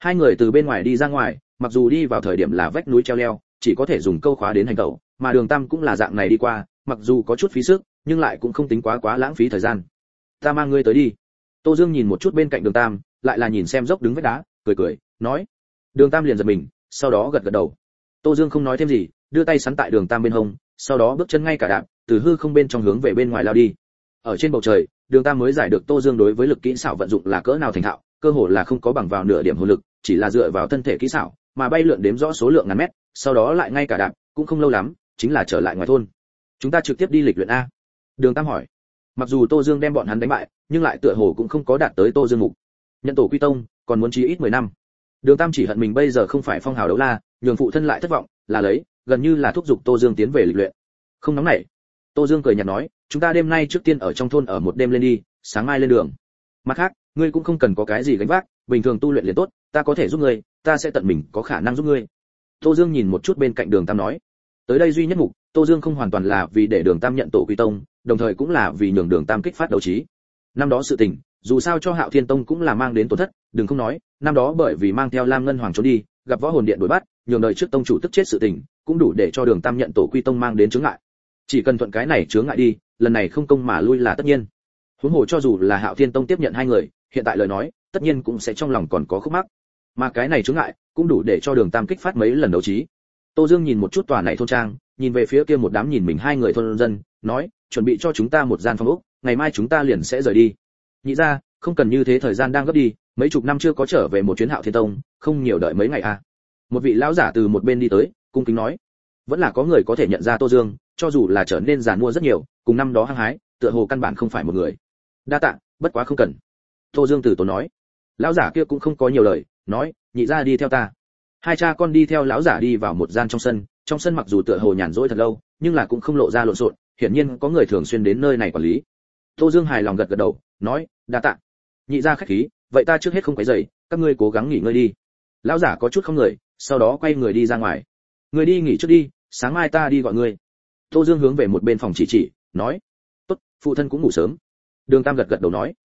Hai người từ bên ngoài đi ra ngoài, mặc dù đi vào thời điểm là vách núi treo leo, chỉ có thể dùng câu khóa đến hành tẩu, mà Đường Tam cũng là dạng này đi qua, mặc dù có chút phí sức, nhưng lại cũng không tính quá lãng phí thời gian. Ta mang ngươi tới đi. Tô Dương nhìn một chút bên cạnh Đường Tam, lại là nhìn xem dốc đứng vách đá, cười nói. Đường Tam liền giật mình, sau đó gật đầu. Tô Dương không nói thêm gì, đưa tay sắn tại Đường Tam bên hông, sau đó bước chân ngay cả đạp, từ hư không bên trong hướng về bên ngoài lao đi. Ở trên bầu trời, Đường Tam mới giải được Tô Dương đối với lực kỹ xảo vận dụng là cỡ nào thành thạo, cơ hồ là không có bằng vào nửa điểm hồn lực, chỉ là dựa vào thân thể kỹ xảo, mà bay lượn đếm rõ số lượng ngàn mét, sau đó lại ngay cả đạp, cũng không lâu lắm, chính là trở lại ngoài thôn. Chúng ta trực tiếp đi lịch luyện a? Đường Tam hỏi. Mặc dù Tô Dương đem bọn hắn đánh bại, nhưng lại tựa hồ cũng không có đạt tới Tô Dương mục. Nhận tổ quy tông, còn muốn chí ít 10 năm. Đường Tam chỉ hận mình bây giờ không phải phong hào đấu la, nhường phụ thân lại thất vọng, là lấy, gần như là thúc giục Tô Dương tiến về lịch luyện. Không nóng nảy. Tô Dương cười nhạt nói, chúng ta đêm nay trước tiên ở trong thôn ở một đêm lên đi, sáng mai lên đường. Mặt khác, ngươi cũng không cần có cái gì gánh vác, bình thường tu luyện liền tốt, ta có thể giúp ngươi, ta sẽ tận mình có khả năng giúp ngươi. Tô Dương nhìn một chút bên cạnh Đường Tam nói. Tới đây duy nhất mục, Tô Dương không hoàn toàn là vì để Đường Tam nhận tổ quy tông, đồng thời cũng là vì nhường Đường Tam kích phát đấu trí. Năm đó sự tình, dù sao cho Hạo Thiên Tông cũng là mang đến tổn thất, đừng không nói, năm đó bởi vì mang theo Lam Ngân Hoàng trốn đi, gặp Võ Hồn Điện đuổi bắt, nhường đời trước tông chủ tức chết sự tình, cũng đủ để cho Đường Tam nhận tổ quy tông mang đến chướng ngại. Chỉ cần thuận cái này chướng ngại đi, lần này không công mà lui là tất nhiên. Huống hồ cho dù là Hạo Thiên Tông tiếp nhận hai người, hiện tại lời nói, tất nhiên cũng sẽ trong lòng còn có khúc mắc. Mà cái này chướng ngại, cũng đủ để cho Đường Tam kích phát mấy lần đấu trí. Tô Dương nhìn một chút tòa này thôn trang, nhìn về phía kia một đám nhìn mình hai người thôn dân, nói, chuẩn bị cho chúng ta một gian phòng ốc, ngày mai chúng ta liền sẽ rời đi. Nhị ra, không cần như thế, thời gian đang gấp đi, mấy chục năm chưa có trở về một chuyến Hạo Thiên Tông, không nhiều đợi mấy ngày à. Một vị lão giả từ một bên đi tới, cung kính nói. Vẫn là có người có thể nhận ra Tô Dương, cho dù là trở nên giàn mua rất nhiều, cùng năm đó hăng hái, tựa hồ căn bản không phải một người. Đa tạ, bất quá không cần. Tô Dương từ tốn nói. Lão giả kia cũng không có nhiều lời, nói, nhị ra đi theo ta. Hai cha con đi theo lão giả đi vào một gian trong sân mặc dù tựa hồ nhàn rỗi thật lâu, nhưng là cũng không lộ ra lộn xộn, hiển nhiên có người thường xuyên đến nơi này quản lý. Tô Dương hài lòng gật đầu, nói, đa tạ. Nhị ra khách khí, vậy ta trước hết không quấy rầy, các ngươi cố gắng nghỉ ngơi đi. Lão giả có chút không người, sau đó quay người đi ra ngoài. Người đi nghỉ trước đi, sáng mai ta đi gọi ngươi. Tô Dương hướng về một bên phòng chỉ, nói, tốt, phụ thân cũng ngủ sớm. Đường Tam gật đầu nói,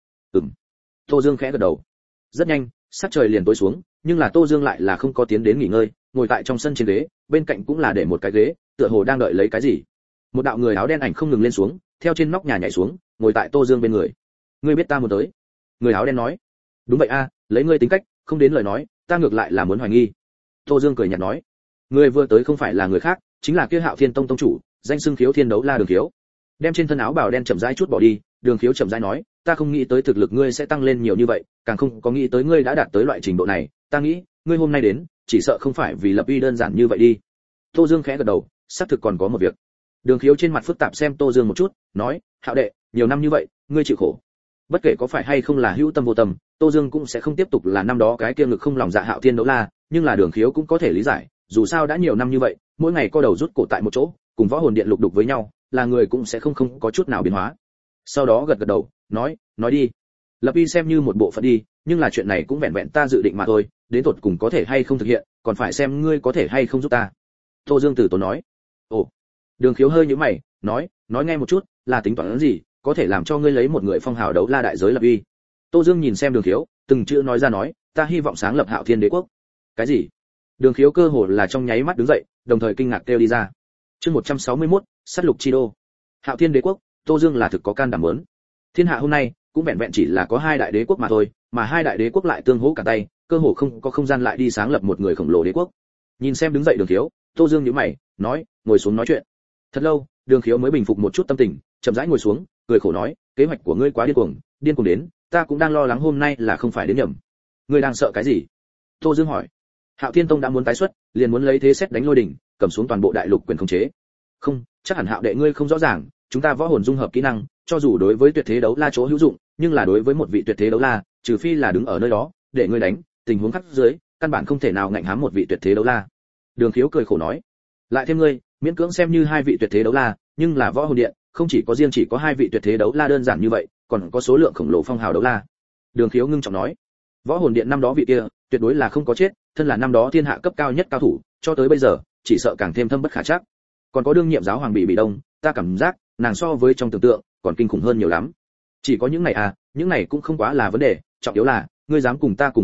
Tô Dương khẽ gật đầu. Rất nhanh, sắc trời liền tối xuống, nhưng là Tô Dương lại là không có tiến đến nghỉ ngơi, ngồi tại trong sân trên ghế, bên cạnh cũng là để một cái ghế, tựa hồ đang đợi lấy cái gì. Một đạo người áo đen ảnh không ngừng lên xuống, theo trên nóc nhà nhảy xuống, ngồi tại Tô Dương bên người. Ngươi biết ta muốn tới? Người áo đen nói. Đúng vậy a, lấy ngươi tính cách, không đến lời nói, ta ngược lại là muốn hoài nghi. Tô Dương cười nhạt nói. Người vừa tới không phải là người khác, chính là kia Hạo Thiên Tông tông chủ, danh xưng Khiếu Thiên Đấu La Đường Khiếu. Đem trên thân áo bào đen chậm rãi chút bỏ đi, Đường Khiếu chậm rãi nói, ta không nghĩ tới thực lực ngươi sẽ tăng lên nhiều như vậy, càng không có nghĩ tới ngươi đã đạt tới loại trình độ này, ta nghĩ, ngươi hôm nay đến, chỉ sợ không phải vì lập uy đơn giản như vậy đi. Tô Dương khẽ gật đầu, xác thực còn có một việc. Đường Khiếu trên mặt phức tạp xem Tô Dương một chút, nói, Hạo đệ, nhiều năm như vậy, ngươi chịu khổ. Bất kể có phải hay không là hữu tâm vô tâm, Tô Dương cũng sẽ không tiếp tục là năm đó cái kia ngực không lòng dạ Hạo Thiên Đấu La, nhưng là Đường Khiếu cũng có thể lý giải, dù sao đã nhiều năm như vậy, mỗi ngày co đầu rút cổ tại một chỗ, cùng Võ Hồn Điện lục đục với nhau, là người cũng sẽ không có chút nào biến hóa. Sau đó gật đầu, nói đi. Lập uy xem như một bộ phận đi, nhưng là chuyện này cũng vẹn vẹn ta dự định mà thôi, đến tột cùng có thể hay không thực hiện, còn phải xem ngươi có thể hay không giúp ta. Tô Dương từ tốn nói. Ồ. Đường Khiếu hơi nhíu mày, nói nghe một chút, là tính toán gì, có thể làm cho ngươi lấy một người phong hào đấu la đại giới lập uy. Tô Dương nhìn xem Đường Khiếu, từng chữ nói ra nói, ta hy vọng sáng lập Hạo Thiên Đế quốc. Cái gì? Đường Khiếu cơ hồ là trong nháy mắt đứng dậy, đồng thời kinh ngạc kêu đi ra. Chương 161, sát lục chi đô. Hạo Thiên Đế quốc, Tô Dương là thực có can đảm muốn. Thiên hạ hôm nay cũng vẹn vẹn chỉ là có hai đại đế quốc mà thôi, mà hai đại đế quốc lại tương hỗ cả tay, cơ hồ không có không gian lại đi sáng lập một người khổng lồ đế quốc. Nhìn xem đứng dậy Đường Khiếu, Tô Dương nhíu mày, nói, ngồi xuống nói chuyện. Thật lâu, Đường Khiếu mới bình phục một chút tâm tình, chậm rãi ngồi xuống, cười khổ nói, kế hoạch của ngươi quá điên cuồng đến, ta cũng đang lo lắng hôm nay là không phải đến nhầm. Ngươi đang sợ cái gì? Tô Dương hỏi. Hạo Thiên Tông đã muốn tái xuất, liền muốn lấy thế xét đánh lôi đỉnh, cầm xuống toàn bộ đại lục quyền khống chế. Không, chắc hẳn Hạo đệ ngươi không rõ ràng, chúng ta võ hồn dung hợp kỹ năng, cho dù đối với tuyệt thế đấu la chỗ hữu dụng, nhưng là đối với một vị tuyệt thế đấu la, trừ phi là đứng ở nơi đó, để ngươi đánh, tình huống khắc dưới, căn bản không thể nào ngạnh hám một vị tuyệt thế đấu la. Đường Khiếu cười khổ nói, lại thêm ngươi, miễn cưỡng xem như hai vị tuyệt thế đấu la, nhưng là võ hồn điện, không chỉ có hai vị tuyệt thế đấu la đơn giản như vậy, còn có số lượng khổng lồ phong hào đấu la. Đường Khiếu ngưng trọng nói, võ hồn điện năm đó vị kia, tuyệt đối là không có chết, thân là năm đó thiên hạ cấp cao nhất cao thủ, cho tới bây giờ, chỉ sợ càng thêm thâm bất khả trắc. Còn có đương nhiệm giáo hoàng Bị Đông, ta cảm giác, nàng so với trong tưởng tượng, còn kinh khủng hơn nhiều lắm. Chỉ có những này à, những này cũng không quá là vấn đề, trọng yếu là, ngươi dám cùng ta cùng một chỗ,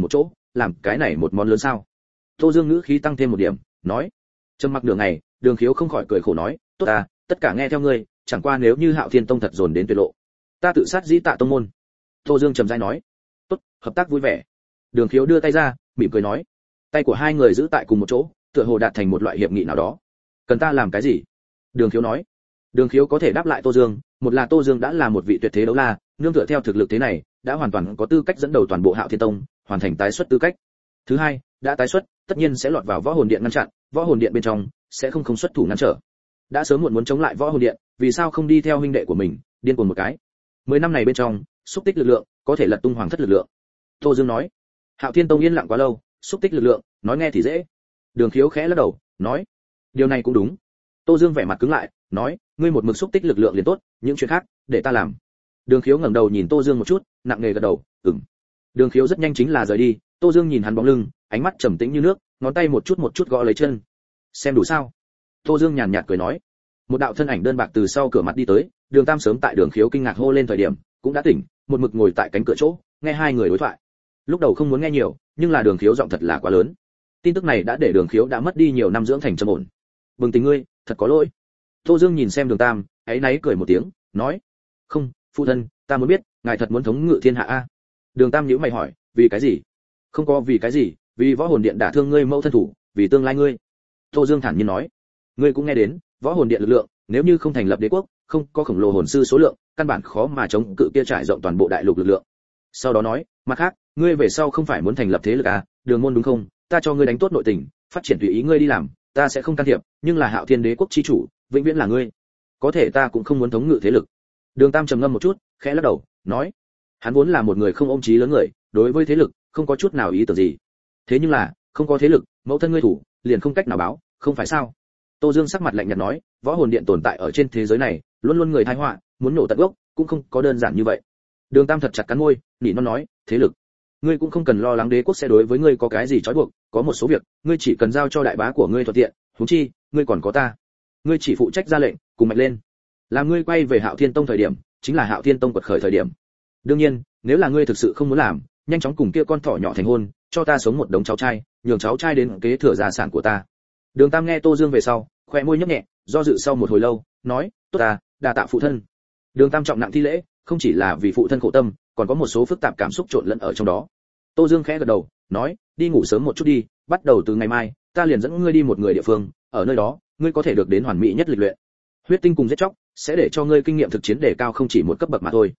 làm cái này một món lớn sao? Tô Dương ngữ khí tăng thêm một điểm, nói. Trầm mặc đường này, Đường Khiếu không khỏi cười khổ nói, tốt à, tất cả nghe theo ngươi, chẳng qua nếu như Hạo Thiên Tông thật dồn đến tuyệt lộ, ta tự sát dĩ tạ tông môn. Tô Dương trầm rãi nói, tốt, hợp tác vui vẻ. Đường Khiếu đưa tay ra, mỉm cười nói. Tay của hai người giữ tại cùng một chỗ, tựa hồ đạt thành một loại hiệp nghị nào đó. Cần ta làm cái gì? Đường Khiếu nói. Đường Khiếu có thể đáp lại Tô Dương, một là Tô Dương đã là một vị tuyệt thế đấu la, nương tựa theo thực lực thế này, đã hoàn toàn có tư cách dẫn đầu toàn bộ Hạo Thiên Tông, hoàn thành tái xuất tư cách. Thứ hai, đã tái xuất, tất nhiên sẽ lọt vào võ hồn điện ngăn chặn, võ hồn điện bên trong sẽ không xuất thủ ngăn trở. Đã sớm muộn muốn chống lại võ hồn điện, vì sao không đi theo huynh đệ của mình, điên cuồng một cái. 10 năm này bên trong, xúc tích lực lượng, có thể lật tung hoàng thất lực lượng. Tô Dương nói. Hạo Thiên Tông yên lặng quá lâu, xúc tích lực lượng, nói nghe thì dễ. Đường Khiếu khẽ lắc đầu, nói, điều này cũng đúng. Tô Dương vẻ mặt cứng lại, nói, ngươi một mực xúc tích lực lượng liền tốt, những chuyện khác để ta làm. Đường Khiếu ngẩng đầu nhìn Tô Dương một chút, nặng nề gật đầu, ừm. Đường Khiếu rất nhanh chính là rời đi, Tô Dương nhìn hắn bóng lưng, ánh mắt trầm tĩnh như nước, ngón tay một chút gõ lấy chân. Xem đủ sao? Tô Dương nhàn nhạt cười nói. Một đạo thân ảnh đơn bạc từ sau cửa mặt đi tới, Đường Tam sớm tại Đường Khiếu kinh ngạc hô lên thời điểm, cũng đã tỉnh, một mực ngồi tại cánh cửa chỗ, nghe hai người đối thoại. Lúc đầu không muốn nghe nhiều, nhưng là Đường Khiếu giọng thật là quá lớn. Tin tức này đã để Đường Khiếu đã mất đi nhiều năm dưỡng thành trầm ổn. Bừng tỉnh ngươi, thật có lỗi. Tô Dương nhìn xem Đường Tam, áy náy cười một tiếng, nói, không, phụ thân, ta muốn biết, ngài thật muốn thống ngự thiên hạ a? Đường Tam nhíu mày hỏi, vì cái gì? Không có vì cái gì, vì võ hồn điện đả thương ngươi mẫu thân thủ, vì tương lai ngươi. Tô Dương thản nhiên nói, ngươi cũng nghe đến, võ hồn điện lực lượng, nếu như không thành lập đế quốc, không có khổng lồ hồn sư số lượng, căn bản khó mà chống cự kia trải rộng toàn bộ đại lục lực lượng. Sau đó nói, mặt khác, ngươi về sau không phải muốn thành lập thế lực à, Đường môn đúng không? Ta cho ngươi đánh tốt nội tình, phát triển tùy ý ngươi đi làm, ta sẽ không can thiệp, nhưng là Hạo Thiên đế quốc chi chủ, vĩnh viễn là ngươi. Có thể ta cũng không muốn thống ngự thế lực. Đường Tam trầm ngâm một chút, khẽ lắc đầu, nói, hắn vốn là một người không ôm chí lớn người, đối với thế lực không có chút nào ý tưởng gì. Thế nhưng là, không có thế lực, mẫu thân ngươi thủ, liền không cách nào báo, không phải sao? Tô Dương sắc mặt lạnh nhạt nói, võ hồn điện tồn tại ở trên thế giới này, luôn luôn người tai họa, muốn nổ tận gốc, cũng không có đơn giản như vậy. Đường Tam thật chặt cắn môi, nỉ non nói, thế lực, ngươi cũng không cần lo lắng đế quốc sẽ đối với ngươi có cái gì trói buộc, có một số việc, ngươi chỉ cần giao cho đại bá của ngươi thuận tiện, huống chi, ngươi còn có ta. Ngươi chỉ phụ trách ra lệnh, cùng mạnh lên. Làm ngươi quay về Hạo Thiên Tông thời điểm, chính là Hạo Thiên Tông quật khởi thời điểm. Đương nhiên, nếu là ngươi thực sự không muốn làm, nhanh chóng cùng kia con thỏ nhỏ thành hôn, cho ta sống một đống cháu trai, nhường cháu trai đến kế thừa gia sản của ta. Đường Tam nghe Tô Dương về sau, khóe môi nhếch nhẹ, do dự sau một hồi lâu, nói, tốt ta, đa tạ phụ thân. Đường Tam trọng nặng thi lễ, không chỉ là vì phụ thân khổ tâm, còn có một số phức tạp cảm xúc trộn lẫn ở trong đó. Tô Dương khẽ gật đầu, nói, đi ngủ sớm một chút đi, bắt đầu từ ngày mai, ta liền dẫn ngươi đi một người địa phương, ở nơi đó, ngươi có thể được đến hoàn mỹ nhất lịch luyện. Huyết tinh cùng giết chóc, sẽ để cho ngươi kinh nghiệm thực chiến đề cao không chỉ một cấp bậc mà thôi.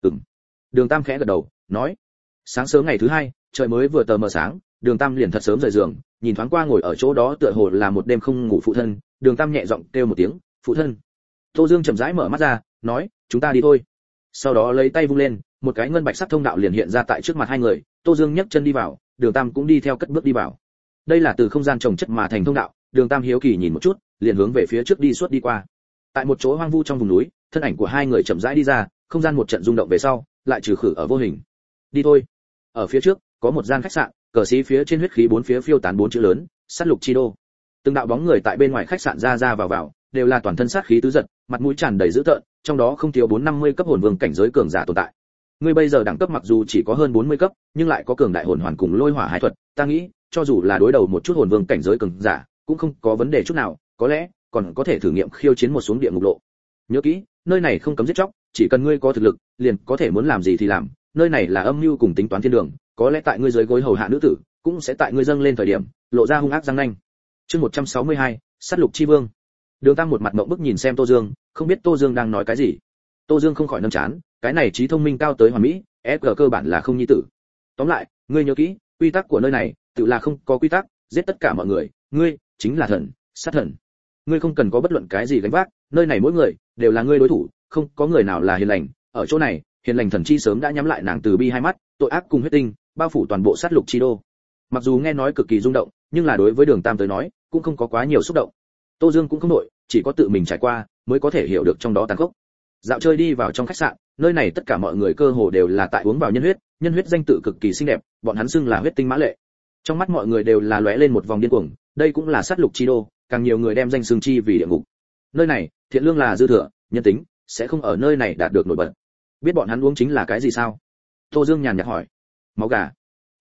Đường Tam khẽ gật đầu, nói. Sáng sớm ngày thứ hai, trời mới vừa tờ mờ sáng, Đường Tam liền thật sớm rời giường, nhìn thoáng qua ngồi ở chỗ đó tựa hồ là một đêm không ngủ phụ thân, Đường Tam nhẹ giọng kêu một tiếng, phụ thân. Tô Dương chậm rãi mở mắt ra, nói, chúng ta đi thôi. Sau đó lấy tay vung lên, một cái ngân bạch sắc thông đạo liền hiện ra tại trước mặt hai người, Tô Dương nhấc chân đi vào, Đường Tam cũng đi theo cất bước đi vào. Đây là từ không gian trồng chất mà thành thông đạo, Đường Tam hiếu kỳ nhìn một chút, liền hướng về phía trước đi suốt đi qua. Tại một chỗ hoang vu trong vùng núi, thân ảnh của hai người chậm rãi đi ra, không gian một trận rung động về sau, lại trừ khử ở vô hình. Đi thôi. Ở phía trước có một gian khách sạn, cờ xí phía trên huyết khí bốn phía phiêu tán bốn chữ lớn, sát lục chi đô. Từng đạo bóng người tại bên ngoài khách sạn ra vào, đều là toàn thân sát khí tứ giật, mặt mũi tràn đầy dữ tợn, trong đó không thiếu 450 cấp hồn vương cảnh giới cường giả tồn tại. Ngươi bây giờ đẳng cấp mặc dù chỉ có hơn 40 cấp, nhưng lại có cường đại hồn hoàn cùng lôi hỏa hai thuật, ta nghĩ, cho dù là đối đầu một chút hồn vương cảnh giới cường giả, cũng không có vấn đề chút nào, có lẽ còn có thể thử nghiệm khiêu chiến một xuống địa ngục lộ. Nhớ kỹ, nơi này không cấm giết chóc, chỉ cần ngươi có thực lực, liền có thể muốn làm gì thì làm, nơi này là âm mưu cùng tính toán thiên đường, có lẽ tại ngươi dưới gối hầu hạ nữ tử, cũng sẽ tại ngươi dâng lên thời điểm, lộ ra hung ác răng nanh. Chương 162, sát lục chi vương. Đường Tam một mặt ngậm bức nhìn xem Tô Dương, không biết Tô Dương đang nói cái gì. Tô Dương không khỏi nâng chán, cái này trí thông minh cao tới hoàn mỹ, SG cơ bản là không nhi tử. Tóm lại, ngươi nhớ kỹ, quy tắc của nơi này, tự là không có quy tắc, giết tất cả mọi người, ngươi chính là thần, sát thần. Ngươi không cần có bất luận cái gì gánh vác, nơi này mỗi người đều là ngươi đối thủ, không có người nào là hiền lành, ở chỗ này, hiền lành thần chi sớm đã nhắm lại nàng từ bi hai mắt, tội ác cùng huyết tinh, bao phủ toàn bộ sát lục chi đô. Mặc dù nghe nói cực kỳ rung động, nhưng là đối với Đường Tam tới nói, cũng không có quá nhiều xúc động. Tô Dương cũng không nổi, chỉ có tự mình trải qua, mới có thể hiểu được trong đó tàn khốc. Dạo chơi đi vào trong khách sạn, nơi này tất cả mọi người cơ hồ đều là tại uống vào nhân huyết danh tự cực kỳ xinh đẹp, bọn hắn xưng là huyết tinh mã lệ. Trong mắt mọi người đều là lóe lên một vòng điên cuồng, đây cũng là sát lục chi đô, càng nhiều người đem danh xưng chi vì địa ngục. Nơi này, thiện lương là dư thừa, nhân tính sẽ không ở nơi này đạt được nổi bật. Biết bọn hắn uống chính là cái gì sao? Tô Dương nhàn nhạt hỏi. Máu gà? Không,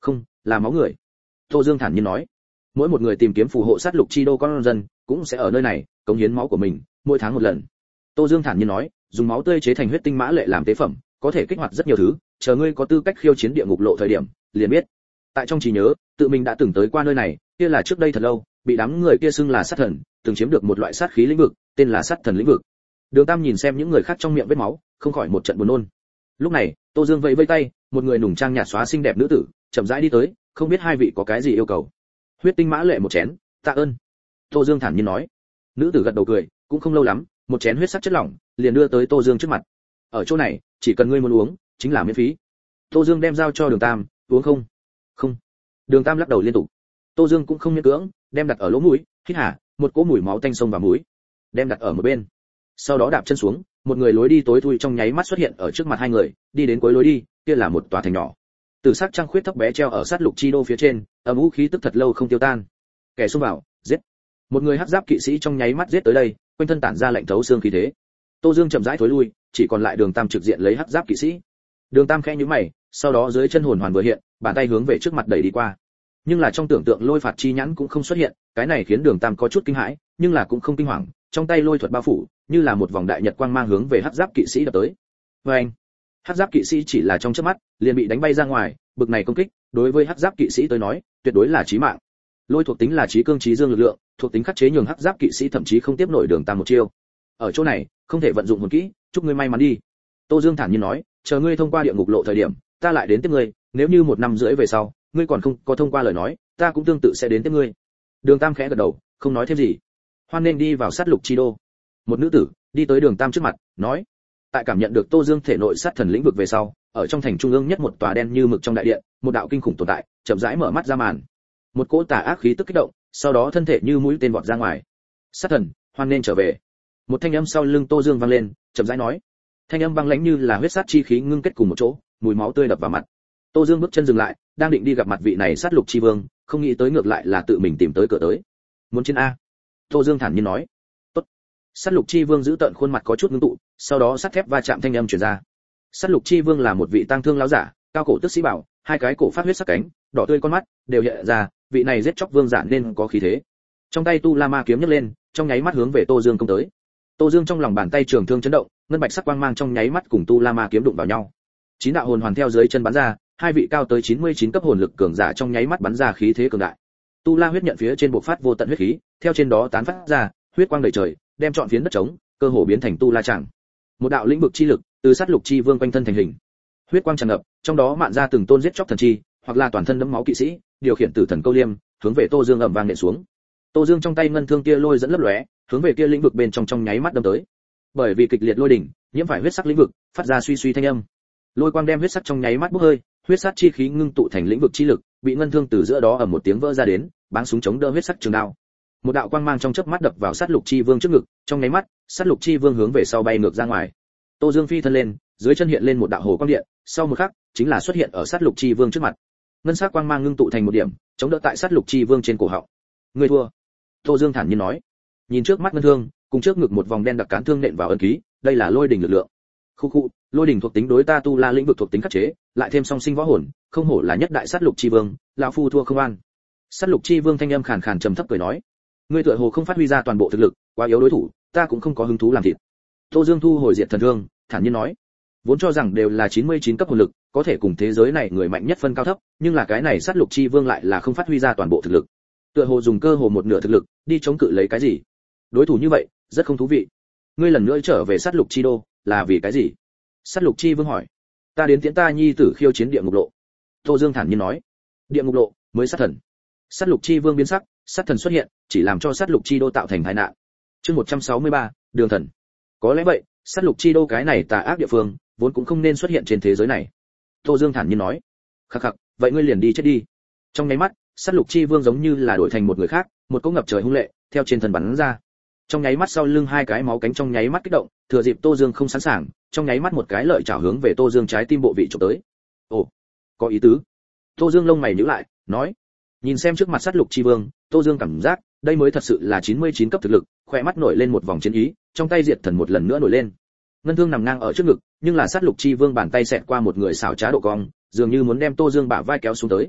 là máu người. Tô Dương thản nhiên nói, mỗi một người tìm kiếm phù hộ sát lục chi đô con dân cũng sẽ ở nơi này cống hiến máu của mình, mỗi tháng một lần. Tô Dương thản nhiên nói, dùng máu tươi chế thành huyết tinh mã lệ làm tế phẩm, có thể kích hoạt rất nhiều thứ, chờ ngươi có tư cách khiêu chiến địa ngục lộ thời điểm, liền biết. Tại trong trí nhớ, tự mình đã từng tới qua nơi này, kia là trước đây thật lâu, bị đám người kia xưng là sát thần, từng chiếm được một loại sát khí lĩnh vực, tên là sát thần lĩnh vực. Đường Tam nhìn xem những người khác trong miệng vết máu, không khỏi một trận buồn nôn. Lúc này, Tô Dương vẫy vẫy tay, một người nùng trang nhạt xóa xinh đẹp nữ tử, chậm rãi đi tới, không biết hai vị có cái gì yêu cầu. Huyết tinh mã lệ một chén, tạ ơn. Tô Dương thản nhiên nói. Nữ tử gật đầu cười, cũng không lâu lắm, một chén huyết sắc chất lỏng liền đưa tới Tô Dương trước mặt. Ở chỗ này, chỉ cần ngươi muốn uống, chính là miễn phí. Tô Dương đem giao cho Đường Tam, uống không? Không. Đường Tam lắc đầu liên tục. Tô Dương cũng không miễn cưỡng, đem đặt ở lỗ mũi, hít hà, một cỗ mùi máu tanh xông vào mũi, đem đặt ở một bên. Sau đó đạp chân xuống, một người lối đi tối thui trong nháy mắt xuất hiện ở trước mặt hai người, đi đến cuối lối đi, kia là một tòa thành nhỏ. Từ sắc trăng khuyết thấp bé treo ở sát lục chi đô phía trên, âm u khí tức thật lâu không tiêu tan. Kẻ xông vào, giết. Một người hắc giáp kỵ sĩ trong nháy mắt giết tới đây, quanh thân tản ra lạnh thấu xương khí thế. Tô Dương chậm rãi thối lui, chỉ còn lại Đường Tam trực diện lấy hắc giáp kỵ sĩ. Đường Tam khẽ nhíu mày, sau đó dưới chân hồn hoàn vừa hiện, bàn tay hướng về trước mặt đẩy đi qua. Nhưng là trong tưởng tượng lôi phạt chi nhãn cũng không xuất hiện, cái này khiến Đường Tam có chút kinh hãi, nhưng là cũng không kinh hoàng, trong tay lôi thuật bao phủ, như là một vòng đại nhật quang mang hướng về hắc giáp kỵ sĩ đập tới. Oeng! Hắc giáp kỵ sĩ chỉ là trong chớp mắt, liền bị đánh bay ra ngoài, bực này công kích, đối với hắc giáp kỵ sĩ tới nói, tuyệt đối là chí mạng. Lôi thuộc tính là chí cương chí dương lực lượng, thuộc tính khắc chế nhường hắc giáp kỵ sĩ thậm chí không tiếp nổi Đường Tam một chiêu. Ở chỗ này, không thể vận dụng hồn kỹ, chúc ngươi may mắn đi. Tô Dương thản nhiên nói, chờ ngươi thông qua địa ngục lộ thời điểm, ta lại đến tiếp ngươi, nếu như 1 năm rưỡi về sau, ngươi còn không có thông qua lời nói, ta cũng tương tự sẽ đến tiếp ngươi. Đường Tam khẽ gật đầu, không nói thêm gì. Hoan nên đi vào sát lục chi đô. Một nữ tử đi tới Đường Tam trước mặt, nói, tại cảm nhận được Tô Dương thể nội sát thần lĩnh vực về sau, ở trong thành trung ương nhất một tòa đen như mực trong đại điện, một đạo kinh khủng tồn tại, chậm rãi mở mắt ra màn. Một cỗ tà ác khí tức kích động, sau đó thân thể như mũi tên vọt ra ngoài. Sát thần, hoan nên trở về. Một thanh âm sau lưng Tô Dương vang lên, chậm rãi nói. Thanh âm băng lãnh như là huyết sát chi khí ngưng kết cùng một chỗ, mùi máu tươi đập vào mặt. Tô Dương bước chân dừng lại, đang định đi gặp mặt vị này sát lục chi vương, không nghĩ tới ngược lại là tự mình tìm tới cửa tới. Muốn chiến a? Tô Dương thản nhiên nói. Tốt. Sát lục chi vương giữ tận khuôn mặt có chút ngưng tụ, sau đó sắt thép va chạm thanh âm truyền ra. Sát lục chi vương là một vị tang thương lão giả, cao cổ tức sĩ bảo, hai cái cổ phát huyết sắc cánh, đỏ tươi con mắt, đều hiện ra, vị này giết chóc vương giả nên có khí thế. Trong tay tu la ma kiếm nhấc lên, trong nháy mắt hướng về Tô Dương công tới. Tô Dương trong lòng bàn tay trường thương chấn động, ngân bạch sắc quang mang trong nháy mắt cùng tu la ma kiếm đụng vào nhau. 9 đạo hồn hoàn theo dưới chân bắn ra, hai vị cao tới 99 cấp hồn lực cường giả trong nháy mắt bắn ra khí thế cường đại. Tu la huyết nhận phía trên bộc phát vô tận huyết khí, theo trên đó tán phát ra, huyết quang đầy trời, đem trọn phiến đất trống, cơ hồ biến thành tu la tràng. Một đạo lĩnh vực chi lực từ sát lục chi vương quanh thân thành hình. Huyết quang tràn ngập, trong đó mạn ra từng tôn giết chóc thần chi, hoặc là toàn thân đẫm máu kỵ sĩ, điều khiển tử thần câu liêm, hướng về Tô Dương ầm vang nện xuống. Tô Dương trong tay ngân thương kia lôi dẫn lấp lóe, hướng về kia lĩnh vực bên trong nháy mắt đâm tới. Bởi vì kịch liệt lôi đỉnh, nhiễm phải huyết sắc lĩnh vực, phát ra suy suy thanh âm. Lôi quang đem huyết sắc trong nháy mắt bốc hơi, huyết sắc chi khí ngưng tụ thành lĩnh vực chi lực, bị ngân thương từ giữa đó ầm một tiếng vỡ ra đến, báng súng chống đỡ huyết sắc trường đao. Một đạo quang mang trong chớp mắt đập vào sát lục chi vương trước ngực, trong nháy mắt, sát lục chi vương hướng về sau bay ngược ra ngoài. Tô Dương phi thân lên, dưới chân hiện lên một đạo hồ quang điện, sau một khắc, chính là xuất hiện ở sát lục chi vương trước mặt. Ngân sắc quang mang ngưng tụ thành một điểm, chống đỡ tại sát lục chi vương trên cổ họng. Ngươi thua. Tô Dương thản nhiên nói. Nhìn trước mắt ngân thương, cùng trước ngực một vòng đen đặc cán thương nện vào ấn ký, đây là lôi đỉnh lực lượng. Khu khu, lôi đỉnh thuộc tính đối ta tu la lĩnh vực thuộc tính khắc chế, lại thêm song sinh võ hồn, không hổ là nhất đại sát lục chi vương, lão phu thua không an. Sát lục chi vương thanh âm khàn khàn trầm thấp cười nói, ngươi tựa hồ không phát huy ra toàn bộ thực lực, quá yếu đối thủ, ta cũng không có hứng thú làm thịt. Tô Dương thu hồi diệt thần thương, thản nhiên nói, vốn cho rằng đều là 99 cấp hồn lực, có thể cùng thế giới này người mạnh nhất phân cao thấp, nhưng là cái này sát lục chi vương lại là không phát huy ra toàn bộ thực lực. Tựa hồ dùng cơ hồ một nửa thực lực, đi chống cự lấy cái gì? Đối thủ như vậy, rất không thú vị. Ngươi lần nữa trở về sát lục chi đô, là vì cái gì? Sát lục chi vương hỏi. Ta đến tiễn ta nhi tử khiêu chiến địa ngục lộ. Tô Dương thản nhiên nói. Địa ngục lộ, mới sát thần. Sát lục chi vương biến sắc, sát thần xuất hiện, chỉ làm cho sát lục chi đô tạo thành tai nạn. Chương 163, đường thần. Có lẽ vậy, sát lục chi đô cái này tà ác địa phương, vốn cũng không nên xuất hiện trên thế giới này. Tô Dương thản nhiên nói. Khắc khắc, vậy ngươi liền đi chết đi. Trong nháy mắt, sát lục chi vương giống như là đổi thành một người khác, một cỗ ngập trời hung lệ, theo trên thân bắn ra. Trong nháy mắt sau lưng hai cái máu cánh trong nháy mắt kích động, thừa dịp Tô Dương không sẵn sàng, trong nháy mắt một cái lợi chảo hướng về Tô Dương trái tim bộ vị chụp tới. Ồ, có ý tứ. Tô Dương lông mày nhíu lại, nói. Nhìn xem trước mặt sát lục chi vương, Tô Dương cảm giác, đây mới thật sự là 99 cấp thực lực, khỏe mắt nổi lên một vòng chiến ý, trong tay diệt thần một lần nữa nổi lên. Ngân thương nằm ngang ở trước ngực, nhưng là sát lục chi vương bàn tay xẹt qua một người xảo trá độ cong, dường như muốn đem Tô Dương bả vai kéo xuống tới.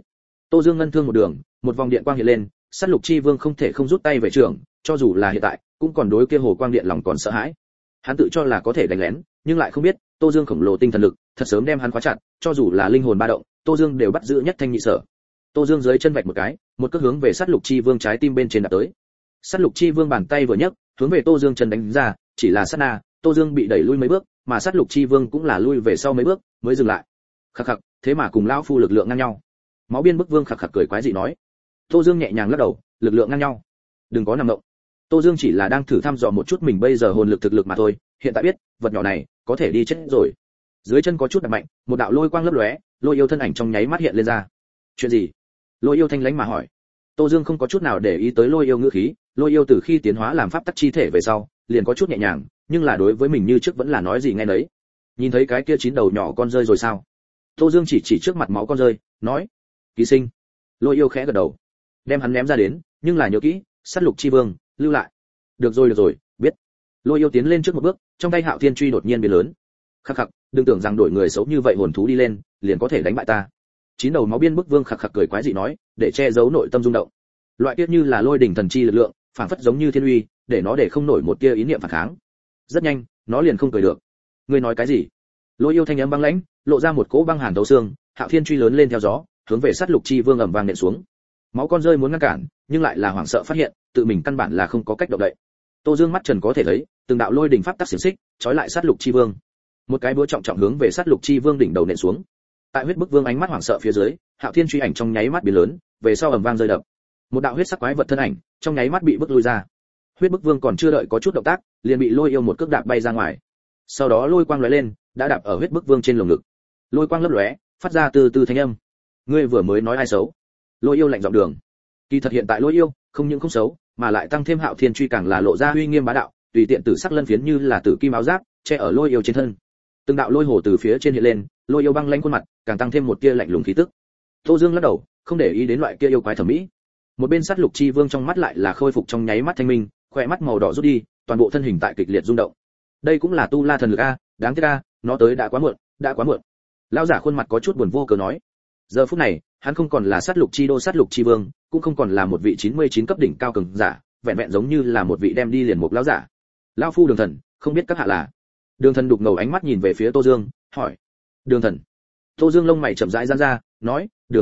Tô Dương ngân thương một đường, một vòng điện quang hiện lên, sát lục chi vương không thể không rút tay về trường, cho dù là hiện tại, cũng còn đối kia hồ quang điện lòng còn sợ hãi. Hắn tự cho là có thể đánh lén, nhưng lại không biết, Tô Dương khổng lồ tinh thần lực, thật sớm đem hắn khóa chặt, cho dù là linh hồn ba động, Tô Dương đều bắt giữ nhất thanh nhị sở. Tô Dương dưới chân vạch một cái, một cước hướng về sát lục chi vương trái tim bên trên đạp tới. Sát lục chi vương bàn tay vừa nhấc, hướng về Tô Dương chân đánh ra, chỉ là sát na, Tô Dương bị đẩy lui mấy bước, mà sát lục chi vương cũng là lui về sau mấy bước, mới dừng lại. Khắc khắc, thế mà cùng lão phu lực lượng ngang nhau. Máu biên bức vương khắc khắc cười quái dị nói. Tô Dương nhẹ nhàng lắc đầu, lực lượng ngang nhau, đừng có nằm động. Tô Dương chỉ là đang thử thăm dò một chút mình bây giờ hồn lực thực lực mà thôi, hiện tại biết, vật nhỏ này có thể đi chết rồi. Dưới chân có chút đập mạnh, một đạo lôi quang lấp lóe, Lôi Yêu thân ảnh trong nháy mắt hiện lên ra. Chuyện gì? Lôi Yêu thanh lãnh mà hỏi. Tô Dương không có chút nào để ý tới Lôi Yêu ngữ khí, Lôi Yêu từ khi tiến hóa làm pháp tắc chi thể về sau, liền có chút nhẹ nhàng, nhưng là đối với mình như trước vẫn là nói gì nghe nấy. Nhìn thấy cái kia 9 đầu nhỏ con rơi rồi sao? Tô Dương chỉ trước mặt máu con rơi, nói: "Ký sinh." Lôi Yêu khẽ gật đầu, đem hắn ném ra đến, nhưng là nhớ kỹ, sát lục chi vương, lưu lại. Được rồi, biết. Lôi Yêu tiến lên trước một bước, trong tay Hạo Thiên truy đột nhiên biến lớn. Khắc khắc, đừng tưởng rằng đổi người xấu như vậy hồn thú đi lên, liền có thể đánh bại ta. 9 đầu máu biên bức vương khắc khắc cười quái dị nói, để che giấu nội tâm rung động. Loại tiết như là lôi đỉnh thần chi lực lượng, phản phất giống như thiên uy, để nó để không nổi một tia ý niệm phản kháng. Rất nhanh, nó liền không cười được. Ngươi nói cái gì? Lôi Yêu thanh âm băng lãnh, lộ ra một cỗ băng hàn thấu xương, Hạo Thiên truy lớn lên theo gió, hướng về sát lục chi vương ầm vang nện xuống. Máu con rơi muốn ngăn cản, nhưng lại là hoảng sợ phát hiện, tự mình căn bản là không có cách động đậy. Tô Dương mắt trần có thể thấy, từng đạo lôi đỉnh pháp tắc xiển xích, trói lại sát lục chi vương. Một cái búa trọng trọng hướng về sát lục chi vương đỉnh đầu nện xuống. Tại huyết bức vương ánh mắt hoảng sợ phía dưới, Hạo Thiên truy ảnh trong nháy mắt biến lớn, về sau ầm vang rơi đập. Một đạo huyết sắc quái vật thân ảnh, trong nháy mắt bị bức lui ra. Huyết bức vương còn chưa đợi có chút động tác, liền bị Lôi Yêu một cước đạp bay ra ngoài. Sau đó lôi quang lóe lên, đã đạp ở huyết bức vương trên lồng ngực. Lôi quang lấp lóe, phát ra từ từ thanh âm. Ngươi vừa mới nói ai xấu? Lôi Yêu lạnh giọng đường. Kỳ thật hiện tại Lôi Yêu không những không xấu, mà lại tăng thêm Hạo Thiên truy càng là lộ ra uy nghiêm bá đạo, tùy tiện tử sắc lân phiến như là tử kim áo giáp, che ở Lôi Yêu trên thân. Từng đạo lôi hồ từ phía trên hiện lên, Lôi Yêu băng lãnh khuôn mặt, càng tăng thêm một tia lạnh lùng khí tức. Tô Dương lắc đầu, không để ý đến loại kia yêu quái thẩm mỹ. Một bên sát lục chi vương trong mắt lại là khôi phục trong nháy mắt thanh minh, khỏe mắt màu đỏ rút đi, toàn bộ thân hình tại kịch liệt rung động. Đây cũng là tu la thần lực a, đáng tiếc a, nó tới đã quá muộn. Lão giả khuôn mặt có chút buồn vô cớ nói. Giờ phút này, hắn không còn là sát lục chi đô sát lục chi vương, cũng không còn là một vị 99 cấp đỉnh cao cường giả, vẹn vẹn giống như là một vị đem đi liền một lão giả. Lão phu Đường Thần, không biết các hạ là? Đường Thần đục ngầu ánh mắt nhìn về phía Tô Dương, hỏi. Đường Thần. Tô Dương lông mày chậm rãi giãn ra, nói, Đường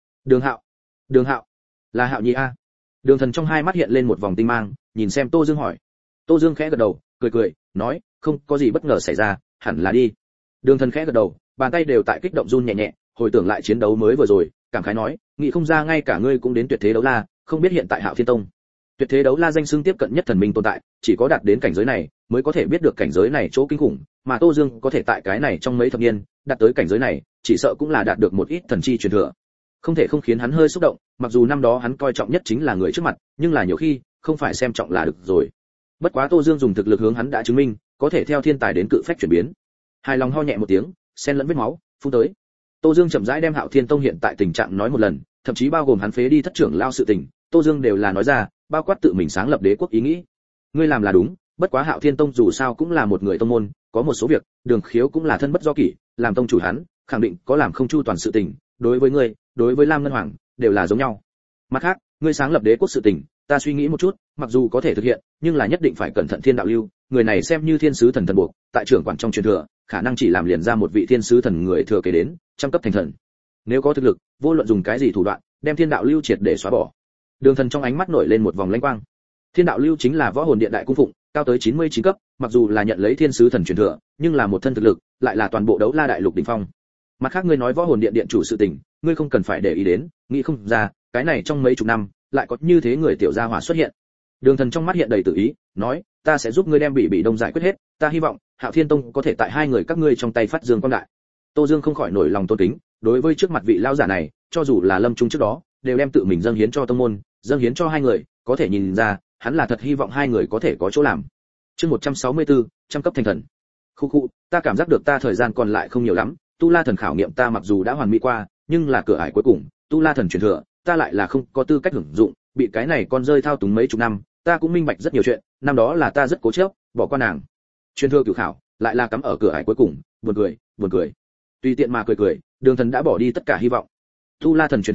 Hạo, là Hạo Nhi a? Đường Thần trong hai mắt hiện lên một vòng tinh mang, nhìn xem Tô Dương hỏi. Tô Dương khẽ gật đầu, cười, nói, không có gì bất ngờ xảy ra, hẳn là đi. Đường Thần khẽ gật đầu, bàn tay đều tại kích động run nhẹ nhẹ, hồi tưởng lại chiến đấu mới vừa rồi, cảm khái nói, nghĩ không ra ngay cả ngươi cũng đến tuyệt thế đấu la, không biết hiện tại Hạo Thiên Tông. Tuyệt thế đấu la danh xưng tiếp cận nhất thần minh tồn tại, chỉ có đạt đến cảnh giới này, mới có thể biết được cảnh giới này chỗ kinh khủng, mà Tô Dương có thể tại cái này trong mấy thập niên, đạt tới cảnh giới này, chỉ sợ cũng là đạt được một ít thần chi truyền thừa. Không thể không khiến hắn hơi xúc động, mặc dù năm đó hắn coi trọng nhất chính là người trước mặt, nhưng là nhiều khi, không phải xem trọng là được rồi. Bất quá Tô Dương dùng thực lực hướng hắn đã chứng minh, có thể theo thiên tài đến cự phách chuyển biến. Hài lòng ho nhẹ một tiếng, xen lẫn vết máu, phun tới. Tô Dương chậm rãi đem Hạo Thiên Tông hiện tại tình trạng nói một lần, thậm chí bao gồm hắn phế đi thất trưởng lao sự tình, Tô Dương đều là nói ra, bao quát tự mình sáng lập đế quốc ý nghĩ. Ngươi làm là đúng, bất quá Hạo Thiên Tông dù sao cũng là một người tông môn, có một số việc, Đường Khiếu cũng là thân bất do kỷ, làm tông chủ hắn, khẳng định có làm không chu toàn sự tình, đối với ngươi, đối với Lam Ngân Hoàng, đều là giống nhau. Mặt khác, ngươi sáng lập đế quốc sự tình, ta suy nghĩ một chút, mặc dù có thể thực hiện, nhưng là nhất định phải cẩn thận thiên đạo lưu, người này xem như thiên sứ thần thần buộc, tại trưởng quản trong truyền thừa, khả năng chỉ làm liền ra một vị thiên sứ thần người thừa kế đến, trăm cấp thành thần. Nếu có thực lực, vô luận dùng cái gì thủ đoạn, đem thiên đạo lưu triệt để xóa bỏ. Đường Thần trong ánh mắt nổi lên một vòng lãnh quang. Thiên đạo lưu chính là võ hồn điện đại cung phụng, cao tới 99 cấp, mặc dù là nhận lấy thiên sứ thần truyền thừa, nhưng là một thân thực lực, lại là toàn bộ đấu la đại lục đỉnh phong. Mặt khác ngươi nói võ hồn điện điện chủ sự tình, ngươi không cần phải để ý đến, nghĩ không ra, cái này trong mấy chục năm, lại có như thế người tiểu gia hỏa xuất hiện. Đường Thần trong mắt hiện đầy tự ý, nói, ta sẽ giúp ngươi đem bị đông giải quyết hết, ta hy vọng Hạo Thiên Tông có thể tại hai người các ngươi trong tay phát dương quang đại. Tô Dương không khỏi nổi lòng tôn kính, đối với trước mặt vị lão giả này, cho dù là lâm trung trước đó, đều đem tự mình dâng hiến cho tông môn, dâng hiến cho hai người, có thể nhìn ra, hắn là thật hy vọng hai người có thể có chỗ làm. Chương 164, trăm cấp thành thần. Khu, ta cảm giác được ta thời gian còn lại không nhiều lắm, Tu La thần khảo nghiệm ta mặc dù đã hoàn mỹ qua, nhưng là cửa ải cuối cùng, Tu La thần truyền thừa, ta lại là không có tư cách hưởng dụng, bị cái này con rơi thao túng mấy chục năm, ta cũng minh bạch rất nhiều chuyện, năm đó là ta rất cố chấp, bỏ qua nàng. Truyền thừa cửu khảo, lại là cắm ở cửa ải cuối cùng, buồn cười. Tùy tiện mà cười, Đường Thần đã bỏ đi tất cả hy vọng. Tu La thần truyền thừa,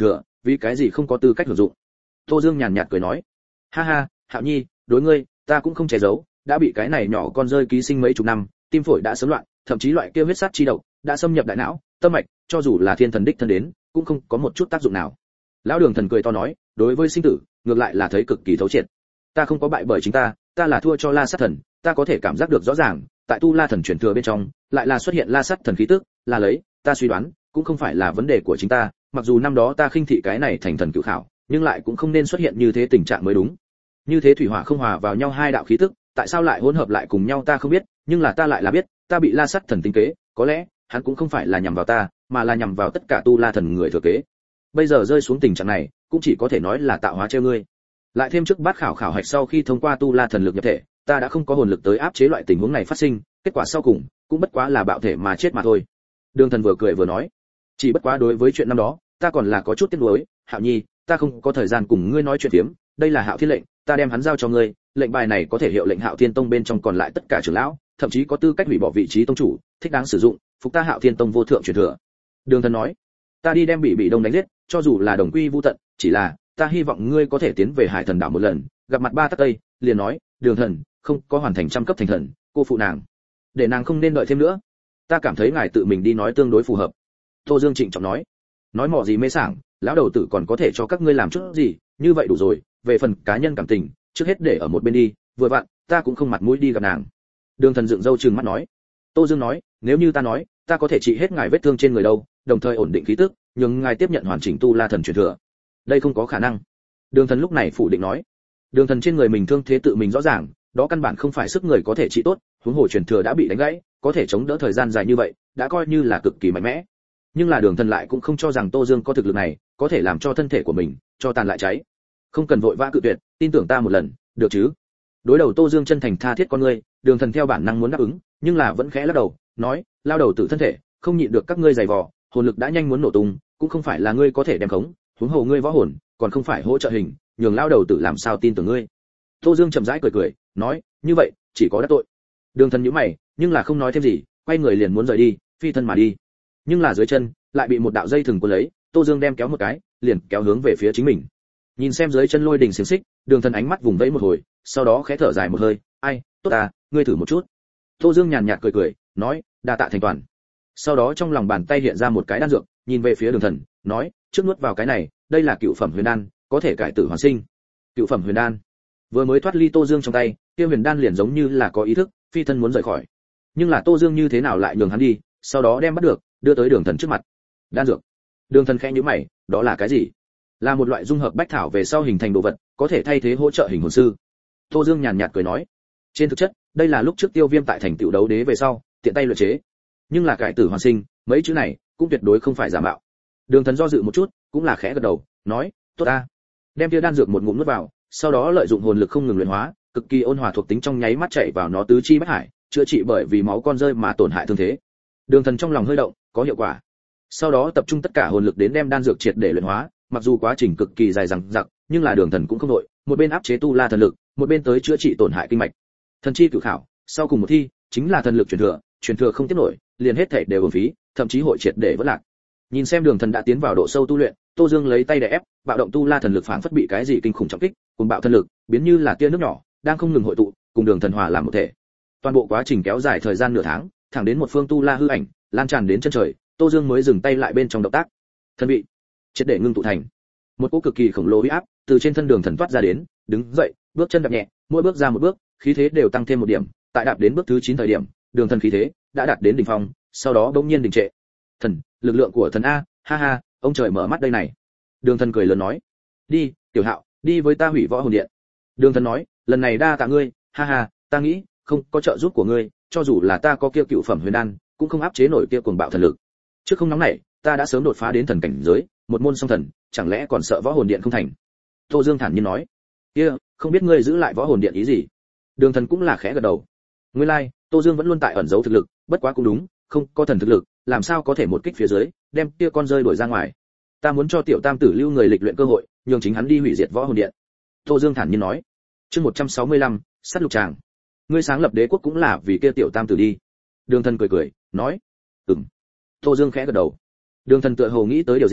Vì cái gì không có tư cách hưởng dụng? Tô Dương nhàn nhạt cười nói. Ha ha, Hạo Nhi, đối ngươi, ta cũng không che giấu, đã bị cái này nhỏ con rơi ký sinh mấy chục năm, tim phổi đã sớm loạn, thậm chí loại kia huyết sát chi độc đã xâm nhập đại não, tâm mạch, cho dù là thiên thần đích thân đến, cũng không có một chút tác dụng nào. Lão Đường Thần cười to nói, đối với sinh tử, ngược lại là thấy cực kỳ thấu triệt. Ta không có bại bởi chính ta là thua cho La Sát Thần, ta có thể cảm giác được rõ ràng, tại Tu La Thần truyền thừa bên trong, lại là xuất hiện La Sát Thần khí tức, là lấy, ta suy đoán, cũng không phải là vấn đề của chính ta, mặc dù năm đó ta khinh thị cái này thành thần cửu khảo, nhưng lại cũng không nên xuất hiện như thế tình trạng mới đúng. Như thế thủy hỏa không hòa vào nhau hai đạo khí tức, tại sao lại hỗn hợp lại cùng nhau ta không biết, nhưng là ta lại là biết, ta bị La Sát Thần tính kế, có lẽ hắn cũng không phải là nhằm vào ta, mà là nhằm vào tất cả Tu La Thần người thừa kế. Bây giờ rơi xuống tình trạng này, cũng chỉ có thể nói là tạo hóa treo ngươi. Lại thêm trước bát khảo khảo hạch sau khi thông qua Tu La Thần lực nhập thể, ta đã không có hồn lực tới áp chế loại tình huống này phát sinh, kết quả sau cùng cũng bất quá là bạo thể mà chết mà thôi. Đường Thần vừa cười vừa nói, chỉ bất quá đối với chuyện năm đó, ta còn là có chút tiếc nuối, Hạo Nhi, ta không có thời gian cùng ngươi nói chuyện phiếm, đây là Hạo Thiên lệnh, ta đem hắn giao cho ngươi, lệnh bài này có thể hiệu lệnh Hạo Thiên Tông bên trong còn lại tất cả trưởng lão, thậm chí có tư cách hủy bỏ vị trí tông chủ, thích đáng sử dụng, phục ta Hạo Thiên Tông vô thượng truyền thừa. Đường Thần nói, ta đi đem bị đông đánh giết, cho dù là đồng quy vu tận, chỉ là ta hy vọng ngươi có thể tiến về Hải Thần đảo một lần, gặp mặt ba tắc tây, liền nói, Đường Thần không có hoàn thành trăm cấp thành thần, cô phụ nàng, để nàng không nên đợi thêm nữa. Ta cảm thấy ngài tự mình đi nói tương đối phù hợp. Tô Dương trịnh trọng nói mỏ gì mê sảng, lão đầu tử còn có thể cho các ngươi làm chút gì, như vậy đủ rồi, về phần cá nhân cảm tình, trước hết để ở một bên đi, vừa vặn, ta cũng không mặt mũi đi gặp nàng. Đường Thần dựng râu trừng mắt nói. Tô Dương nói, nếu như ta nói, ta có thể trị hết ngài vết thương trên người đâu, đồng thời ổn định khí tức, nhưng ngài tiếp nhận hoàn chỉnh Tu La Thần truyền thừa. Đây không có khả năng. Đường Thần lúc này phủ định nói. Đường Thần trên người mình thương thế tự mình rõ ràng, đó căn bản không phải sức người có thể trị tốt, huống hồ truyền thừa đã bị đánh gãy, có thể chống đỡ thời gian dài như vậy, đã coi như là cực kỳ mạnh mẽ. Nhưng là Đường Thần lại cũng không cho rằng Tô Dương có thực lực này, có thể làm cho thân thể của mình cho tàn lại cháy. Không cần vội vã cự tuyệt, tin tưởng ta một lần, được chứ? Đối đầu Tô Dương chân thành tha thiết con ngươi, Đường Thần theo bản năng muốn đáp ứng, nhưng là vẫn khẽ lắc đầu, nói, lao đầu tử thân thể, không nhịn được các ngươi giày vò, hồn lực đã nhanh muốn nổ tung, cũng không phải là ngươi có thể đem khống, huống hồ ngươi võ hồn, còn không phải hỗ trợ hình, nhường lao đầu tử làm sao tin tưởng ngươi. Tô Dương chậm rãi cười, nói, như vậy, chỉ có đắc tội. Đường Thần nhíu mày, nhưng là không nói thêm gì, quay người liền muốn rời đi, phi thân mà đi. Nhưng là dưới chân, lại bị một đạo dây thừng cuốn lấy, Tô Dương đem kéo một cái, liền kéo hướng về phía chính mình. Nhìn xem dưới chân lôi đỉnh xiềng xích, Đường Thần ánh mắt vùng vẫy một hồi, sau đó khẽ thở dài một hơi, ai, tốt à, ngươi thử một chút. Tô Dương nhàn nhạt cười, nói, đa tạ thành toàn. Sau đó trong lòng bàn tay hiện ra một cái đan dược, nhìn về phía Đường Thần, nói, trước nuốt vào cái này, đây là cựu phẩm huyền đan, có thể cải tử hoàn sinh. Cựu phẩm huyền đan. Vừa mới thoát ly Tô Dương trong tay, kia huyền đan liền giống như là có ý thức, phi thân muốn rời khỏi. Nhưng là Tô Dương như thế nào lại nhường hắn đi, sau đó đem bắt được, đưa tới Đường Thần trước mặt. Đan dược. Đường Thần khẽ nhíu mày, đó là cái gì? Là một loại dung hợp bách thảo về sau hình thành đồ vật, có thể thay thế hỗ trợ hình hồn sư. Tô Dương nhàn nhạt cười nói, trên thực chất, đây là lúc trước Tiêu Viêm tại thành tựu đấu đế về sau, tiện tay luyện chế. Nhưng là cải tử hoàn sinh, mấy chữ này cũng tuyệt đối không phải giả mạo. Đường Thần do dự một chút, cũng là khẽ gật đầu, nói, tốt a. Đem kia đan dược một ngụm nuốt vào, sau đó lợi dụng hồn lực không ngừng luyện hóa, cực kỳ ôn hòa thuộc tính trong nháy mắt chạy vào nó tứ chi bách hải, chữa trị bởi vì máu con rơi mà tổn hại thương thế. Đường Thần trong lòng hơi động, có hiệu quả. Sau đó tập trung tất cả hồn lực đến đem đan dược triệt để luyện hóa, mặc dù quá trình cực kỳ dài dằng dặc, nhưng là Đường Thần cũng không đội, một bên áp chế Tu La thần lực, một bên tới chữa trị tổn hại kinh mạch. Thần chi cửu khảo, sau cùng một thi, chính là thần lực truyền thừa không tiếp nổi, liền hết thảy đều uổng phí, thậm chí hội triệt để vỡ lạc. Nhìn xem Đường Thần đã tiến vào độ sâu tu luyện, Tô Dương lấy tay đè ép, bạo động Tu La thần lực phảng phất bị cái gì kinh khủng trọng kích, cùng bạo thần lực, biến như là tia nước nhỏ, đang không ngừng hội tụ, cùng Đường Thần hòa làm một thể. Toàn bộ quá trình kéo dài thời gian nửa tháng, thẳng đến một phương Tu La hư ảnh, lan tràn đến chân trời, Tô Dương mới dừng tay lại bên trong động tác. Thần bị triệt để ngưng tụ thành một cỗ cực kỳ khổng lồ uy áp từ trên thân Đường Thần toát ra đến, đứng dậy, bước chân đạp nhẹ, mỗi bước ra một bước, khí thế đều tăng thêm một điểm, tại đạp đến bước thứ 9 thời điểm, Đường Thần khí thế đã đạt đến đỉnh phong, sau đó bỗng nhiên đình trệ. Thần, lực lượng của thần a, ha ha, ông trời mở mắt đây này. Đường Thần cười lớn nói, đi, Tiểu Hạo, đi với ta hủy võ hồn điện. Đường Thần nói, lần này đa tạ ngươi, ha ha, ta nghĩ không có trợ giúp của ngươi, cho dù là ta có kia cựu phẩm huyền đan, cũng không áp chế nổi kia cuồng bạo thần lực. Trước không nóng này, ta đã sớm đột phá đến thần cảnh giới, một môn song thần, chẳng lẽ còn sợ võ hồn điện không thành? Tô Dương thản nhiên nói, không biết ngươi giữ lại võ hồn điện ý gì? Đường Thần cũng là khẽ gật đầu. Nguyên lai, Tô Dương vẫn luôn tại ẩn giấu thực lực, bất quá cũng đúng, không có thần thực lực, làm sao có thể một kích phía dưới, đem kia con rơi đuổi ra ngoài. Ta muốn cho tiểu tam tử lưu người lịch luyện cơ hội, nhường chính hắn đi hủy diệt võ hồn điện. Tô Dương thản nhiên nói. Chương 165, sát lục tràng. Ngươi sáng lập đế quốc cũng là vì kia tiểu tam tử đi. Đường Thần cười, nói, Tô Dương khẽ gật đầu. Đường Thần tựa hồ nghĩ tới điều gì,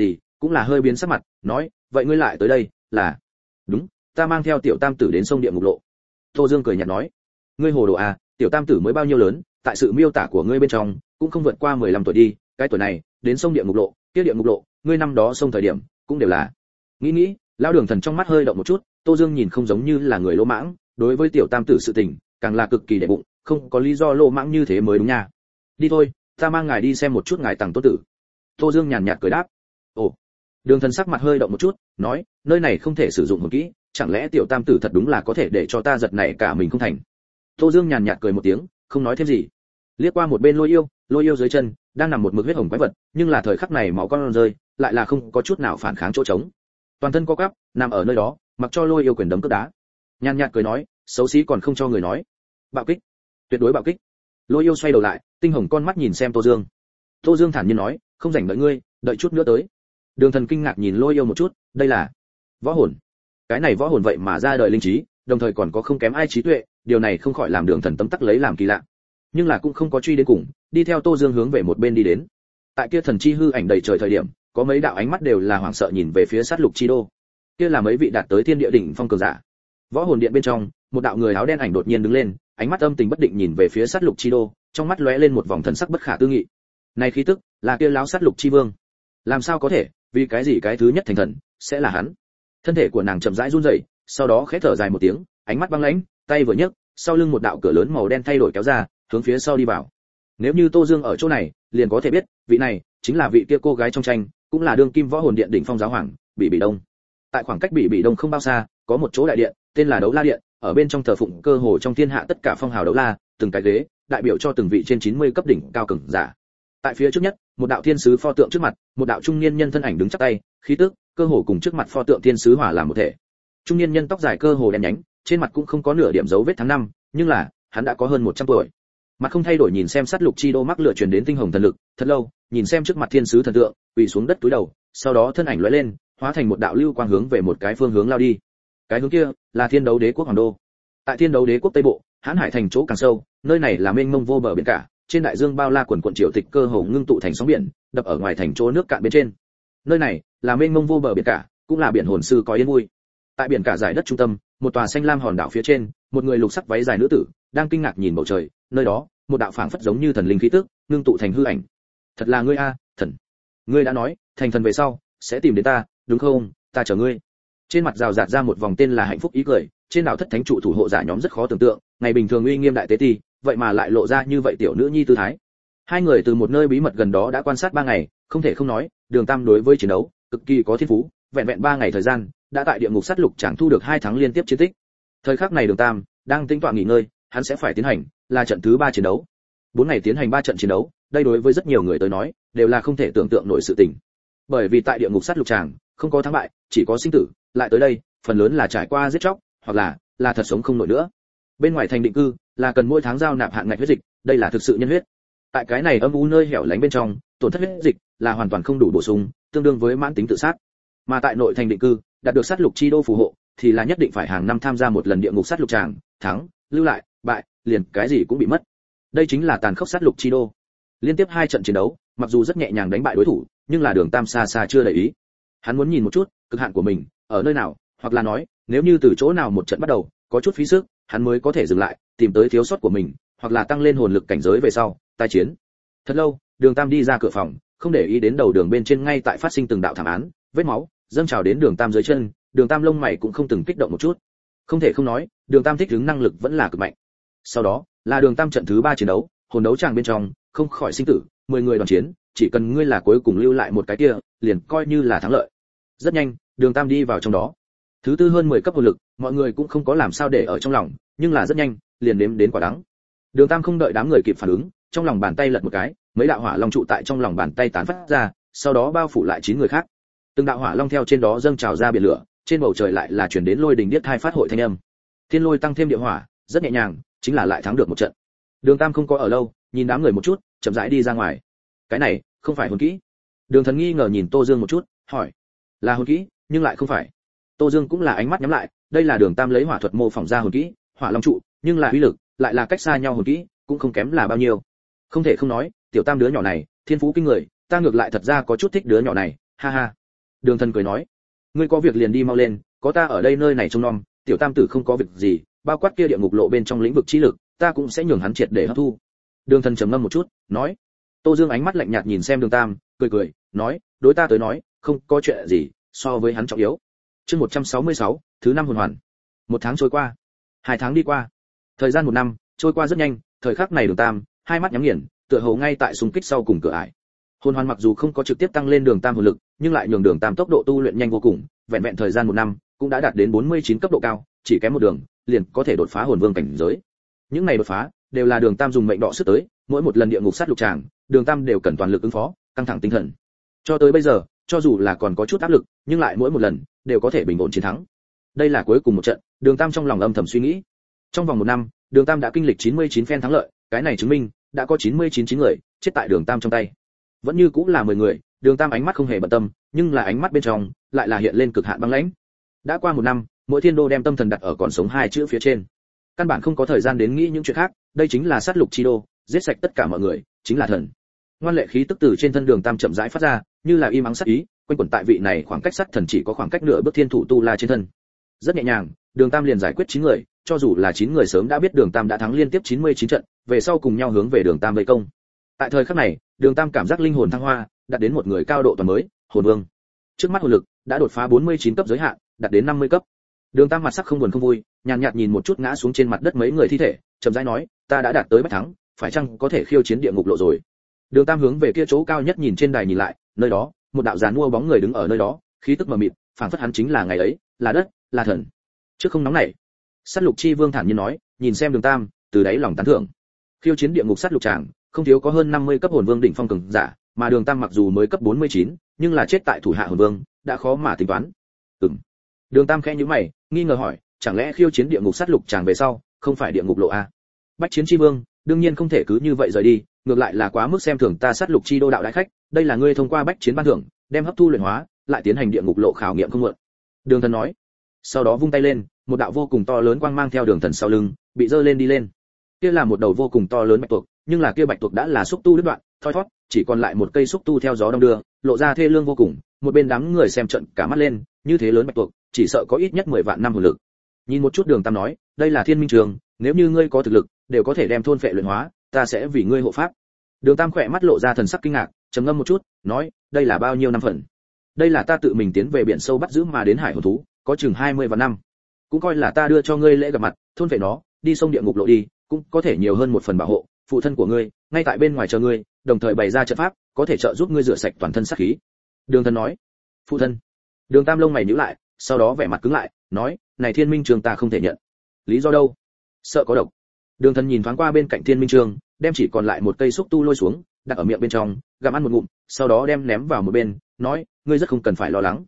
cũng là hơi biến sắc mặt, nói, vậy ngươi lại tới đây, là? Đúng, ta mang theo tiểu tam tử đến sông địa ngục lộ. Tô Dương cười nhạt nói, ngươi hồ đồ à, tiểu tam tử mới bao nhiêu lớn, tại sự miêu tả của ngươi bên trong, cũng không vượt qua 15 tuổi đi, cái tuổi này, đến sông địa ngục lộ, kia địa ngục lộ, ngươi năm đó sông thời điểm, cũng đều là. Nghĩ, lão Đường Thần trong mắt hơi động một chút, Tô Dương nhìn không giống như là người lỗ mãng, đối với tiểu tam tử sự tình, càng là cực kỳ để bụng, không có lý do lỗ mãng như thế mới đúng nha. Đi thôi, ta mang ngài đi xem một chút ngài tàng tốt tử. Tô Dương nhàn nhạt cười đáp. Ồ. Đường Thần sắc mặt hơi động một chút, nói, nơi này không thể sử dụng hồn kỹ, chẳng lẽ tiểu tam tử thật đúng là có thể để cho ta giật nảy cả mình không thành. Tô Dương nhàn nhạt cười một tiếng, không nói thêm gì. Liếc qua một bên Lôi Yêu dưới chân đang nằm một mực huyết hồng quái vật, nhưng là thời khắc này máu con rơi, lại là không có chút nào phản kháng chỗ trống. Toàn thân co quắp, nằm ở nơi đó, mặc cho Lôi Yêu quyền đấm cước đá. Nhàn nhạt cười nói, xấu xí còn không cho người nói. Bạo kích, tuyệt đối bạo kích. Lôi Yêu xoay đầu lại, tinh hồng con mắt nhìn xem Tô Dương. Tô Dương thản nhiên nói, không rảnh đợi ngươi, đợi chút nữa tới. Đường Thần kinh ngạc nhìn Lôi Yêu một chút, đây là võ hồn. Cái này võ hồn vậy mà ra đời linh trí, đồng thời còn có không kém ai trí tuệ, điều này không khỏi làm Đường Thần tấm tắc lấy làm kỳ lạ. Nhưng là cũng không có truy đến cùng, đi theo Tô Dương hướng về một bên đi đến. Tại kia thần chi hư ảnh đầy trời thời điểm, có mấy đạo ánh mắt đều là hoảng sợ nhìn về phía sát lục chi đô. Kia là mấy vị đạt tới thiên địa đỉnh phong cường giả. Võ hồn điện bên trong, một đạo người áo đen ảnh đột nhiên đứng lên, ánh mắt âm tình bất định nhìn về phía sát lục chi đô, trong mắt lóe lên một vòng thần sắc bất khả tư nghị. Này khí tức, là kia lão sát lục chi vương. Làm sao có thể, vì cái gì cái thứ nhất thành thần sẽ là hắn? Thân thể của nàng chậm rãi run rẩy, sau đó khẽ thở dài một tiếng, ánh mắt băng lãnh, tay vừa nhấc, sau lưng một đạo cửa lớn màu đen thay đổi kéo ra, hướng phía sau đi vào. Nếu như Tô Dương ở chỗ này, liền có thể biết, vị này chính là vị kia cô gái trong tranh, cũng là đương kim võ hồn điện đỉnh phong giáo hoàng, Bỉ Đông. Tại khoảng cách Bỉ Đông không bao xa, có một chỗ đại điện, tên là Đấu La điện, ở bên trong thờ phụng cơ hồ trong thiên hạ tất cả phong hào đấu la, từng cái ghế, đại biểu cho từng vị trên 90 cấp đỉnh cao cường giả. Tại phía trước nhất, một đạo thiên sứ pho tượng trước mặt, một đạo trung niên nhân thân ảnh đứng chắp tay, khí tức cơ hồ cùng trước mặt pho tượng thiên sứ hòa làm một thể. Trung niên nhân tóc dài cơ hồ đen nhánh, trên mặt cũng không có nửa điểm dấu vết tháng năm, nhưng là hắn đã có hơn 100 tuổi. Mặt không thay đổi nhìn xem sát lục chi đô mắc lửa truyền đến tinh hồng thần lực, thật lâu, nhìn xem trước mặt thiên sứ thần tượng, quỳ xuống đất cúi đầu, sau đó thân ảnh lóe lên, hóa thành một đạo lưu quang hướng về một cái phương hướng lao đi. Cái hướng kia là Thiên Đấu Đế quốc hoàng đô. Tại Thiên Đấu Đế quốc tây bộ, Hán Hải thành chỗ càng sâu, nơi này là mênh mông vô bờ biển cả, trên đại dương bao la quần quần triều tịch cơ hồ ngưng tụ thành sóng biển, đập ở ngoài thành chỗ nước cạn bên trên. Nơi này là mênh mông vô bờ biển cả, cũng là biển hồn sư có yên vui. Tại biển cả giải đất trung tâm, một tòa xanh lam hòn đảo phía trên, một người lục sắc váy dài nữ tử đang kinh ngạc nhìn bầu trời, nơi đó, một đạo phảng phất giống như thần linh khí tức, ngưng tụ thành hư ảnh. Thật là ngươi a, thần. Ngươi đã nói, thành thần về sau sẽ tìm đến ta, đúng không? Ta chờ ngươi. Trên mặt rào rạt ra một vòng tên là hạnh phúc ý cười, trên đảo thất thánh trụ thủ hộ giả nhóm rất khó tưởng tượng, ngày bình thường uy nghiêm đại tế ti, vậy mà lại lộ ra như vậy tiểu nữ nhi tư thái. Hai người từ một nơi bí mật gần đó đã quan sát 3 ngày, không thể không nói, Đường Tam đối với chiến đấu cực kỳ có thiên phú, vẹn vẹn 3 ngày thời gian, đã tại địa ngục sát lục chẳng thu được 2 tháng liên tiếp chiến tích. Thời khắc này Đường Tam đang tính toán nghỉ ngơi, hắn sẽ phải tiến hành là trận thứ 3 chiến đấu. 4 ngày tiến hành 3 trận chiến đấu, đây đối với rất nhiều người tới nói, đều là không thể tưởng tượng nổi sự tình. Bởi vì tại địa ngục sát lục tràng, không có thắng bại, chỉ có sinh tử, lại tới đây, phần lớn là trải qua giết chóc, hoặc là thật sống không nổi nữa. Bên ngoài thành định cư, là cần mỗi tháng giao nạp hạn ngạch huyết dịch, đây là thực sự nhân huyết. Tại cái này âm u nơi hẻo lánh bên trong, tổn thất huyết dịch là hoàn toàn không đủ bổ sung, tương đương với mãn tính tự sát. Mà tại nội thành định cư, đạt được sát lục chi đô phù hộ, thì là nhất định phải hàng năm tham gia một lần địa ngục sát lục tràng, thắng, lưu lại, bại, liền cái gì cũng bị mất. Đây chính là tàn khốc sát lục chi đô. Liên tiếp 2 trận chiến đấu, mặc dù rất nhẹ nhàng đánh bại đối thủ, nhưng là Đường Tam xa xa chưa để ý. Hắn muốn nhìn một chút, cực hạn của mình ở nơi nào, hoặc là nói, nếu như từ chỗ nào một trận bắt đầu, có chút phí sức, hắn mới có thể dừng lại, tìm tới thiếu sót của mình, hoặc là tăng lên hồn lực cảnh giới về sau, tái chiến. Thật lâu, Đường Tam đi ra cửa phòng, không để ý đến đầu đường bên trên ngay tại phát sinh từng đạo thảm án, vết máu dâng trào đến Đường Tam dưới chân, Đường Tam lông mày cũng không từng kích động một chút. Không thể không nói, Đường Tam thích ứng năng lực vẫn là cực mạnh. Sau đó, là Đường Tam trận thứ 3 chiến đấu, hồn đấu tràng bên trong, không khỏi sinh tử, 10 người đoàn chiến, chỉ cần ngươi là cuối cùng lưu lại một cái kia, liền coi như là thắng lợi. Rất nhanh, Đường Tam đi vào trong đó. Thứ tư hơn 10 cấp hồn lực, mọi người cũng không có làm sao để ở trong lòng, nhưng là rất nhanh, liền đếm đến quả đắng. Đường Tam không đợi đám người kịp phản ứng, trong lòng bàn tay lật một cái, mấy đạo hỏa long trụ tại trong lòng bàn tay tán phát ra, sau đó bao phủ lại 9 người khác. Từng đạo hỏa long theo trên đó dâng trào ra biển lửa, trên bầu trời lại là truyền đến lôi đình điếc tai phát hội thanh âm. Thiên lôi tăng thêm địa hỏa, rất nhẹ nhàng, chính là lại thắng được một trận. Đường Tam không có ở lâu, nhìn đám người một chút, chậm rãi đi ra ngoài. Cái này, không phải hồn kỹ. Đường Thần nghi ngờ nhìn Tô Dương một chút, hỏi: "Là hồn kỹ, nhưng lại không phải?" Tô Dương cũng là ánh mắt nhắm lại, đây là Đường Tam lấy hỏa thuật mô phỏng ra hồn kỹ, hỏa long trụ, nhưng là uy lực lại là cách xa nhau hồn kỹ, cũng không kém là bao nhiêu. Không thể không nói, tiểu Tam đứa nhỏ này, thiên phú kinh người, ta ngược lại thật ra có chút thích đứa nhỏ này, ha ha. Đường Thần cười nói, ngươi có việc liền đi mau lên, có ta ở đây nơi này trông nom, tiểu tam tử không có việc gì, bao quát kia địa ngục lộ bên trong lĩnh vực chi lực, ta cũng sẽ nhường hắn triệt để hấp thu. Đường Thần trầm ngâm một chút, nói. Tô Dương ánh mắt lạnh nhạt nhìn xem Đường Tam, cười, nói, đối ta tới nói, không có chuyện gì, so với hắn trọng yếu. Chương 166, thứ 5 hồn hoàn. Một tháng trôi qua, 2 tháng đi qua, thời gian 1 năm trôi qua rất nhanh. Thời khắc này Đường Tam hai mắt nhắm nghiền, tựa hồ ngay tại xung kích sau cùng cửa ải. Hồn hoàn mặc dù không có trực tiếp tăng lên Đường Tam hồn lực, nhưng lại nhường Đường Tam tốc độ tu luyện nhanh vô cùng, vẹn vẹn thời gian 1 năm, cũng đã đạt đến 49 cấp độ cao, chỉ kém một đường, liền có thể đột phá hồn vương cảnh giới. Những này đột phá đều là Đường Tam dùng mệnh đọ sức tới, mỗi một lần địa ngục sát lục tràng, Đường Tam đều cần toàn lực ứng phó, căng thẳng tinh thần. Cho tới bây giờ, cho dù là còn có chút áp lực, nhưng lại mỗi một lần đều có thể bình ổn chiến thắng. Đây là cuối cùng một trận, Đường Tam trong lòng âm thầm suy nghĩ. Trong vòng 1 năm, Đường Tam đã kinh lịch 99 phen thắng lợi, cái này chứng minh đã có 99 người chết tại Đường Tam trong tay. Vẫn như cũng là 10 người, Đường Tam ánh mắt không hề bận tâm, nhưng là ánh mắt bên trong lại là hiện lên cực hạn băng lãnh. Đã qua 1 năm, Mỗi Thiên Đô đem tâm thần đặt ở còn sống 2 chữ phía trên. Căn bản không có thời gian đến nghĩ những chuyện khác, đây chính là sát lục chi đô, giết sạch tất cả mọi người, chính là thần. Ngoan lệ khí tức từ trên thân Đường Tam chậm rãi phát ra, như là im ắng sát ý, quanh quẩn tại vị này khoảng cách sát thần chỉ có khoảng cách nửa bước thiên thủ tu la trên thân. Rất nhẹ nhàng, Đường Tam liền giải quyết 9 người, cho dù là 9 người sớm đã biết Đường Tam đã thắng liên tiếp 99 trận, về sau cùng nhau hướng về Đường Tam vây công. Tại thời khắc này, Đường Tam cảm giác linh hồn thăng hoa, đạt đến một người cao độ toàn mới, hồn vương. Trước mắt hồn lực đã đột phá 49 cấp giới hạn, đạt đến 50 cấp. Đường Tam mặt sắc không buồn không vui, nhàn nhạt nhìn một chút ngã xuống trên mặt đất mấy người thi thể, chậm rãi nói, ta đã đạt tới bách thắng, phải chăng có thể khiêu chiến địa ngục lộ rồi. Đường Tam hướng về kia chỗ cao nhất nhìn trên đài nhìn lại, nơi đó, một đạo giàn mua bóng người đứng ở nơi đó, khí tức mờ mịt, phảng phất hắn chính là ngày ấy, là đất, là thần. Trước không nóng nảy, Sát Lục Chi Vương thản nhiên nói, nhìn xem Đường Tam, từ đáy lòng tán thưởng. Khiêu chiến địa ngục sát lục tràng, không thiếu có hơn 50 cấp hồn vương đỉnh phong cường giả, mà Đường Tam mặc dù mới cấp 49, nhưng là chết tại thủ hạ hồn vương, đã khó mà tính toán. Đường Tam khẽ nhíu mày, nghi ngờ hỏi, chẳng lẽ khiêu chiến địa ngục sát lục tràng về sau, không phải địa ngục lộ a? Bách Chiến Chi Vương, đương nhiên không thể cứ như vậy rời đi, ngược lại là quá mức xem thường ta Sát Lục Chi đô đạo đại khách, đây là ngươi thông qua bách chiến ban thưởng, đem hấp thu luyện hóa, lại tiến hành địa ngục lộ khảo nghiệm không muộn. Đường Thần nói. Sau đó vung tay lên, một đạo vô cùng to lớn quang mang theo Đường Thần sau lưng, bị dơ lên đi lên. Kia là một đầu vô cùng to lớn bạch tuộc, nhưng là kia bạch tuộc đã là xúc tu đứt đoạn, thoi thoát, chỉ còn lại một cây xúc tu theo gió đông đưa, lộ ra thê lương vô cùng, một bên đám người xem trận cả mắt lên, như thế lớn bạch tuộc, chỉ sợ có ít nhất 10 vạn năm hồn lực. Nhìn một chút Đường Tam nói, đây là Thiên Minh Trường, nếu như ngươi có thực lực, đều có thể đem thôn phệ luyện hóa, ta sẽ vì ngươi hộ pháp. Đường Tam khỏe mắt lộ ra thần sắc kinh ngạc, trầm ngâm một chút, nói, đây là bao nhiêu năm phần? Đây là ta tự mình tiến về biển sâu bắt giữ mà đến hải hồn thú, có chừng 20 vạn năm. Cũng coi là ta đưa cho ngươi lễ gặp mặt, thôn phệ nó, đi sông địa ngục lộ đi, cũng có thể nhiều hơn một phần bảo hộ, phụ thân của ngươi, ngay tại bên ngoài chờ ngươi, đồng thời bày ra trận pháp, có thể trợ giúp ngươi rửa sạch toàn thân sát khí. Đường Thần nói, phụ thân. Đường Tam lông mày nhíu lại, sau đó vẻ mặt cứng lại, nói, này Thiên Minh Trường ta không thể nhận. Lý do đâu? Sợ có độc. Đường Thần nhìn thoáng qua bên cạnh Thiên Minh Trường, đem chỉ còn lại một cây xúc tu lôi xuống, đặt ở miệng bên trong, gặm ăn một ngụm, sau đó đem ném vào một bên, nói, ngươi rất không cần phải lo lắng.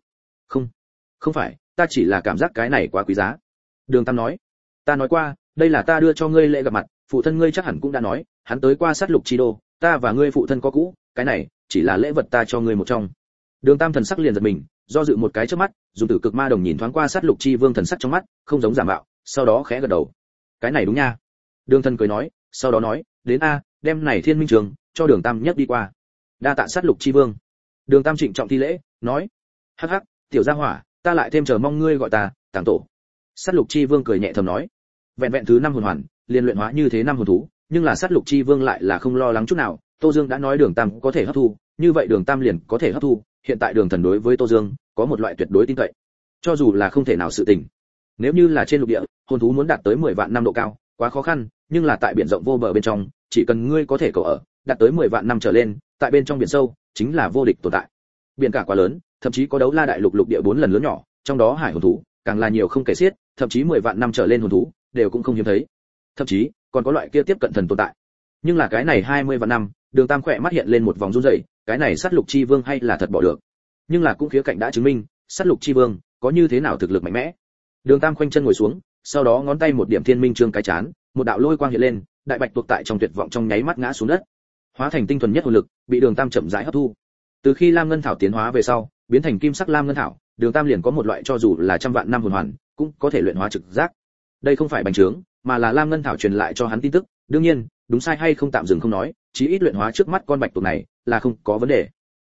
Không phải, ta chỉ là cảm giác cái này quá quý giá. Đường Tam nói, ta nói qua, đây là ta đưa cho ngươi lễ gặp mặt, phụ thân ngươi chắc hẳn cũng đã nói, hắn tới qua sát lục chi đô, ta và ngươi phụ thân có cũ, cái này chỉ là lễ vật ta cho ngươi một trong. Đường Tam thần sắc liền giật mình, do dự một cái trước mắt, dùng Tử Cực Ma Đồng nhìn thoáng qua Sát Lục Chi Vương thần sắc trong mắt, không giống giả mạo, sau đó khẽ gật đầu. Cái này đúng nha. Đường Thần cười nói, sau đó nói, đến a, đem này Thiên Minh Trường cho Đường Tam nhất đi qua. Đa tạ Sát Lục Chi Vương. Đường Tam trịnh trọng thi lễ, nói, hắc hắc, tiểu gia hỏa, ta lại thêm chờ mong ngươi gọi ta Tàng Tổ. Sát Lục Chi Vương cười nhẹ thầm nói, vẹn vẹn thứ 5 hồn hoàn, liền luyện hóa như thế 5 hồn thú, nhưng là Sát Lục Chi Vương lại là không lo lắng chút nào, Tô Dương đã nói Đường Tam có thể hấp thu, như vậy Đường Tam liền có thể hấp thu, hiện tại Đường Thần đối với Tô Dương có một loại tuyệt đối tin cậy. Cho dù là không thể nào sự tình. Nếu như là trên lục địa, hồn thú muốn đạt tới 10 vạn năm độ cao, quá khó khăn, nhưng là tại biển rộng vô bờ bên trong, chỉ cần ngươi có thể cầu ở, đạt tới 10 vạn năm trở lên, tại bên trong biển sâu, chính là vô địch tồn tại. Biển cả quá lớn, thậm chí có đấu la đại lục lục địa 4 lần lớn nhỏ, trong đó hải hồn thú càng là nhiều không kể xiết, thậm chí 10 vạn năm trở lên hồn thú đều cũng không hiếm thấy. Thậm chí còn có loại kia tiếp cận thần tồn tại. Nhưng là cái này 20 vạn năm, Đường Tam khỏe mắt hiện lên một vòng run rẩy, cái này Sát Lục Chi Vương hay là thật bỏ được. Nhưng là cũng khía cạnh đã chứng minh, Sát Lục Chi Vương có như thế nào thực lực mạnh mẽ. Đường Tam khoanh chân ngồi xuống, sau đó ngón tay một điểm Thiên Minh Chương cái chán, một đạo lôi quang hiện lên, đại bạch tuộc tại trong tuyệt vọng trong nháy mắt ngã xuống đất, hóa thành tinh thuần nhất hồn lực, bị Đường Tam chậm rãi hấp thu. Từ khi Lam Ngân Thảo tiến hóa về sau, biến thành kim sắc Lam Ngân Thảo, Đường Tam liền có một loại cho dù là trăm vạn năm hồn hoàn, cũng có thể luyện hóa trực giác. Đây không phải bành trướng, mà là Lam Ngân Thảo truyền lại cho hắn tin tức, đương nhiên, đúng sai hay không tạm dừng không nói, chí ít luyện hóa trước mắt con bạch tuộc này là không có vấn đề.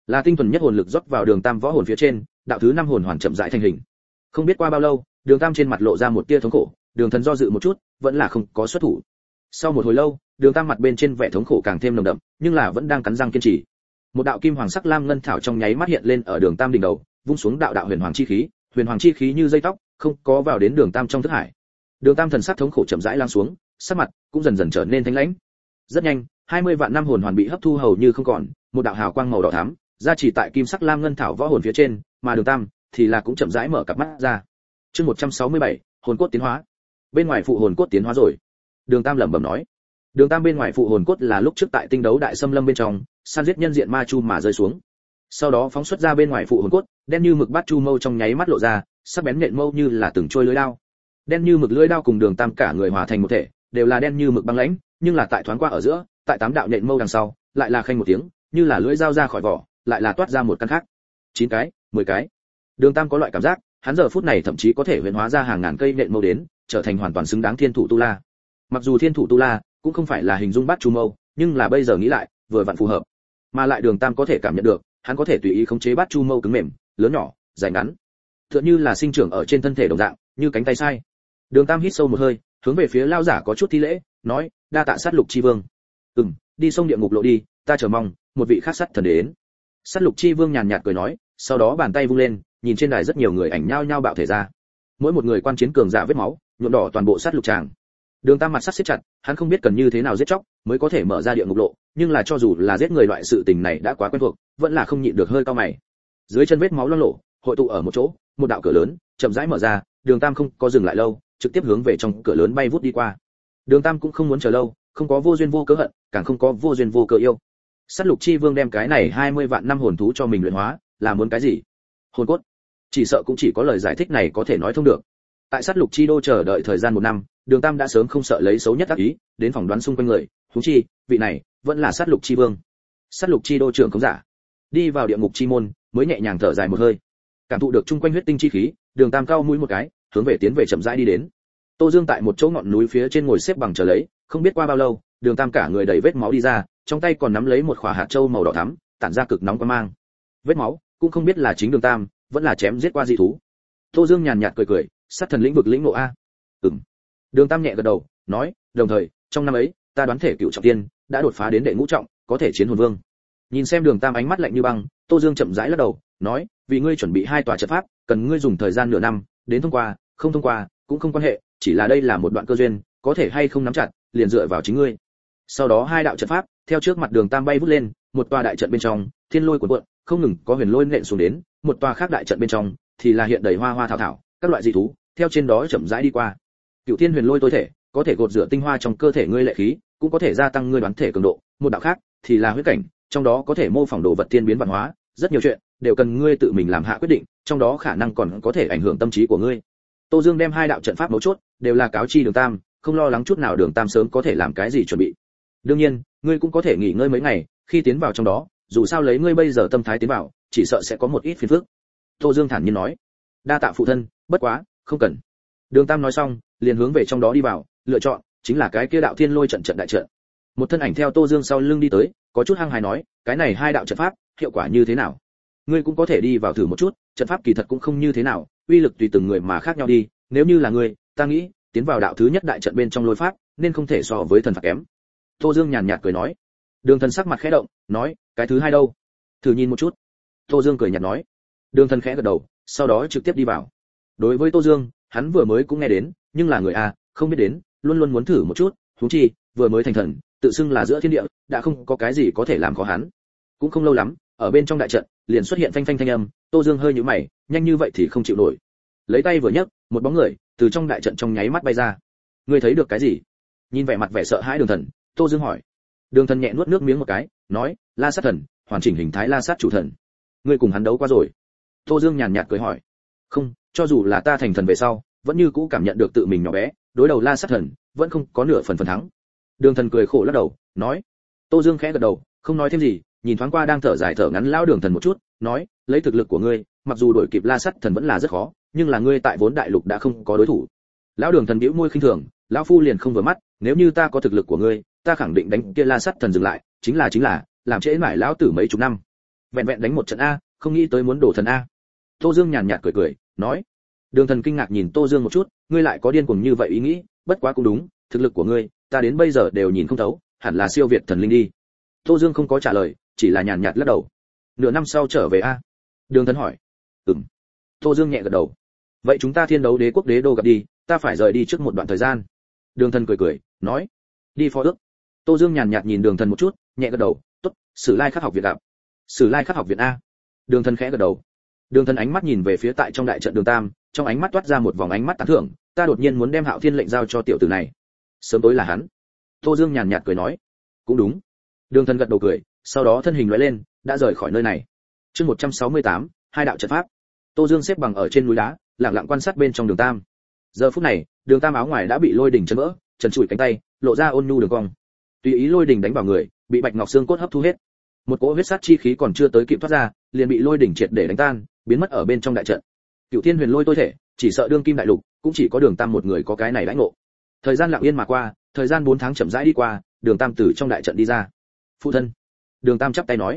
là tinh thuần nhất hồn lực rót vào đường tam võ hồn phía trên, đạo thứ 5 hồn hoàn chậm rãi thành hình. Không biết qua bao lâu, đường tam trên mặt lộ ra một tia thống khổ, đường thần do dự một chút, vẫn là không có xuất thủ. Sau một hồi lâu, đường tam mặt bên trên vẻ thống khổ càng thêm nồng đậm, nhưng là vẫn đang cắn răng kiên trì. Một đạo kim hoàng sắc lam ngân thảo trong nháy mắt hiện lên ở đường tam đỉnh đầu, vung xuống đạo đạo huyền hoàng chi khí như dây tóc, không có vào đến đường tam trong thức hải. Đường tam thần sắc thống khổ chậm rãi lắng xuống, sắc mặt cũng dần dần trở nên thanh lãnh. Rất nhanh, 20 vạn năm hồn hoàn bị hấp thu hầu như không còn, một đạo hào quang màu đỏ thắm ra chỉ tại kim sắc lam ngân thảo võ hồn phía trên, mà đường tam thì là cũng chậm rãi mở cặp mắt ra. Chương 167, hồn cốt tiến hóa. Bên ngoài phụ hồn cốt tiến hóa rồi. Đường tam lẩm bẩm nói. Đường tam bên ngoài phụ hồn cốt là lúc trước tại tinh đấu đại xâm lâm bên trong, săn giết nhân diện ma chu mà rơi xuống. Sau đó phóng xuất ra bên ngoài phụ hồn cốt, đen như mực bát chu mâu trong nháy mắt lộ ra, sắc bén nhện mâu như là từng trôi lưỡi đao. Đen như mực lưỡi đao cùng đường tam cả người hòa thành một thể, đều là đen như mực băng lãnh, nhưng là tại thoáng qua ở giữa, tại 8 đạo nhện mâu đằng sau, lại là khanh một tiếng, như là lưỡi dao ra khỏi vỏ, lại là toát ra một căn khác. 9 cái, 10 cái. Đường tam có loại cảm giác, hắn giờ phút này thậm chí có thể huyễn hóa ra hàng ngàn cây nhện mâu đến, trở thành hoàn toàn xứng đáng thiên thủ tu la. Mặc dù thiên thủ tu la cũng không phải là hình dung bát chu mâu, nhưng là bây giờ nghĩ lại, vừa vặn phù hợp. Mà lại đường tam có thể cảm nhận được, hắn có thể tùy ý khống chế bát chu mâu cứng mềm, lớn nhỏ, dài ngắn, tựa như là sinh trưởng ở trên thân thể đồng dạng, như cánh tay sai. Đường tam hít sâu một hơi, hướng về phía lao giả có chút thi lễ, nói: đa tạ sát lục chi vương. Đi sông địa ngục lộ đi, ta chờ mong một vị khác sát thần đến. Sát lục chi vương nhàn nhạt cười nói, sau đó bàn tay vung lên, nhìn trên đài rất nhiều người ảnh nhao nhao bạo thể ra. Mỗi một người quan chiến cường giả vết máu, nhuộm đỏ toàn bộ sát lục tràng. Đường tam mặt sắt siết chặt, hắn không biết cần như thế nào giết chóc mới có thể mở ra địa ngục lộ, nhưng là cho dù là giết người loại sự tình này đã quá quen thuộc, vẫn là không nhịn được hơi cau mày. Dưới chân vết máu loang lổ, hội tụ ở một chỗ, một đạo cửa lớn chậm rãi mở ra, đường tam không có dừng lại lâu, trực tiếp hướng về trong cửa lớn bay vút đi qua. Đường tam cũng không muốn chờ lâu, không có vô duyên vô cớ hận, càng không có vô duyên vô cớ yêu. Sát lục chi vương đem cái này 20 vạn năm hồn thú cho mình luyện hóa, là muốn cái gì? Hồn cốt. Chỉ sợ cũng chỉ có lời giải thích này có thể nói thông được. Tại sát lục chi đô chờ đợi thời gian 1 năm, đường tam đã sớm không sợ lấy xấu nhất ác ý đến phỏng đoán xung quanh người, huống chi vị này vẫn là sát lục chi vương. Sát lục chi đô trưởng công giả đi vào địa ngục chi môn, mới nhẹ nhàng thở dài một hơi, cảm thụ được chung quanh huyết tinh chi khí, đường tam cao mũi một cái, hướng về tiến về chậm rãi đi đến. Tô Dương tại một chỗ ngọn núi phía trên ngồi xếp bằng chờ lấy, không biết qua bao lâu, đường tam cả người đầy vết máu đi ra, trong tay còn nắm lấy một khỏa hạt châu màu đỏ thắm, tản ra cực nóng quang mang. Vết máu cũng không biết là chính đường tam vẫn là chém giết qua dị thú. Tô Dương nhàn nhạt cười cười, sát thần lĩnh vực lĩnh ngộ a. Đường tam nhẹ gật đầu, nói, đồng thời trong năm ấy ta đoán thể cựu trọng tiên đã đột phá đến đệ ngũ trọng, có thể chiến hồn vương. Nhìn xem đường tam ánh mắt lạnh như băng, Tô Dương chậm rãi lắc đầu, nói, vì ngươi chuẩn bị 2 tòa trận pháp, cần ngươi dùng thời gian nửa năm, đến thông qua, không thông qua cũng không quan hệ, chỉ là đây là một đoạn cơ duyên, có thể hay không nắm chặt, liền dựa vào chính ngươi. Sau đó 2 đạo trận pháp theo trước mặt đường tam bay vút lên, một tòa đại trận bên trong thiên lôi cuộn cuộn, không ngừng có huyền lôi nện xuống đến, một tòa khác đại trận bên trong thì là hiện đầy hoa hoa thảo thảo, các loại dị thú theo trên đó chậm rãi đi qua. Cựu thiên huyền lôi tối thể có thể gột rửa tinh hoa trong cơ thể ngươi lệ khí, cũng có thể gia tăng ngươi đoán thể cường độ. Một đạo khác thì là huyết cảnh, trong đó có thể mô phỏng đồ vật tiên biến văn hóa, rất nhiều chuyện đều cần ngươi tự mình làm hạ quyết định, trong đó khả năng còn có thể ảnh hưởng tâm trí của ngươi. Tô Dương đem 2 đạo trận pháp mấu chốt đều là cáo chi đường tam, không lo lắng chút nào đường tam sớm có thể làm cái gì chuẩn bị. Đương nhiên, ngươi cũng có thể nghỉ ngơi mấy ngày, khi tiến vào trong đó, dù sao lấy ngươi bây giờ tâm thái tiến vào, chỉ sợ sẽ có một ít phiền phức. Tô Dương thản nhiên nói, đa tạ phụ thân, bất quá không cần. Đường tam nói xong, liền hướng về trong đó đi vào, lựa chọn chính là cái kia đạo thiên lôi trận đại trận. Một thân ảnh theo Tô Dương sau lưng đi tới, có chút hăng hái nói, cái này 2 đạo trận pháp hiệu quả như thế nào? Ngươi cũng có thể đi vào thử một chút, trận pháp kỳ thật cũng không như thế nào, uy lực tùy từng người mà khác nhau đi, nếu như là ngươi, ta nghĩ tiến vào đạo thứ nhất đại trận bên trong lôi pháp, nên không thể so với thần phạt kém. Tô Dương nhàn nhạt cười nói. Đường thần sắc mặt khẽ động, nói, cái thứ 2 đâu? Thử nhìn một chút. Tô Dương cười nhạt nói. Đường thần khẽ gật đầu, sau đó trực tiếp đi vào. Đối với Tô Dương, hắn vừa mới cũng nghe đến, nhưng là người a, không biết đến, luôn luôn muốn thử một chút, huống chi vừa mới thành thần, tự xưng là giữa thiên địa, đã không có cái gì có thể làm khó hắn. Cũng không lâu lắm, ở bên trong đại trận liền xuất hiện phanh phanh thanh âm. Tô Dương hơi nhíu mày, nhanh như vậy thì không chịu nổi. Lấy tay vừa nhấc, một bóng người từ trong đại trận trong nháy mắt bay ra. Ngươi thấy được cái gì? Nhìn vẻ mặt vẻ sợ hãi Đường thần, Tô Dương hỏi. Đường thần nhẹ nuốt nước miếng một cái, nói, La Sát thần, hoàn chỉnh hình thái La Sát chủ thần. Ngươi cùng hắn đấu qua rồi? Tô Dương nhàn nhạt cười hỏi. Không, cho dù là ta thành thần về sau, vẫn như cũ cảm nhận được tự mình nhỏ bé, đối đầu La Sát thần, vẫn không có nửa phần thắng. Đường thần cười khổ lắc đầu, nói. Tô Dương khẽ gật đầu, không nói thêm gì, nhìn thoáng qua đang thở dài thở ngắn lão Đường thần một chút, nói, lấy thực lực của ngươi, mặc dù đuổi kịp La Sát thần vẫn là rất khó, nhưng là ngươi tại vốn đại lục đã không có đối thủ. Lão Đường thần bĩu môi khinh thường, lão phu liền không vừa mắt, nếu như ta có thực lực của ngươi, ta khẳng định đánh kia La Sát thần dừng lại, chính là làm trễ mãi lão tử mấy chục năm. Vẹn vẹn đánh một trận a, không nghĩ tới muốn đổ thần a. Tô Dương nhàn nhạt cười cười, nói. Đường Thần kinh ngạc nhìn Tô Dương một chút, ngươi lại có điên cuồng như vậy ý nghĩ, bất quá cũng đúng, thực lực của ngươi, ta đến bây giờ đều nhìn không thấu, hẳn là siêu việt thần linh đi. Tô Dương không có trả lời, chỉ là nhàn nhạt lắc đầu. Nửa năm sau trở về a? Đường Thần hỏi. Tô Dương nhẹ gật đầu. Vậy chúng ta Thiên Đấu Đế quốc đế đô gặp đi, ta phải rời đi trước một đoạn thời gian. Đường Thần cười cười, nói. Đi phó ước. Tô Dương nhàn nhạt nhìn Đường Thần một chút, nhẹ gật đầu, tốt, Sử Lai Khắc học viện gặp. Sử Lai Khắc học viện a? Đường Thần khẽ gật đầu. Đường Thần ánh mắt nhìn về phía tại trong đại trận Đường Tam, trong ánh mắt toát ra một vòng ánh mắt tán thưởng, ta đột nhiên muốn đem Hạo Thiên lệnh giao cho tiểu tử này. Sớm tối là hắn. Tô Dương nhàn nhạt cười nói, cũng đúng. Đường Thần gật đầu cười, sau đó thân hình lóe lên, đã rời khỏi nơi này. Chương 168, hai đạo trận pháp. Tô Dương xếp bằng ở trên núi đá, lặng lặng quan sát bên trong Đường Tam. Giờ phút này, Đường Tam áo ngoài đã bị lôi đỉnh chấn vỡ, trần trụi cánh tay, lộ ra ôn nhu đường cong. Tùy ý lôi đỉnh đánh vào người, bị bạch ngọc xương cốt hấp thu hết. Một cỗ huyết sát chi khí còn chưa tới kịp thoát ra, liền bị lôi đỉnh triệt để đánh tan, biến mất ở bên trong đại trận. Cửu Thiên Huyền Lôi tôi thể, chỉ sợ đương kim đại lục, cũng chỉ có Đường Tam một người có cái này đãi ngộ. Thời gian lặng yên mà qua, thời gian 4 tháng chậm rãi đi qua, Đường Tam từ trong đại trận đi ra. Phụ thân. Đường Tam chắp tay nói,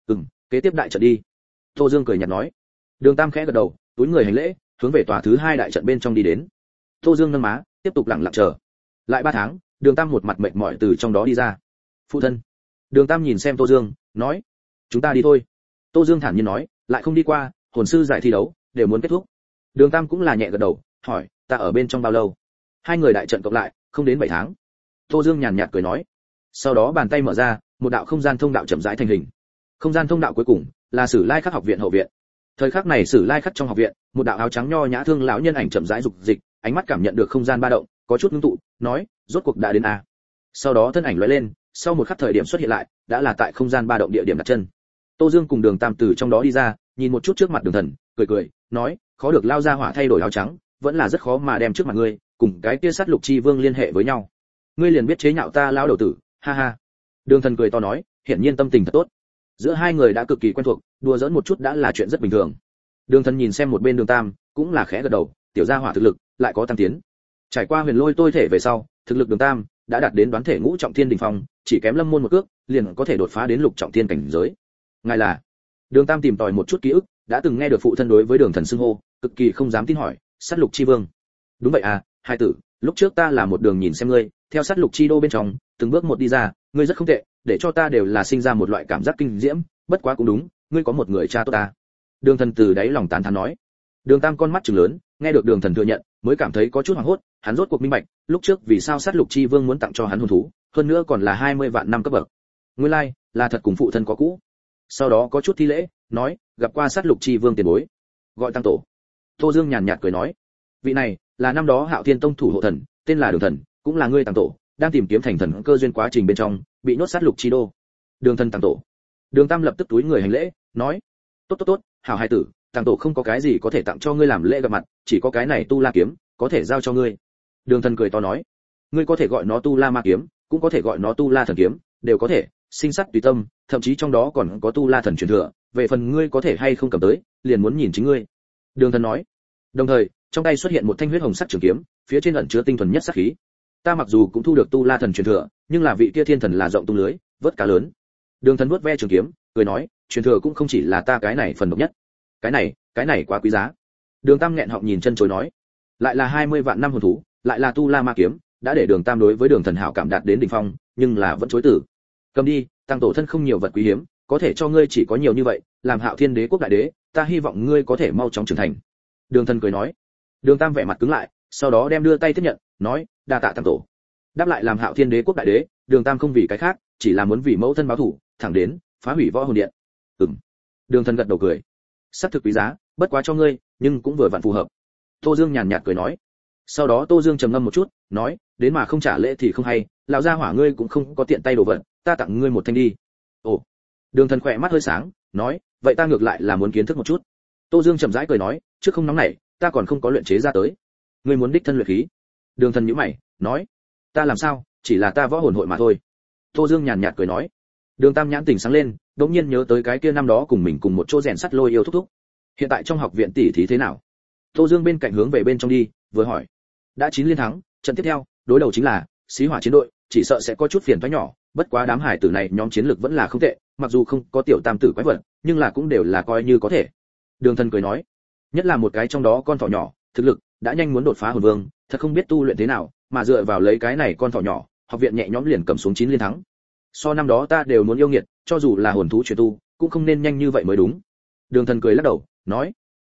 kế tiếp đại trận đi. Tô Dương cười nhạt nói. Đường Tam khẽ gật đầu, túi người hành lễ, hướng về tòa thứ 2 đại trận bên trong đi đến. Tô Dương nâng má, tiếp tục lặng lặng chờ. Lại 3 tháng, Đường Tam một mặt mệt mỏi từ trong đó đi ra. Phụ thân. Đường Tam nhìn xem Tô Dương, nói, chúng ta đi thôi. Tô Dương thản nhiên nói, lại không đi qua, hồn sư giải thi đấu đều muốn kết thúc. Đường Tam cũng là nhẹ gật đầu, hỏi, ta ở bên trong bao lâu? 2 người đại trận cộng lại, không đến 7 tháng. Tô Dương nhàn nhạt cười nói. Sau đó bàn tay mở ra, một đạo không gian thông đạo chậm rãi thành hình. Không gian thông đạo cuối cùng là Sử Lai Khắc học viện hậu viện. Thời khắc này Sử Lai Khắc trong học viện, một đạo áo trắng nho nhã thương lão nhân ảnh chậm rãi dục dịch, ánh mắt cảm nhận được không gian ba động, có chút ngưng tụ, nói, rốt cuộc đã đến a. Sau đó thân ảnh lóe lên, sau một khắc thời điểm xuất hiện lại, đã là tại không gian ba động địa điểm đặt chân. Tô Dương cùng Đường Tam từ trong đó đi ra, nhìn một chút trước mặt Đường Thần, cười cười, nói, khó được lao ra hỏa thay đổi áo trắng, vẫn là rất khó mà đem trước mặt ngươi, cùng cái kia sát lục chi vương liên hệ với nhau. Ngươi liền biết chế nhạo ta lao đầu tử, ha ha. Đường Thần cười to nói, hiển nhiên tâm tình thật tốt. Giữa hai người đã cực kỳ quen thuộc, đùa giỡn một chút đã là chuyện rất bình thường. Đường Thần nhìn xem một bên Đường Tam, cũng là khẽ gật đầu, tiểu gia hỏa thực lực lại có tăng tiến. Trải qua huyền lôi tôi thể về sau, thực lực Đường Tam đã đạt đến đoán thể ngũ trọng thiên đỉnh phong, chỉ kém Lâm Môn một cước, liền có thể đột phá đến lục trọng thiên cảnh giới. Ngài là? Đường Tam tìm tòi một chút ký ức, đã từng nghe được phụ thân đối với Đường Thần xưng hô, cực kỳ không dám tin hỏi, sát lục chi vương. Đúng vậy à, hai tử, lúc trước ta là một đường nhìn xem ngươi, theo sát lục chi đô bên trong, từng bước một đi ra, ngươi rất không tệ, để cho ta đều là sinh ra một loại cảm giác kinh diễm, bất quá cũng đúng, ngươi có một người cha tốt ta. Đường Thần từ đáy lòng tán thán nói. Đường Tam con mắt trừng lớn, nghe được Đường Thần thừa nhận, mới cảm thấy có chút hoảng hốt, hắn rốt cuộc minh bạch, lúc trước vì sao sát lục chi vương muốn tặng cho hắn hồn thú, hơn nữa còn là 20 vạn năm cấp bậc. Nguyên lai, là thật cùng phụ thân có cũ. Sau đó có chút thi lễ, nói, gặp qua sát lục chi vương tiền bối, gọi tăng tổ. Tô Dương nhàn nhạt cười nói, vị này là năm đó Hạo Thiên Tông thủ hộ thần, tên là Đường Thần, cũng là ngươi tăng tổ, đang tìm kiếm thành thần cơ duyên quá trình bên trong, bị nhốt sát lục chi đô. Đường Thần tăng tổ. Đường Tam lập tức túi người hành lễ, nói, tốt, hảo hai tử, tăng tổ không có cái gì có thể tặng cho ngươi làm lễ gặp mặt, chỉ có cái này tu la kiếm, có thể giao cho ngươi. Đường Thần cười to nói, ngươi có thể gọi nó tu la ma kiếm, cũng có thể gọi nó tu la thần kiếm, đều có thể, sinh sát tùy tâm, thậm chí trong đó còn có tu la thần truyền thừa, về phần ngươi có thể hay không cầm tới, liền muốn nhìn chính ngươi. Đường Thần nói. Đồng thời, trong tay xuất hiện một thanh huyết hồng sắc trường kiếm, phía trên ẩn chứa tinh thuần nhất sát khí. Ta mặc dù cũng thu được tu la thần truyền thừa, nhưng là vị kia thiên thần là rộng tung lưới, vớt cá lớn. Đường Thần vuốt ve trường kiếm, cười nói, truyền thừa cũng không chỉ là ta cái này phần độc nhất. Cái này quá quý giá. Đường Tam nghẹn họng nhìn chân chối nói, lại là 20 vạn năm hồn thú, lại là tu la ma kiếm, đã để Đường Tam đối với Đường Thần hảo cảm đạt đến đỉnh phong, nhưng là vẫn chối từ. Cầm đi, tăng tổ thân không nhiều vật quý hiếm, có thể cho ngươi chỉ có nhiều như vậy, làm Hạo Thiên Đế quốc đại đế, ta hy vọng ngươi có thể mau chóng trưởng thành. Đường Thần cười nói. Đường Tam vẻ mặt cứng lại, sau đó đem đưa tay tiếp nhận, nói, đa tạ tăng tổ. Đáp lại làm Hạo Thiên Đế quốc đại đế, Đường Tam không vì cái khác, chỉ là muốn vì mẫu thân báo thù, thẳng đến phá hủy võ hồn điện. Đường Thần gật đầu cười. Sắc thực quý giá, bất quá cho ngươi, nhưng cũng vừa vặn phù hợp. Tô Dương nhàn nhạt cười nói. Sau đó Tô Dương trầm ngâm một chút, nói, đến mà không trả lễ thì không hay, lão gia hỏa ngươi cũng không có tiện tay đồ vật, ta tặng ngươi một thanh đi. Ồ. Đường Thần khỏe mắt hơi sáng, nói, vậy ta ngược lại là muốn kiến thức một chút. Tô Dương chậm rãi cười nói, trước không nóng nảy, ta còn không có luyện chế ra tới. Ngươi muốn đích thân luyện khí? Đường Thần nhíu mày, nói, ta làm sao, chỉ là ta võ hồn hội mà thôi. Tô Dương nhàn nhạt cười nói. Đường Tam nhãn tỉnh sáng lên, đột nhiên nhớ tới cái kia năm đó cùng mình cùng một chỗ rèn sắt lôi yêu thúc thúc. Hiện tại trong học viện tỷ thí thế nào? Tô Dương bên cạnh hướng về bên trong đi, vừa hỏi. Đã 9 liên thắng, trận tiếp theo, đối đầu chính là Xí Hỏa chiến đội, chỉ sợ sẽ có chút phiền toái nhỏ, bất quá đám hải tử này nhóm chiến lực vẫn là không tệ, mặc dù không có tiểu tam tử quái vật, nhưng là cũng đều là coi như có thể. Đường Thần cười nói, nhất là một cái trong đó con thỏ nhỏ, thực lực đã nhanh muốn đột phá hồn vương, thật không biết tu luyện thế nào, mà dựa vào lấy cái này con thỏ nhỏ, học viện nhẹ nhõm liền cầm xuống 9 liên thắng. So năm đó ta đều muốn yêu nghiệt, cho dù là hồn thú chuyển tu, cũng không nên nhanh như vậy mới đúng. Đường Thần cười lắc đầu, nói,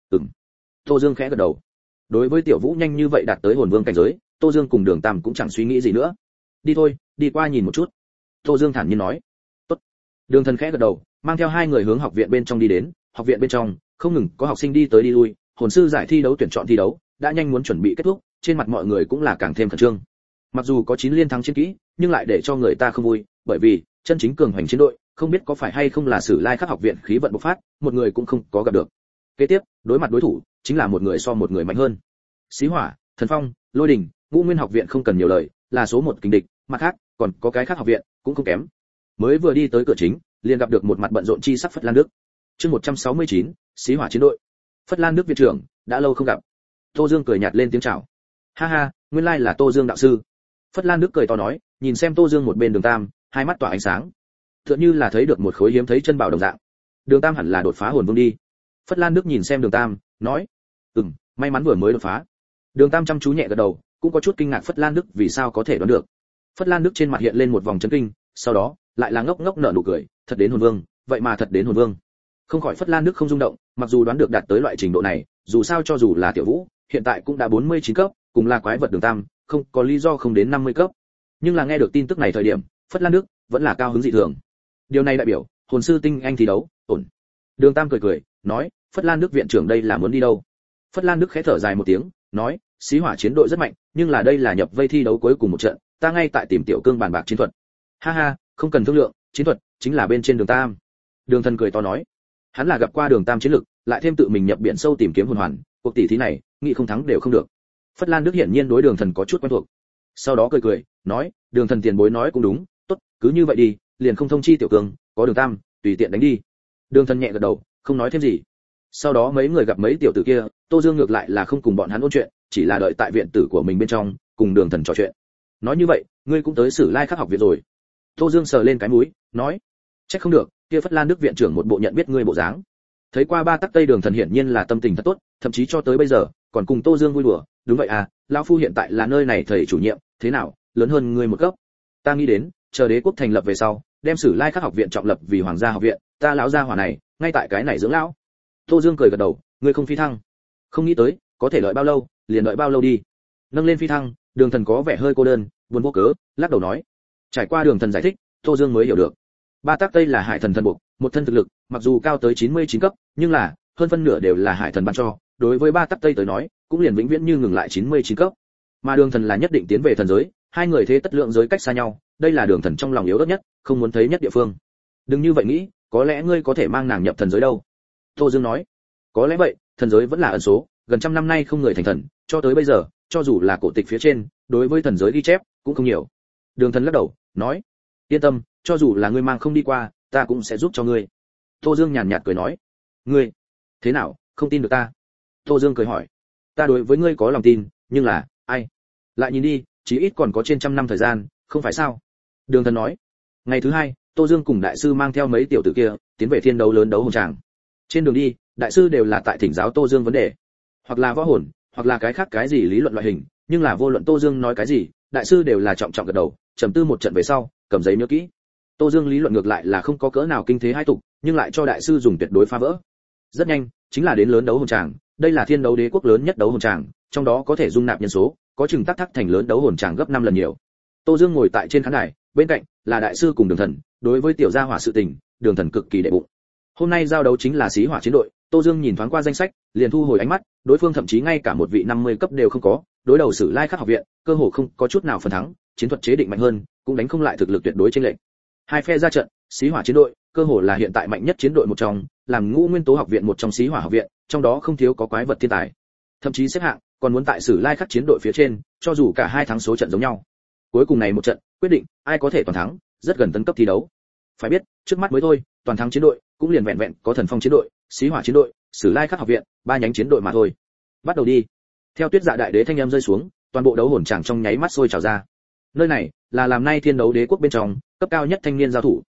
Tô Dương khẽ gật đầu. Đối với Tiểu Vũ nhanh như vậy đạt tới hồn vương cảnh giới, Tô Dương cùng Đường Tam cũng chẳng suy nghĩ gì nữa. Đi thôi, đi qua nhìn một chút. Tô Dương thản nhiên nói. Tốt. Đường Thần khẽ gật đầu, mang theo hai người hướng học viện bên trong đi đến. Học viện bên trong không ngừng có học sinh đi tới đi lui, hồn sư giải thi đấu tuyển chọn thi đấu đã nhanh muốn chuẩn bị kết thúc, trên mặt mọi người cũng là càng thêm khẩn trương. Mặc dù có 9 liên thắng chiến kỹ, nhưng lại để cho người ta không vui, bởi vì chân chính cường hành chiến đội, không biết có phải hay không là Sử Lai Khắc học viện khí vận bộc phát, một người cũng không có gặp được. Kế tiếp, đối mặt đối thủ, chính là một người so một người mạnh hơn. Xí Hỏa, Thần Phong, Lôi Đình, Ngũ Nguyên học viện không cần nhiều lời, là số 1 kình địch, mặt khác, còn có cái khác học viện cũng không kém. Mới vừa đi tới cửa chính, liền gặp được một mặt bận rộn chi sắc Phất Lan Đức. Chương 169, Xí Hỏa chiến đội. Phất Lan Đức viện trưởng, đã lâu không gặp. Tô Dương cười nhạt lên tiếng chào. Ha ha, nguyên lai là Tô Dương đạo sư. Phất Lan Đức cười to nói, nhìn xem Tô Dương một bên Đường Tam, hai mắt tỏa ánh sáng, tựa như là thấy được một khối hiếm thấy chân bảo đồng dạng. Đường Tam hẳn là đột phá hồn vương đi. Phất Lan Đức nhìn xem Đường Tam, nói, may mắn vừa mới đột phá. Đường Tam chăm chú nhẹ gật đầu, cũng có chút kinh ngạc Phất Lan Đức vì sao có thể đoán được. Phất Lan Đức trên mặt hiện lên một vòng chấn kinh, sau đó lại là ngốc ngốc nở nụ cười, thật đến hồn vương, vậy mà thật đến hồn vương. Không khỏi Phất Lan Đức không rung động, mặc dù đoán được đạt tới loại trình độ này, dù sao cho dù là Tiểu Vũ, hiện tại cũng đã 49 cấp, cùng là quái vật Đường Tam, không có lý do không đến 50 cấp. Nhưng là nghe được tin tức này thời điểm, Phất Lan Đức vẫn là cao hứng dị thường. Điều này đại biểu, hồn sư tinh anh thi đấu, ổn. Đường Tam cười cười, nói, Phất Lan Đức viện trưởng đây là muốn đi đâu? Phất Lan Đức khẽ thở dài một tiếng, nói, Xí Hỏa chiến đội rất mạnh, nhưng là đây là nhập vây thi đấu cuối cùng một trận, ta ngay tại tìm Tiểu Cương bàn bạc chiến thuật. Ha ha, không cần thương lượng, chiến thuật chính là bên trên Đường Tam. Đường Thần cười to nói, hắn là gặp qua Đường Tam chiến lực, lại thêm tự mình nhập biển sâu tìm kiếm hồn hoàn, cuộc tỷ thí này, nghĩ không thắng đều không được. Phất Lan Đức hiển nhiên đối Đường Thần có chút quen thuộc. Sau đó cười cười, nói, Đường Thần tiền bối nói cũng đúng, tốt, cứ như vậy đi, liền không thông chi Tiểu Cương, có Đường Tam, tùy tiện đánh đi. Đường Thần nhẹ gật đầu, không nói thêm gì. Sau đó mấy người gặp mấy tiểu tử kia, Tô Dương ngược lại là không cùng bọn hắn ôn chuyện, chỉ là đợi tại viện tử của mình bên trong, cùng Đường Thần trò chuyện. Nói như vậy, ngươi cũng tới Sử Lai Khắc học viện rồi? Tô Dương sờ lên cái mũi, nói, chắc không được, kia Phất Lan Đức viện trưởng một bộ nhận biết ngươi bộ dáng. Thấy qua ba tắc Tây Đường Thần hiển nhiên là tâm tình thật tốt, thậm chí cho tới bây giờ còn cùng Tô Dương vui đùa. Đúng vậy à, lão phu hiện tại là nơi này thầy chủ nhiệm, thế nào, lớn hơn ngươi một cấp. Ta nghĩ đến, chờ đế quốc thành lập về sau, đem Sử Lai Khắc học viện trọng lập vì hoàng gia học viện, ta lão gia hỏa này, ngay tại cái này dưỡng lão. Tô Dương cười gật đầu, ngươi không phi thăng? Không nghĩ tới, có thể đợi bao lâu, liền đợi bao lâu đi. Nâng lên phi thăng, Đường Thần có vẻ hơi cô đơn, buồn vô cớ, lắc đầu nói. Trải qua Đường Thần giải thích, Tô Dương mới hiểu được. Ba tác Tây là hải thần thần buộc, một thân thực lực, mặc dù cao tới 99 cấp, nhưng là hơn phân nửa đều là hải thần ban cho, đối với ba tác Tây tới nói, cũng liền vĩnh viễn như ngừng lại 99 cấp. Mà Đường Thần là nhất định tiến về thần giới, hai người thế tất lượng giới cách xa nhau, đây là Đường Thần trong lòng yếu ớt nhất, không muốn thấy nhất địa phương. Đừng như vậy nghĩ, có lẽ ngươi có thể mang nàng nhập thần giới đâu. Tô Dương nói, có lẽ vậy, thần giới vẫn là ẩn số, gần trăm năm nay không người thành thần, cho tới bây giờ, cho dù là cổ tịch phía trên, đối với thần giới ghi chép cũng không nhiều. Đường Thần lắc đầu, nói, yên tâm, cho dù là ngươi mang không đi qua, ta cũng sẽ giúp cho ngươi. Tô Dương nhàn nhạt cười nói, ngươi, thế nào, không tin được ta? Tô Dương cười hỏi, ta đối với ngươi có lòng tin, nhưng là, ai? Lại nhìn đi, chí ít còn có trên trăm năm thời gian, không phải sao? Đường Thần nói, ngày thứ hai, Tô Dương cùng đại sư mang theo mấy tiểu tử kia, tiến về thiên đấu lớn đấu hồn tràng. Trên đường đi, đại sư đều là tại thỉnh giáo Tô Dương vấn đề, hoặc là võ hồn, hoặc là cái khác cái gì lý luận loại hình, nhưng là vô luận Tô Dương nói cái gì, đại sư đều là trọng trọng gật đầu, trầm tư một trận về sau, cầm giấy nhớ kỹ. Tô Dương lý luận ngược lại là không có cỡ nào kinh thế hai tục, nhưng lại cho đại sư dùng tuyệt đối phá vỡ. Rất nhanh, chính là đến lớn đấu hồn tràng, đây là thiên đấu đế quốc lớn nhất đấu hồn tràng, trong đó có thể dung nạp nhân số, có chừng tắc thành lớn đấu hồn tràng gấp 5 lần nhiều. Tô Dương ngồi tại trên khán đài, bên cạnh là đại sư cùng Đường Thần, đối với tiểu gia hỏa sự tình, Đường Thần cực kỳ đệ bụng. Hôm nay giao đấu chính là Xí Hỏa chiến đội, Tô Dương nhìn thoáng qua danh sách, liền thu hồi ánh mắt, đối phương thậm chí ngay cả một vị 50 cấp đều không có, đối đầu Sử Lai Khắc học viện, cơ hồ không có chút nào phần thắng, chiến thuật chế định mạnh hơn, cũng đánh không lại thực lực tuyệt đối chênh lệch. Hai phe ra trận, Xí Hỏa chiến đội, cơ hồ là hiện tại mạnh nhất chiến đội một trong, làm Ngũ Nguyên tố học viện một trong Xí Hỏa học viện, trong đó không thiếu có quái vật thiên tài. Thậm chí xếp hạng, còn muốn tại Sử Lai Khắc chiến đội phía trên, cho dù cả hai thắng số trận giống nhau. Cuối cùng này một trận, quyết định ai có thể toàn thắng, rất gần tấn cấp thi đấu. Phải biết, trước mắt mới thôi, toàn thắng chiến đội, cũng liền vẹn vẹn có Thần Phong chiến đội, Xí Hỏa chiến đội, Sử Lai Khắc học viện, ba nhánh chiến đội mà thôi. Bắt đầu đi. Theo Tuyết Dạ đại đế thanh âm rơi xuống, toàn bộ đấu hồn tràng trong nháy mắt sôi trào ra. Nơi này là làm nay thiên đấu đế quốc bên trong cấp cao nhất thanh niên giao thủ.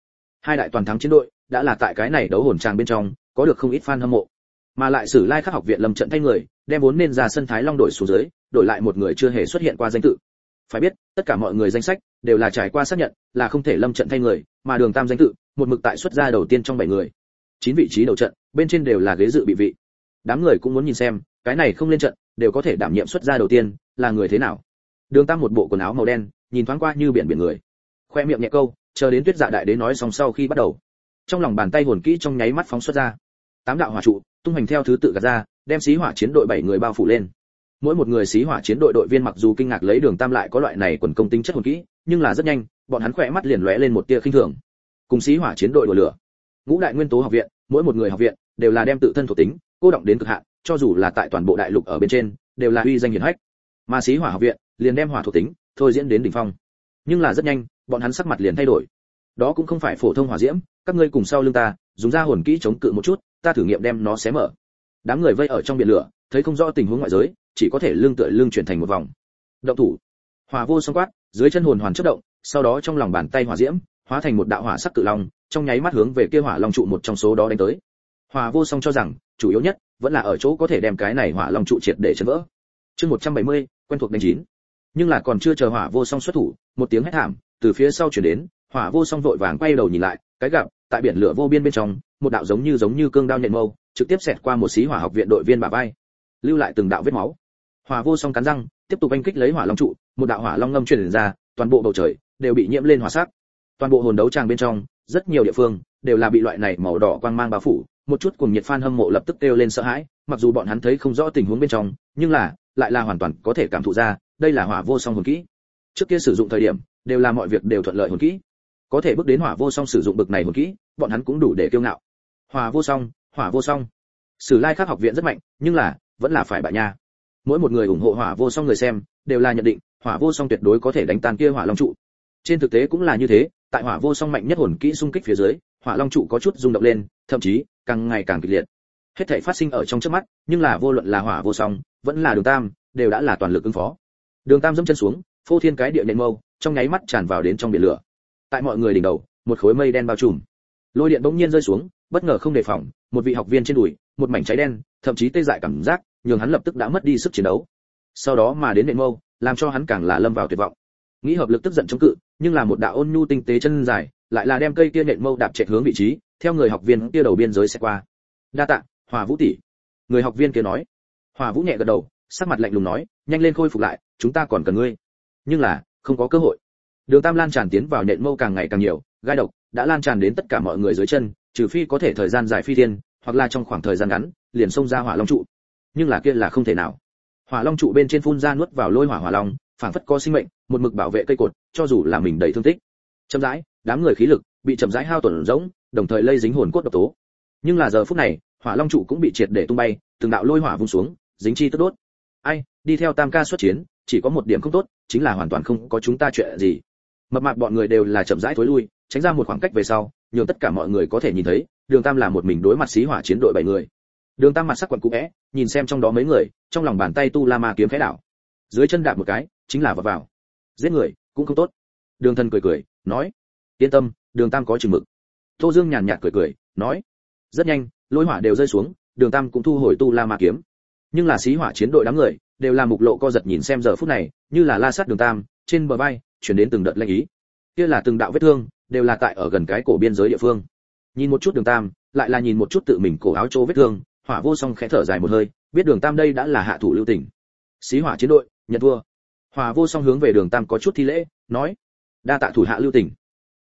Hai đại toàn thắng chiến đội đã là tại cái này đấu hồn tràng bên trong có được không ít fan hâm mộ, mà lại Sử Lai Khắc học viện lâm trận thay người, đem vốn nên ra sân Thái Long đổi xuống dưới, đổi lại một người chưa hề xuất hiện qua danh tự. Phải biết, tất cả mọi người danh sách đều là trải qua xác nhận, là không thể lâm trận thay người, mà Đường Tam danh tự, một mực tại xuất ra đầu tiên trong 7 người. 9 vị trí đầu trận, bên trên đều là ghế dự bị vị. Đám người cũng muốn nhìn xem, cái này không lên trận, đều có thể đảm nhiệm xuất ra đầu tiên, là người thế nào. Đường Tam một bộ quần áo màu đen, nhìn thoáng qua như biển người. Khoe miệng nhẹ câu, chờ đến Tuyết Dạ đại đế nói xong sau khi bắt đầu. Trong lòng bàn tay hồn kỹ trong nháy mắt phóng xuất ra. 8 đạo hỏa trụ, tung hành theo thứ tự gạt ra, đem xí hỏa chiến đội 7 người bao phủ lên. Mỗi một người xí hỏa chiến đội đội viên mặc dù kinh ngạc lấy Đường Tam lại có loại này quần công tính chất hồn kỹ, nhưng là rất nhanh, bọn hắn khỏe mắt liền lóe lên một tia khinh thường. Cùng xí hỏa chiến đội đổ lửa. Ngũ đại nguyên tố học viện, mỗi một người học viện đều là đem tự thân thuộc tính cô động đến cực hạn, cho dù là tại toàn bộ đại lục ở bên trên, đều là uy danh hiển hách. Mà xí hỏa học viện liền đem hỏa thuộc tính thôi diễn đến đỉnh phong. Nhưng là rất nhanh, bọn hắn sắc mặt liền thay đổi. Đó cũng không phải phổ thông hỏa diễm, các ngươi cùng sau lưng ta, dùng ra hồn kỹ chống cự một chút, ta thử nghiệm đem nó xé mở. Đám người vây ở trong biển lửa, thấy không rõ tình huống ngoại giới, chỉ có thể lưng tựa lưng chuyển thành một vòng. Động thủ. Hỏa vô song quát, dưới chân hồn hoàn chớp động, sau đó trong lòng bàn tay hỏa diễm hóa thành một đạo hỏa sắc cự long, trong nháy mắt hướng về kia hỏa long trụ một trong số đó đánh tới. Hỏa vô song cho rằng, chủ yếu nhất vẫn là ở chỗ có thể đem cái này hỏa long trụ triệt để chấn vỡ. Chương 170, quen thuộc đánh chín. Nhưng là còn chưa chờ hỏa vô song xuất thủ, một tiếng hét thảm từ phía sau truyền đến, hỏa vô song vội vàng quay đầu nhìn lại, cái gặp tại biển lửa vô biên bên trong, một đạo giống như cương đao nhện mâu, trực tiếp xẹt qua một xí hỏa học viện đội viên bả vai, lưu lại từng đạo vết máu. Hỏa vô song cắn răng, tiếp tục đánh kích lấy hỏa long trụ, một đạo hỏa long ngâm truyền ra, toàn bộ bầu trời đều bị nhiễm lên hỏa sắc. Toàn bộ hồn đấu tràng bên trong, rất nhiều địa phương đều là bị loại này màu đỏ quang mang bao phủ, một chút cùng nhiệt fan hâm mộ lập tức kêu lên sợ hãi, mặc dù bọn hắn thấy không rõ tình huống bên trong, nhưng là lại là hoàn toàn có thể cảm thụ ra, đây là hỏa vô song hồn kỹ. Trước kia sử dụng thời điểm, đều là mọi việc đều thuận lợi hồn kỹ. Có thể bước đến hỏa vô song sử dụng bực này hồn kỹ, bọn hắn cũng đủ để kiêu ngạo. Hỏa vô song, hỏa vô song. Sử Lai Khắc học viện rất mạnh, nhưng là vẫn là phải bại nha. Mỗi một người ủng hộ hỏa vô song người xem, đều là nhận định, hỏa vô song tuyệt đối có thể đánh tan kia hỏa long trụ. Trên thực tế cũng là như thế, tại hỏa vô song mạnh nhất hồn kỹ xung kích phía dưới, hỏa long trụ có chút rung động lên, thậm chí càng ngày càng kịch liệt. Hết thảy phát sinh ở trong chớp mắt, nhưng là vô luận là hỏa vô song, vẫn là Đường Tam, đều đã là toàn lực ứng phó. Đường Tam giẫm chân xuống, phô thiên cái địa nện mâu, trong nháy mắt tràn vào đến trong biển lửa. Tại mọi người đỉnh đầu, một khối mây đen bao trùm. Lôi điện bỗng nhiên rơi xuống, bất ngờ không đề phòng, một vị học viên trên đùi, một mảnh cháy đen, thậm chí tê dại cảm giác, nhường hắn lập tức đã mất đi sức chiến đấu. Sau đó mà đến nện mâu, làm cho hắn càng là lâm vào tuyệt vọng. Nghĩ hợp lực tức giận chống cự, nhưng là một đạo ôn nhu tinh tế chân dài, lại là đem cây kia nện mâu đạp chạy hướng vị trí, theo người học viên kia đầu biên giới sẽ qua. Đa tạ, Hỏa Vũ tỷ. Người học viên kia nói. Hỏa Vũ nhẹ gật đầu, sắc mặt lạnh lùng nói, nhanh lên khôi phục lại, chúng ta còn cần ngươi. Nhưng là không có cơ hội. Đường Tam lan tràn tiến vào nện mâu càng ngày càng nhiều, gai độc đã lan tràn đến tất cả mọi người dưới chân, trừ phi có thể thời gian dài phi thiên, hoặc là trong khoảng thời gian ngắn, liền xông ra hỏa long trụ. Nhưng là kia là không thể nào. Hỏa long trụ bên trên phun ra nuốt vào lôi hỏa hỏa long, phảng phất có sinh mệnh, một mực bảo vệ cây cột, cho dù là mình đầy thương tích. Chậm rãi, đám người khí lực bị chậm rãi hao tổn rỗng, đồng thời lây dính hồn cốt độc tố. Nhưng là giờ phút này, hỏa long trụ cũng bị triệt để tung bay, từng đạo lôi hỏa vung xuống, dính chi tức đốt. Ai, đi theo Tam ca xuất chiến, chỉ có một điểm không tốt, chính là hoàn toàn không có chúng ta chuyện gì. Mập mạp bọn người đều là chậm rãi thối lui, tránh ra một khoảng cách về sau, nhường tất cả mọi người có thể nhìn thấy, Đường Tam là một mình đối mặt xí hỏa chiến đội 7 người. Đường Tam mặt sắc quặn cũ é, nhìn xem trong đó mấy người, trong lòng bàn tay tu la ma kiếm khẽ đảo, dưới chân đạp một cái, chính là vào. Giết người cũng không tốt. Đường Thần cười, nói: "Yên tâm, Đường Tam có chừng mực." Tô Dương nhàn nhạt cười, nói: "Rất nhanh, lôi hỏa đều rơi xuống, Đường Tam cũng thu hồi tu la ma kiếm." Nhưng là xí hỏa chiến đội đám người đều là mục lộ co giật nhìn xem giờ phút này, như là la sát Đường Tam, trên bờ vai chuyển đến từng đợt lạnh ý. Kia là từng đạo vết thương, đều là tại ở gần cái cổ biên giới địa phương. Nhìn một chút Đường Tam, lại là nhìn một chút tự mình cổ áo chỗ vết thương, Hỏa Vô Song khẽ thở dài một hơi, biết Đường Tam đây đã là hạ thủ lưu tình. Xí hỏa chiến đội, nhận thua. Hỏa Vô Song hướng về Đường Tam có chút thi lễ, nói: "Đa tạ thủ hạ lưu tình."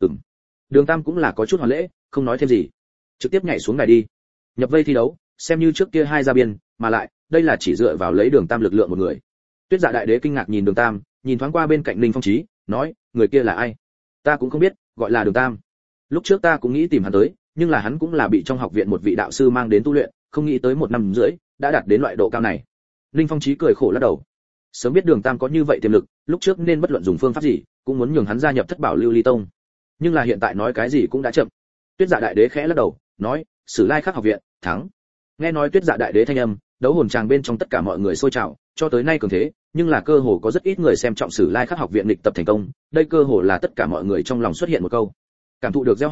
Đường Tam cũng là có chút hoàn lễ, không nói thêm gì, trực tiếp nhảy xuống đài đi. Nhập vây thi đấu, xem như trước kia hai ra biên, mà lại, đây là chỉ dựa vào lấy Đường Tam lực lượng một người. Tuyết Dạ đại đế kinh ngạc nhìn Đường Tam, nhìn thoáng qua bên cạnh Linh Phong Chí, nói: "Người kia là ai?" "Ta cũng không biết, gọi là Đường Tam. Lúc trước ta cũng nghĩ tìm hắn tới, nhưng là hắn cũng là bị trong học viện một vị đạo sư mang đến tu luyện, không nghĩ tới 1 năm rưỡi đã đạt đến loại độ cao này." Linh Phong Chí cười khổ lắc đầu. Sớm biết Đường Tam có như vậy tiềm lực, lúc trước nên bất luận dùng phương pháp gì, cũng muốn nhường hắn gia nhập Thất Bảo Lưu Ly Tông. Nhưng là hiện tại nói cái gì cũng đã chậm. Tuyết Dạ đại đế khẽ lắc đầu, nói: "Sử Lai Khắc học viện, thắng." Nghe nói Tuyết Dạ đại đế thanh âm, đấu hồn tràng bên trong tất cả mọi người sôi trào, cho tới nay cường thế, nhưng là cơ hồ có rất ít người xem trọng Sử Lai Khắc học viện lịch tập thành công, đây cơ hồ là tất cả mọi người trong lòng xuất hiện một câu. Cảm thụ được gieo họ,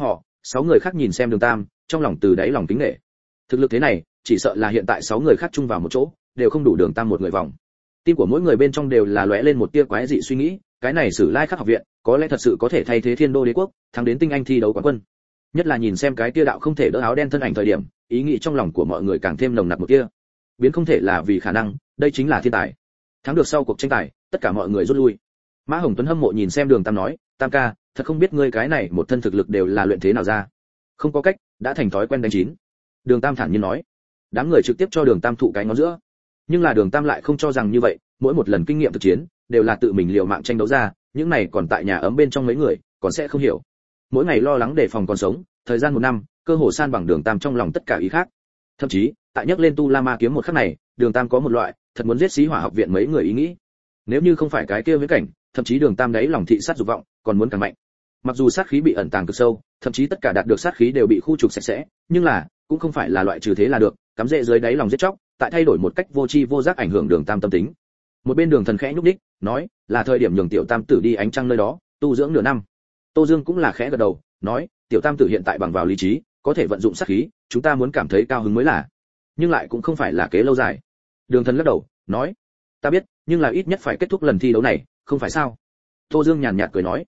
6 người khác nhìn xem Đường Tam, trong lòng từ đáy lòng kính nể. Thực lực thế này, chỉ sợ là hiện tại 6 người khác chung vào một chỗ, đều không đủ Đường Tam một người vòng. Tim của mỗi người bên trong đều là lóe lên một tia quái dị suy nghĩ, cái này Sử Lai Khắc học viện, có lẽ thật sự có thể thay thế Thiên Đô Đế quốc, thắng đến tinh anh thi đấu quán quân. Nhất là nhìn xem cái tia đạo không thể đỡ áo đen thân ảnh thời điểm, ý nghĩ trong lòng của mọi người càng thêm nồng nặc một tia. Biến không thể là vì khả năng, đây chính là thiên tài. Thắng được sau cuộc tranh tài, tất cả mọi người rút lui. Mã Hồng Tuấn hâm mộ nhìn xem Đường Tam nói, Tam ca, thật không biết ngươi cái này một thân thực lực đều là luyện thế nào ra. Không có cách, đã thành thói quen đánh chín. Đường Tam thản nhiên nói. Đám người trực tiếp cho Đường Tam thụ cái ngón giữa. Nhưng là Đường Tam lại không cho rằng như vậy, mỗi một lần kinh nghiệm thực chiến đều là tự mình liều mạng tranh đấu ra, những này còn tại nhà ấm bên trong mấy người, còn sẽ không hiểu. Mỗi ngày lo lắng đề phòng còn sống, thời gian 1 năm, cơ hồ san bằng Đường Tam trong lòng tất cả ý khác. Thậm chí, tại nhắc lên Tu La Ma kiếm một khắc này, Đường Tam có một loại thật muốn giết Xí Hỏa học viện mấy người ý nghĩ. Nếu như không phải cái kia viễn cảnh, thậm chí Đường Tam đấy lòng thị sát dục vọng, còn muốn càng mạnh. Mặc dù sát khí bị ẩn tàng cực sâu, thậm chí tất cả đạt được sát khí đều bị khu trục sạch sẽ, nhưng là cũng không phải là loại trừ thế là được, cắm rễ dưới đáy lòng giết chóc, tại thay đổi một cách vô tri vô giác ảnh hưởng Đường Tam tâm tính. Một bên Đường Thần khẽ nhúc nhích, nói, là thời điểm nhường tiểu Tam tử đi ánh trăng nơi đó, tu dưỡng nửa năm. Tô Dương cũng là khẽ gật đầu, nói, tiểu Tam tử hiện tại bằng vào lý trí, có thể vận dụng sát khí, chúng ta muốn cảm thấy cao hứng mới là, nhưng lại cũng không phải là kế lâu dài. Đường Thần lắc đầu, nói, ta biết, nhưng là ít nhất phải kết thúc lần thi đấu này, không phải sao? Tô Dương nhàn nhạt cười nói,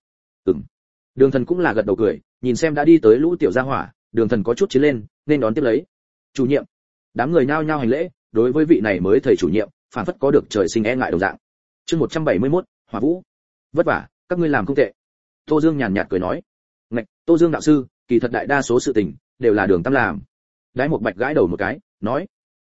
Đường Thần cũng là gật đầu cười, nhìn xem đã đi tới lũ tiểu gia hỏa, Đường Thần có chút chiến lên, nên đón tiếp lấy. Chủ nhiệm. Đám người nhao nhao hành lễ, đối với vị này mới thầy chủ nhiệm, phản phất có được trời sinh e ngại đồng dạng. Chương 171, Hỏa Vũ. Vất vả, các ngươi làm không tệ. Tô Dương nhàn nhạt cười nói. Ngạch, Tô Dương đạo sư, kỳ thật đại đa số sự tình đều là Đường Tam làm. Đái Một Bạch gãi đầu một cái, nói,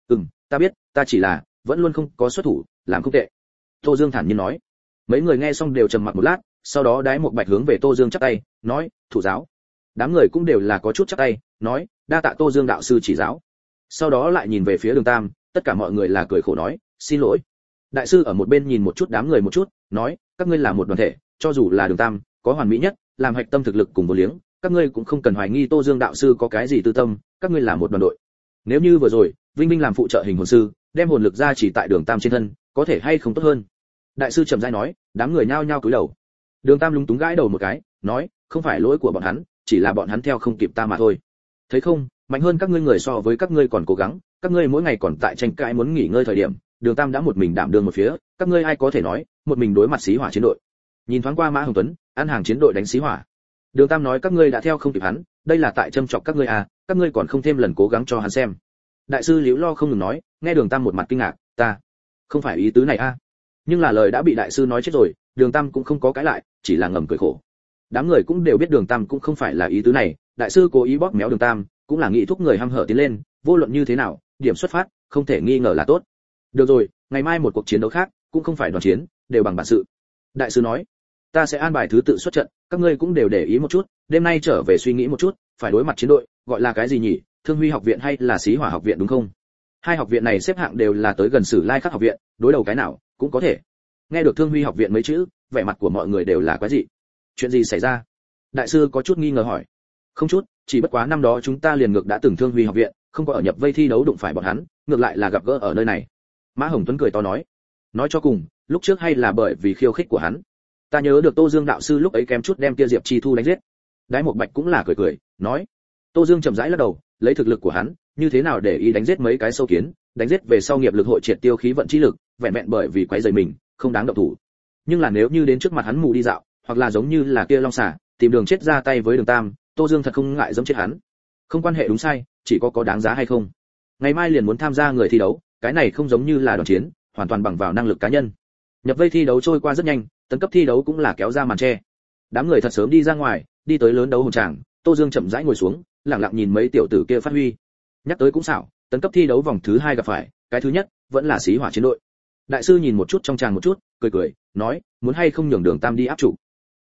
ta biết, ta chỉ là vẫn luôn không có xuất thủ, làm không tệ. Tô Dương thản nhiên nói. Mấy người nghe xong đều trầm mặc một lát, sau đó Đái Một Bạch hướng về Tô Dương chắp tay, nói, thủ giáo. Đám người cũng đều là có chút chắp tay, nói, đa tạ Tô Dương đạo sư chỉ giáo. Sau đó lại nhìn về phía Đường Tam, tất cả mọi người là cười khổ nói, xin lỗi. Đại sư ở một bên nhìn một chút đám người một chút, nói, các ngươi là một đoàn thể, cho dù là Đường Tam có hoàn mỹ nhất, làm hạch tâm thực lực cùng vô liếng, các ngươi cũng không cần hoài nghi Tô Dương đạo sư có cái gì tư tâm, các ngươi là một đoàn đội. Nếu như vừa rồi, Vinh Vinh làm phụ trợ hình hồn sư, đem hồn lực ra chỉ tại Đường Tam trên thân, có thể hay không tốt hơn. Đại sư trầm rãi nói, đám người nhao nhao cúi đầu. Đường Tam lúng túng gãi đầu một cái, nói, không phải lỗi của bọn hắn, chỉ là bọn hắn theo không kịp ta mà thôi. Thấy không, mạnh hơn các ngươi người so với các ngươi còn cố gắng, các ngươi mỗi ngày còn tại tranh cãi muốn nghỉ ngơi thời điểm, Đường Tam đã một mình đảm đương một phía, các ngươi ai có thể nói, một mình đối mặt Xí Hỏa chiến đội. Nhìn thoáng qua Mã Hồng Tuấn, ăn hàng chiến đội đánh Xí Hỏa. Đường Tam nói các ngươi đã theo không kịp hắn, đây là tại châm chọc các ngươi à, các ngươi còn không thêm lần cố gắng cho hắn xem. Đại sư Liễu Lo không ngừng nói, nghe Đường Tam một mặt kinh ngạc, ta không phải ý tứ này a. Nhưng là lời đã bị đại sư nói chết rồi, Đường Tam cũng không có cãi lại, chỉ là ngầm cười khổ. Đám người cũng đều biết Đường Tam cũng không phải là ý tứ này, đại sư cố ý bóp méo Đường Tam, cũng là nghĩ thúc người hăm hở tiến lên, vô luận như thế nào, điểm xuất phát không thể nghi ngờ là tốt. Được rồi, ngày mai một cuộc chiến đấu khác, cũng không phải đoàn chiến, đều bằng bản sự. Đại sư nói, ta sẽ an bài thứ tự xuất trận, các ngươi cũng đều để ý một chút, đêm nay trở về suy nghĩ một chút, phải đối mặt chiến đội, gọi là cái gì nhỉ? Thương Huy học viện hay là Xí Hỏa học viện đúng không? Hai học viện này xếp hạng đều là tới gần Sử Lai Khắc học viện, đối đầu cái nào cũng có thể. Nghe được Thương Huy học viện mấy chữ, vẻ mặt của mọi người đều là quái dị. Chuyện gì xảy ra? Đại sư có chút nghi ngờ hỏi. Không chút, chỉ bất quá năm đó chúng ta liền ngược đã từng Thương Huy học viện, không có ở nhập vây thi đấu đụng phải bọn hắn, ngược lại là gặp gỡ ở nơi này. Mã Hồng Tuấn cười to nói. Nói cho cùng, lúc trước hay là bởi vì khiêu khích của hắn. Ta nhớ được Tô Dương đạo sư lúc ấy kém chút đem kia Diệp Chi Thu đánh giết. Đái Một Bạch cũng là cười cười, nói. Tô Dương chậm rãi lắc đầu, lấy thực lực của hắn, như thế nào để ý đánh giết mấy cái sâu kiến, đánh giết về sau nghiệp lực hội triệt tiêu khí vận chi lực, vẹn vẹn bởi vì quấy rầy mình, không đáng động thủ. Nhưng là nếu như đến trước mặt hắn mù đi dạo, hoặc là giống như là kia Long Xà, tìm đường chết ra tay với Đường Tam, Tô Dương thật không ngại giẫm chết hắn. Không quan hệ đúng sai, chỉ có đáng giá hay không. Ngày mai liền muốn tham gia người thi đấu, cái này không giống như là đoàn chiến, hoàn toàn bằng vào năng lực cá nhân. Nhập vây thi đấu trôi qua rất nhanh, tấn cấp thi đấu cũng là kéo ra màn che. Đám người thật sớm đi ra ngoài, đi tới lớn đấu hồn tràng, Tô Dương chậm rãi ngồi xuống, lặng lặng nhìn mấy tiểu tử kia phát huy. Nhắc tới cũng xảo, tấn cấp thi đấu vòng thứ 2 gặp phải, cái thứ nhất vẫn là Xí Hỏa chiến đội. Đại sư nhìn một chút trong tràng một chút, cười, nói, muốn hay không nhường Đường Tam đi áp chủ.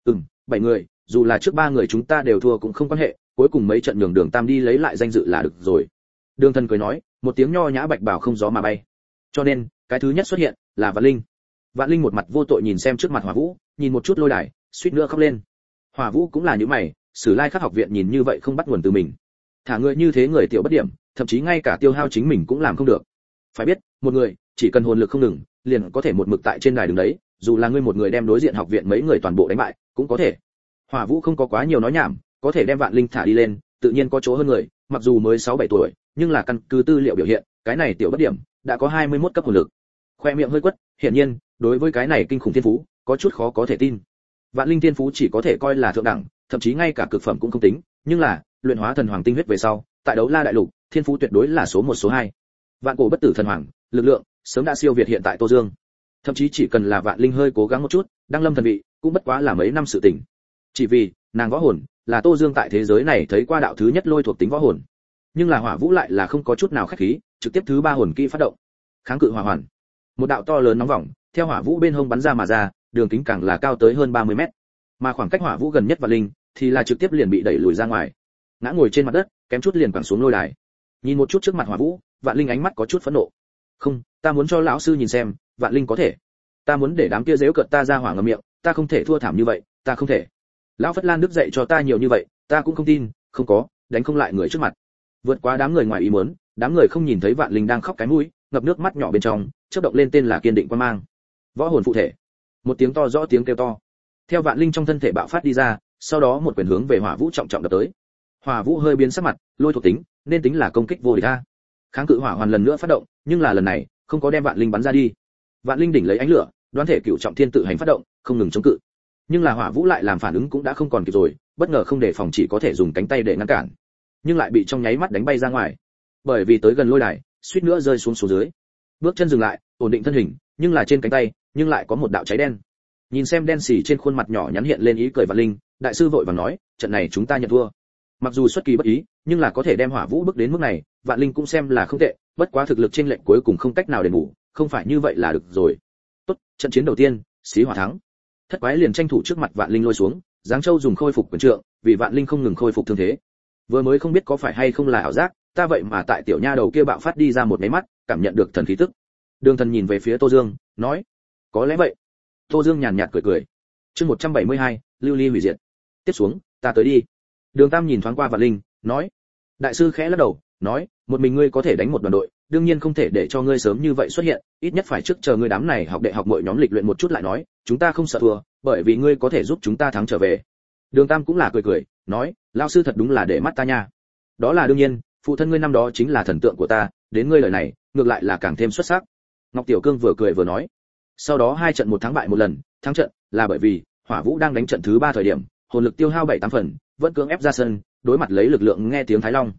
7 người, dù là trước 3 người chúng ta đều thua cũng không quan hệ, cuối cùng mấy trận nhường Đường Tam đi lấy lại danh dự là được rồi. Đường Thần cười nói, một tiếng nho nhã bạch bảo không gió mà bay. Cho nên, cái thứ nhất xuất hiện là Vạn Linh. Vạn Linh một mặt vô tội nhìn xem trước mặt Hỏa Vũ, nhìn một chút lôi đài, suýt nữa khóc lên. Hỏa Vũ cũng là như mày, Sử Lai Khắc học viện nhìn như vậy không bắt nguồn từ mình. Thả người như thế người tiểu bất điểm, thậm chí ngay cả tiêu hao chính mình cũng làm không được. Phải biết, một người chỉ cần hồn lực không ngừng, liền có thể một mực tại trên đài đứng đấy, dù là ngươi một người đem đối diện học viện mấy người toàn bộ đánh bại, cũng có thể. Hỏa Vũ không có quá nhiều nói nhảm, có thể đem Vạn Linh thả đi lên, tự nhiên có chỗ hơn người, mặc dù mới 6-7 tuổi, nhưng là căn cứ tư liệu biểu hiện, cái này tiểu bất điểm đã có 21 cấp hồn lực. Khoe miệng hơi quất, hiển nhiên, đối với cái này kinh khủng thiên phú, có chút khó có thể tin. Vạn linh thiên phú chỉ có thể coi là thượng đẳng, thậm chí ngay cả cực phẩm cũng không tính, nhưng là, luyện hóa thần hoàng tinh huyết về sau, tại đấu la đại lục, thiên phú tuyệt đối là số 1 số 2. Vạn cổ bất tử thần hoàng, lực lượng sớm đã siêu việt hiện tại Tô Dương. Thậm chí chỉ cần là Vạn Linh hơi cố gắng một chút, đăng lâm thần vị, cũng bất quá là mấy năm sự tình. Chỉ vì, nàng võ hồn là Tô Dương tại thế giới này thấy qua đạo thứ nhất lôi thuộc tính võ hồn. Nhưng là Hỏa Vũ lại là không có chút nào khách khí, trực tiếp thứ 3 hồn kỹ phát động. Kháng cự hỏa hoàn. Một đạo to lớn nóng vòng, theo Hỏa Vũ bên hông bắn ra mà ra, đường kính càng là cao tới hơn 30 mét. Mà khoảng cách Hỏa Vũ gần nhất Vạn Linh thì là trực tiếp liền bị đẩy lùi ra ngoài. Ngã ngồi trên mặt đất, kém chút liền quẳng xuống lôi đài. Nhìn một chút trước mặt Hỏa Vũ, Vạn Linh ánh mắt có chút phẫn nộ. "Không, ta muốn cho lão sư nhìn xem, Vạn Linh có thể. Ta muốn để đám kia giễu cợt ta ra hỏa ngậm miệng, ta không thể thua thảm như vậy, ta không thể. Lão Phất Lan Đức dạy cho ta nhiều như vậy, ta cũng không tin, không có, đánh không lại người trước mặt." Vượt qua đám người ngoài ý muốn, đám người không nhìn thấy Vạn Linh đang khóc cái mũi, ngập nước mắt nhỏ bên trong, chớp động lên tên là kiên định quan mang. Võ hồn phụ thể. Một tiếng to rõ tiếng kêu to. Theo Vạn Linh trong thân thể bạo phát đi ra, sau đó một quyền hướng về Hỏa Vũ trọng trọng đập tới. Hỏa Vũ hơi biến sắc mặt, lôi thuộc tính, nên tính là công kích vô địch a. Kháng cự hỏa hoàn lần nữa phát động, nhưng là lần này, không có đem Vạn Linh bắn ra đi. Vạn Linh đỉnh lấy ánh lửa, đoán thể cửu trọng thiên tự hành phát động, không ngừng chống cự. Nhưng là Hỏa Vũ lại làm phản ứng cũng đã không còn kịp rồi, bất ngờ không đề phòng chỉ có thể dùng cánh tay để ngăn cản, nhưng lại bị trong nháy mắt đánh bay ra ngoài. Bởi vì tới gần lôi đài, suýt nữa rơi xuống dưới. Bước chân dừng lại, ổn định thân hình, nhưng là trên cánh tay, nhưng lại có một đạo cháy đen. Nhìn xem đen xì trên khuôn mặt nhỏ nhắn hiện lên ý cười Vạn Linh, đại sư vội vàng nói, trận này chúng ta nhận thua. Mặc dù xuất kỳ bất ý, nhưng là có thể đem Hỏa Vũ bước đến mức này, Vạn Linh cũng xem là không tệ, bất quá thực lực chênh lệch cuối cùng không cách nào đền bù, không phải như vậy là được rồi. Tốt, trận chiến đầu tiên, Xí Hỏa thắng. Thất quái liền tranh thủ trước mặt Vạn Linh lôi xuống, Giáng Châu dùng khôi phục quyền trượng, vì Vạn Linh không ngừng khôi phục thương thế. Vừa mới không biết có phải hay không là ảo giác, ta vậy mà tại tiểu nha đầu kia bạo phát đi ra một cái mắt, cảm nhận được thần khí tức. Đường Thần nhìn về phía Tô Dương, nói, có lẽ vậy. Tô Dương nhàn nhạt cười cười. Chương 172, Lưu Ly hủy diệt. Tiếp xuống, ta tới đi. Đường Tam nhìn thoáng qua Vạn Linh, nói, đại sư khẽ lắc đầu, nói, một mình ngươi có thể đánh một đoàn đội, đương nhiên không thể để cho ngươi sớm như vậy xuất hiện, ít nhất phải trước chờ ngươi đám này học đệ học mọi nhóm lịch luyện một chút lại nói, chúng ta không sợ thua, bởi vì ngươi có thể giúp chúng ta thắng trở về. Đường Tam cũng là cười cười, nói, lão sư thật đúng là để mắt ta nha. Đó là đương nhiên, phụ thân ngươi năm đó chính là thần tượng của ta, đến ngươi lời này, ngược lại là càng thêm xuất sắc. Ngọc Tiểu Cương vừa cười vừa nói. Sau đó 2 trận 1 thắng bại một lần, thắng trận là bởi vì Hỏa Vũ đang đánh trận thứ 3 thời điểm, hồn lực tiêu hao 7-8 phần, vẫn cưỡng ép ra sân, đối mặt lấy lực lượng nghe tiếng Thái Long.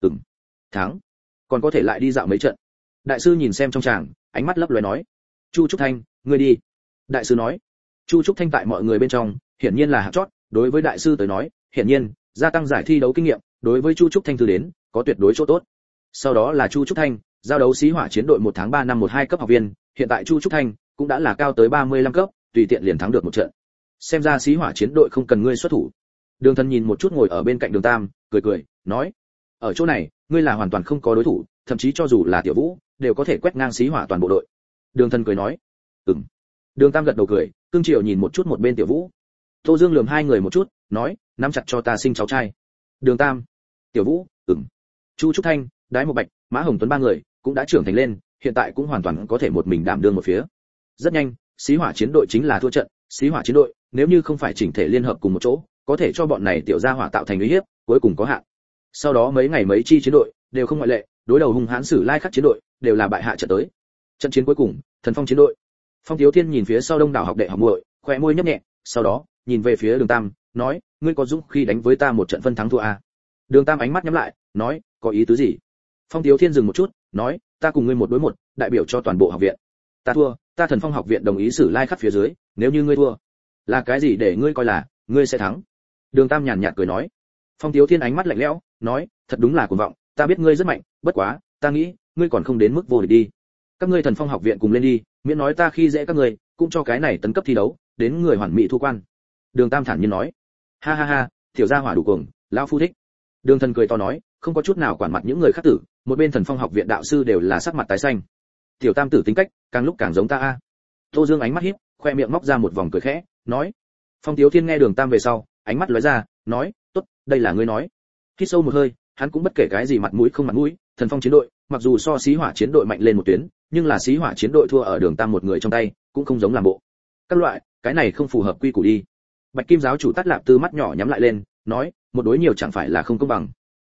Thắng. Còn có thể lại đi dạo mấy trận. Đại sư nhìn xem trong tràng, ánh mắt lấp lóe nói, Chu Trúc Thanh, ngươi đi. Đại sư nói. Chu Trúc Thanh tại mọi người bên trong, hiển nhiên là hạng chót, đối với đại sư tới nói, hiển nhiên, gia tăng giải thi đấu kinh nghiệm, đối với Chu Trúc Thanh thư đến, có tuyệt đối chỗ tốt. Sau đó là Chu Trúc Thanh, giao đấu Xí Hỏa chiến đội 1 tháng 3 năm 12 cấp học viên, hiện tại Chu Trúc Thanh cũng đã là cao tới 35 cấp, tùy tiện liền thắng được một trận. Xem ra Xí Hỏa chiến đội không cần ngươi xuất thủ. Đường Thần nhìn một chút ngồi ở bên cạnh Đường Tam, cười cười, nói, ở chỗ này, ngươi là hoàn toàn không có đối thủ, thậm chí cho dù là Tiểu Vũ, đều có thể quét ngang Xí Hỏa toàn bộ đội. Đường Thần cười nói, ừm. Đường Tam gật đầu cười, cương chiều nhìn một chút một bên Tiểu Vũ. Tô Dương lườm hai người một chút, nói, nắm chặt cho ta sinh cháu trai. Đường Tam, Tiểu Vũ, ừm. Chu Trúc Thanh, Đái Một Bạch, Mã Hồng Tuấn 3 người cũng đã trưởng thành lên, hiện tại cũng hoàn toàn có thể một mình đảm đương một phía. Rất nhanh, Xí Hỏa chiến đội chính là thua trận, Xí Hỏa chiến đội, nếu như không phải chỉnh thể liên hợp cùng một chỗ, có thể cho bọn này tiểu gia hỏa tạo thành uy hiếp, cuối cùng có hạn. Sau đó mấy ngày mấy chi chiến đội đều không ngoại lệ, đối đầu hung hãn Sử Lai Khắc chiến đội, đều là bại hạ trận tới. Trận chiến cuối cùng, Thần Phong chiến đội. Phong Thiếu Thiên nhìn phía sau đông đảo học đệ học muội, khóe môi nhếch nhẹ, sau đó, nhìn về phía Đường Tam, nói, ngươi có dũng khi đánh với ta một trận phân thắng thua à? Đường Tam ánh mắt nhắm lại, nói, có ý tứ gì? Phong Thiếu Thiên dừng một chút, nói, ta cùng ngươi 1 đối 1, đại biểu cho toàn bộ học viện. Ta thua, ta Thần Phong học viện đồng ý Sử Lai Khắc phía dưới, nếu như ngươi thua, là cái gì để ngươi coi là ngươi sẽ thắng? Đường Tam nhàn nhạt cười nói. Phong Thiếu Thiên ánh mắt lạnh lẽo, nói, thật đúng là cuồng vọng, ta biết ngươi rất mạnh, bất quá, ta nghĩ, ngươi còn không đến mức vô địch đi. Các ngươi Thần Phong học viện cùng lên đi, miễn nói ta khi dễ các ngươi, cũng cho cái này tấn cấp thi đấu, đến người hoàn mỹ thu quan. Đường Tam thản nhiên nói. Ha ha ha, tiểu gia hỏa đủ cuồng, lão phu thích. Đường Thần cười to nói, không có chút nào quản mặt những người khác tử, một bên Thần Phong học viện đạo sư đều là sắc mặt tái xanh. Tiểu Tam tử tính cách, càng lúc càng giống ta a. Tô Dương ánh mắt híp, khoe miệng móc ra một vòng cười khẽ, nói. Phong Thiếu Thiên nghe Đường Tam về sau, ánh mắt lóe ra, nói, tốt, đây là ngươi nói. Hít sâu một hơi, hắn cũng bất kể cái gì mặt mũi không mặt mũi, Thần Phong chiến đội, mặc dù so Xí Hỏa chiến đội mạnh lên một tuyến, nhưng là Xí Hỏa chiến đội thua ở Đường Tam một người trong tay, cũng không giống làm bộ. Các loại, cái này không phù hợp quy củ đi. Bạch Kim giáo chủ Tát Lạp Tư mắt nhỏ nhắm lại lên, nói, một đối nhiều chẳng phải là không công bằng.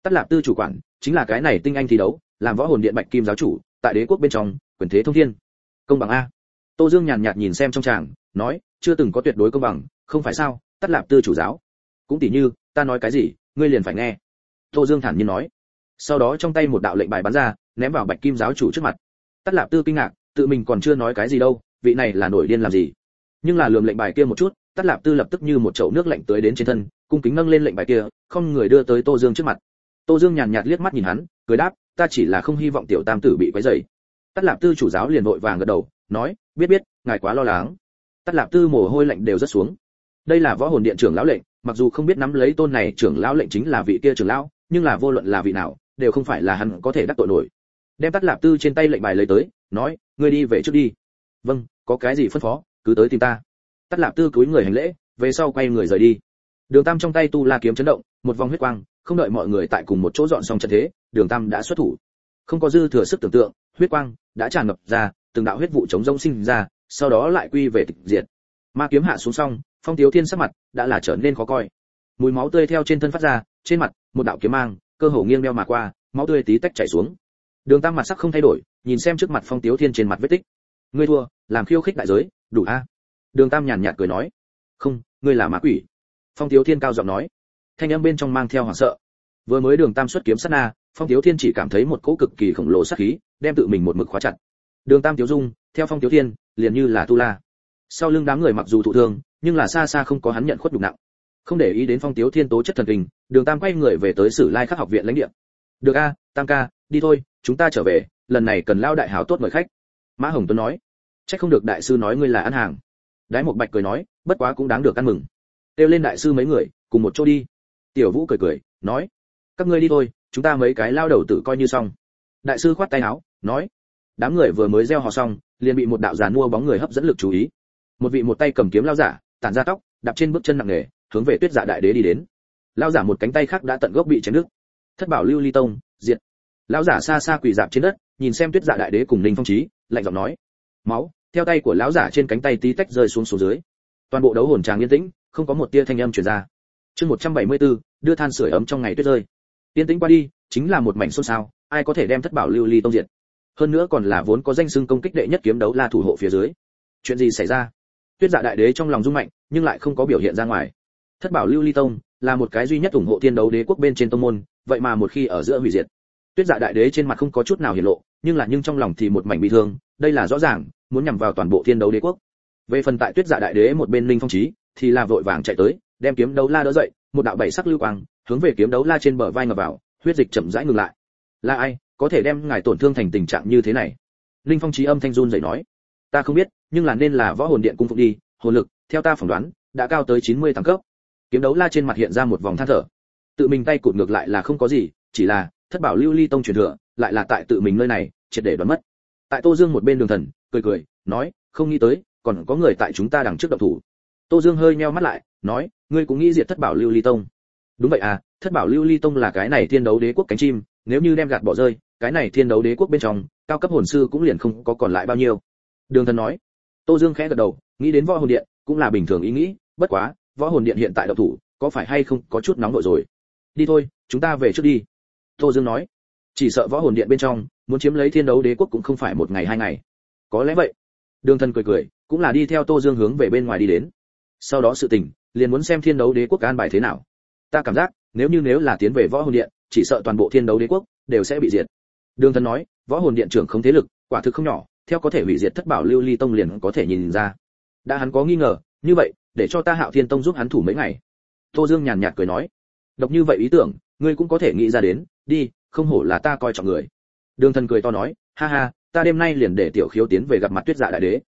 Tát Lạp Tư chủ quản chính là cái này tinh anh thi đấu, làm võ hồn điện Bạch Kim giáo chủ, tại đế quốc bên trong, quyền thế thông thiên. Công bằng a. Tô Dương nhàn nhạt nhìn xem trong tràng, nói, chưa từng có tuyệt đối công bằng, không phải sao? Tát Lạp Tư chủ giáo. Cũng tỉ như, ta nói cái gì, ngươi liền phải nghe. Tô Dương thản nhiên nói. Sau đó trong tay một đạo lệnh bài bắn ra, ném vào Bạch Kim giáo chủ trước mặt. Tát Lạp Tư kinh ngạc, tự mình còn chưa nói cái gì đâu, vị này là nổi điên làm gì? Nhưng là lườm lệnh bài kia một chút, Tát Lạp Tư lập tức như một chậu nước lạnh tưới đến trên thân, cung kính nâng lên lệnh bài kia, không người đưa tới Tô Dương trước mặt. Tô Dương nhàn nhạt liếc mắt nhìn hắn, cười đáp, ta chỉ là không hy vọng tiểu tam tử bị quấy rầy. Tát Lạp Tư chủ giáo liền vội vàng gật đầu, nói, biết, ngài quá lo lắng. Tát Lạp Tư mồ hôi lạnh đều rất xuống. Đây là võ hồn điện trưởng lão lệnh, mặc dù không biết nắm lấy tôn này trưởng lão lệnh chính là vị kia trưởng lão, nhưng là vô luận là vị nào, đều không phải là hắn có thể đắc tội nổi. Đem Tát Lạp Tư trên tay lệnh bài lấy tới, nói, ngươi đi về trước đi. Vâng, có cái gì phân phó, cứ tới tìm ta. Tát Lạp Tư cúi người hành lễ, về sau quay người rời đi. Đường Tam trong tay tu la kiếm chấn động, một vòng huyết quang, không đợi mọi người tại cùng một chỗ dọn xong trận thế, Đường Tam đã xuất thủ. Không có dư thừa sức tưởng tượng, huyết quang đã tràn ngập ra, từng đạo huyết vụ chống rông sinh ra, sau đó lại quy về tịch diệt. Ma kiếm hạ xuống xong, Phong Tiếu Thiên sắc mặt đã là trở nên khó coi. Mùi máu tươi theo trên thân phát ra, trên mặt một đạo kiếm mang, cơ hồ nghiêng đeo mà qua, máu tươi tí tách chảy xuống. Đường Tam mặt sắc không thay đổi, nhìn xem trước mặt Phong Tiếu Thiên trên mặt vết tích. Ngươi thua, làm khiêu khích đại giới, đủ a. Đường Tam nhàn nhạt cười nói. Không, ngươi là ma quỷ. Phong Tiếu Thiên cao giọng nói. Thanh âm bên trong mang theo hoảng sợ. Vừa mới Đường Tam xuất kiếm sát na, Phong Tiếu Thiên chỉ cảm thấy một cỗ cực kỳ khổng lồ sát khí, đem tự mình một mực khóa chặt. Đường Tam Tiếu Dung, theo Phong Tiếu Thiên, liền như là tu la. Sau lưng đám người mặc dù thụ thương, nhưng là xa xa không có hắn nhận khuất nhục nặng. Không để ý đến Phong Tiếu Thiên tố chất thần kinh, Đường Tam quay người về tới Sử Lai Khắc học viện lãnh địa. Được a, Tam ca, đi thôi, chúng ta trở về, lần này cần lao đại hảo tốt mời khách. Mã Hồng Tuấn nói. Chắc không được đại sư nói ngươi là ăn hàng. Đái Mộc Bạch cười nói, bất quá cũng đáng được ăn mừng. Kêu lên đại sư mấy người, cùng một chỗ đi. Tiểu Vũ cười, nói, các ngươi đi thôi, chúng ta mấy cái lao đầu tử coi như xong. Đại sư khoát tay áo, nói. Đám người vừa mới gieo hò xong, liền bị một đạo giàn mua bóng người hấp dẫn lực chú ý. Một vị một tay cầm kiếm lao giả, tản ra tóc, đạp trên bước chân nặng nề, hướng về Tuyết Dạ Đại Đế đi đến. Lao giả một cánh tay khác đã tận gốc bị chém đứt. Thất Bảo Lưu Ly Tông, diệt. Lão giả xa xa quỳ rạp trên đất, nhìn xem Tuyết Dạ Đại Đế cùng Ninh Phong Chí, lạnh giọng nói. Máu theo tay của lão giả trên cánh tay tí tách rơi xuống dưới. Toàn bộ đấu hồn tràng yên tĩnh, không có một tia thanh âm truyền ra. Chương 174, đưa than sưởi ấm trong ngày tuyết rơi. Yên tĩnh qua đi, chính là một mảnh xôn xao, ai có thể đem Thất Bảo Lưu Ly Tông diệt? Hơn nữa còn là vốn có danh xưng công kích đệ nhất kiếm đấu la thủ hộ phía dưới. Chuyện gì xảy ra? Tuyết Dạ Đại Đế trong lòng rung mạnh, nhưng lại không có biểu hiện ra ngoài. Thất Bảo Lưu Ly Tông là một cái duy nhất ủng hộ thiên đấu đế quốc bên trên tông môn, vậy mà một khi ở giữa hủy diệt. Tuyết Dạ Đại Đế trên mặt không có chút nào hiển lộ, nhưng trong lòng thì một mảnh bi thương, đây là rõ ràng, muốn nhằm vào toàn bộ thiên đấu đế quốc. Về phần tại Tuyết Dạ Đại Đế một bên Linh Phong Chí, thì là vội vàng chạy tới, đem kiếm đấu la đỡ dậy, một đạo bảy sắc lưu quang, hướng về kiếm đấu la trên bờ vai ngập vào, huyết dịch chậm rãi ngừng lại. Là ai, có thể đem ngài tổn thương thành tình trạng như thế này? Linh Phong Chí âm thanh run rẩy nói. Ta không biết, nhưng là nên là võ hồn điện cung phụng đi, hồn lực, theo ta phỏng đoán, đã cao tới 90 thăng cấp. Kiếm đấu la trên mặt hiện ra một vòng than thở. Tự mình tay cụt ngược lại là không có gì, chỉ là Thất Bảo Lưu Ly Tông truyền thừa, lại là tại tự mình nơi này, triệt để đoán mất. Tại Tô Dương một bên Đường Thần, cười, nói, không nghĩ tới, còn có người tại chúng ta đằng trước động thủ. Tô Dương hơi nheo mắt lại, nói, ngươi cũng nghĩ diệt Thất Bảo Lưu Ly Tông? Đúng vậy à, Thất Bảo Lưu Ly Tông là cái này thiên đấu đế quốc cánh chim, nếu như đem gạt bỏ rơi, cái này thiên đấu đế quốc bên trong, cao cấp hồn sư cũng liền không có còn lại bao nhiêu. Đường Thần nói. Tô Dương khẽ gật đầu, nghĩ đến võ hồn điện, cũng là bình thường ý nghĩ, bất quá, võ hồn điện hiện tại động thủ, có phải hay không có chút nóng vội rồi. Đi thôi, chúng ta về trước đi. Tô Dương nói. Chỉ sợ võ hồn điện bên trong, muốn chiếm lấy thiên đấu đế quốc cũng không phải một ngày hai ngày. Có lẽ vậy. Đường Thần cười, cũng là đi theo Tô Dương hướng về bên ngoài đi đến. Sau đó sự tình, liền muốn xem thiên đấu đế quốc an bài thế nào. Ta cảm giác, nếu là tiến về võ hồn điện, chỉ sợ toàn bộ thiên đấu đế quốc đều sẽ bị diệt. Đường Thần nói, võ hồn điện trưởng không thế lực, quả thực không nhỏ, theo có thể hủy diệt Thất Bảo Lưu Ly Tông liền có thể nhìn ra. Đã hắn có nghi ngờ, như vậy, để cho ta Hạo Thiên Tông giúp hắn thủ mấy ngày. Tô Dương nhàn nhạt cười nói, độc như vậy ý tưởng, ngươi cũng có thể nghĩ ra đến, đi, không hổ là ta coi trọng người. Đường Thần cười to nói, ha ha, ta đêm nay liền để Tiểu Khiếu tiến về gặp mặt Tuyết Dạ Đại Đế.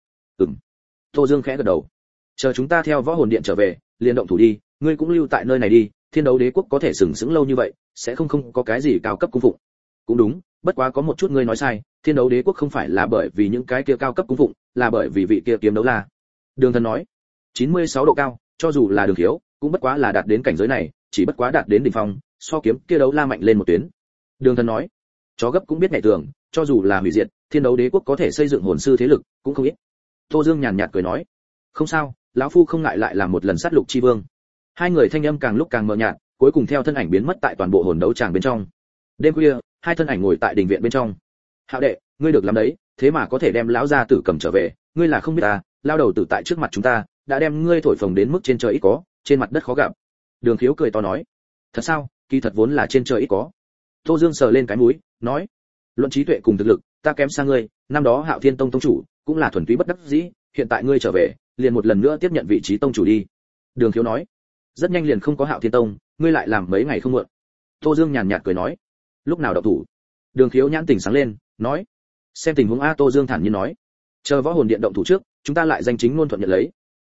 Tô Dương khẽ gật đầu. Chờ chúng ta theo võ hồn điện trở về, liền động thủ đi, ngươi cũng lưu tại nơi này đi, thiên đấu đế quốc có thể sừng sững lâu như vậy, sẽ không có cái gì cao cấp cung phụng. Cũng đúng, bất quá có một chút ngươi nói sai, thiên đấu đế quốc không phải là bởi vì những cái kia cao cấp cung phụng, là bởi vì vị kia kiếm đấu la. Đường Thần nói, 96 độ cao, cho dù là Đường Khiếu, cũng bất quá là đạt đến cảnh giới này, chỉ bất quá đạt đến đỉnh phong, so kiếm kia đấu la mạnh lên một tuyến. Đường Thần nói, chó gấp cũng biết nhảy tường, cho dù là hủy diệt, thiên đấu đế quốc có thể xây dựng hồn sư thế lực, cũng không ít. Tô Dương nhàn nhạt cười nói, không sao, lão phu không ngại lại làm một lần sát lục chi vương. Hai người thanh âm càng lúc càng mờ nhạt, cuối cùng theo thân ảnh biến mất tại toàn bộ hồn đấu tràng bên trong. Đêm khuya, hai thân ảnh ngồi tại đình viện bên trong. Hạo đệ, ngươi được lắm đấy, thế mà có thể đem lão gia tử cầm trở về, ngươi là không biết ta, lao đầu tử tại trước mặt chúng ta đã đem ngươi thổi phồng đến mức trên trời ít có, trên mặt đất khó gặp. Đường Khiếu cười to nói, thật sao? Kỳ thật vốn là trên trời ít có. Tô Dương sờ lên cái mũi, nói, luận trí tuệ cùng thực lực, ta kém xa ngươi, năm đó Hạo Thiên Tông tông chủ cũng là thuần túy bất đắc dĩ, hiện tại ngươi trở về, liền một lần nữa tiếp nhận vị trí tông chủ đi. Đường Khiếu nói, rất nhanh liền không có Hạo Thiên Tông, ngươi lại làm mấy ngày không muộn. Tô Dương nhàn nhạt cười nói, lúc nào động thủ? Đường Khiếu nhãn tỉnh sáng lên, nói, xem tình huống a. Tô Dương thản nhiên nói, chờ võ hồn điện động thủ trước, chúng ta lại danh chính ngôn thuận nhận lấy.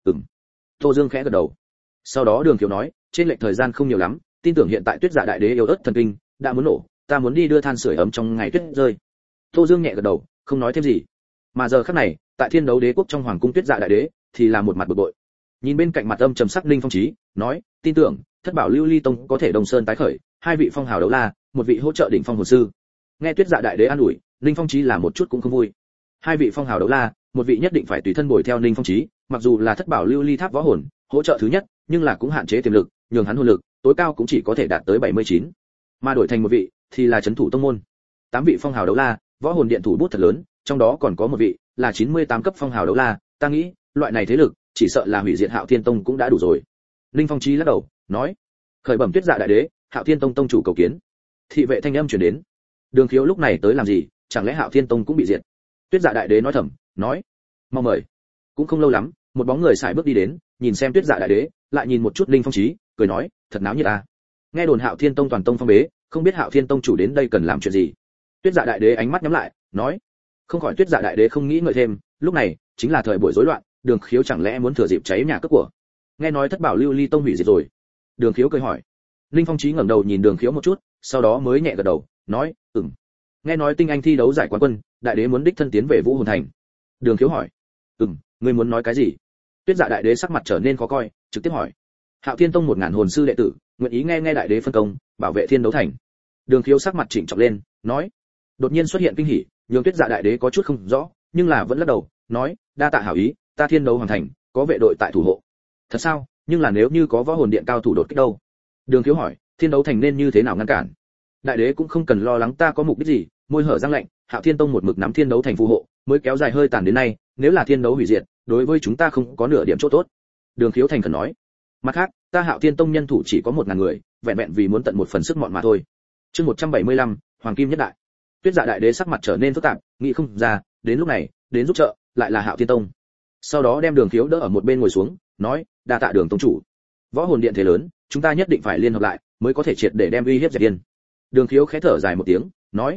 Tô Dương khẽ gật đầu. Sau đó Đường Khiếu nói, trên lệch thời gian không nhiều lắm, tin tưởng hiện tại Tuyết Dạ Đại Đế yếu ớt thần kinh đã muốn nổ, ta muốn đi đưa than sưởi ấm trong ngày tuyết rơi. Tô Dương nhẹ gật đầu, không nói thêm gì. Mà giờ khắc này, tại Thiên Đấu Đế quốc trong hoàng cung Tuyết Dạ Đại Đế thì là một mặt bực bội. Nhìn bên cạnh mặt âm trầm sắc Ninh Phong Chí, nói, tin tưởng Thất Bảo Lưu Ly Tông có thể đồng sơn tái khởi, hai vị phong hào đấu la, một vị hỗ trợ đỉnh phong hồn sư. Nghe Tuyết Dạ Đại Đế an ủi, Ninh Phong Chí là một chút cũng không vui. Hai vị phong hào đấu la, một vị nhất định phải tùy thân bồi theo Ninh Phong Chí, mặc dù là Thất Bảo Lưu Ly Tháp võ hồn, hỗ trợ thứ nhất, nhưng là cũng hạn chế tiềm lực, nhường hắn hồn lực tối cao cũng chỉ có thể đạt tới 79. Mà đổi thành một vị thì là trấn thủ tông môn. 8 vị phong hào đấu la, võ hồn điện thủ bút thật lớn, trong đó còn có một vị là 98 cấp phong hào đấu la, ta nghĩ, loại này thế lực, chỉ sợ là hủy diệt Hạo Thiên Tông cũng đã đủ rồi. Ninh Phong Chí lắc đầu, nói, khởi bẩm Tuyết Dạ Đại Đế, Hạo Thiên Tông tông chủ cầu kiến. Thị vệ thanh âm truyền đến. Đường Khiếu lúc này tới làm gì, chẳng lẽ Hạo Thiên Tông cũng bị diệt? Tuyết Dạ Đại Đế nói thầm, nói, mau mời. Cũng không lâu lắm, một bóng người sải bước đi đến, nhìn xem Tuyết Dạ Đại Đế, lại nhìn một chút Ninh Phong Chí, cười nói, thật náo nhiệt à. Nghe đồn Hạo Thiên Tông toàn tông phong bế, không biết Hạo Thiên Tông chủ đến đây cần làm chuyện gì. Tuyết Dạ Đại Đế ánh mắt nhắm lại, nói, không khỏi Tuyết Dạ Đại Đế không nghĩ ngợi thêm, lúc này chính là thời buổi rối loạn, Đường Khiếu chẳng lẽ muốn thừa dịp cháy nhà cướp của? Nghe nói Thất Bảo Lưu Ly Tông hủy diệt rồi. Đường Khiếu cười hỏi. Ninh Phong Chí ngẩng đầu nhìn Đường Khiếu một chút, sau đó mới nhẹ gật đầu, nói, nghe nói tinh anh thi đấu giải quán quân, Đại Đế muốn đích thân tiến về Vũ Hồn Thành. Đường Khiếu hỏi, ngươi muốn nói cái gì? Tuyết Dạ Đại Đế sắc mặt trở nên khó coi, trực tiếp hỏi, Hạo Thiên Tông 1000 hồn sư đệ tử, nguyện ý nghe Đại Đế phân công, bảo vệ Thiên Đấu Thành. Đường Khiếu sắc mặt chỉnh trọng lên, nói, đột nhiên xuất hiện kinh hỉ, nhường Tuyết Dạ Đại Đế có chút không rõ, nhưng là vẫn lắc đầu, nói, đa tạ hảo ý, ta Thiên Đấu Hoàng Thành có vệ đội tại thủ hộ. Thật sao? Nhưng là nếu như có võ hồn điện cao thủ đột kích đâu? Đường Khiếu hỏi, Thiên Đấu Thành nên như thế nào ngăn cản? Đại Đế cũng không cần lo lắng ta có mục đích gì, môi hở răng lạnh, Hạo Thiên Tông một mực nắm Thiên Đấu Thành phù hộ, mới kéo dài hơi tàn đến nay, nếu là Thiên Đấu hủy diệt, đối với chúng ta không có nửa điểm chỗ tốt. Đường Khiếu thành khẩn nói. Mặt khác, ta Hạo Thiên Tông nhân thủ chỉ có 1000 người, vẹn vẹn vì muốn tận một phần sức mọn mà thôi. Chương 175, Hoàng Kim Nhất Đại. Tuyết Dạ Đại Đế sắc mặt trở nên phức tạp, nghĩ không ra, đến lúc này, đến giúp trợ, lại là Hạo Thiên Tông. Sau đó đem Đường Khiếu đỡ ở một bên ngồi xuống, nói, đa tạ Đường tông chủ. Võ hồn điện thế lớn, chúng ta nhất định phải liên hợp lại, mới có thể triệt để đem uy hiếp diệt điên. Đường Khiếu khẽ thở dài một tiếng, nói,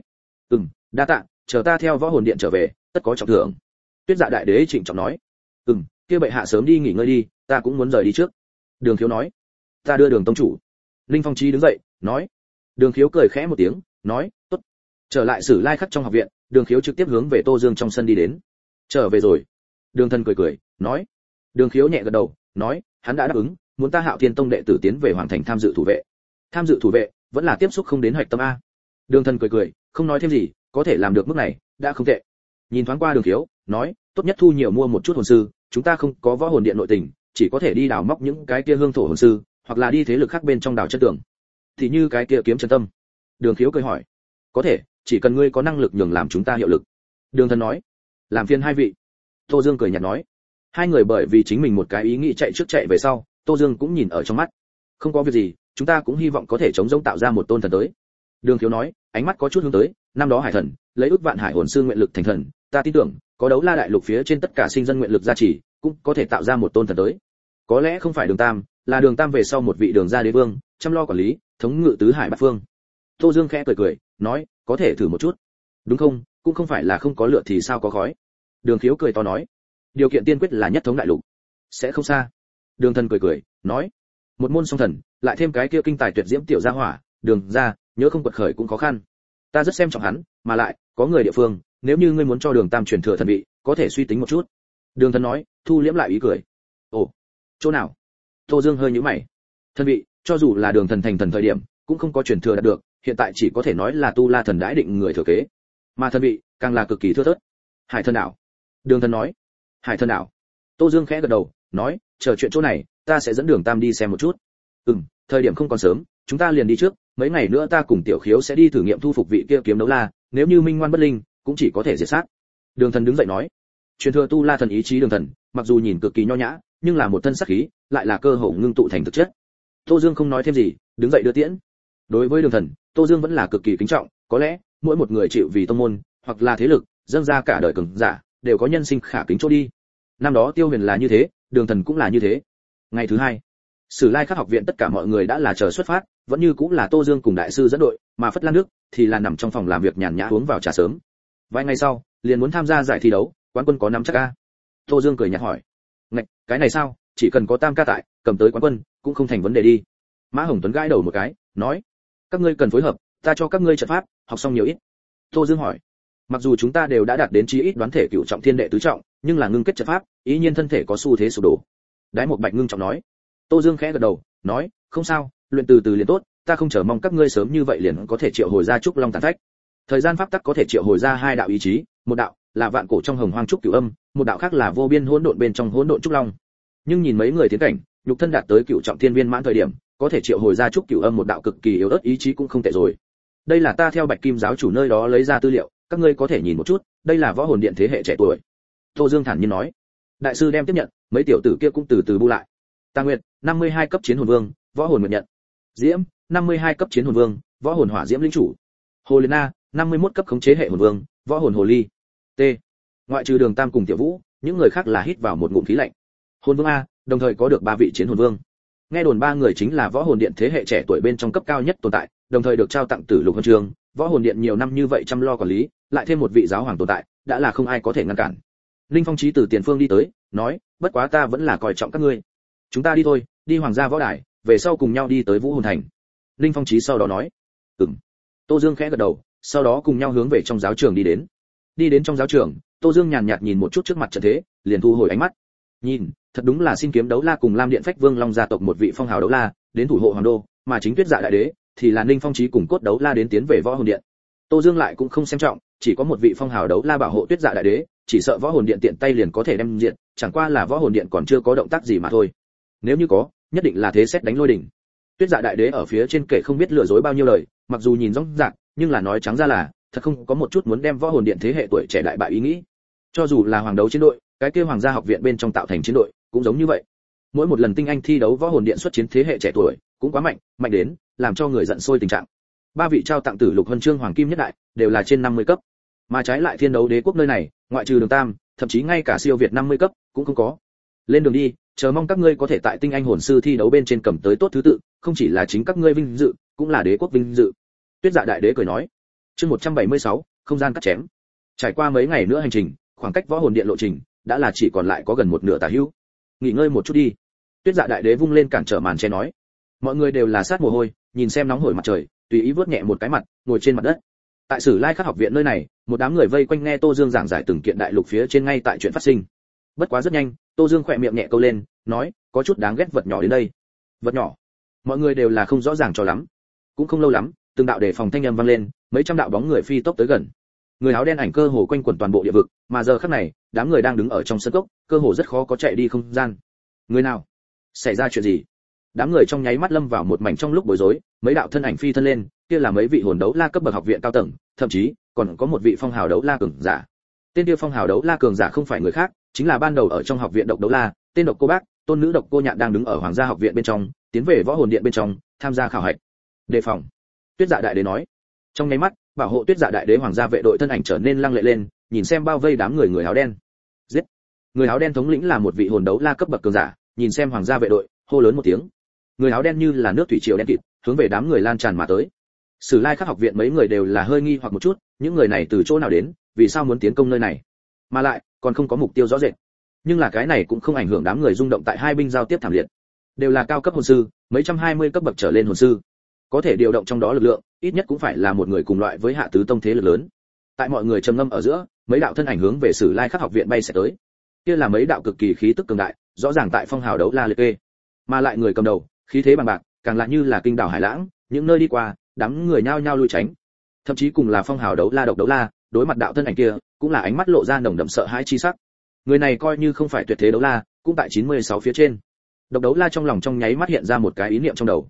đa tạ, chờ ta theo võ hồn điện trở về, tất có trọng thưởng. Tuyết Dạ Đại Đế trịnh trọng nói, kia bệ hạ sớm đi nghỉ ngơi đi, ta cũng muốn rời đi trước. Đường Khiếu nói, ta đưa Đường tông chủ. Linh Phong Chí đứng dậy, nói. Đường Khiếu cười khẽ một tiếng, nói, tốt. Trở lại Sử Lai Khắc trong học viện, Đường Khiếu trực tiếp hướng về Tô Dương trong sân đi đến. Trở về rồi. Đường Thần cười, nói. Đường Khiếu nhẹ gật đầu, nói, hắn đã đáp ứng, muốn ta Hạo Thiên Tông đệ tử tiến về Hoàng Thành tham dự thủ vệ. Tham dự thủ vệ, vẫn là tiếp xúc không đến hạch tâm a. Đường Thần cười, không nói thêm gì, có thể làm được mức này, đã không tệ. Nhìn thoáng qua Đường Khiếu, nói, tốt nhất thu nhiều mua một chút hồn sư, chúng ta không có võ hồn điện nội tình, chỉ có thể đi đào móc những cái kia hương thổ hồn sư, hoặc là đi thế lực khác bên trong đào chân tường. Thì như cái kia kiếm chân tâm. Đường Khiếu cười hỏi, có thể, chỉ cần ngươi có năng lực nhường làm chúng ta hiệu lực. Đường Thần nói, làm phiền hai vị. Tô Dương cười nhạt nói, hai người bởi vì chính mình một cái ý nghĩ chạy trước chạy về sau, Tô Dương cũng nhìn ở trong mắt. Không có việc gì, chúng ta cũng hy vọng có thể chống giống tạo ra một tôn thần tới. Đường Khiếu nói, ánh mắt có chút hướng tới, năm đó hải thần lấy ức vạn hải hồn sư nguyện lực thành thần, ta tin tưởng có đấu la đại lục phía trên tất cả sinh dân nguyện lực gia trì, cũng có thể tạo ra một tôn thần tới. Có lẽ không phải Đường Tam, là Đường Tam về sau một vị Đường gia đế vương, chăm lo quản lý, thống ngự tứ hải bát phương. Tô Dương khẽ cười, nói, có thể thử một chút. Đúng không, cũng không phải là không có lửa thì sao có khói. Đường Khiếu cười to nói, điều kiện tiên quyết là nhất thống đại lục, sẽ không xa. Đường Thần cười, nói, một môn song thần, lại thêm cái kia kinh tài tuyệt diễm tiểu gia hỏa, Đường gia, nhớ không quật khởi cũng khó khăn. Ta rất xem trọng hắn, mà lại có người địa phương, nếu như ngươi muốn cho Đường Tam truyền thừa thần vị, có thể suy tính một chút. Đường Thần nói, thu liễm lại ý cười. Ồ, chỗ nào? Tô Dương hơi nhíu mày. Thần vị, cho dù là Đường Thần thành thần thời điểm, cũng không có truyền thừa đạt được, hiện tại chỉ có thể nói là tu la thần đãi định người thừa kế, mà thần vị càng là cực kỳ thưa thớt. Hải Thần đảo. Đường Thần nói, Hải Thần đảo. Tô Dương khẽ gật đầu, nói, chờ chuyện chỗ này, ta sẽ dẫn Đường Tam đi xem một chút. thời điểm không còn sớm, chúng ta liền đi trước, mấy ngày nữa ta cùng Tiểu Khiếu sẽ đi thử nghiệm thu phục vị kia kiếm đấu la, nếu như minh ngoan bất linh, cũng chỉ có thể diệt sát. Đường Thần đứng dậy nói, truyền thừa tu la thần ý chí Đường Thần, mặc dù nhìn cực kỳ nho nhã, nhưng là một thân sắc khí, lại là cơ hội ngưng tụ thành thực chất. Tô Dương không nói thêm gì, đứng dậy đưa tiễn. Đối với Đường Thần, Tô Dương vẫn là cực kỳ kính trọng, có lẽ mỗi một người chịu vì tông môn hoặc là thế lực, dâng ra cả đời cường giả, đều có nhân sinh khả kính chỗ đi. Năm đó Tiêu Huyền là như thế, Đường Thần cũng là như thế. Ngày thứ hai, Sử Lai Khắc học viện tất cả mọi người đã là chờ xuất phát, vẫn như cũng là Tô Dương cùng đại sư dẫn đội, mà Phất Lan Nước thì là nằm trong phòng làm việc nhàn nhã uống vào trà sớm. Vài ngày sau, liền muốn tham gia giải thi đấu, quán quân có nắm chắc a? Tô Dương cười nhạt hỏi. Ngạch, cái này sao, chỉ cần có Tam ca tại, cầm tới quán quân cũng không thành vấn đề đi. Mã Hồng Tuấn gãi đầu một cái, nói, các ngươi cần phối hợp, ta cho các ngươi trận pháp, học xong nhiều ít. Tô Dương hỏi, mặc dù chúng ta đều đã đạt đến chí ít đoán thể cửu trọng thiên đệ tứ trọng, nhưng là ngưng kết trận pháp, ý nhiên thân thể có xu thế sụp đổ. Đái Một Bạch ngưng trọng nói. Tô Dương khẽ gật đầu, nói, không sao, luyện từ từ liền tốt, ta không chờ mong các ngươi sớm như vậy liền có thể triệu hồi ra trúc long tàn phách. Thời gian pháp tắc có thể triệu hồi ra hai đạo ý chí, một đạo là vạn cổ trong hồng hoang trúc cửu âm, một đạo khác là vô biên hỗn độn bên trong hỗn độn trúc long. Nhưng nhìn mấy người tiến cảnh, nhục thân đạt tới cửu trọng thiên viên mãn thời điểm, có thể triệu hồi ra trúc cửu âm một đạo cực kỳ yếu ớt ý chí cũng không tệ rồi. Đây là ta theo Bạch Kim giáo chủ nơi đó lấy ra tư liệu, các ngươi có thể nhìn một chút, đây là võ hồn điện thế hệ trẻ tuổi. Tô Dương thản nhiên nói. Đại sư đem tiếp nhận, mấy tiểu tử kia cũng từ từ bu lại. Tà Nguyệt, 52 cấp chiến hồn vương, võ hồn nguyện nhận. Diễm, 52 cấp chiến hồn vương, võ hồn hỏa diễm linh chủ. Hồ Liên Na, 51 cấp khống chế hệ hồn vương, võ hồn hồ ly. T. Ngoại trừ Đường Tam cùng Tiểu Vũ, những người khác là hít vào một ngụm khí lạnh. Hồn vương a, đồng thời có được 3 vị chiến hồn vương. Nghe đồn 3 người chính là võ hồn điện thế hệ trẻ tuổi bên trong cấp cao nhất tồn tại, đồng thời được trao tặng Tử Lục Huân Chương, võ hồn điện nhiều năm như vậy chăm lo quản lý, lại thêm một vị giáo hoàng tồn tại, đã là không ai có thể ngăn cản. Linh Phong Chí từ tiền phương đi tới, nói, bất quá ta vẫn là coi trọng các ngươi. Chúng ta đi thôi, đi hoàng gia võ đài, về sau cùng nhau đi tới Vũ Hồn Thành. Linh Phong Chí sau đó nói, Tô Dương khẽ gật đầu, sau đó cùng nhau hướng về trong giáo trường đi đến. Đi đến trong giáo trường, Tô Dương nhàn nhạt nhìn một chút trước mặt trận thế, liền thu hồi ánh mắt. Nhìn, thật đúng là Xin Kiếm Đấu La cùng Lam Điện Phách Vương Long gia tộc một vị phong hào đấu la, đến thủ hộ hoàng đô, mà chính Tuyết Dạ đại đế thì là Ninh Phong Chí cùng Cốt Đấu La đến tiến về võ hồn điện. Tô Dương lại cũng không xem trọng, chỉ có một vị phong hào đấu la bảo hộ Tuyết Dạ đại đế, chỉ sợ võ hồn điện tiện tay liền có thể đem diện, chẳng qua là võ hồn điện còn chưa có động tác gì mà thôi. Nếu như có, nhất định là thế xét đánh lôi đỉnh. Tuyết Dạ đại đế ở phía trên kể không biết lừa dối bao nhiêu lời, mặc dù nhìn rõ ràng, nhưng là nói trắng ra là thật không có một chút muốn đem võ hồn điện thế hệ tuổi trẻ đại bại ý nghĩ. Cho dù là hoàng đấu chiến đội, cái kia hoàng gia học viện bên trong tạo thành chiến đội, cũng giống như vậy. Mỗi một lần tinh anh thi đấu võ hồn điện xuất chiến thế hệ trẻ tuổi, cũng quá mạnh, mạnh đến làm cho người giận sôi tình trạng. 3 vị trao tặng Tử Lục Huân Chương hoàng kim nhất đại, đều là trên 50 cấp. Mà trái lại Thiên Đấu Đế quốc nơi này, ngoại trừ Đường Tam, thậm chí ngay cả siêu việt 50 cấp cũng không có. Lên đường đi, chờ mong các ngươi có thể tại tinh anh hồn sư thi đấu bên trên cầm tới tốt thứ tự, không chỉ là chính các ngươi vinh dự, cũng là đế quốc vinh dự. Tuyết Dạ đại đế cười nói. Chương 176, không gian cắt chém. Trải qua mấy ngày nữa hành trình, khoảng cách võ hồn điện lộ trình đã là chỉ còn lại có gần một nửa tả hữu. Nghỉ ngơi một chút đi. Tuyết Dạ đại đế vung lên cản trở màn che nói. Mọi người đều là sát mồ hôi, nhìn xem nóng hổi mặt trời, tùy ý vớt nhẹ một cái mặt, ngồi trên mặt đất. Tại Sử Lai Khắc học viện nơi này, một đám người vây quanh nghe Tô Dương giảng giải từng kiện đại lục phía trên ngay tại chuyện phát sinh. Bất quá rất nhanh, Tô Dương khỏe miệng nhẹ câu lên, nói, có chút đáng ghét vật nhỏ đến đây. Vật nhỏ? Mọi người đều là không rõ ràng cho lắm. Cũng không lâu lắm, từng đạo đề phòng thanh âm vang lên, mấy trăm đạo bóng người phi tốc tới gần. Người áo đen ảnh cơ hồ quanh quẩn toàn bộ địa vực, mà giờ khắc này, đám người đang đứng ở trong sân cốc, cơ hồ rất khó có chạy đi không gian. Người nào? Xảy ra chuyện gì? Đám người trong nháy mắt lâm vào một mảnh trong lúc bối rối, mấy đạo thân ảnh phi thân lên, kia là mấy vị hồn đấu la cấp bậc học viện cao tầng, thậm chí còn có một vị phong hào đấu la cường giả. Tên kia phong hào đấu la cường giả không phải người khác, chính là ban đầu ở trong học viện độc đấu la, tên Độc Cô Bác, tôn nữ Độc Cô Nhạn đang đứng ở hoàng gia học viện bên trong, tiến về võ hồn điện bên trong, tham gia khảo hạch. Đề phòng. Tuyết Dạ đại đế nói. Trong nháy mắt, bảo hộ Tuyết Dạ đại đế hoàng gia vệ đội thân ảnh trở nên lăng lệ lên, nhìn xem bao vây đám người áo đen. Giết. Người áo đen thống lĩnh là một vị hồn đấu la cấp bậc cường giả, nhìn xem hoàng gia vệ đội, hô lớn một tiếng. Người áo đen như là nước thủy triều đen kịt, hướng về đám người lan tràn mà tới. Sử Lai Khắc học viện mấy người đều là hơi nghi hoặc một chút, những người này từ chỗ nào đến, vì sao muốn tiến công nơi này, mà lại còn không có mục tiêu rõ rệt. Nhưng là cái này cũng không ảnh hưởng đám người rung động tại hai binh giao tiếp thảm liệt. Đều là cao cấp hồn sư, mấy trăm 20 cấp bậc trở lên hồn sư, có thể điều động trong đó lực lượng, ít nhất cũng phải là một người cùng loại với hạ tứ tông thế lực lớn. Tại mọi người trầm ngâm ở giữa, mấy đạo thân ảnh hướng về Sử Lai Khắc học viện bay sẽ tới. Kia là mấy đạo cực kỳ khí tức cường đại, rõ ràng tại phong hào đấu la liệt kê, mà lại người cầm đầu, khí thế bằng bạc, càng lại như là kinh đảo hải lãng, những nơi đi qua, đám người nhao nhao lui tránh. Thậm chí cùng là phong hào đấu la Độc đấu la, đối mặt đạo thân ảnh kia, cũng là ánh mắt lộ ra nồng đậm sợ hãi chi sắc. Người này coi như không phải tuyệt thế đấu la, cũng tại 96 phía trên. Độc đấu la trong lòng trong nháy mắt hiện ra một cái ý niệm trong đầu.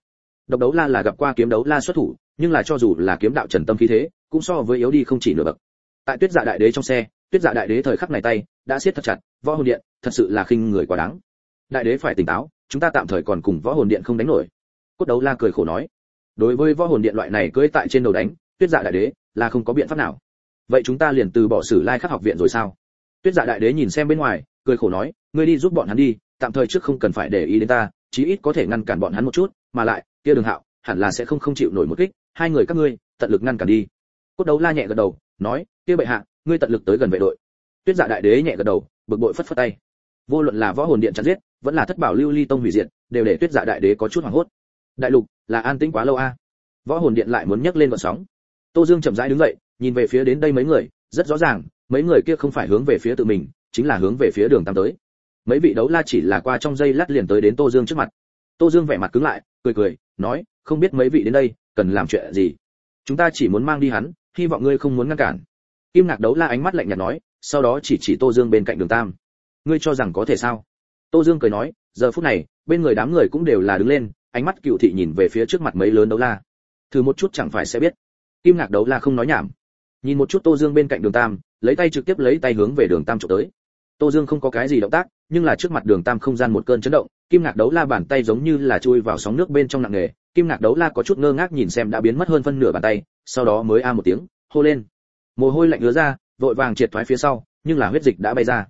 Độc đấu la là gặp qua kiếm đấu la xuất thủ, nhưng là cho dù là kiếm đạo trần tâm khí thế, cũng so với yếu đi không chỉ nửa bậc. Tại Tuyết Dạ Đại Đế trong xe, Tuyết Dạ Đại Đế thời khắc này tay đã siết thật chặt, Võ Hồn Điện thật sự là khinh người quá đáng. Đại Đế phải tỉnh táo, chúng ta tạm thời còn cùng Võ Hồn Điện không đánh nổi. Cốt Đấu La cười khổ nói. Đối với Võ Hồn Điện loại này cưỡi tại trên đầu đánh, Tuyết Dạ Đại Đế là không có biện pháp nào. Vậy chúng ta liền từ bỏ Sử Lai Khắc học viện rồi sao? Tuyết Dạ Đại Đế nhìn xem bên ngoài, cười khổ nói, ngươi đi giúp bọn hắn đi, tạm thời trước không cần phải để ý đến ta, chí ít có thể ngăn cản bọn hắn một chút, mà lại, kia Đường Hạo hẳn là sẽ không chịu nổi một kích, hai người các ngươi tận lực ngăn cản đi. Cốt Đấu La nhẹ gật đầu, nói, kia bệ hạ, ngươi tận lực tới gần vệ đội. Tuyết Dạ Đại Đế nhẹ gật đầu, bực bội phất phất tay. Vô luận là Võ Hồn Điện chặn giết, vẫn là Thất Bảo Lưu Ly Tông hủy diệt, đều để Tuyết Dạ Đại Đế có chút hoảng hốt. Đại lục là an tĩnh quá lâu a. Võ Hồn Điện lại muốn nhấc lên gợn sóng. Tô Dương chậm rãi đứng dậy, nhìn về phía đến đây mấy người, rất rõ ràng, mấy người kia không phải hướng về phía tự mình, chính là hướng về phía Đường Tam tới. Mấy vị đấu la chỉ là qua trong giây lát liền tới đến Tô Dương trước mặt. Tô Dương vẻ mặt cứng lại, cười, nói, không biết mấy vị đến đây cần làm chuyện gì. Chúng ta chỉ muốn mang đi hắn, hy vọng ngươi không muốn ngăn cản. Kim Ngạc đấu la ánh mắt lạnh nhạt nói, sau đó chỉ Tô Dương bên cạnh Đường Tam. Ngươi cho rằng có thể sao? Tô Dương cười nói, giờ phút này, bên người đám người cũng đều là đứng lên, ánh mắt cựu thị nhìn về phía trước mặt mấy lớn đấu la. Thử một chút chẳng phải sẽ biết. Kim Ngạc đấu la không nói nhảm, nhìn một chút Tô Dương bên cạnh Đường Tam, lấy tay trực tiếp lấy tay hướng về Đường Tam chụp tới. Tô Dương không có cái gì động tác, nhưng là trước mặt Đường Tam không gian một cơn chấn động, Kim Ngạc đấu la bàn tay giống như là chui vào sóng nước bên trong nặng nề. Kim Ngạc đấu la có chút ngơ ngác nhìn xem đã biến mất hơn phân nửa bàn tay, sau đó mới a một tiếng, hô lên. Mồ hôi lạnh ứa ra, vội vàng triệt thoái phía sau, nhưng là huyết dịch đã bay ra.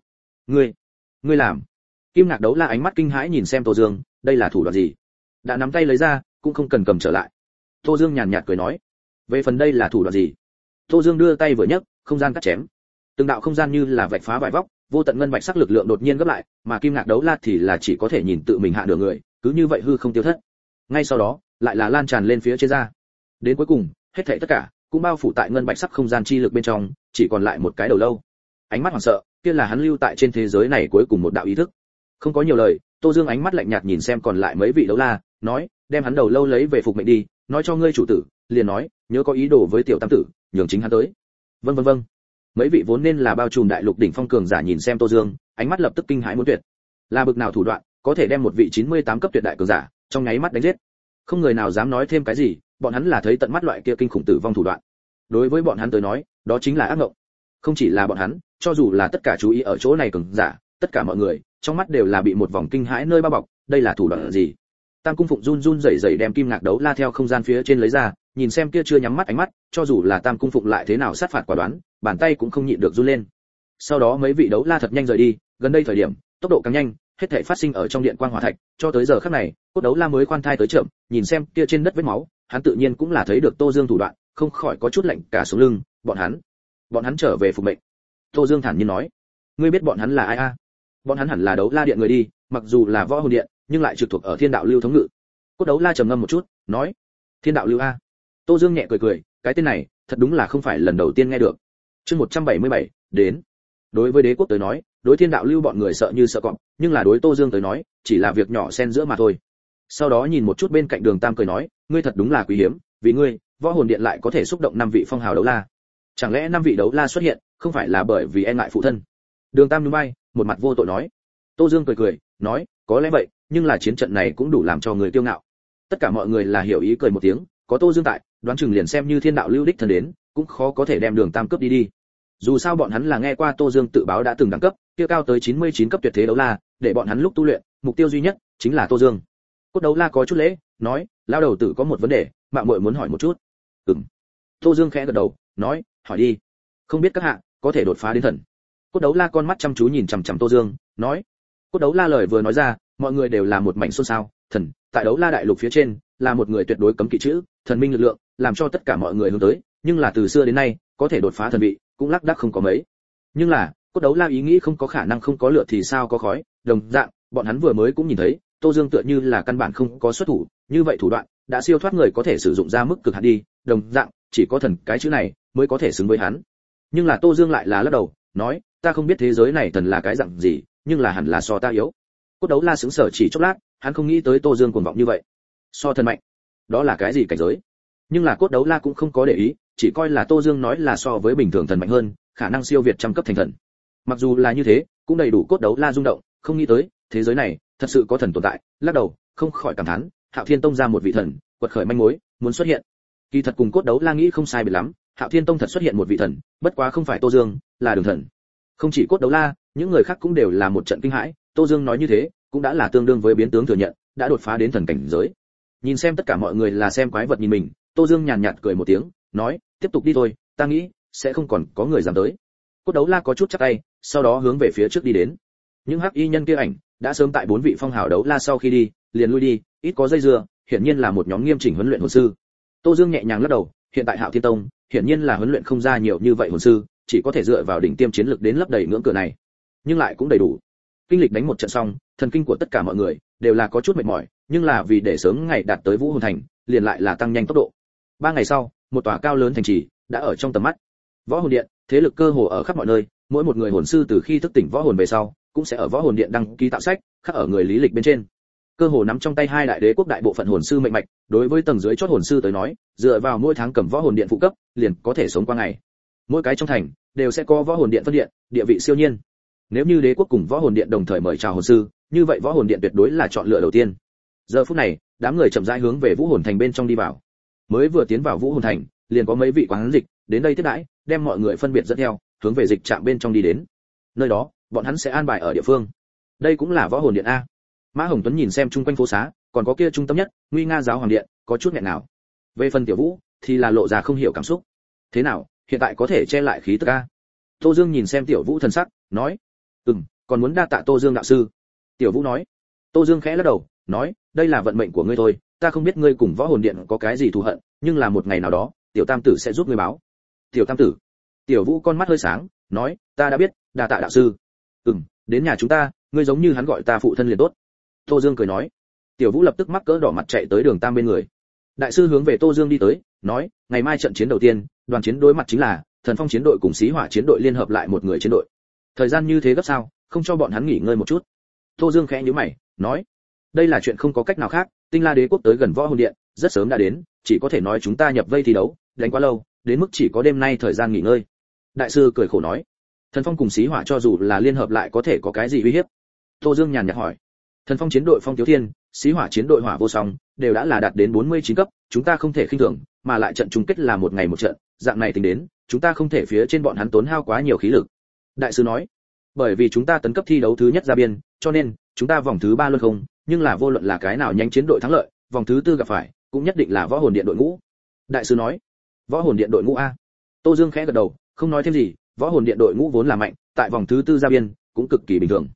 Ngươi làm? Kim Ngạc đấu la ánh mắt kinh hãi nhìn xem Tô Dương, đây là thủ đoạn gì? Đã nắm tay lấy ra, cũng không cần cầm trở lại. Tô Dương nhàn nhạt cười nói, về phần đây là thủ đoạn gì? Tô Dương đưa tay vừa nhấc, không gian cắt chém. Từng đạo không gian như là vạch phá vải vóc, vô tận ngân bạch sắc lực lượng đột nhiên gấp lại, mà Kim Ngạc đấu la thì là chỉ có thể nhìn tự mình hạ nửa người, cứ như vậy hư không tiêu thất. Ngay sau đó, lại là lan tràn lên phía trên ra. Đến cuối cùng, hết thảy tất cả cũng bao phủ tại ngân bạch sắc không gian chi lực bên trong, chỉ còn lại một cái đầu lâu. Ánh mắt hoảng sợ, kia là hắn lưu tại trên thế giới này cuối cùng một đạo ý thức. Không có nhiều lời, Tô Dương ánh mắt lạnh nhạt nhìn xem còn lại mấy vị đấu la, nói, đem hắn đầu lâu lấy về phục mệnh đi, nói cho ngươi chủ tử, liền nói, nhớ có ý đồ với tiểu tam tử, nhường chính hắn tới. Vâng. Mấy vị vốn nên là bao trùm đại lục đỉnh phong cường giả nhìn xem Tô Dương, ánh mắt lập tức kinh hãi muốn tuyệt. Là bực nào thủ đoạn, có thể đem một vị 98 cấp tuyệt đại cường giả trong nháy mắt đánh giết. Không người nào dám nói thêm cái gì, bọn hắn là thấy tận mắt loại kia kinh khủng tử vong thủ đoạn. Đối với bọn hắn tới nói, đó chính là ác mộng. Không chỉ là bọn hắn, cho dù là tất cả chú ý ở chỗ này cường giả, tất cả mọi người, trong mắt đều là bị một vòng kinh hãi nơi bao bọc, đây là thủ đoạn gì? Tam Cung Phụng run rẩy đem Kim Ngạc đấu la theo không gian phía trên lấy ra, nhìn xem kia chưa nhắm mắt ánh mắt, cho dù là Tam Cung Phụng lại thế nào sát phạt quả đoán, bàn tay cũng không nhịn được run lên. Sau đó mấy vị đấu la thật nhanh rời đi, gần đây thời điểm, tốc độ càng nhanh, hết thảy phát sinh ở trong điện quang hỏa thạch, cho tới giờ khắc này, Cốt đấu la mới khoan thai tới chậm, nhìn xem kia trên đất vết máu, hắn tự nhiên cũng là thấy được Tô Dương thủ đoạn, không khỏi có chút lạnh cả sống lưng, bọn hắn trở về phục mệnh. Tô Dương thản nhiên nói, ngươi biết bọn hắn là ai a? Bọn hắn hẳn là đấu la điện người đi, mặc dù là Võ Hồn Điện, nhưng lại trực thuộc ở Thiên Đạo Lưu thống ngự. Cốt đấu la trầm ngâm một chút, nói, Thiên Đạo Lưu a? Tô Dương nhẹ cười, cái tên này, thật đúng là không phải lần đầu tiên nghe được. Chương 177, đến. Đối với đế quốc tới nói, đối Thiên Đạo Lưu bọn người sợ như sợ cọp, nhưng là đối Tô Dương tới nói, chỉ là việc nhỏ xen giữa mà thôi. Sau đó nhìn một chút bên cạnh Đường Tam cười nói, ngươi thật đúng là quý hiếm, vì ngươi, Võ Hồn Điện lại có thể xúc động 5 vị phong hào đấu la. Chẳng lẽ 5 vị đấu la xuất hiện, không phải là bởi vì e ngại phụ thân? Đường Tam nhún vai, một mặt vô tội nói. Tô Dương cười, nói, có lẽ vậy, nhưng là chiến trận này cũng đủ làm cho người kiêu ngạo. Tất cả mọi người là hiểu ý cười một tiếng, có Tô Dương tại, đoán chừng liền xem như Thiên Đạo Lưu đích thân đến, cũng khó có thể đem Đường Tam cướp đi. Dù sao bọn hắn là nghe qua Tô Dương tự báo đã từng đẳng cấp, kia cao tới 99 cấp tuyệt thế đấu la, để bọn hắn lúc tu luyện, mục tiêu duy nhất chính là Tô Dương. Cốt đấu la có chút lễ, nói, lão đầu tử có một vấn đề, mạng muội muốn hỏi một chút. Tô Dương khẽ gật đầu, nói, hỏi đi. Không biết các hạ có thể đột phá đến thần? Cốt đấu la con mắt chăm chú nhìn chằm chằm Tô Dương, nói. Cốt đấu la lời vừa nói ra, mọi người đều là một mảnh xôn xao. Thần, tại đấu la đại lục phía trên, là một người tuyệt đối cấm kỵ chữ, thần minh lực lượng, làm cho tất cả mọi người hướng tới, nhưng là từ xưa đến nay, có thể đột phá thần vị, cũng lác đác không có mấy. Nhưng là, Cốt đấu la ý nghĩ không có khả năng không có lửa thì sao có khói, đồng dạng, bọn hắn vừa mới cũng nhìn thấy, Tô Dương tựa như là căn bản không có xuất thủ, như vậy thủ đoạn đã siêu thoát người có thể sử dụng ra mức cực hạn đi, đồng dạng, chỉ có thần cái chữ này mới có thể xứng với hắn. Nhưng là Tô Dương lại là lắc đầu, nói, ta không biết thế giới này thần là cái dạng gì, nhưng là hẳn là so ta yếu. Cốt đấu la sững sờ chỉ chốc lát, hắn không nghĩ tới Tô Dương cuồng vọng như vậy. So thần mạnh, đó là cái gì cảnh giới? Nhưng là Cốt đấu la cũng không có để ý, chỉ coi là Tô Dương nói là so với bình thường thần mạnh hơn, khả năng siêu việt trăm cấp thành thần. Mặc dù là như thế, cũng đầy đủ Cốt đấu la rung động, không nghĩ tới thế giới này thật sự có thần tồn tại, lắc đầu, không khỏi cảm thán, Hạo Thiên Tông ra một vị thần, quật khởi manh mối, muốn xuất hiện. Kỳ thật cùng Cốt Đấu La nghĩ không sai biệt lắm, Hạo Thiên Tông thật xuất hiện một vị thần, bất quá không phải Tô Dương, là Đường Thần. Không chỉ Cốt Đấu La, những người khác cũng đều là một trận kinh hãi, Tô Dương nói như thế, cũng đã là tương đương với biến tướng thừa nhận, đã đột phá đến thần cảnh giới. Nhìn xem tất cả mọi người là xem quái vật nhìn mình, Tô Dương nhàn nhạt cười một tiếng, nói, tiếp tục đi thôi, ta nghĩ sẽ không còn có người dám tới. Cốt Đấu La có chút chắp tay, sau đó hướng về phía trước đi đến. Những hắc y nhân kia ảnh đã sớm tại 4 vị phong hào đấu la sau khi đi, liền lui đi, ít có dây dưa, hiển nhiên là một nhóm nghiêm chỉnh huấn luyện hồn sư. Tô Dương nhẹ nhàng lắc đầu, hiện tại Hạo Thiên Tông, hiển nhiên là huấn luyện không ra nhiều như vậy hồn sư, chỉ có thể dựa vào đỉnh tiêm chiến lực đến lấp đầy ngưỡng cửa này. Nhưng lại cũng đầy đủ. Kinh lịch đánh một trận xong, thần kinh của tất cả mọi người đều là có chút mệt mỏi, nhưng là vì để sớm ngày đạt tới Vũ Hồn Thành, liền lại là tăng nhanh tốc độ. 3 ngày sau, một tòa cao lớn thành trì đã ở trong tầm mắt. Võ Hồn Điện, thế lực cơ hồ ở khắp mọi nơi, mỗi một người hồn sư từ khi thức tỉnh võ hồn về sau, cũng sẽ ở Võ Hồn Điện đăng ký tạo sách, khắc ở người lý lịch bên trên. Cơ hồ nắm trong tay hai đại đế quốc đại bộ phận hồn sư mệnh mạch, đối với tầng dưới chót hồn sư tới nói, dựa vào mỗi tháng cầm Võ Hồn Điện phụ cấp, liền có thể sống qua ngày. Mỗi cái trong thành đều sẽ có Võ Hồn Điện phân điện, địa vị siêu nhiên. Nếu như đế quốc cùng Võ Hồn Điện đồng thời mời chào hồn sư, như vậy Võ Hồn Điện tuyệt đối là chọn lựa đầu tiên. Giờ phút này, đám người chậm rãi hướng về Vũ Hồn Thành bên trong đi vào. Mới vừa tiến vào Vũ Hồn Thành, liền có mấy vị quán dịch đến đây tiếp đãi, đem mọi người phân biệt dẫn theo, hướng về dịch trạm bên trong đi đến. Nơi đó, bọn hắn sẽ an bài ở địa phương. Đây cũng là Võ Hồn Điện a. Mã Hồng Tuấn nhìn xem chung quanh phố xá, còn có kia trung tâm nhất, Nguy Nga giáo hoàng điện, có chút nghẹn nào. Về phần Tiểu Vũ, thì là lộ ra không hiểu cảm xúc. Thế nào, hiện tại có thể che lại khí tức a? Tô Dương nhìn xem Tiểu Vũ thần sắc, nói, còn muốn đa tạ Tô Dương đạo sư. Tiểu Vũ nói. Tô Dương khẽ lắc đầu, nói, đây là vận mệnh của ngươi thôi, ta không biết ngươi cùng Võ Hồn Điện có cái gì thù hận, nhưng là một ngày nào đó, Tiểu Tam tử sẽ giúp ngươi báo. Tiểu Tam tử? Tiểu Vũ con mắt hơi sáng, nói, ta đã biết, đa tạ đạo sư. Đến nhà chúng ta, ngươi giống như hắn gọi ta phụ thân liền tốt. Tô Dương cười nói. Tiểu Vũ lập tức mắc cỡ đỏ mặt chạy tới Đường Tam bên người. Đại sư hướng về Tô Dương đi tới, nói, ngày mai trận chiến đầu tiên, đoàn chiến đối mặt chính là Thần Phong chiến đội cùng Xí Hỏa chiến đội liên hợp lại một người chiến đội. Thời gian như thế gấp sao, không cho bọn hắn nghỉ ngơi một chút. Tô Dương khẽ nhíu mày, nói, đây là chuyện không có cách nào khác, Tinh La Đế quốc tới gần Võ Hồn Điện, rất sớm đã đến, chỉ có thể nói chúng ta nhập vây thi đấu, đánh quá lâu, đến mức chỉ có đêm nay thời gian nghỉ ngơi. Đại sư cười khổ nói, Thần Phong cùng Xí Hỏa cho dù là liên hợp lại có thể có cái gì uy hiếp? Tô Dương nhàn nhạt hỏi. Thần Phong chiến đội Phong Tiếu Thiên, Xí Hỏa chiến đội Hỏa Vô Song, đều đã là đạt đến 49 cấp, chúng ta không thể khinh thường, mà lại trận chung kết là một ngày một trận, dạng này tính đến, chúng ta không thể phía trên bọn hắn tốn hao quá nhiều khí lực. Đại sư nói, bởi vì chúng ta tấn cấp thi đấu thứ nhất ra biên, cho nên chúng ta vòng thứ 3 luôn không, nhưng là vô luận là cái nào nhanh chiến đội thắng lợi, vòng thứ 4 gặp phải, cũng nhất định là Võ Hồn Điện đội ngũ. Đại sư nói, Võ Hồn Điện đội ngũ a? Tô Dương khẽ gật đầu, không nói thêm gì, Võ Hồn Điện đội ngũ vốn là mạnh, tại vòng thứ 4 ra biên, cũng cực kỳ bình thường.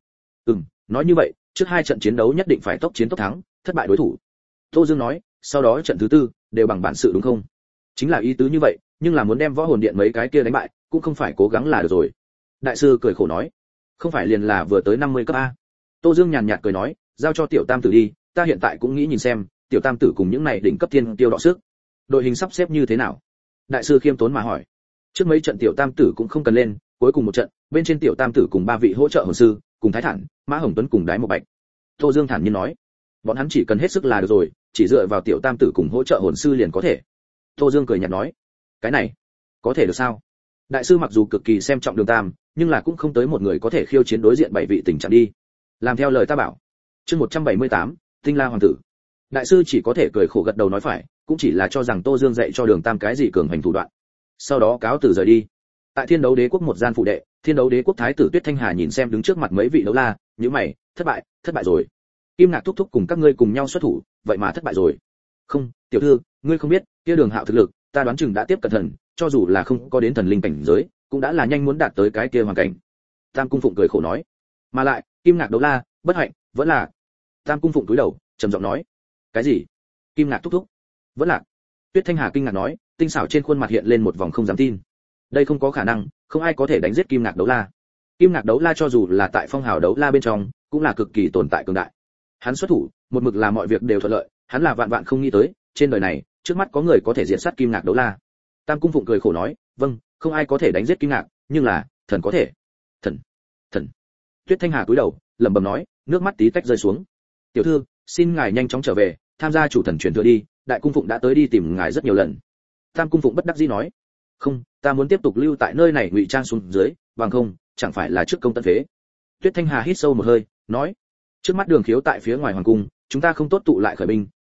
Nói như vậy, trước 2 trận chiến đấu nhất định phải tốc chiến tốc thắng, thất bại đối thủ. Tô Dương nói, sau đó trận thứ 4 đều bằng bản sự đúng không? Chính là ý tứ như vậy, nhưng là muốn đem Võ Hồn Điện mấy cái kia đánh bại, cũng không phải cố gắng là được rồi. Đại sư cười khổ nói, không phải liền là vừa tới 50 cấp a? Tô Dương nhàn nhạt cười nói, giao cho Tiểu Tam tử đi, ta hiện tại cũng nghĩ nhìn xem, Tiểu Tam tử cùng những này đỉnh cấp thiên tiêu đọ sức. Đội hình sắp xếp như thế nào? Đại sư khiêm tốn mà hỏi. Trước mấy trận Tiểu Tam tử cũng không cần lên, cuối cùng một trận, bên trên Tiểu Tam tử cùng 3 vị hỗ trợ hồn sư, cùng Thái Thản, Mã Hồng Tuấn cùng Đái Một Bạch. Tô Dương thản nhiên nói, bọn hắn chỉ cần hết sức là được rồi, chỉ dựa vào Tiểu Tam tử cùng hỗ trợ hồn sư liền có thể. Tô Dương cười nhạt nói, cái này có thể được sao? Đại sư mặc dù cực kỳ xem trọng Đường Tam, nhưng là cũng không tới một người có thể khiêu chiến đối diện 7 vị tình trạng đi. Làm theo lời ta bảo. Chương 178, Tinh La hoàng tử. Đại sư chỉ có thể cười khổ gật đầu nói phải, cũng chỉ là cho rằng Tô Dương dạy cho Đường Tam cái gì cường hành thủ đoạn. Sau đó cáo từ rời đi. Tại Thiên Đấu Đế quốc một gian phủ đệ, Thiên Đấu Đế quốc thái tử Tuyết Thanh Hà nhìn xem đứng trước mặt mấy vị đấu la, nhíu mày, thất bại rồi. Kim Ngạc thúc thúc cùng các ngươi cùng nhau xuất thủ, vậy mà thất bại rồi. Không, tiểu thư, ngươi không biết, kia Đường Hạo thực lực, ta đoán chừng đã tiếp cận thần, cho dù là không có đến thần linh cảnh giới, cũng đã là nhanh muốn đạt tới cái kia hoàn cảnh. Tam Cung Phụng cười khổ nói, mà lại, Kim Ngạc đấu la, bất hạnh, vẫn là. Tam Cung Phụng cúi đầu, trầm giọng nói, cái gì? Kim Ngạc thúc thúc, vẫn là. Tuyết Thanh Hà kinh ngạc nói, tinh xảo trên khuôn mặt hiện lên một vòng không dám tin. Đây không có khả năng, không ai có thể đánh giết Kim Ngạc đấu la. Kim Ngạc đấu la cho dù là tại phong hào đấu la bên trong, cũng là cực kỳ tồn tại cường đại. Hắn xuất thủ, một mực là mọi việc đều thuận lợi, hắn là vạn vạn không nghĩ tới, trên đời này, trước mắt có người có thể diệt sát Kim Ngạc đấu la. Tam Cung Phụng cười khổ nói, vâng, không ai có thể đánh giết Kim Ngạc, nhưng là, thần có thể. Thần. Tuyết Thanh Hà cúi đầu, lẩm bẩm nói, nước mắt tí tách rơi xuống. Tiểu thư, xin ngài nhanh chóng trở về, tham gia chủ thần truyền thừa đi, Đại Cung Phụng đã tới đi tìm ngài rất nhiều lần. Tam Cung Phụng bất đắc dĩ nói, không, ta muốn tiếp tục lưu tại nơi này ngụy trang xuống dưới, bằng không, chẳng phải là trước công tận phế. Tuyết Thanh Hà hít sâu một hơi, nói, trước mắt Đường Khiếu tại phía ngoài hoàng cung, chúng ta không tốt tụ lại khởi binh,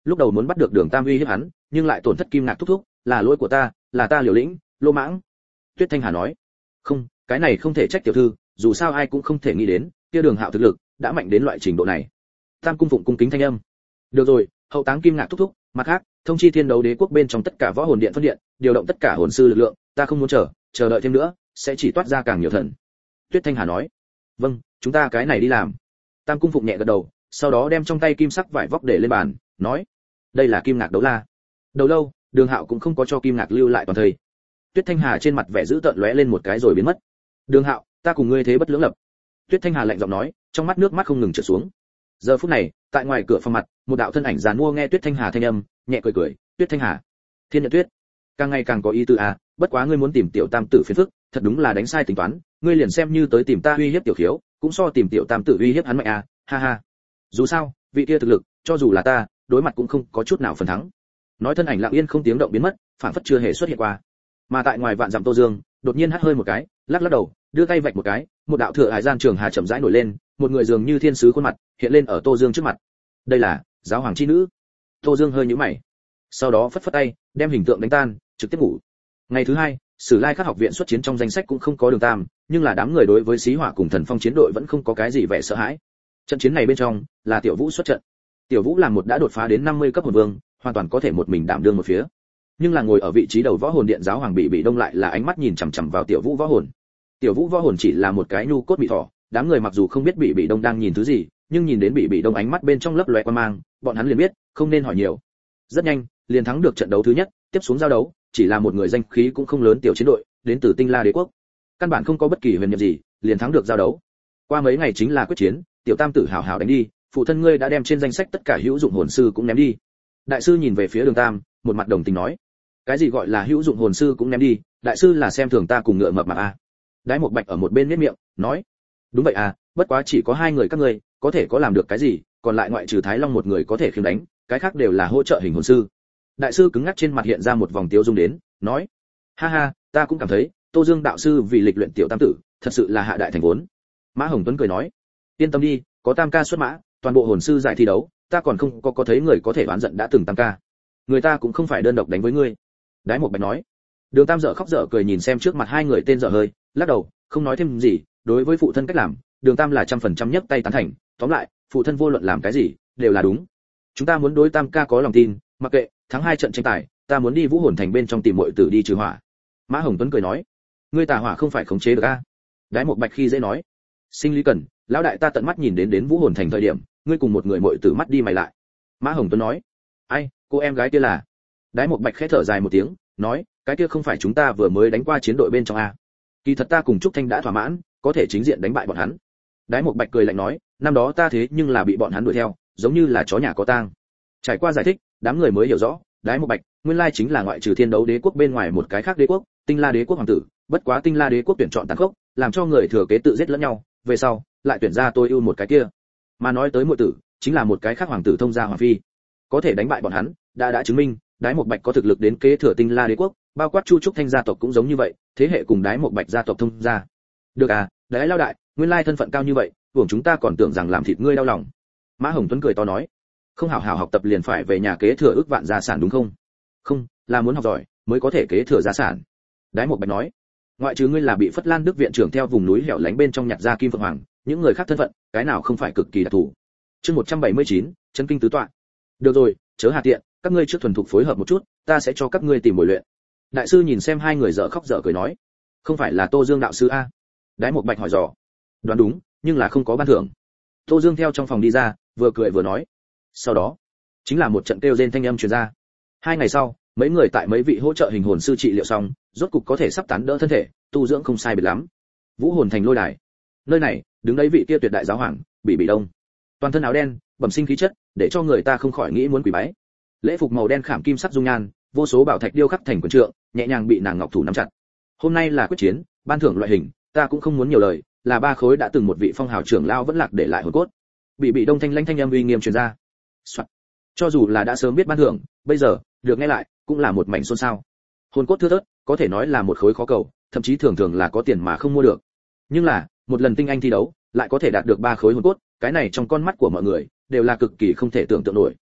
lúc đầu muốn bắt được Đường Tam uy hiếp hắn, nhưng lại tổn thất Kim Ngạc thúc thúc, là lỗi của ta, là ta liều lĩnh, lô mãng. Tuyết Thanh Hà nói. Không, cái này không thể trách tiểu thư, dù sao ai cũng không thể nghĩ đến, kia Đường Hạo thực lực đã mạnh đến loại trình độ này. Tam cung phụng cung kính thanh âm. Được rồi, hậu táng Kim Ngạc thúc thúc, mặt khác, thông chi Thiên Đấu Đế quốc bên trong tất cả võ hồn điện phân điện, điều động tất cả hồn sư lực lượng, ta không muốn chờ đợi thêm nữa, sẽ chỉ toát ra càng nhiều thần. Tuyết Thanh Hà nói. Vâng, chúng ta cái này đi làm. Tam cung phụng nhẹ gật đầu, sau đó đem trong tay kim sắc vải vóc để lên bàn, nói: đây là Kim Ngạc đấu la. Đầu lâu, Đường Hạo cũng không có cho Kim Ngạc lưu lại toàn thời. Tuyết Thanh Hà trên mặt vẻ dữ tợn lóe lên một cái rồi biến mất. Đường Hạo, ta cùng ngươi thế bất lưỡng lập. Tuyết Thanh Hà lạnh giọng nói, trong mắt nước mắt không ngừng trượt xuống. Giờ phút này, tại ngoài cửa phòng mặt, một đạo thân ảnh giàn mua nghe Tuyết Thanh Hà thanh âm, nhẹ cười cười, Tuyết Thanh Hà, Thiên Nhận Tuyết, càng ngày càng có ý tư à, bất quá ngươi muốn tìm tiểu tam tử phiền phức, thật đúng là đánh sai tính toán, ngươi liền xem như tới tìm ta uy hiếp tiểu khiếu, cũng so tìm tiểu tam tử uy hiếp hắn mạnh à, ha ha. Dù sao, vị kia thực lực, cho dù là ta, đối mặt cũng không có chút nào phần thắng. Nói thân ảnh lặng yên không tiếng động biến mất, phản phất chưa hề xuất hiện qua. Mà tại ngoài vạn dặm Tô Dương, đột nhiên hắt hơi một cái, lắc lắc đầu, đưa tay vạch một cái, một đạo thừa hải gian trường hà chậm rãi nổi lên, một người dường như thiên sứ khuôn mặt hiện lên ở Tô Dương trước mặt. Đây là giáo hoàng chi nữ. Tô Dương hơi nhíu mày, sau đó phất phất tay, đem hình tượng đánh tan, trực tiếp ngủ. Ngày thứ hai, Sử Lai Khắc học viện xuất chiến trong danh sách cũng không có Đường Tam, nhưng là đám người đối với Xí Hỏa cùng Thần Phong chiến đội vẫn không có cái gì vẻ sợ hãi. Trận chiến này bên trong là Tiểu Vũ xuất trận. Tiểu Vũ là một đã đột phá đến 50 cấp hồn vương, hoàn toàn có thể một mình đảm đương một phía. Nhưng là ngồi ở vị trí đầu võ hồn điện giáo hoàng bị đông lại là ánh mắt nhìn chằm chằm vào Tiểu Vũ võ hồn. Tiểu Vũ võ hồn chỉ là một cái nhu cốt bị thỏ, đám người mặc dù không biết bị đông đang nhìn thứ gì, nhưng nhìn đến bị đông ánh mắt bên trong lấp lóe quan mang, bọn hắn liền biết, không nên hỏi nhiều. Rất nhanh, liền thắng được trận đấu thứ nhất, tiếp xuống giao đấu, chỉ là một người danh khí cũng không lớn tiểu chiến đội, đến từ Tinh La Đế quốc. Căn bản không có bất kỳ huyền nhiệm gì, liền thắng được giao đấu. Qua mấy ngày chính là quyết chiến, tiểu tam tử hảo hảo đánh đi, phụ thân ngươi đã đem trên danh sách tất cả hữu dụng hồn sư cũng ném đi. Đại sư nhìn về phía Đường Tam, một mặt đồng tình nói: cái gì gọi là hữu dụng hồn sư cũng ném đi, đại sư là xem thường ta cùng ngựa mập mà a. Đái Một Bạch ở một bên nhếch miệng, nói: đúng vậy à, bất quá chỉ có hai người các ngươi có thể có làm được cái gì, còn lại ngoại trừ Thái Long một người có thể khiêng đánh, cái khác đều là hỗ trợ hình hồn sư. Đại sư cứng ngắc trên mặt hiện ra một vòng tiêu dung đến, nói: ha ha, ta cũng cảm thấy Tô Dương đạo sư vì lịch luyện tiểu tam tử, thật sự là hạ đại thành vốn. Mã Hồng Tuấn cười nói: yên tâm đi, có tam ca xuất mã, toàn bộ hồn sư giải thi đấu, ta còn không có thấy người có thể oán giận đã từng tam ca. Người ta cũng không phải đơn độc đánh với ngươi. Đái Một Bạch nói. Đường Tam dở khóc dở cười nhìn xem trước mặt hai người tên dở hơi, lắc đầu, không nói thêm gì. Đối với phụ thân cách làm, Đường Tam là 100% nhấc tay tán thành. Tóm lại, phụ thân vô luận làm cái gì đều là đúng. Chúng ta muốn đối tam ca có lòng tin, mặc kệ thắng 2 trận tranh tài, ta muốn đi Vũ Hồn Thành bên trong tìm muội tử đi trừ hỏa. Mã Hồng Tuấn cười nói: ngươi tà hỏa không phải khống chế được a? Đái Một Bạch khi dễ nói: sinh lý cần, lão đại ta tận mắt nhìn đến Vũ Hồn Thành thời điểm, ngươi cùng một người muội tử mắt đi mày lại. Mã Hồng Tuấn nói: ai, cô em gái kia là? Đái Một Bạch khẽ thở dài một tiếng, nói: cái kia không phải chúng ta vừa mới đánh qua chiến đội bên trong a? Kỳ thật ta cùng Trúc Thanh đã thỏa mãn, có thể chính diện đánh bại bọn hắn. Đái Một Bạch cười lạnh nói: năm đó ta thế nhưng là bị bọn hắn đuổi theo, giống như là chó nhà có tang. Trải qua giải thích, đám người mới hiểu rõ, Đái Một Bạch nguyên lai chính là ngoại trừ Thiên Đấu Đế quốc bên ngoài một cái khác đế quốc, Tinh La Đế quốc hoàng tử. Bất quá Tinh La Đế quốc tuyển chọn tàn khốc, làm cho người thừa kế tự giết lẫn nhau, về sau lại tuyển ra tôi ưu một cái kia. Mà nói tới muội tử, chính là một cái khác hoàng tử thông gia hoàng phi. Có thể đánh bại bọn hắn, đã chứng minh Đái Một Bạch có thực lực đến kế thừa Tinh La Đế quốc, bao quát Chu Trúc Thanh gia tộc cũng giống như vậy, thế hệ cùng Đái Một Bạch gia tộc thông gia. Được à, Đái lão đại, nguyên lai thân phận cao như vậy, hưởng chúng ta còn tưởng rằng làm thịt ngươi đau lòng. Mã Hồng Tuấn cười to nói: không hảo hảo học tập liền phải về nhà kế thừa ước vạn gia sản đúng không? Không, là muốn học giỏi mới có thể kế thừa gia sản. Đái Một Bạch nói: ngoại trừ ngươi là bị Phất Lan Đức viện trưởng theo vùng núi hẻo lánh bên trong nhặt ra Kim Phượng Hoàng, những người khác thân phận, cái nào không phải cực kỳ đặc thù. Chương 179, chân kinh tứ tọa. Được rồi, chớ hà tiện, các ngươi trước thuần thục phối hợp một chút, ta sẽ cho các ngươi tìm buổi luyện. Đại sư nhìn xem hai người dở khóc dở cười nói: không phải là Tô Dương đạo sư a? Đái Một Bạch hỏi dò. Đoán đúng, nhưng là không có ban thưởng. Tô Dương theo trong phòng đi ra, vừa cười vừa nói. Sau đó, chính là một trận kêu rên thanh âm truyền ra. 2 ngày sau, mấy người tại mấy vị hỗ trợ hình hồn sư trị liệu xong, rốt cục có thể sắp tán đỡ thân thể, tu dưỡng không sai biệt lắm. Vũ Hồn Thành lôi đài. Nơi này, đứng đấy vị kia tuyệt đại giáo hoàng, bị đông. Toàn thân áo đen, bẩm sinh khí chất, để cho người ta không khỏi nghĩ muốn quỳ bái. Lễ phục màu đen khảm kim sắc dung nhan, vô số bảo thạch điêu khắc thành quyền trượng, nhẹ nhàng bị nàng ngọc thủ nắm chặt. Hôm nay là quyết chiến, ban thưởng loại hình, ta cũng không muốn nhiều lời, là 3 khối đã từng một vị phong hào trưởng lao vẫn lạc để lại hồn cốt. Bị đông thanh lãnh thanh âm uy nghiêm truyền ra. Soạn. Cho dù là đã sớm biết ban thưởng, bây giờ được nghe lại cũng là một mảnh xôn xao. Hồn cốt thưa thớt, có thể nói là một khối khó cầu, thậm chí thường thường là có tiền mà không mua được. Nhưng là, một lần tinh anh thi đấu, lại có thể đạt được 3 khối hồn cốt, cái này trong con mắt của mọi người đều là cực kỳ không thể tưởng tượng nổi.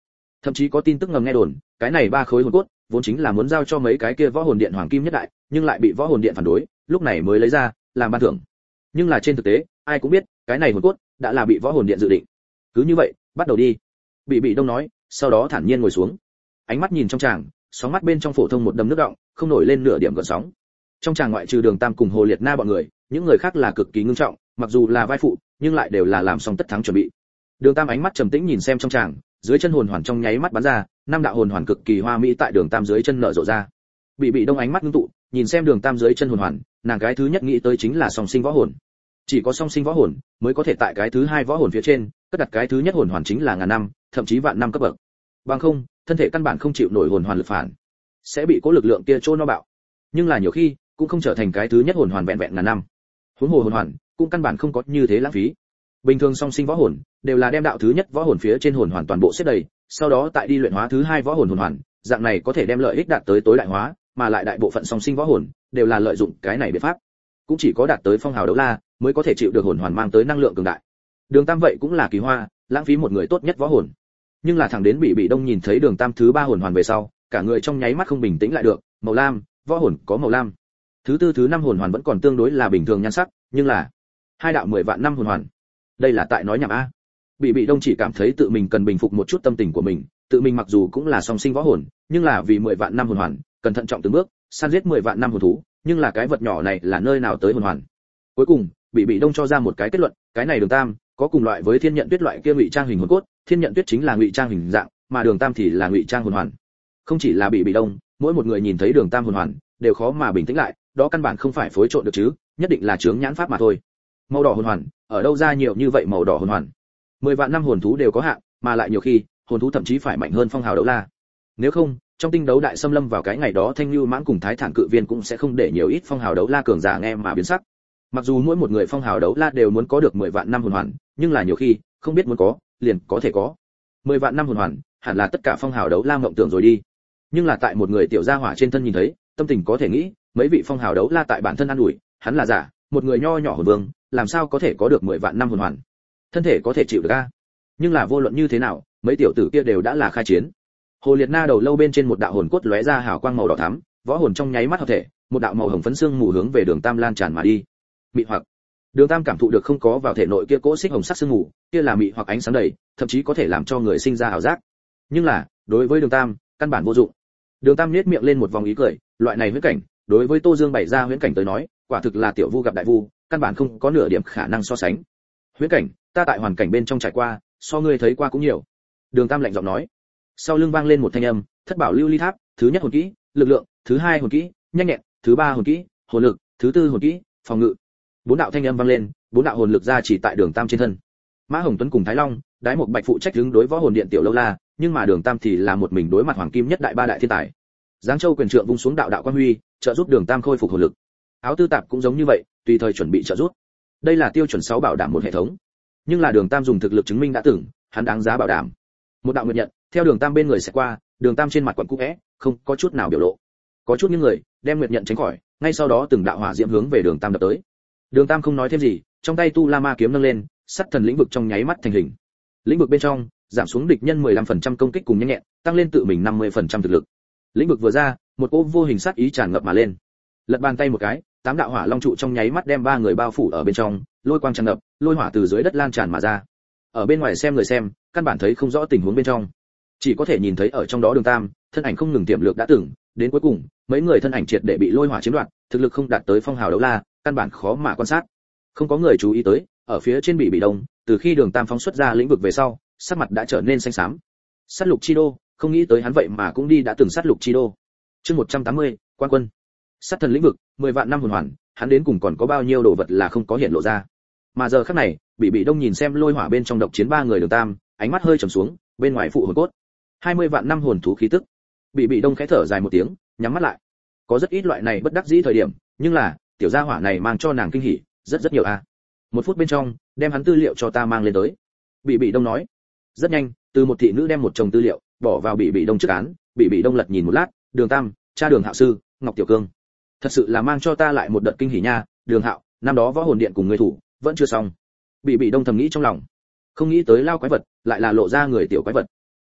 Thậm chí có tin tức ngầm nghe đồn, cái này 3 khối hồn cốt vốn chính là muốn giao cho mấy cái kia võ hồn điện hoàng kim nhất đại, nhưng lại bị võ hồn điện phản đối, lúc này mới lấy ra làm ban thưởng. Nhưng là trên thực tế, ai cũng biết, cái này hồn cốt đã là bị võ hồn điện dự định. Cứ như vậy, bắt đầu đi. Bị Đông nói, sau đó thản nhiên ngồi xuống. Ánh mắt nhìn trong tràng, sóng mắt bên trong phổ thông một đầm nước đọng, không nổi lên nửa điểm gợn sóng. Trong tràng ngoại trừ Đường Tam cùng Hồ Liệt Na bọn người, những người khác là cực kỳ ngưng trọng, mặc dù là vai phụ, nhưng lại đều là làm xong tất thắng chuẩn bị. Đường Tam ánh mắt trầm tĩnh nhìn xem trong tràng, dưới chân hồn hoàn trong nháy mắt bắn ra, 5 đạo hồn hoàn cực kỳ hoa mỹ tại Đường Tam dưới chân nở rộ ra. Bị Đông ánh mắt ngưng tụ, nhìn xem Đường Tam dưới chân hồn hoàn, nàng cái thứ nhất nghĩ tới chính là song sinh võ hồn. Chỉ có song sinh võ hồn mới có thể tại cái thứ hai võ hồn phía trên, cất đặt cái thứ nhất hồn hoàn chính là ngàn năm, thậm chí vạn năm cấp bậc. Bằng không, thân thể căn bản không chịu nổi hồn hoàn lực phản, sẽ bị cố lực lượng kia trôn nó bạo. Nhưng là nhiều khi, cũng không trở thành cái thứ nhất hồn hoàn vẹn vẹn ngàn năm. Huống hồ hồn hoàn, cũng căn bản không có như thế lãng phí. Bình thường song sinh võ hồn đều là đem đạo thứ nhất võ hồn phía trên hồn hoàn toàn bộ xếp đầy, sau đó tại đi luyện hóa thứ hai võ hồn hồn hoàn, dạng này có thể đem lợi ích đạt tới tối đại hóa, mà lại đại bộ phận song sinh võ hồn đều là lợi dụng cái này biện pháp. Cũng chỉ có đạt tới phong hào đấu la mới có thể chịu được hồn hoàn mang tới năng lượng cường đại. Đường Tam vậy cũng là kỳ hoa, lãng phí một người tốt nhất võ hồn. Nhưng là thẳng đến Bị Đông nhìn thấy Đường Tam thứ 3 hồn hoàn về sau, cả người trong nháy mắt không bình tĩnh lại được, màu lam, võ hồn có màu lam. Thứ 4 thứ 5 hồn hoàn vẫn còn tương đối là bình thường nhan sắc, nhưng là hai đạo 10 vạn năm hồn hoàn. Đây là tại nói nhảm a. Bị Đông chỉ cảm thấy tự mình cần bình phục một chút tâm tình của mình, tự mình mặc dù cũng là song sinh võ hồn, nhưng là vì 10 vạn năm hồn hoàn, cần thận trọng từng bước, săn giết 10 vạn năm hồn thú, nhưng là cái vật nhỏ này là nơi nào tới hồn hoàn. Cuối cùng, Bị Đông cho ra một cái kết luận, cái này Đường Tam có cùng loại với Thiên Nhận Tuyết loại kia ngụy trang hình hồn cốt, Thiên Nhận Tuyết chính là ngụy trang hình dạng, mà Đường Tam thì là ngụy trang hồn hoàn. Không chỉ là Bị Đông, mỗi một người nhìn thấy Đường Tam hồn hoàn, đều khó mà bình tĩnh lại, đó căn bản không phải phối trộn được chứ, nhất định là chướng nhãn pháp mà thôi. Màu đỏ hồn hoàn, ở đâu ra nhiều như vậy màu đỏ hồn hoàn? 10 vạn năm hồn thú đều có hạn, mà lại nhiều khi, hồn thú thậm chí phải mạnh hơn phong hào đấu la. Nếu không, trong tinh đấu đại xâm lâm vào cái ngày đó Thanh Nưu Mãn cùng Thái Thản Cự Viên cũng sẽ không để nhiều ít phong hào đấu la cường giả nghe mà biến sắc. Mặc dù mỗi một người phong hào đấu la đều muốn có được 10 vạn năm hồn hoàn, nhưng là nhiều khi, không biết muốn có, liền có thể có. 10 vạn năm hồn hoàn, hẳn là tất cả phong hào đấu la mộng tưởng rồi đi. Nhưng là tại một người tiểu gia hỏa trên thân nhìn thấy, tâm tình có thể nghĩ, mấy vị phong hào đấu la tại bản thân ăn ủi, hắn là giả, một người nho nhỏ hồn vương, làm sao có thể có được 10 vạn năm hồn hoàn? Thân thể có thể chịu được a. Nhưng là vô luận như thế nào, mấy tiểu tử kia đều đã là khai chiến. Hồ Liệt Na đầu lâu bên trên một đạo hồn cốt lóe ra hào quang màu đỏ thắm, võ hồn trong nháy mắt hợp thể, một đạo màu hồng phấn xương mù hướng về Đường Tam lan tràn mà đi. Mị hoặc. Đường Tam cảm thụ được không có vào thể nội kia cỗ xích hồng sắc xương mù, kia là mị hoặc ánh sáng đầy, thậm chí có thể làm cho người sinh ra ảo giác. Nhưng là, đối với Đường Tam, căn bản vô dụng. Đường Tam nhếch miệng lên một vòng ý cười, loại này huyễn cảnh, đối với Tô Dương bày ra huyễn cảnh tới nói, quả thực là tiểu vu gặp đại vu, căn bản không có nửa điểm khả năng so sánh. Huyễn cảnh, ta tại hoàn cảnh bên trong trải qua, so ngươi thấy qua cũng nhiều. Đường Tam lạnh giọng nói. Sau lưng vang lên một thanh âm, Thất Bảo Lưu Ly Tháp, thứ nhất hồn kỹ, lực lượng, thứ hai hồn kỹ, nhanh nhẹn, thứ ba hồn kỹ, hồn lực, thứ tư hồn kỹ, phòng ngự. 4 đạo thanh âm vang lên, 4 đạo hồn lực ra chỉ tại Đường Tam trên thân. Mã Hồng Tuấn cùng Thái Long, Đái Mộc Bạch phụ trách đứng đối võ hồn điện tiểu lâu la, nhưng mà Đường Tam thì là một mình đối mặt hoàng kim nhất đại 3 đại thiên tài. Giáng Châu quyền trượng vung xuống đạo đạo quan huy, trợ giúp Đường Tam khôi phục hồn lực. Áo Tư Tạp cũng giống như vậy, tùy thời chuẩn bị trợ giúp. Đây là tiêu chuẩn 6 bảo đảm một hệ thống. Nhưng là Đường Tam dùng thực lực chứng minh đã từng, hắn đáng giá bảo đảm. Một đạo nguyệt nhận, theo Đường Tam bên người sẽ qua, Đường Tam trên mặt quặn cũ é, không có chút nào biểu lộ. Có chút những người đem nguyệt nhận tránh khỏi, ngay sau đó từng đạo hỏa diễm hướng về Đường Tam đập tới. Đường Tam không nói thêm gì, trong tay tu la ma kiếm nâng lên, sắt thần lĩnh vực trong nháy mắt thành hình. Lĩnh vực bên trong giảm xuống địch nhân 15% công kích cùng nhanh nhẹn, tăng lên tự mình 50% thực lực. Lĩnh vực vừa ra, một cỗ vô hình sát ý tràn ngập mà lên. Lật bàn tay một cái, 8 đạo hỏa long trụ trong nháy mắt đem 3 người bao phủ ở bên trong, lôi quang tràn ngập, lôi hỏa từ dưới đất lan tràn mà ra. Ở bên ngoài xem người xem, căn bản thấy không rõ tình huống bên trong, chỉ có thể nhìn thấy ở trong đó Đường Tam, thân ảnh không ngừng tiềm lược đã từng, đến cuối cùng, mấy người thân ảnh triệt để bị lôi hỏa chiếm đoạt, thực lực không đạt tới phong hào đấu la, căn bản khó mà quan sát. Không có người chú ý tới, ở phía trên Bị Đông, từ khi Đường Tam phóng xuất ra lĩnh vực về sau, sắc mặt đã trở nên xanh xám. Sát lục chi đô, không nghĩ tới hắn vậy mà cũng đi đã từng sát lục chi đô. Chương 180, quan quân. Sát thần lĩnh vực, 10 vạn năm hồn hoàn, hắn đến cùng còn có bao nhiêu đồ vật là không có hiện lộ ra. Mà giờ khắc này, Bị Đông nhìn xem lôi hỏa bên trong độc chiến 3 người Đường Tam, ánh mắt hơi trầm xuống, bên ngoài phụ hồn cốt. 20 vạn năm hồn thú khí tức. Bị Đông khẽ thở dài một tiếng, nhắm mắt lại. Có rất ít loại này bất đắc dĩ thời điểm, nhưng là, tiểu gia hỏa này mang cho nàng kinh hỉ, rất nhiều a. 1 phút bên trong, đem hắn tư liệu cho ta mang lên tới. Bị Đông nói. Rất nhanh, từ một thị nữ đem một chồng tư liệu bỏ vào Bị Đông trước án. Bị Đông lật nhìn một lát, Đường Tam, cha Đường Hạo sư, Ngọc Tiểu Cương. Thật sự là mang cho ta lại một đợt kinh hỉ nha, Đường Hạo, năm đó võ hồn điện cùng người thủ, vẫn chưa xong. Bị Đông thầm nghĩ trong lòng. Không nghĩ tới lao quái vật, lại là lộ ra người tiểu quái vật.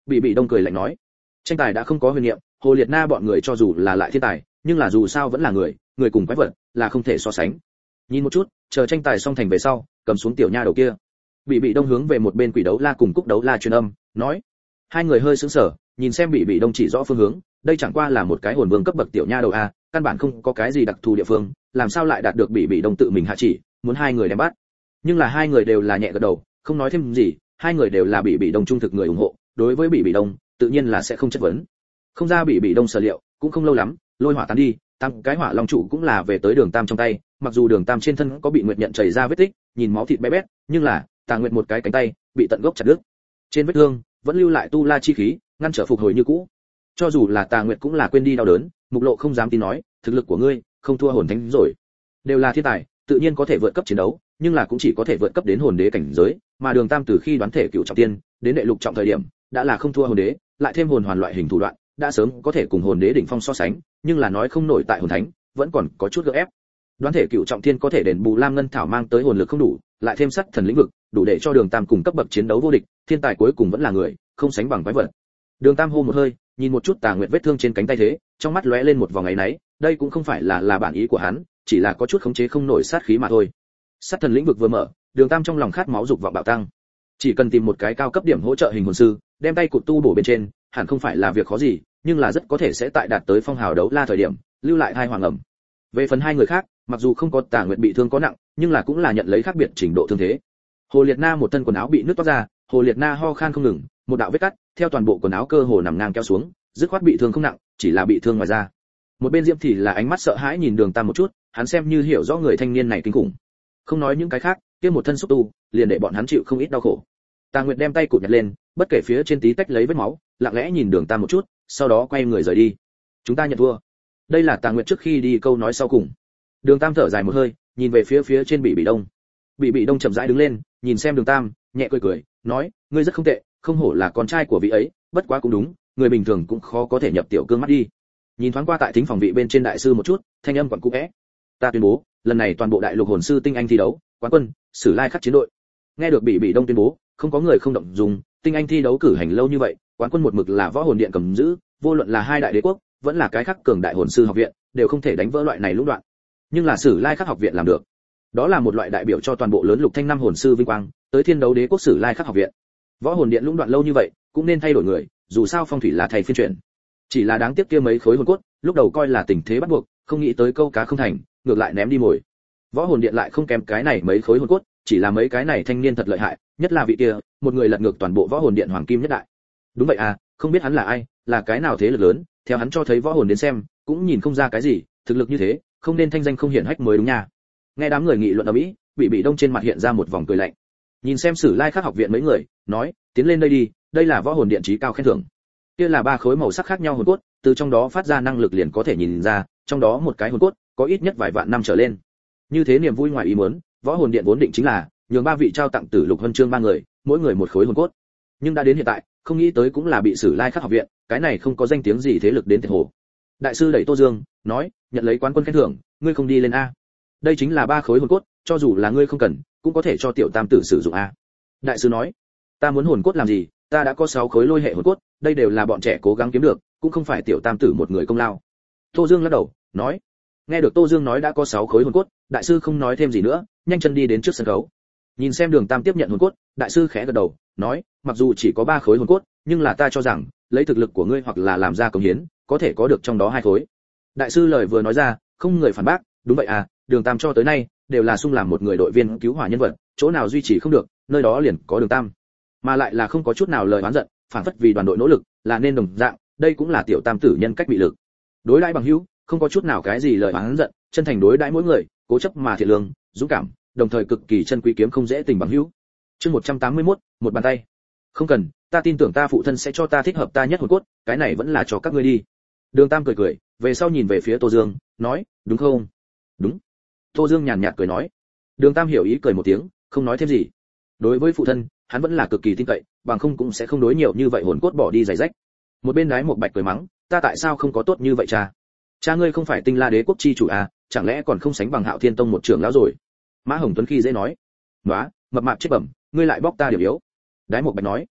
Bị đông cười lạnh nói. Tranh tài đã không có huyền niệm, Hồ Liệt Na bọn người cho dù là lại thiên tài, nhưng là dù sao vẫn là người cùng quái vật là không thể so sánh. Nhìn một chút, chờ tranh tài xong thành về sau, cầm xuống tiểu nha đầu kia. Bị đông hướng về một bên Quỷ Đấu La cùng Cúc Đấu La truyền âm, nói. Hai người hơi sững sờ, nhìn xem bị đông chỉ rõ phương hướng, đây chẳng qua là một cái hồn vương cấp bậc tiểu nha đầu a, căn bản không có cái gì đặc thù địa phương, làm sao lại đạt được bị đông tự mình hạ chỉ, muốn hai người đem bắt. Nhưng là hai người đều là nhẹ gật đầu, không nói thêm gì, hai người đều là bị đông trung thực người ủng hộ, đối với bị đông, tự nhiên là sẽ không chất vấn. Không ra bị đông sở liệu, cũng không lâu lắm, lôi hỏa tán đi, tăng cái hỏa long trụ cũng là về tới Đường Tam trong tay, mặc dù Đường Tam trên thân có bị Nguyệt nhận chảy ra vết tích, nhìn máu thịt bé bét, nhưng là Tà Nguyệt một cái cánh tay bị tận gốc chặt đứt. Trên vết thương vẫn lưu lại tu la chi khí, ngăn trở phục hồi như cũ. Cho dù là Tà Nguyệt cũng là quên đi đau đớn, Mục Lộ không dám tin nói, thực lực của ngươi không thua hồn thánh rồi. Đều là thiên tài, tự nhiên có thể vượt cấp chiến đấu, nhưng là cũng chỉ có thể vượt cấp đến hồn đế cảnh giới, mà Đường Tam từ khi đoán thể cửu trọng tiên đến đệ lục trọng thời điểm, đã là không thua hồn đế, lại thêm hồn hoàn loại hình thủ đoạn, đã sớm có thể cùng hồn đế đỉnh phong so sánh, nhưng là nói không nổi tại hồn thánh, vẫn còn có chút gượng ép. Đoán thể cửu trọng thiên có thể đền bù Lam Ngân thảo mang tới hồn lực không đủ, lại thêm sắt thần lĩnh vực, đủ để cho Đường Tam cùng cấp bậc chiến đấu vô địch, thiên tài cuối cùng vẫn là người, không sánh bằng quái vật. Đường Tam hô một hơi, nhìn một chút Tà Nguyệt vết thương trên cánh tay thế, trong mắt lóe lên một vòng áy náy, đây cũng không phải là bản ý của hắn, chỉ là có chút khống chế không nổi sát khí mà thôi. Sắt thần lĩnh vực vừa mở, Đường Tam trong lòng khát máu dục vọng bạo tăng. Chỉ cần tìm một cái cao cấp điểm hỗ trợ hình hồn sư, đem tay cụt tu bổ bên trên, hẳn không phải là việc khó gì, nhưng là rất có thể sẽ tại đạt tới phong hào đấu la thời điểm, lưu lại hai hoàng ẩm. Về phần hai người khác, mặc dù không có Tà Nguyệt bị thương có nặng, nhưng là cũng là nhận lấy khác biệt trình độ thương thế. Hồ Liệt Na một thân quần áo bị nứt toát ra, Hồ Liệt Na ho khan không ngừng, một đạo vết cắt theo toàn bộ quần áo cơ hồ nằm ngang kéo xuống, dứt khoát bị thương không nặng, chỉ là bị thương ngoài da. Một bên Diễm thì là ánh mắt sợ hãi nhìn Đường Tam một chút, hắn xem như hiểu rõ người thanh niên này kinh khủng. Không nói những cái khác, kia một thân xúc tu, liền để bọn hắn chịu không ít đau khổ. Tà Nguyệt đem tay cụt nhặt lên, bất kể phía trên tí tách lấy vết máu, lặng lẽ nhìn Đường Tam một chút, sau đó quay người rời đi. Chúng ta nhận thua. Đây là Tà Nguyệt trước khi đi câu nói sau cùng. Đường Tam thở dài một hơi, nhìn về phía trên bị đông. Bị đông chậm rãi đứng lên, nhìn xem Đường Tam, nhẹ cười, nói, ngươi rất không tệ, không hổ là con trai của vị ấy, bất quá cũng đúng, người bình thường cũng khó có thể nhập tiểu cương mắt đi. Nhìn thoáng qua tại thính phòng vị bên trên đại sư một chút, thanh âm quặn cũ é. Ta tuyên bố, lần này toàn bộ đại lục hồn sư tinh anh thi đấu, quán quân, Sử Lai Khắc chiến đội. Nghe được bị đông tuyên bố, không có người không động dung, tinh anh thi đấu cử hành lâu như vậy, quán quân một mực là Võ Hồn Điện cầm giữ, vô luận là hai đại đế quốc, vẫn là cái khác cường đại hồn sư học viện, đều không thể đánh vỡ loại này lũng đoạn. Nhưng là Sử Lai Khắc học viện làm được. Đó là một loại đại biểu cho toàn bộ lớn lục thanh năm hồn sư vinh quang, tới thiên đấu đế quốc Sử Lai Khắc học viện. Võ Hồn Điện lũng đoạn lâu như vậy, cũng nên thay đổi người, dù sao phong thủy là thầy phiên chuyển. Chỉ là đáng tiếc kia mấy khối hồn cốt, lúc đầu coi là tình thế bắt buộc, không nghĩ tới câu cá không thành, ngược lại ném đi mồi. Võ Hồn Điện lại không kém cái này mấy khối hồn cốt, chỉ là mấy cái này thanh niên thật lợi hại, nhất là vị kia, một người lật ngược toàn bộ Võ Hồn Điện hoàng kim nhất đại. Đúng vậy à, không biết hắn là ai, là cái nào thế lực lớn, theo hắn cho thấy Võ Hồn đến xem, cũng nhìn không ra cái gì, thực lực như thế, không nên thanh danh không hiển hách mới đúng nha. Nghe đám người nghị luận ầm ĩ, bị đông trên mặt hiện ra một vòng cười lạnh. Nhìn xem Sử Lai Khắc học viện mấy người, nói, tiến lên đây đi, đây là Võ Hồn Điện chí cao khen thưởng. Kia là ba khối màu sắc khác nhau hồn cốt, từ trong đó phát ra năng lực liền có thể nhìn ra, trong đó một cái hồn cốt có ít nhất vài vạn năm trở lên. Như thế niềm vui ngoài ý muốn, Võ Hồn Điện vốn định chính là nhường ba vị trao tặng Tử Lục Huân Chương ba người, mỗi người một khối hồn cốt. Nhưng đã đến hiện tại, không nghĩ tới cũng là bị Sử Lai Khắc học viện, cái này không có danh tiếng gì thế lực đến thiệt hồ. Đại sư đẩy Tô Dương, nói, nhận lấy quán quân khen thưởng, ngươi không đi lên a? Đây chính là ba khối hồn cốt, cho dù là ngươi không cần, cũng có thể cho tiểu tam tử sử dụng a. Đại sư nói, ta muốn hồn cốt làm gì, ta đã có 6 khối lôi hệ hồn cốt, đây đều là bọn trẻ cố gắng kiếm được, cũng không phải tiểu tam tử một người công lao. Tô Dương lắc đầu, nói. Nghe được Tô Dương nói đã có 6 khối hồn cốt, đại sư không nói thêm gì nữa, nhanh chân đi đến trước sân khấu. Nhìn xem Đường Tam tiếp nhận hồn cốt, đại sư khẽ gật đầu, nói, mặc dù chỉ có 3 khối hồn cốt, nhưng là ta cho rằng, lấy thực lực của ngươi hoặc là làm ra công hiến, có thể có được trong đó 2 khối. Đại sư lời vừa nói ra, không người phản bác, đúng vậy à, Đường Tam cho tới nay đều là sung làm một người đội viên cứu hỏa nhân vật, chỗ nào duy trì không được, nơi đó liền có Đường Tam. Mà lại là không có chút nào lời oán giận, phản phất vì đoàn đội nỗ lực, là nên đồng dạng, đây cũng là tiểu tam tử nhân cách bị lực. Đối đãi bằng hữu, không có chút nào cái gì lời oán giận, chân thành đối đãi mỗi người, cố chấp mà thiện lương, dũng cảm, đồng thời cực kỳ chân quý kiếm không dễ tình bằng hữu. Chương 181, một bàn tay. Không cần, ta tin tưởng ta phụ thân sẽ cho ta thích hợp ta nhất hồn cốt, cái này vẫn là cho các ngươi đi. Đường Tam cười, về sau nhìn về phía Tô Dương, nói, đúng không? Đúng. Tô Dương nhàn nhạt cười nói. Đường Tam hiểu ý cười một tiếng, không nói thêm gì. Đối với phụ thân, hắn vẫn là cực kỳ tin cậy, bằng không cũng sẽ không đối nhiều như vậy hồn cốt bỏ đi giày rách. Một bên đái một bạch cười mắng, ta tại sao không có tốt như vậy cha? Cha ngươi không phải Tinh La Đế quốc chi chủ à, chẳng lẽ còn không sánh bằng Hạo Thiên Tông một trưởng lão rồi? Mã Hồng Tuấn khi dễ nói. Nóa, mập mạp chết bẩm, ngươi lại bóc ta điểm yếu. Đái một bạch nói.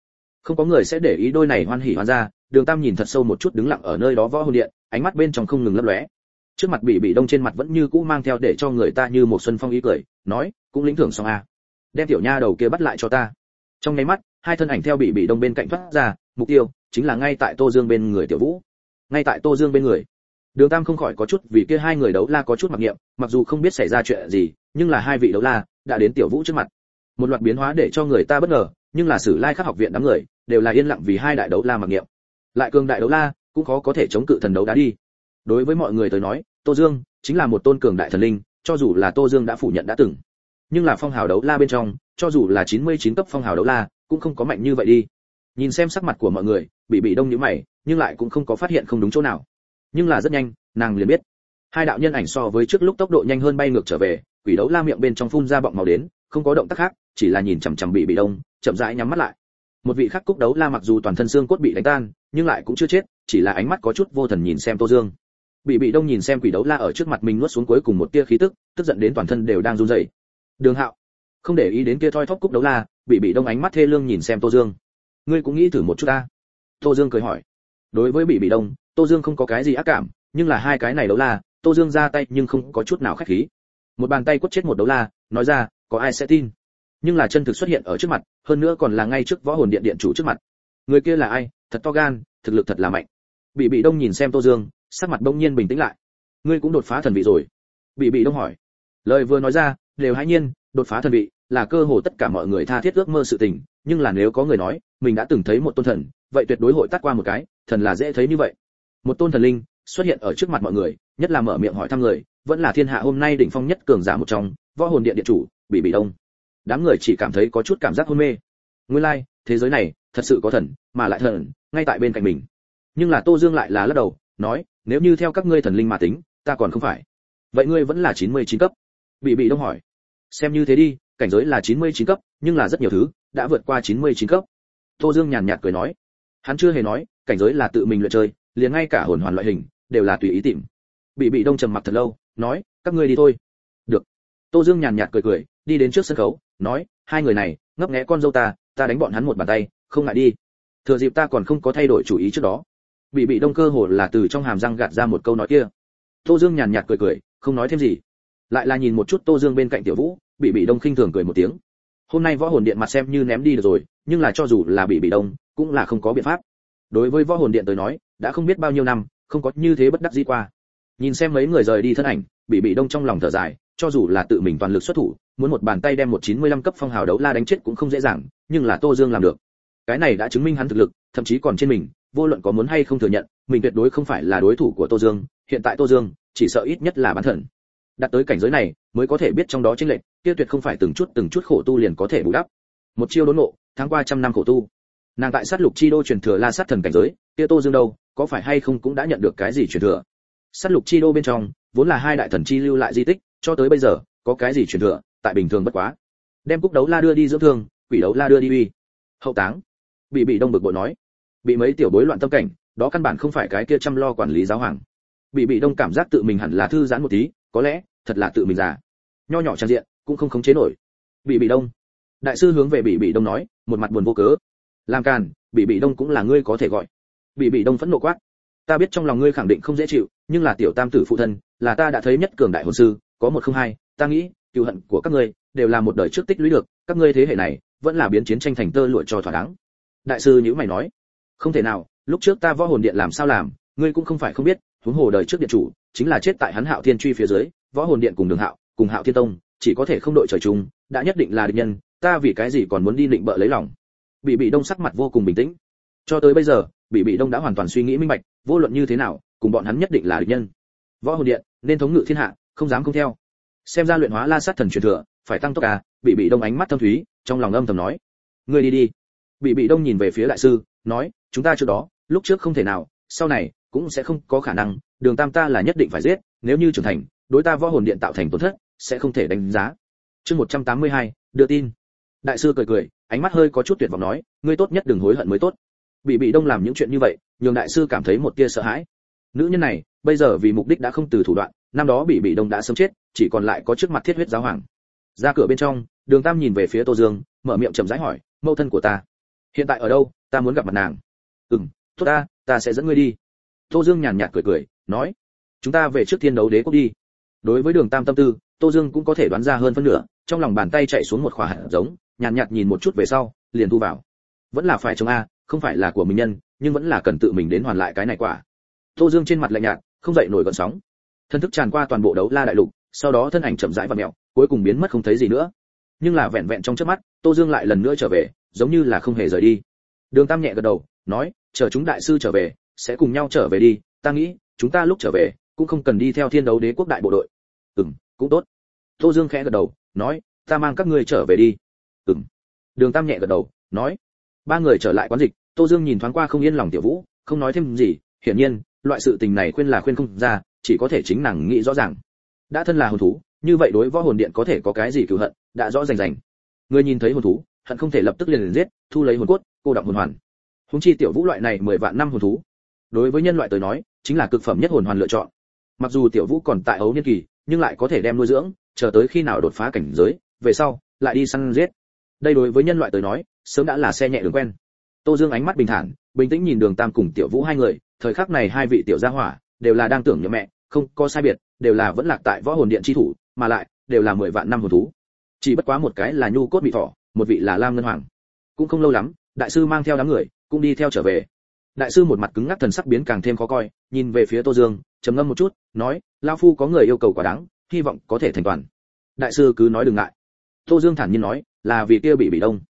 Không có người sẽ để ý đôi này hoan hỉ hoan gia. Đường Tam nhìn thật sâu một chút đứng lặng ở nơi đó võ hồn điện, ánh mắt bên trong không ngừng lấp lóe. Trước mặt Bị Đông trên mặt vẫn như cũ mang theo để cho người ta như một xuân phong ý cười, nói, cũng lĩnh thưởng xong a. Đem tiểu nha đầu kia bắt lại cho ta. Trong nháy mắt, hai thân ảnh theo Bị Đông bên cạnh thoát ra, mục tiêu chính là ngay tại Tô Dương bên người Tiểu Vũ. Ngay tại Tô Dương bên người. Đường Tam không khỏi có chút vì kia hai người đấu la có chút mặc niệm, mặc dù không biết xảy ra chuyện gì, nhưng là hai vị đấu la đã đến Tiểu Vũ trước mặt. Một loạt biến hóa để cho người ta bất ngờ, nhưng là Sử Lai Khắc học viện đám người đều là yên lặng vì hai đại đấu la mặc niệm. Lại cường đại đấu la cũng khó có thể chống cự thần đấu đá đi. Đối với mọi người tới nói, Tô Dương chính là một tôn cường đại thần linh, cho dù là Tô Dương đã phủ nhận đã từng, nhưng là phong hào đấu la bên trong, cho dù là 99 cấp phong hào đấu la cũng không có mạnh như vậy đi. Nhìn xem sắc mặt của mọi người, Bị Đông nhíu mày, nhưng lại cũng không có phát hiện không đúng chỗ nào. Nhưng là rất nhanh, nàng liền biết, hai đạo nhân ảnh so với trước lúc tốc độ nhanh hơn bay ngược trở về, quỷ đấu la miệng bên trong phun ra bọng màu đến, không có động tác khác, chỉ là nhìn chằm chằm Bị Đông, chậm rãi nhắm mắt lại. Một vị khác cúc đấu la mặc dù toàn thân xương cốt bị đánh tan, nhưng lại cũng chưa chết, chỉ là ánh mắt có chút vô thần nhìn xem Tô Dương. Bị Đông nhìn xem quỷ đấu la ở trước mặt mình nuốt xuống cuối cùng một tia khí tức, tức giận đến toàn thân đều đang run rẩy. Đường Hạo không để ý đến kia thoi thóp cúc đấu la, Bị Đông ánh mắt thê lương nhìn xem Tô Dương. Ngươi cũng nghĩ thử một chút ta? Tô Dương cười hỏi. Đối với Bị Đông, Tô Dương không có cái gì ác cảm, nhưng là hai cái này đấu la, Tô Dương ra tay nhưng không có chút nào khách khí. Một bàn tay quất chết một đấu la, nói ra, có ai sẽ tin? Nhưng là chân thực xuất hiện ở trước mặt, hơn nữa còn là ngay trước võ hồn điện điện chủ trước mặt. Người kia là ai? Thật to gan, thực lực thật là mạnh. Bị Đông nhìn xem Tô Dương, sắc mặt bỗng nhiên bình tĩnh lại. Ngươi cũng đột phá thần vị rồi? Bị Đông hỏi. Lời vừa nói ra, đều hãi nhiên, đột phá thần vị là cơ hồ tất cả mọi người tha thiết ước mơ sự tình, nhưng là nếu có người nói mình đã từng thấy một tôn thần, vậy tuyệt đối hội tắt qua một cái, thần là dễ thấy như vậy. Một tôn thần linh xuất hiện ở trước mặt mọi người, nhất là mở miệng hỏi thăm người, vẫn là thiên hạ hôm nay đỉnh phong nhất cường giả một trong, võ hồn điện điện chủ, Bị Đông. Đám người chỉ cảm thấy có chút cảm giác hôn mê. Nguyên lai, thế giới này thật sự có thần, mà lại thần ngay tại bên cạnh mình. Nhưng là Tô Dương lại là lắc đầu, nói, nếu như theo các ngươi thần linh mà tính, ta còn không phải. Vậy ngươi vẫn là 99 cấp? Bị Đông hỏi. Xem như thế đi, cảnh giới là 99 cấp, nhưng là rất nhiều thứ đã vượt qua 99 cấp. Tô Dương nhàn nhạt cười nói. Hắn chưa hề nói, cảnh giới là tự mình luyện chơi, liền ngay cả hồn hoàn loại hình đều là tùy ý tìm. Bị Đông trầm mặc thật lâu, nói, các ngươi đi thôi. Được. Tô Dương nhàn nhạt cười cười, đi đến trước sân khấu, nói, hai người này ngấp nghé con dâu ta đánh bọn hắn một bàn tay, không ngại đi. Thừa dịp ta còn không có thay đổi chủ ý trước đó. Bị Đông cơ hồ là từ trong hàm răng gạt ra một câu nói kia. Tô Dương nhàn nhạt cười cười, không nói thêm gì. Lại là nhìn một chút Tô Dương bên cạnh Tiểu Vũ, Bị Đông khinh thường cười một tiếng. Hôm nay võ hồn điện mặt xem như ném đi được rồi, nhưng là cho dù là Bị Đông, cũng là không có biện pháp. Đối với võ hồn điện tới nói, đã không biết bao nhiêu năm, không có như thế bất đắc dĩ qua. Nhìn xem mấy người rời đi thân ảnh, Bị Đông trong lòng thở dài, cho dù là tự mình toàn lực xuất thủ, muốn một bàn tay đem một 95 cấp phong hào đấu la đánh chết cũng không dễ dàng, nhưng là Tô Dương làm được. Cái này đã chứng minh hắn thực lực, thậm chí còn trên mình, vô luận có muốn hay không thừa nhận, mình tuyệt đối không phải là đối thủ của Tô Dương, hiện tại Tô Dương chỉ sợ ít nhất là bán thần. Đạt tới cảnh giới này, mới có thể biết trong đó chênh lệch, kia tuyệt không phải từng chút khổ tu liền có thể bù đắp. Một chiêu đốn ngộ, tháng qua trăm năm khổ tu. Nàng tại sát lục chi đô truyền thừa La Sát thần cảnh giới, kia Tô Dương đâu, có phải hay không cũng đã nhận được cái gì truyền thừa. Sát lục chi đô bên trong, vốn là hai đại thần chi lưu lại di tích, cho tới bây giờ, có cái gì truyền thừa, tại bình thường bất quá. Đem cúc đấu la đưa đi dưỡng thương, quỷ đấu la đưa đi uy. Hậu táng. Bị Đông bực bội nói. Bị mấy tiểu bối loạn tâm cảnh, đó căn bản không phải cái kia chăm lo quản lý giáo hoàng. Bị Đông cảm giác tự mình hẳn là thư giãn một tí, có lẽ thật là tự mình già. Nho nhỏ trang diện, cũng không khống chế nổi. Bị Đông. Đại sư hướng về Bị Đông nói, một mặt buồn vô cớ. Làm càn, Bị Đông cũng là ngươi có thể gọi. Bị Đông phẫn nộ quát. Ta biết trong lòng ngươi khẳng định không dễ chịu, nhưng là tiểu tam tử phụ thân, là ta đã thấy nhất cường đại hồn sư, có một không hai, ta nghĩ, cừu hận của các ngươi đều là một đời trước tích lũy được, các ngươi thế hệ này vẫn là biến chiến tranh thành tơ lụa cho thỏa đáng. Đại sư nhíu mày nói, không thể nào, lúc trước ta võ hồn điện làm sao làm, ngươi cũng không phải không biết, huống hồ đời trước điện chủ chính là chết tại hắn Hạo Thiên truy phía dưới, võ hồn điện cùng Đường Hạo, cùng Hạo Thiên tông, chỉ có thể không đội trời chung, đã nhất định là địch nhân, ta vì cái gì còn muốn đi định bợ lấy lòng. Bị Đông sắc mặt vô cùng bình tĩnh. Cho tới bây giờ, Bị Đông đã hoàn toàn suy nghĩ minh bạch, vô luận như thế nào, cùng bọn hắn nhất định là địch nhân. Võ hồn điện nên thống ngự thiên hạ, không dám không theo. Xem ra luyện hóa La Sát thần truyền thừa, phải tăng tốc à? Bị Đông ánh mắt thâm thúy, trong lòng âm thầm nói, ngươi đi đi. Bị Đông nhìn về phía đại sư, nói, chúng ta trước đó, lúc trước không thể nào, sau này cũng sẽ không có khả năng, Đường Tam ta là nhất định phải giết, nếu như trưởng thành, đối ta võ hồn điện tạo thành tổn thất, sẽ không thể đánh giá. Chương 182, đưa tin. Đại sư cười cười, ánh mắt hơi có chút tuyệt vọng nói, ngươi tốt nhất đừng hối hận mới tốt. Bị Đông làm những chuyện như vậy, nhường đại sư cảm thấy một tia sợ hãi. Nữ nhân này, bây giờ vì mục đích đã không từ thủ đoạn, năm đó Bị Đông đã sớm chết, chỉ còn lại có trước mặt thiết huyết giáo hoàng. Ra cửa bên trong, Đường Tam nhìn về phía Tô Dương, mở miệng chậm rãi hỏi, mẫu thân của ta hiện tại ở đâu? ta muốn gặp mặt nàng. Tốt ta sẽ dẫn ngươi đi. Tô Dương nhàn nhạt cười cười, nói, chúng ta về trước Thiên Đấu Đế quốc đi. Đối với Đường Tam tâm tư, Tô Dương cũng có thể đoán ra hơn phân nửa, trong lòng bàn tay chạy xuống một quả hạt giống, nhàn nhạt nhìn một chút về sau, liền thu vào. Vẫn là phải trông a, không phải là của mình nhân, nhưng vẫn là cần tự mình đến hoàn lại cái này quả. Tô Dương trên mặt lạnh nhạt, không dậy nổi gợn sóng. Thân thức tràn qua toàn bộ Đấu La đại lục, sau đó thân ảnh chậm rãi và mèo, cuối cùng biến mất không thấy gì nữa. Nhưng là vẹn vẹn trong chớp mắt, Tô Dương lại lần nữa trở về, giống như là không hề rời đi. Đường Tam nhẹ gật đầu, nói, chờ chúng đại sư trở về, sẽ cùng nhau trở về đi, ta nghĩ, chúng ta lúc trở về, cũng không cần đi theo Thiên Đấu Đế quốc đại bộ đội. Cũng tốt. Tô Dương khẽ gật đầu, nói, ta mang các ngươi trở về đi. Đường Tam nhẹ gật đầu, nói. Ba người trở lại quán dịch, Tô Dương nhìn thoáng qua không yên lòng Tiểu Vũ, không nói thêm gì, hiển nhiên, loại sự tình này khuyên là khuyên không ra, chỉ có thể chính nàng nghĩ rõ ràng. Đã thân là hồn thú, như vậy đối võ hồn điện có thể có cái gì cừu hận, đã rõ rành rành. Người nhìn thấy hồn thú, hận không thể lập tức liền giết, thu lấy hồn cốt, cô đọng hồn hoàn. Huống chi Tiểu Vũ loại này 10 vạn năm hồn thú, đối với nhân loại tới nói, chính là cực phẩm nhất hồn hoàn lựa chọn. Mặc dù Tiểu Vũ còn tại ấu niên kỳ, nhưng lại có thể đem nuôi dưỡng, chờ tới khi nào đột phá cảnh giới, về sau lại đi săn giết. Đây đối với nhân loại tới nói, sớm đã là xe nhẹ đường quen. Tô Dương ánh mắt bình thản, bình tĩnh nhìn Đường Tam cùng Tiểu Vũ hai người, thời khắc này hai vị tiểu gia hỏa đều là đang tưởng nhớ mẹ, không có sai biệt, đều là vẫn lạc tại võ hồn điện chi thủ, mà lại đều là 10 vạn năm hồn thú. Chỉ bất quá một cái là nhu cốt bị thỏ, một vị là Lam Ngân Hoàng. Cũng không lâu lắm, đại sư mang theo đám người, cũng đi theo trở về. Đại sư một mặt cứng ngắc, thần sắc biến càng thêm khó coi, nhìn về phía Tô Dương, trầm ngâm một chút, nói, lão phu có người yêu cầu quá đáng, hy vọng có thể thành toàn. Đại sư cứ nói đừng ngại. Tô Dương thản nhiên nói, là vì kia bị đông.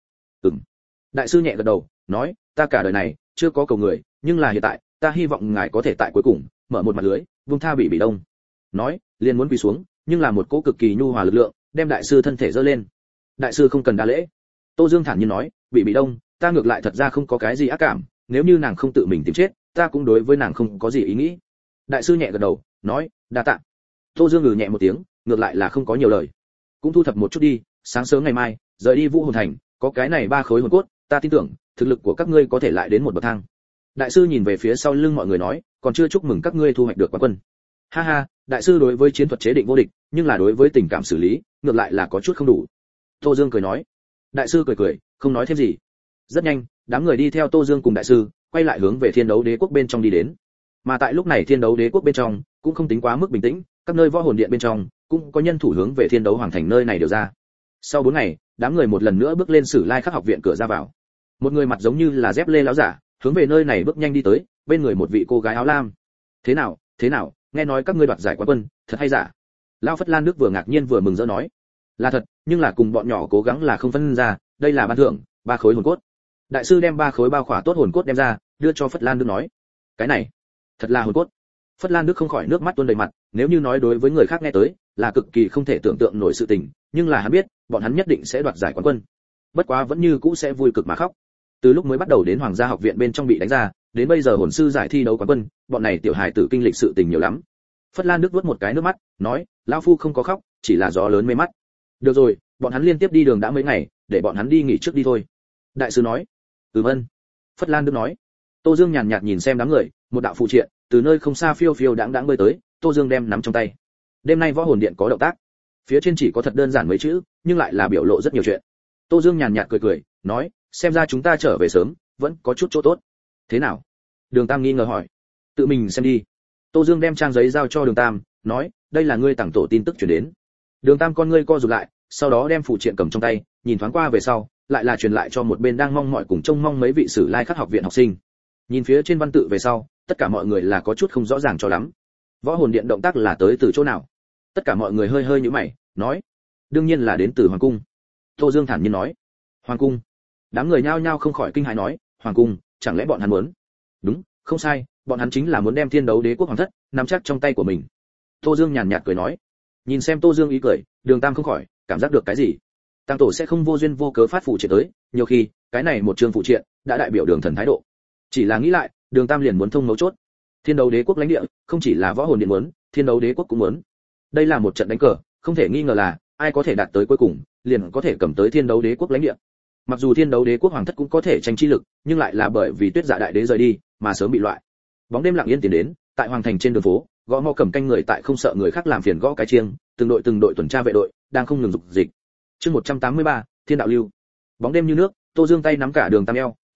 Đại sư nhẹ gật đầu, nói, ta cả đời này chưa có cầu người, nhưng là hiện tại, ta hy vọng ngài có thể tại cuối cùng mở một mặt lưới, vung tha bị đông. Nói, liền muốn quỳ xuống, nhưng là một cỗ cực kỳ nhu hòa lực lượng, đem đại sư thân thể giơ lên. Đại sư không cần đa lễ. Tô Dương thản nhiên nói, bị đông, ta ngược lại thật ra không có cái gì ác cảm, nếu như nàng không tự mình tìm chết, ta cũng đối với nàng không có gì ý nghĩ. Đại sư nhẹ gật đầu, nói, đa tạ. Tô Dương ngừ nhẹ một tiếng, ngược lại là không có nhiều lời. Cũng thu thập một chút đi, sáng sớm ngày mai, rời đi Vũ Hồn Thành, có cái này 3 khối hồn cốt, ta tin tưởng, thực lực của các ngươi có thể lại đến một bậc thang. Đại sư nhìn về phía sau lưng mọi người nói, còn chưa chúc mừng các ngươi thu hoạch được quán quân. Ha ha, đại sư đối với chiến thuật chế định vô địch, nhưng là đối với tình cảm xử lý, ngược lại là có chút không đủ. Tô Dương cười nói. Đại sư cười cười, không nói thêm gì. Rất nhanh, đám người đi theo Tô Dương cùng đại sư, quay lại hướng về Thiên Đấu Đế quốc bên trong đi đến. Mà tại lúc này Thiên Đấu Đế quốc bên trong cũng không tính quá mức bình tĩnh, các nơi võ hồn điện bên trong cũng có nhân thủ hướng về Thiên Đấu Hoàng thành nơi này đều ra. Sau 4 ngày, đám người một lần nữa bước lên Sử Lai Khắc học viện cửa ra vào. Một người mặt giống như là dép lê lão giả, hướng về nơi này bước nhanh đi tới, bên người một vị cô gái áo lam. Thế nào, nghe nói các ngươi đoạt giải quán quân, thật hay giả? Lão Phất Lan Đức vừa ngạc nhiên vừa mừng rỡ nói. Là thật, nhưng là cùng bọn nhỏ cố gắng là không phân ra, đây là ban thưởng, 3 khối hồn cốt. Đại sư đem 3 khối bao khỏa tốt hồn cốt đem ra, đưa cho Phất Lan Đức nói. Cái này, thật là hồn cốt. Phất Lan Đức không khỏi nước mắt tuôn đầy mặt, nếu như nói đối với người khác nghe tới, là cực kỳ không thể tưởng tượng nổi sự tình, nhưng là hắn biết, bọn hắn nhất định sẽ đoạt giải quán quân. Bất quá vẫn như cũ sẽ vui cực mà khóc. Từ lúc mới bắt đầu đến Hoàng gia học viện bên trong bị đánh ra, đến bây giờ hồn sư giải thi đấu quán quân, bọn này tiểu hài tử kinh lịch sự tình nhiều lắm. Phất Lan Đức vuốt một cái nước mắt, nói, lão phu không có khóc, chỉ là gió lớn mê mắt. Được rồi, bọn hắn liên tiếp đi đường đã mấy ngày, để bọn hắn đi nghỉ trước đi thôi. Đại sư nói. Ơn. Phất Lan Đức nói. Tô Dương nhàn nhạt nhìn xem đám người, một đạo phụ triện từ nơi không xa phiêu phiêu đãng đãng bơi tới, Tô Dương đem nắm trong tay. Đêm nay võ hồn điện có động tác. Phía trên chỉ có thật đơn giản mấy chữ, nhưng lại là biểu lộ rất nhiều chuyện. Tô Dương nhàn nhạt cười cười, nói, xem ra chúng ta trở về sớm, vẫn có chút chỗ tốt. Thế nào? Đường Tam nghi ngờ hỏi. Tự mình xem đi. Tô Dương đem trang giấy giao cho Đường Tam, nói, đây là ngươi tặng tổ tin tức truyền đến. Đường Tam con ngươi co rụt lại, sau đó đem phụ triện cầm trong tay, nhìn thoáng qua về sau, lại là truyền lại cho một bên đang mong mỏi cùng trông mong mấy vị Sử Lai Khắc học viện học sinh. Nhìn phía trên văn tự về sau, tất cả mọi người là có chút không rõ ràng cho lắm. Võ hồn điện động tác là tới từ chỗ nào? Tất cả mọi người hơi hơi nhíu mày, nói, đương nhiên là đến từ hoàng cung. Tô Dương thản nhiên nói. Hoàng cung? Đám người nhao nhao không khỏi kinh hãi nói, hoàng cung, chẳng lẽ bọn hắn muốn? Đúng, không sai, bọn hắn chính là muốn đem Thiên Đấu Đế quốc hoàng thất nắm chắc trong tay của mình. Tô Dương nhàn nhạt cười nói. Nhìn xem Tô Dương ý cười, Đường Tam không khỏi cảm giác được cái gì. Tăng tổ sẽ không vô duyên vô cớ phát phụ triện tới, nhiều khi cái này một chương phụ triện đã đại biểu Đường Thần thái độ. Chỉ là nghĩ lại, Đường Tam liền muốn thông mấu chốt. Thiên Đấu Đế quốc lãnh địa, không chỉ là võ hồn điện muốn, Thiên Đấu Đế quốc cũng muốn. Đây là một trận đánh cờ, không thể nghi ngờ là ai có thể đạt tới cuối cùng, liền có thể cầm tới Thiên Đấu Đế quốc lãnh địa. Mặc dù Thiên Đấu Đế quốc hoàng thất cũng có thể tranh chi lực, nhưng lại là bởi vì Tuyết Dạ đại đế rời đi, mà sớm bị loại. Bóng đêm lặng yên tiến đến, tại hoàng thành trên đường phố, gõ mõ cầm canh người tại không sợ người khác làm phiền gõ cái chiêng, từng đội tuần tra vệ đội đang không ngừng dục dịch. Chương 183, Thiên đạo lưu. Bóng đêm như nước, Tô Dương tay nắm cả Đường Tam eo, nói,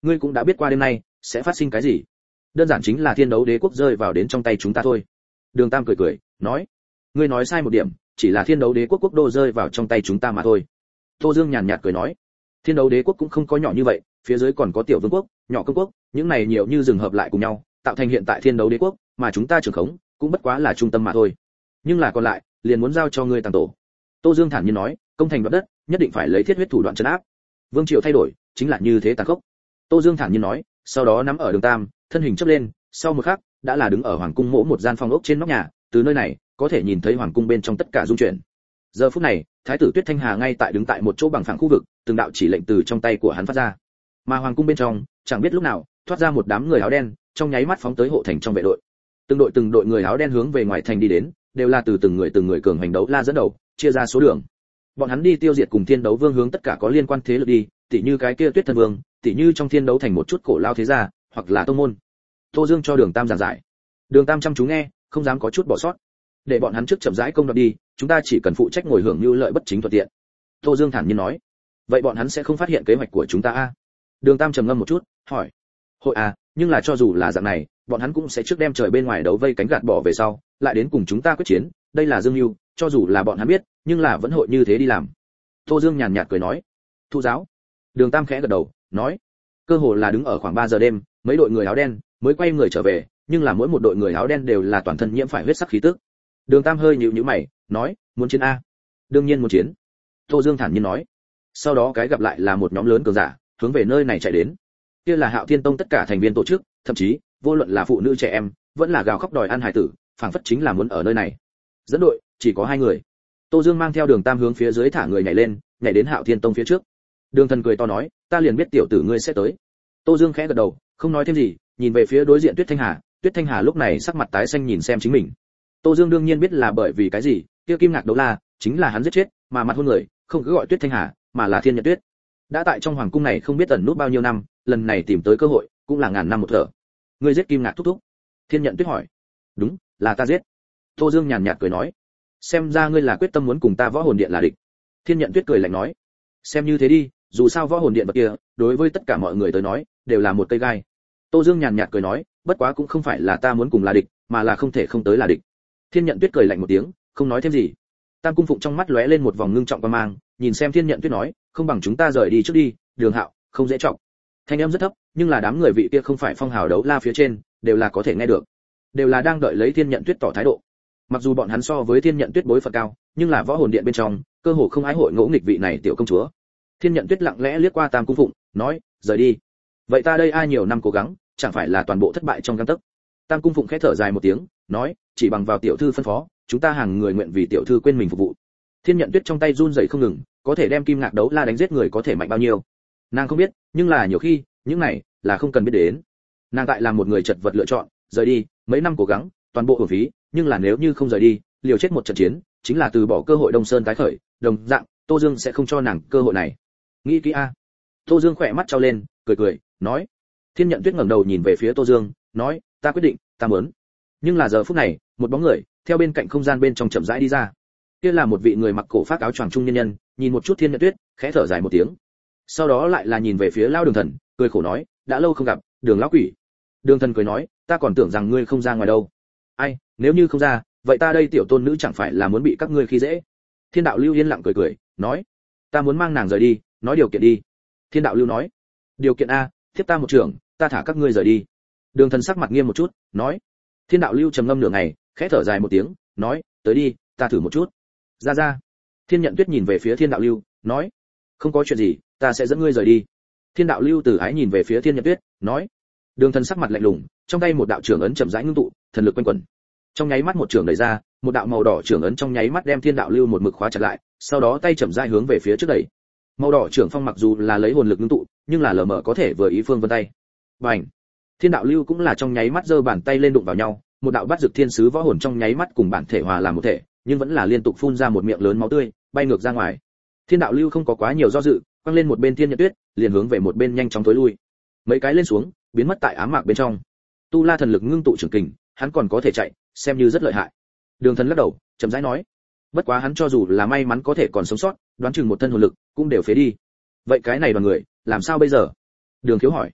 ngươi cũng đã biết qua đêm nay sẽ phát sinh cái gì. Đơn giản chính là thiên đấu đế quốc rơi vào đến trong tay chúng ta thôi. Đường Tam cười cười nói, ngươi nói sai một điểm, chỉ là thiên đấu đế quốc quốc đô rơi vào trong tay chúng ta mà thôi. Tô Dương nhàn nhạt cười nói, thiên đấu đế quốc cũng không có nhỏ như vậy, phía dưới còn có tiểu vương quốc, nhỏ công quốc, những này nhiều như rừng hợp lại cùng nhau tạo thành hiện tại thiên đấu đế quốc, mà chúng ta trưởng khống cũng bất quá là trung tâm mà thôi. Nhưng là còn lại liền muốn giao cho ngươi Tàng tổ. Tô Dương thản nhiên nói, công thành đoạt đất nhất định phải lấy thiết huyết thủ đoạn trấn áp. Vương triều thay đổi chính là như thế tàn khốc. Tô Dương thản nhiên nói, sau đó nắm ở Đường Tam, thân hình chớp lên, sau một khắc đã là đứng ở hoàng cung mỗ một gian phòng ốc trên nóc nhà, từ nơi này có thể nhìn thấy hoàng cung bên trong tất cả dung chuyển. Giờ phút này, thái tử Tuyết Thanh Hà ngay tại đứng tại một chỗ bằng phẳng khu vực, từng đạo chỉ lệnh từ trong tay của hắn phát ra. Mà hoàng cung bên trong, chẳng biết lúc nào thoát ra một đám người áo đen, trong nháy mắt phóng tới hộ thành trong vệ đội. Từng đội người áo đen hướng về ngoài thành đi đến, đều là từ từng người cường hành đấu la dẫn đầu, chia ra số đường. Bọn hắn đi tiêu diệt cùng Thiên Đấu Vương hướng tất cả có liên quan thế lực đi, tỉ như cái kia Tuyết Thần Vương, tỉ như trong Thiên Đấu thành một chút cổ lao thế gia, hoặc là tông môn. Tô Dương cho Đường Tam giảng giải. Đường Tam chăm chú nghe, không dám có chút bỏ sót. Để bọn hắn trước chậm rãi công đoạt đi, chúng ta chỉ cần phụ trách ngồi hưởng như lợi bất chính thuận tiện. Tô Dương thản nhiên nói. Vậy bọn hắn sẽ không phát hiện kế hoạch của chúng ta a? Đường Tam trầm ngâm một chút, hỏi. Hội à, nhưng là cho dù là dạng này, bọn hắn cũng sẽ trước đem trời bên ngoài đấu vây cánh gạt bỏ về sau, lại đến cùng chúng ta quyết chiến, đây là dương mưu, cho dù là bọn hắn biết, nhưng là vẫn hội như thế đi làm. Tô Dương nhàn nhạt cười nói. Thu giáo. Đường Tam khẽ gật đầu, nói. Cơ hồ là đứng ở khoảng 3 giờ đêm, mấy đội người áo đen mới quay người trở về, nhưng là mỗi một đội người áo đen đều là toàn thân nhiễm phải huyết sắc khí tức. Đường Tam hơi nhíu nhíu mày, nói, muốn chiến a? Đương nhiên muốn chiến. Tô Dương thản nhiên nói. Sau đó cái gặp lại là một nhóm lớn cường giả, hướng về nơi này chạy đến. Kia là Hạo Thiên Tông tất cả thành viên tổ chức, thậm chí, vô luận là phụ nữ trẻ em, vẫn là gào khóc đòi ăn hải tử, phảng phất chính là muốn ở nơi này. Dẫn đội chỉ có 2 người. Tô Dương mang theo Đường Tam hướng phía dưới thả người nhảy lên, nhảy đến Hạo Thiên Tông phía trước. Đường Thần cười to nói, ta liền biết tiểu tử ngươi sẽ tới. Tô Dương khẽ gật đầu, không nói thêm gì, nhìn về phía đối diện Tuyết Thanh Hà. Tuyết Thanh Hà lúc này sắc mặt tái xanh nhìn xem chính mình. Tô Dương đương nhiên biết là bởi vì cái gì, kia Kim Ngạc Đấu La chính là hắn giết chết, mà mặt hôn người không cứ gọi Tuyết Thanh Hà, mà là Thiên Nhận Tuyết. Đã tại trong hoàng cung này không biết ẩn nút bao nhiêu năm, lần này tìm tới cơ hội, cũng là ngàn năm một thở. Ngươi giết Kim Ngạc thúc thúc? Thiên Nhận Tuyết hỏi. Đúng, là ta giết. Tô Dương nhàn nhạt cười nói. Xem ra ngươi là quyết tâm muốn cùng ta Võ Hồn Điện là địch. Thiên Nhận Tuyết cười lạnh nói. Xem như thế đi, dù sao Võ Hồn Điện vật kia, đối với tất cả mọi người tới nói, đều là một cây gai. Tô Dương nhàn nhạt cười nói, bất quá cũng không phải là ta muốn cùng là địch, mà là không thể không tới là địch. Thiên Nhận Tuyết cười lạnh một tiếng, không nói thêm gì. Tam Cung Phụng trong mắt lóe lên một vòng ngưng trọng quan mang, nhìn xem Thiên Nhận Tuyết nói, không bằng chúng ta rời đi trước đi, Đường Hạo, không dễ trọng. Thanh âm rất thấp, nhưng là đám người vị kia không phải phong hào đấu la phía trên, đều là có thể nghe được. Đều là đang đợi lấy Thiên Nhận Tuyết tỏ thái độ. Mặc dù bọn hắn so với Thiên Nhận Tuyết bối phận cao, nhưng là Võ Hồn Điện bên trong, cơ hồ không ai hội ngỗ nghịch vị này tiểu công chúa. Thiên Nhận Tuyết lặng lẽ liếc qua Tam Cung Phụng, nói, rời đi. Vậy ta đây ai nhiều năm cố gắng, chẳng phải là toàn bộ thất bại trong gang tấc. Tam Cung Phụng khẽ thở dài một tiếng, nói, chỉ bằng vào tiểu thư phân phó, chúng ta hàng người nguyện vì tiểu thư quên mình phục vụ. Thiên Nhận Tuyết trong tay run rẩy không ngừng, có thể đem Kim Ngạc Đấu La đánh giết người có thể mạnh bao nhiêu. Nàng không biết, nhưng là nhiều khi, những này là không cần biết đến. Nàng tại là một người chật vật lựa chọn, rời đi, mấy năm cố gắng, toàn bộ uổng phí, nhưng là nếu như không rời đi, liều chết một trận chiến, chính là từ bỏ cơ hội Đông Sơn tái khởi, đồng dạng, Tô Dương sẽ không cho nàng cơ hội này. Nghĩ kỹ a. Tô Dương khỏe mắt trao lên, cười, nói. Thiên Nhận Tuyết ngẩng đầu nhìn về phía Tô Dương, nói, ta quyết định, ta muốn. Nhưng là giờ phút này, một bóng người theo bên cạnh không gian bên trong chậm rãi đi ra. Kia là một vị người mặc cổ phát áo choàng trung nhân nhân, nhìn một chút Thiên Nhận Tuyết, khẽ thở dài một tiếng. Sau đó lại là nhìn về phía Lão Đường Thần, cười khổ nói, đã lâu không gặp, Đường lão quỷ. Đường Thần cười nói, ta còn tưởng rằng ngươi không ra ngoài đâu. Ai, nếu như không ra, vậy ta đây tiểu tôn nữ chẳng phải là muốn bị các ngươi khi dễ. Thiên Đạo Lưu yên lặng cười, nói, ta muốn mang nàng rời đi, nói điều kiện đi. Thiên Đạo Lưu nói, điều kiện a, tiếp ta một trường, ta thả các ngươi rời đi. Đường Thần sắc mặt nghiêm một chút, nói. Thiên Đạo Lưu trầm ngâm nửa ngày, khẽ thở dài một tiếng, nói, tới đi, ta thử một chút. Ra. Thiên Nhận Tuyết nhìn về phía Thiên Đạo Lưu, nói, không có chuyện gì, ta sẽ dẫn ngươi rời đi. Thiên Đạo Lưu từ ái nhìn về phía Thiên Nhận Tuyết, nói. Đường Thần sắc mặt lạnh lùng, trong tay một đạo trưởng ấn chậm rãi ngưng tụ, thần lực quanh quẩn. Trong nháy mắt một trưởng đẩy ra, một đạo màu đỏ trưởng ấn trong nháy mắt đem Thiên Đạo Lưu một mực khóa chặt lại, sau đó tay chậm rãi hướng về phía trước đẩy. Màu đỏ trưởng phong mặc dù là lấy hồn lực ngưng tụ, nhưng là lờ mờ có thể vừa ý phương vân tay. Bành! Thiên Đạo Lưu cũng là trong nháy mắt giơ bàn tay lên đụng vào nhau, một đạo bát dược thiên sứ võ hồn trong nháy mắt cùng bản thể hòa làm một thể, nhưng vẫn là liên tục phun ra một miệng lớn máu tươi, bay ngược ra ngoài. Thiên Đạo Lưu không có quá nhiều do dự, quăng lên một bên Thiên Nhận Tuyết, liền hướng về một bên nhanh chóng tối lui. Mấy cái lên xuống, biến mất tại ám mạc bên trong. Tu La thần lực ngưng tụ trường kình, hắn còn có thể chạy, xem như rất lợi hại. Đường Thần lắc đầu, chậm rãi nói, bất quá hắn cho dù là may mắn có thể còn sống sót, đoán chừng một thân hồn lực cũng đều phế đi. Vậy cái này đoàn người, làm sao bây giờ? Đường Khiếu hỏi.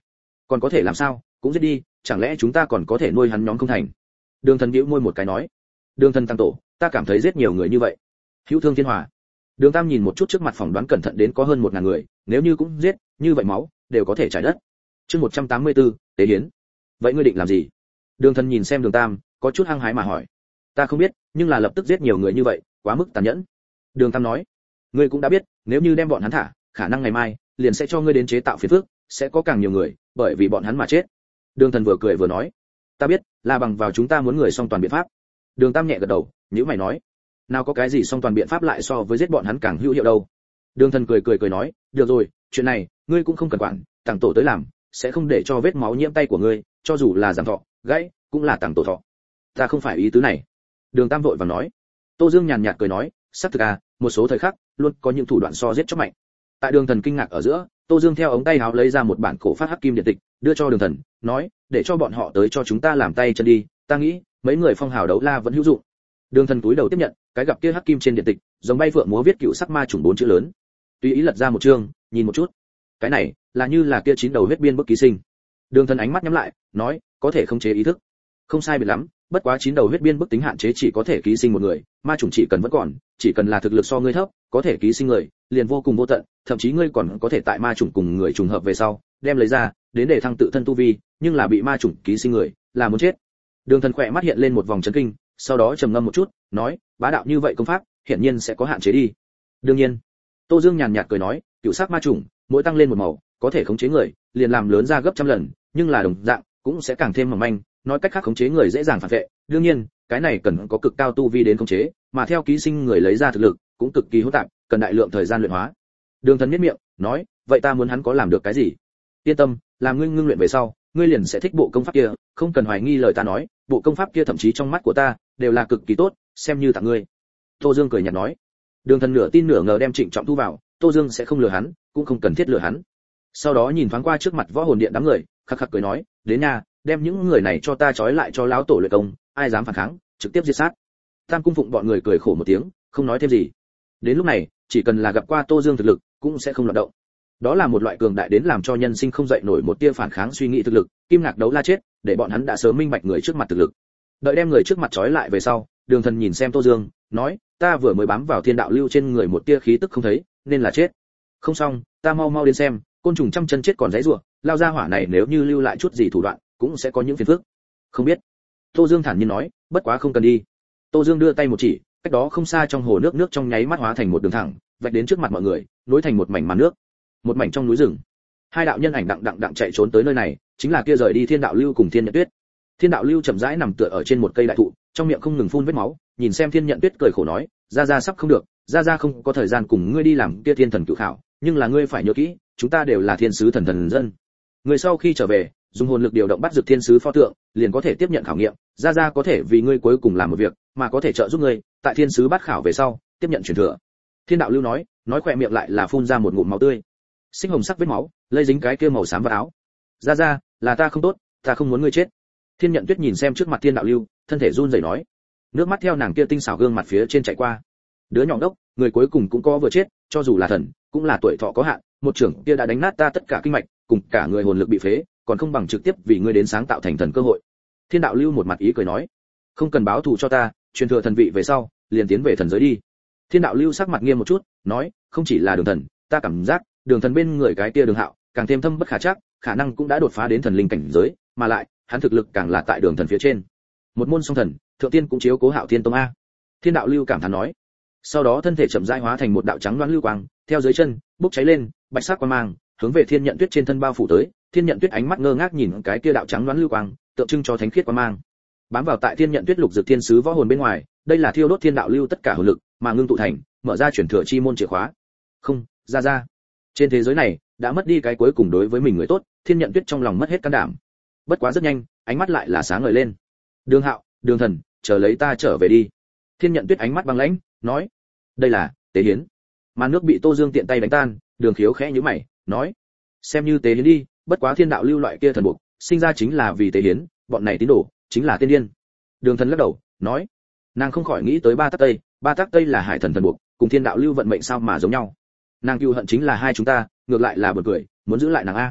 Còn có thể làm sao, cũng giết đi, chẳng lẽ chúng ta còn có thể nuôi hắn nhóm không thành? Đường Thần bĩu môi một cái nói. Đường Thần tăng tổ, ta cảm thấy giết nhiều người như vậy. Hữu Thương Thiên Hòa. Đường Tam nhìn một chút trước mặt phỏng đoán cẩn thận đến có hơn 1000 người, nếu như cũng giết, như vậy máu đều có thể trải đất. Chương 184, tế hiến. Vậy ngươi định làm gì? Đường Thần nhìn xem Đường Tam, có chút hăng hái mà hỏi. Ta không biết, nhưng là lập tức giết nhiều người như vậy, quá mức tàn nhẫn. Đường Tam nói. Ngươi cũng đã biết, nếu như đem bọn hắn thả, khả năng ngày mai liền sẽ cho ngươi đến chế tạo phiền phức, sẽ có càng nhiều người, bởi vì bọn hắn mà chết. Đường Thần vừa cười vừa nói. Ta biết, là bằng vào chúng ta muốn người song toàn biện pháp. Đường Tam nhẹ gật đầu, nhíu mày nói. Nào có cái gì song toàn biện pháp lại so với giết bọn hắn càng hữu hiệu đâu. Đường Thần cười nói, được rồi, chuyện này ngươi cũng không cần quản, tàng tổ tới làm, sẽ không để cho vết máu nhiễm tay của ngươi, cho dù là giảm thọ, gãy, cũng là tàng tổ thọ. Ta không phải ý tứ này. Đường Tam vội vàng nói. Tô Dương nhàn nhạt cười nói, xác thực à, một số thời khắc luôn có những thủ đoạn so giết chóc mạnh. Tại Đường Thần kinh ngạc ở giữa, Tô Dương theo ống tay áo lấy ra một bản cổ phát hắc kim điện tịch, đưa cho Đường Thần, nói, để cho bọn họ tới cho chúng ta làm tay chân đi, ta nghĩ mấy người phong hào đấu la vẫn hữu dụng. Đường Thần túi đầu tiếp nhận, cái gặp kia hắc kim trên điện tịch, giống bay phượng múa viết cựu sắc ma trùng 4 chữ lớn. Tùy ý lật ra một chương, nhìn một chút. Cái này là như là kia 9 đầu huyết biên bức ký sinh. Đường Thần ánh mắt nhắm lại, nói, có thể khống chế ý thức. Không sai biệt lắm, bất quá 9 đầu huyết biên bức tính hạn chế chỉ có thể ký sinh một người, ma trùng chỉ cần vẫn còn, chỉ cần là thực lực so ngươi thấp, có thể ký sinh người, liền vô cùng vô tận, thậm chí ngươi còn có thể tại ma trùng cùng người trùng hợp về sau, đem lấy ra, đến để thăng tự thân tu vi, nhưng là bị ma trùng ký sinh người, là muốn chết. Đường Thần khỏe mắt hiện lên một vòng chấn kinh, sau đó trầm ngâm một chút, nói, bá đạo như vậy công pháp, hiển nhiên sẽ có hạn chế đi. Đương nhiên. Tô Dương nhàn nhạt cười nói, cựu sắc ma trùng, mỗi tăng lên một màu, có thể khống chế người, liền làm lớn ra gấp trăm lần, nhưng là đồng dạng, cũng sẽ càng thêm mỏng manh, nói cách khác khống chế người dễ dàng phản vệ, đương nhiên, cái này cần có cực cao tu vi đến khống chế, mà theo ký sinh người lấy ra thực lực, cũng cực kỳ hỗn tạp, cần đại lượng thời gian luyện hóa. Đường Thần nhếch miệng, nói, vậy ta muốn hắn có làm được cái gì? Yên tâm, làm ngươi ngưng luyện về sau, ngươi liền sẽ thích bộ công pháp kia, không cần hoài nghi lời ta nói, bộ công pháp kia thậm chí trong mắt của ta đều là cực kỳ tốt, xem như tặng ngươi. Tô Dương cười nhạt nói. Đường Thần nửa tin nửa ngờ đem Trịnh Trọng thu vào, Tô Dương sẽ không lừa hắn, cũng không cần thiết lừa hắn. Sau đó nhìn thoáng qua trước mặt võ hồn điện đám người, khắc khắc cười nói, đến nhà, đem những người này cho ta trói lại cho lão tổ luyện công, ai dám phản kháng, trực tiếp giết sát. Tam Cung Phụng bọn người cười khổ một tiếng, không nói thêm gì. Đến lúc này, chỉ cần là gặp qua Tô Dương thực lực, cũng sẽ không loạn động. Đó là một loại cường đại đến làm cho nhân sinh không dậy nổi một tia phản kháng suy nghĩ thực lực, Kim Ngạc Đấu La chết, để bọn hắn đã sớm minh bạch người trước mặt thực lực. Đợi đem người trước mặt trói lại về sau, Đường Thần nhìn xem Tô Dương, nói, ta vừa mới bám vào thiên đạo lưu trên người một tia khí tức không thấy, nên là chết. Không xong, ta mau mau đến xem, côn trùng trăm chân chết còn dãy rủa, lao ra hỏa này nếu như lưu lại chút gì thủ đoạn, cũng sẽ có những phiền phức. Không biết. Tô Dương thản nhiên nói, bất quá không cần đi. Tô Dương đưa tay một chỉ, cách đó không xa trong hồ nước, nước trong nháy mắt hóa thành một đường thẳng, vạch đến trước mặt mọi người, nối thành một mảnh màn nước. Một mảnh trong núi rừng. Hai đạo nhân ảnh đặng chạy trốn tới nơi này, chính là kia rời đi Thiên Đạo Lưu cùng Thiên Nhận Tuyết. Thiên Đạo Lưu chậm rãi nằm tựa ở trên một cây đại thụ, trong miệng không ngừng phun vết máu, nhìn xem Thiên Nhận Tuyết cười khổ nói, gia gia sắp không được, gia gia không có thời gian cùng ngươi đi làm kia thiên thần cự khảo, nhưng là ngươi phải nhớ kỹ, chúng ta đều là thiên sứ thần dân. Người sau khi trở về, dùng hồn lực điều động bắt dược thiên sứ pho tượng, liền có thể tiếp nhận khảo nghiệm, gia gia có thể vì ngươi cuối cùng làm một việc, mà có thể trợ giúp ngươi, tại thiên sứ bắt khảo về sau, tiếp nhận truyền thừa. Thiên Đạo Lưu nói khỏe miệng lại là phun ra một ngụm máu tươi. Xích hồng sắc vết máu, lây dính cái kia màu xám vào áo. Gia gia, là ta không tốt, ta không muốn ngươi chết. Thiên Nhận Tuyết nhìn xem trước mặt Thiên Đạo Lưu, thân thể run rẩy nói, nước mắt theo nàng kia tinh xảo gương mặt phía trên chảy qua. Đứa nhỏ đốc, người cuối cùng cũng có vừa chết, cho dù là thần, cũng là tuổi thọ có hạn, một trưởng kia đã đánh nát ta tất cả kinh mạch, cùng cả người hồn lực bị phế, còn không bằng trực tiếp vì ngươi đến sáng tạo thành thần cơ hội. Thiên Đạo Lưu một mặt ý cười nói, không cần báo thù cho ta, truyền thừa thần vị về sau, liền tiến về thần giới đi. Thiên Đạo Lưu sắc mặt nghiêm một chút, nói, không chỉ là Đường Thần, ta cảm giác, Đường Thần bên người cái kia Đường Hạo, càng thêm thâm bất khả trắc, khả năng cũng đã đột phá đến thần linh cảnh giới, mà lại, hắn thực lực càng là tại Đường Thần phía trên. Một môn song thần, thượng tiên cũng chiếu cố Hạo Thiên Tông a. Thiên Đạo Lưu cảm thán nói. Sau đó thân thể chậm rãi hóa thành một đạo trắng loáng lưu quang, theo dưới chân, bốc cháy lên, bạch sắc quang mang, hướng về Thiên Nhận Tuyết trên thân bao phủ tới. Thiên Nhận Tuyết ánh mắt ngơ ngác nhìn cái kia đạo trắng loáng lưu quang, tượng trưng cho thánh khiết quang mang. Bám vào tại Thiên Nhận Tuyết lục dược thiên sứ võ hồn bên ngoài, đây là thiêu đốt Thiên Đạo Lưu tất cả hồn lực, mà ngưng tụ thành, mở ra chuyển thừa chi môn chìa khóa. Không, ra. Trên thế giới này, đã mất đi cái cuối cùng đối với mình người tốt, Thiên Nhận Tuyết trong lòng mất hết can đảm. Bất quá rất nhanh, ánh mắt lại là sáng ngời lên. Đường Hạo, Đường Thần, chờ lấy ta trở về đi. Thiên Nhận Tuyết ánh mắt băng lãnh, nói, đây là tế hiến. Màn nước bị Tô Dương tiện tay đánh tan, Đường Khiếu khẽ nhíu mày, nói, xem như tế hiến đi, bất quá Thiên Đạo Lưu loại kia thần buộc, sinh ra chính là vì tế hiến, bọn này tín đồ chính là tiên điên. Đường Thần lắc đầu, nói, nàng không khỏi nghĩ tới ba tắc tây là hải thần thần buộc, cùng Thiên Đạo Lưu vận mệnh sao mà giống nhau. Nàng cừu hận chính là hai chúng ta, ngược lại là buồn cười, muốn giữ lại nàng a.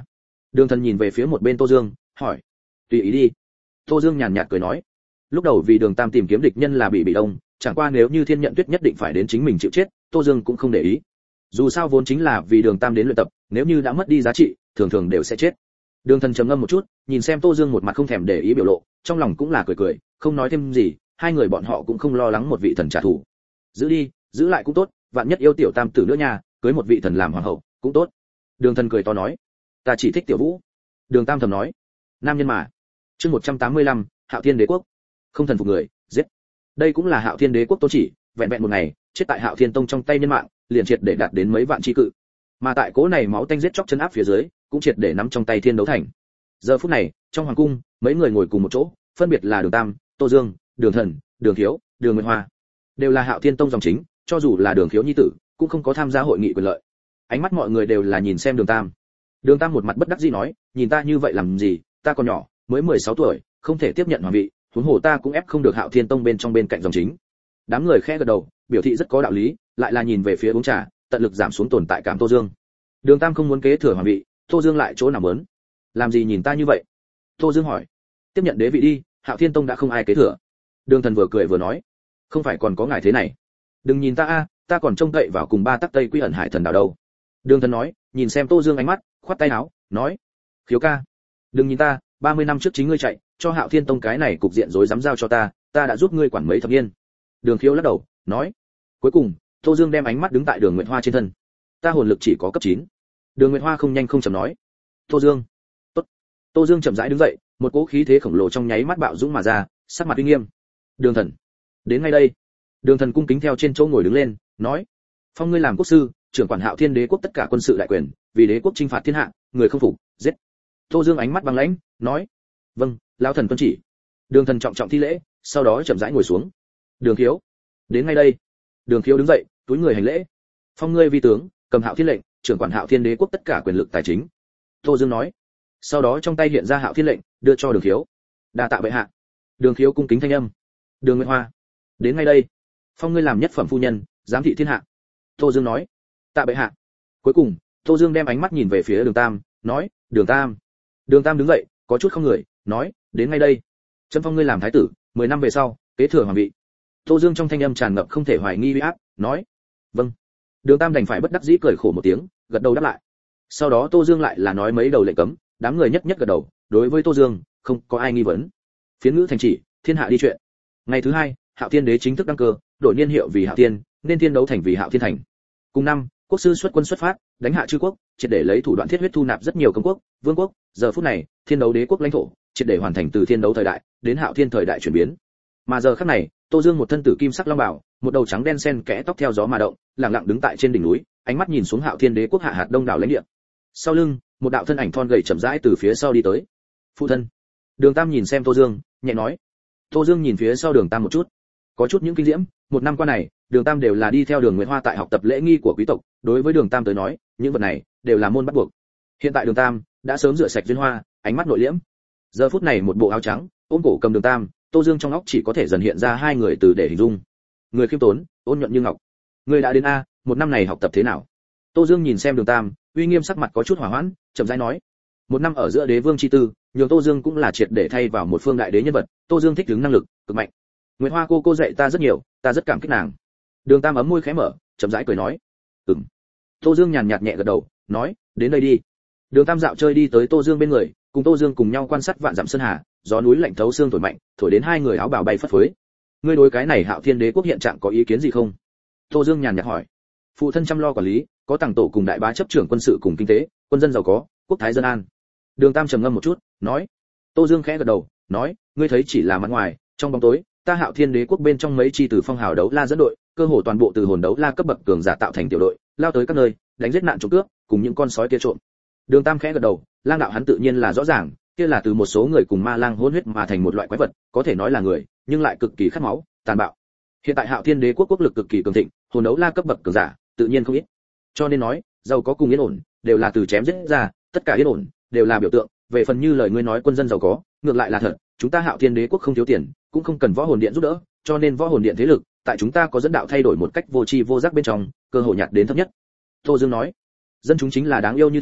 Đường Thần nhìn về phía một bên Tô Dương, hỏi: "Tùy ý đi." Tô Dương nhàn nhạt cười nói: "Lúc đầu vì Đường Tam tìm kiếm địch nhân là bị đông, chẳng qua nếu như Thiên Nhận Tuyết nhất định phải đến chính mình chịu chết, Tô Dương cũng không để ý. Dù sao vốn chính là vì Đường Tam đến luyện tập, nếu như đã mất đi giá trị, thường thường đều sẽ chết." Đường Thần trầm ngâm một chút, nhìn xem Tô Dương một mặt không thèm để ý biểu lộ, trong lòng cũng là cười cười, không nói thêm gì, hai người bọn họ cũng không lo lắng một vị thần trả thù. Giữ đi, giữ lại cũng tốt, vạn nhất yêu tiểu tam tử nữa nha, cưới một vị thần làm hoàng hậu, cũng tốt. Đường Thần cười to nói: "Ta chỉ thích Tiểu Vũ." Đường Tam thầm nói: "Nam nhân mà." Chương 185, Hạo Thiên Đế quốc. Không thần phục người, giết. Đây cũng là Hạo Thiên Đế quốc tôn chỉ, vẹn vẹn một ngày, chết tại Hạo Thiên Tông trong tay nhân mạng, liền triệt để đạt đến mấy vạn chi cự. Mà tại cố này máu tanh giết chóc chân áp phía dưới, cũng triệt để nắm trong tay Thiên Đấu Thành. Giờ phút này, trong hoàng cung, mấy người ngồi cùng một chỗ, phân biệt là Đường Tam, Tô Dương, Đường Thần, Đường Thiếu, Đường Nguyệt Hoa, đều là Hạo Thiên Tông dòng chính, cho dù là Đường Thiếu nhi tử, cũng không có tham gia hội nghị quyền lợi. Ánh mắt mọi người đều là nhìn xem Đường Tam. Đường Tam một mặt bất đắc dĩ nói: "Nhìn ta như vậy làm gì, ta còn nhỏ, mới 16 tuổi, không thể tiếp nhận hoàng vị, huống hồ ta cũng ép không được Hạo Thiên Tông bên trong bên cạnh dòng chính." Đám người khẽ gật đầu, biểu thị rất có đạo lý, lại là nhìn về phía uống trà, tận lực giảm xuống tồn tại cảm Tô Dương. Đường Tam không muốn kế thừa hoàng vị, Tô Dương lại chỗ nào muốn. "Làm gì nhìn ta như vậy?" Tô Dương hỏi. "Tiếp nhận đế vị đi, Hạo Thiên Tông đã không ai kế thừa." Đường Thần vừa cười vừa nói: "Không phải còn có ngài thế này. Đừng nhìn ta a, ta còn trông cậy vào cùng ba tắc Tây Quy ẩn Hải thần đảo đâu." Đường Thần nói, nhìn xem Tô Dương ánh mắt, khoát tay áo, nói: "Khiếu ca, đừng nhìn ta, 30 năm trước chính ngươi chạy, cho Hạo Thiên Tông cái này cục diện rối rắm giao cho ta, ta đã giúp ngươi quản mấy thập niên." Đường Khiếu lắc đầu, nói. Cuối cùng, Tô Dương đem ánh mắt đứng tại Đường Nguyệt Hoa trên thân. "Ta hồn lực chỉ có cấp 9." Đường Nguyệt Hoa không nhanh không chậm nói. "Tô Dương." "Tốt." Tô Dương chậm rãi đứng dậy, một cỗ khí thế khổng lồ trong nháy mắt bạo dũng mà ra, sắc mặt uy nghiêm. "Đường Thần, đến ngay đây." Đường Thần cung kính theo trên chỗ ngồi đứng lên, nói: "Phong ngươi làm quốc sư, trưởng quản Hạo Thiên Đế quốc tất cả quân sự đại quyền, vì đế quốc chinh phạt thiên hạ, người không phục, giết." Tô Dương ánh mắt băng lãnh, nói: "Vâng, lão thần tuân chỉ." Đường Thần trọng trọng thi lễ, sau đó chậm rãi ngồi xuống. "Đường Khiếu, đến ngay đây." Đường Khiếu đứng dậy, túi người hành lễ. "Phong ngươi vi tướng, cầm Hạo Thiên lệnh, trưởng quản Hạo Thiên Đế quốc tất cả quyền lực tài chính." Tô Dương nói. Sau đó trong tay hiện ra Hạo Thiên lệnh, đưa cho Đường Khiếu. "Đa tạ bệ hạ." Đường Khiếu cung kính thanh âm. "Đường Nguyệt Hoa, đến ngay đây. Phong ngươi làm nhất phẩm phu nhân, giám thị thiên hạ." Tô Dương nói. "Tạ bệ hạ." Cuối cùng, Tô Dương đem ánh mắt nhìn về phía Đường Tam, nói: "Đường Tam." Đường Tam đứng dậy, có chút không người, nói: "Đến ngay đây. Trâm phong ngươi làm thái tử, 10 năm về sau, kế thừa hoàng vị." Tô Dương trong thanh âm tràn ngập không thể hoài nghi uy áp, nói: "Vâng." Đường Tam đành phải bất đắc dĩ cười khổ một tiếng, gật đầu đáp lại. Sau đó Tô Dương lại là nói mấy đầu lệnh cấm, đám người nhất nhất gật đầu, đối với Tô Dương, không có ai nghi vấn. Phiến ngữ thành chỉ, thiên hạ đi chuyện. Ngày thứ hai, Hạo Thiên Đế chính thức đăng cơ, đổi niên hiệu vì Hạo Thiên, nên Thiên Đấu Thành vì Hạo Thiên Thành. Cùng năm, quốc sư xuất quân xuất phát, đánh hạ Chư quốc, triệt để lấy thủ đoạn thiết huyết thu nạp rất nhiều công quốc, vương quốc. Giờ phút này, Thiên Đấu Đế quốc lãnh thổ, triệt để hoàn thành từ Thiên Đấu thời đại đến Hạo Thiên thời đại chuyển biến. Mà giờ khắc này, Tô Dương một thân tử kim sắc long bào, một đầu trắng đen xen kẽ tóc theo gió mà động, lặng lặng đứng tại trên đỉnh núi, ánh mắt nhìn xuống Hạo Thiên Đế quốc hạ hạt đông đảo lãnh địa. Sau lưng, một đạo thân ảnh thon gầy chậm rãi từ phía sau đi tới. "Phụ thân." Đường Tam nhìn xem Tô Dương, nhẹ nói. Tô Dương nhìn phía sau Đường Tam một chút, có chút những kinh diễm. Một năm qua này, Đường Tam đều là đi theo Đường Nguyệt Hoa tại học tập lễ nghi của quý tộc, đối với Đường Tam tới nói, những vật này đều là môn bắt buộc. Hiện tại Đường Tam đã sớm rửa sạch duyên hoa, ánh mắt nội liễm. Giờ phút này một bộ áo trắng, ôm cổ cầm Đường Tam, Tô Dương trong óc chỉ có thể dần hiện ra hai người từ để hình dung. Người khiêm tốn, ôn nhuận như ngọc. Người đã đến a, một năm này học tập thế nào? Tô Dương nhìn xem Đường Tam, uy nghiêm sắc mặt có chút hỏa hoãn, chậm rãi nói. Một năm ở giữa đế vương chi tư, nhường Tô Dương cũng là triệt để thay vào một phương đại đế nhân vật. Tô Dương thích ứng năng lực cực mạnh. Nguyệt Hoa cô dạy ta rất nhiều, ta rất cảm kích nàng. Đường Tam ấm môi khẽ mở, chậm rãi cười nói. Ừm. Tô Dương nhàn nhạt nhẹ gật đầu, nói, đến đây đi. Đường Tam dạo chơi đi tới Tô Dương bên người, cùng Tô Dương cùng nhau quan sát vạn dặm sơn hà, gió núi lạnh thấu xương thổi mạnh, thổi đến hai người áo bào bay phất phới. Ngươi đối cái này Hạo Thiên Đế quốc hiện trạng có ý kiến gì không? Tô Dương nhàn nhạt hỏi. Phụ thân chăm lo quản lý, có tàng tổ cùng đại bá chấp trưởng quân sự cùng kinh tế, quân dân giàu có, quốc thái dân an. Đường Tam trầm ngâm một chút, nói. Tô Dương khẽ gật đầu, nói, ngươi thấy chỉ là mặt ngoài, trong bóng tối, ta Hạo Thiên Đế quốc bên trong mấy chi từ phong hào đấu la dẫn đội, cơ hồ toàn bộ từ hồn đấu la cấp bậc cường giả tạo thành tiểu đội, lao tới các nơi, đánh giết nạn trộm cướp, cùng những con sói kia trộm. Đường Tam khẽ gật đầu, lang đạo hắn tự nhiên là rõ ràng, kia là từ một số người cùng ma lang hỗn huyết mà thành một loại quái vật, có thể nói là người, nhưng lại cực kỳ khát máu, tàn bạo. Hiện tại Hạo Thiên Đế quốc quốc lực cực kỳ cường thịnh, hồn đấu la cấp bậc cường giả, tự nhiên không ít. Cho nên nói, giàu có cùng yên ổn, đều là từ chém giết ra, tất cả yên ổn đều là biểu tượng, về phần như lời ngươi nói quân dân giàu có, ngược lại là thật, chúng ta Hạo Thiên Đế quốc không thiếu tiền, cũng không cần võ hồn điện giúp đỡ, cho nên võ hồn điện thế lực, tại chúng ta có dẫn đạo thay đổi một cách vô tri vô giác bên trong, cơ hội nhạt đến thấp nhất. Tô Dương nói, dân chúng chính là đáng yêu như thế,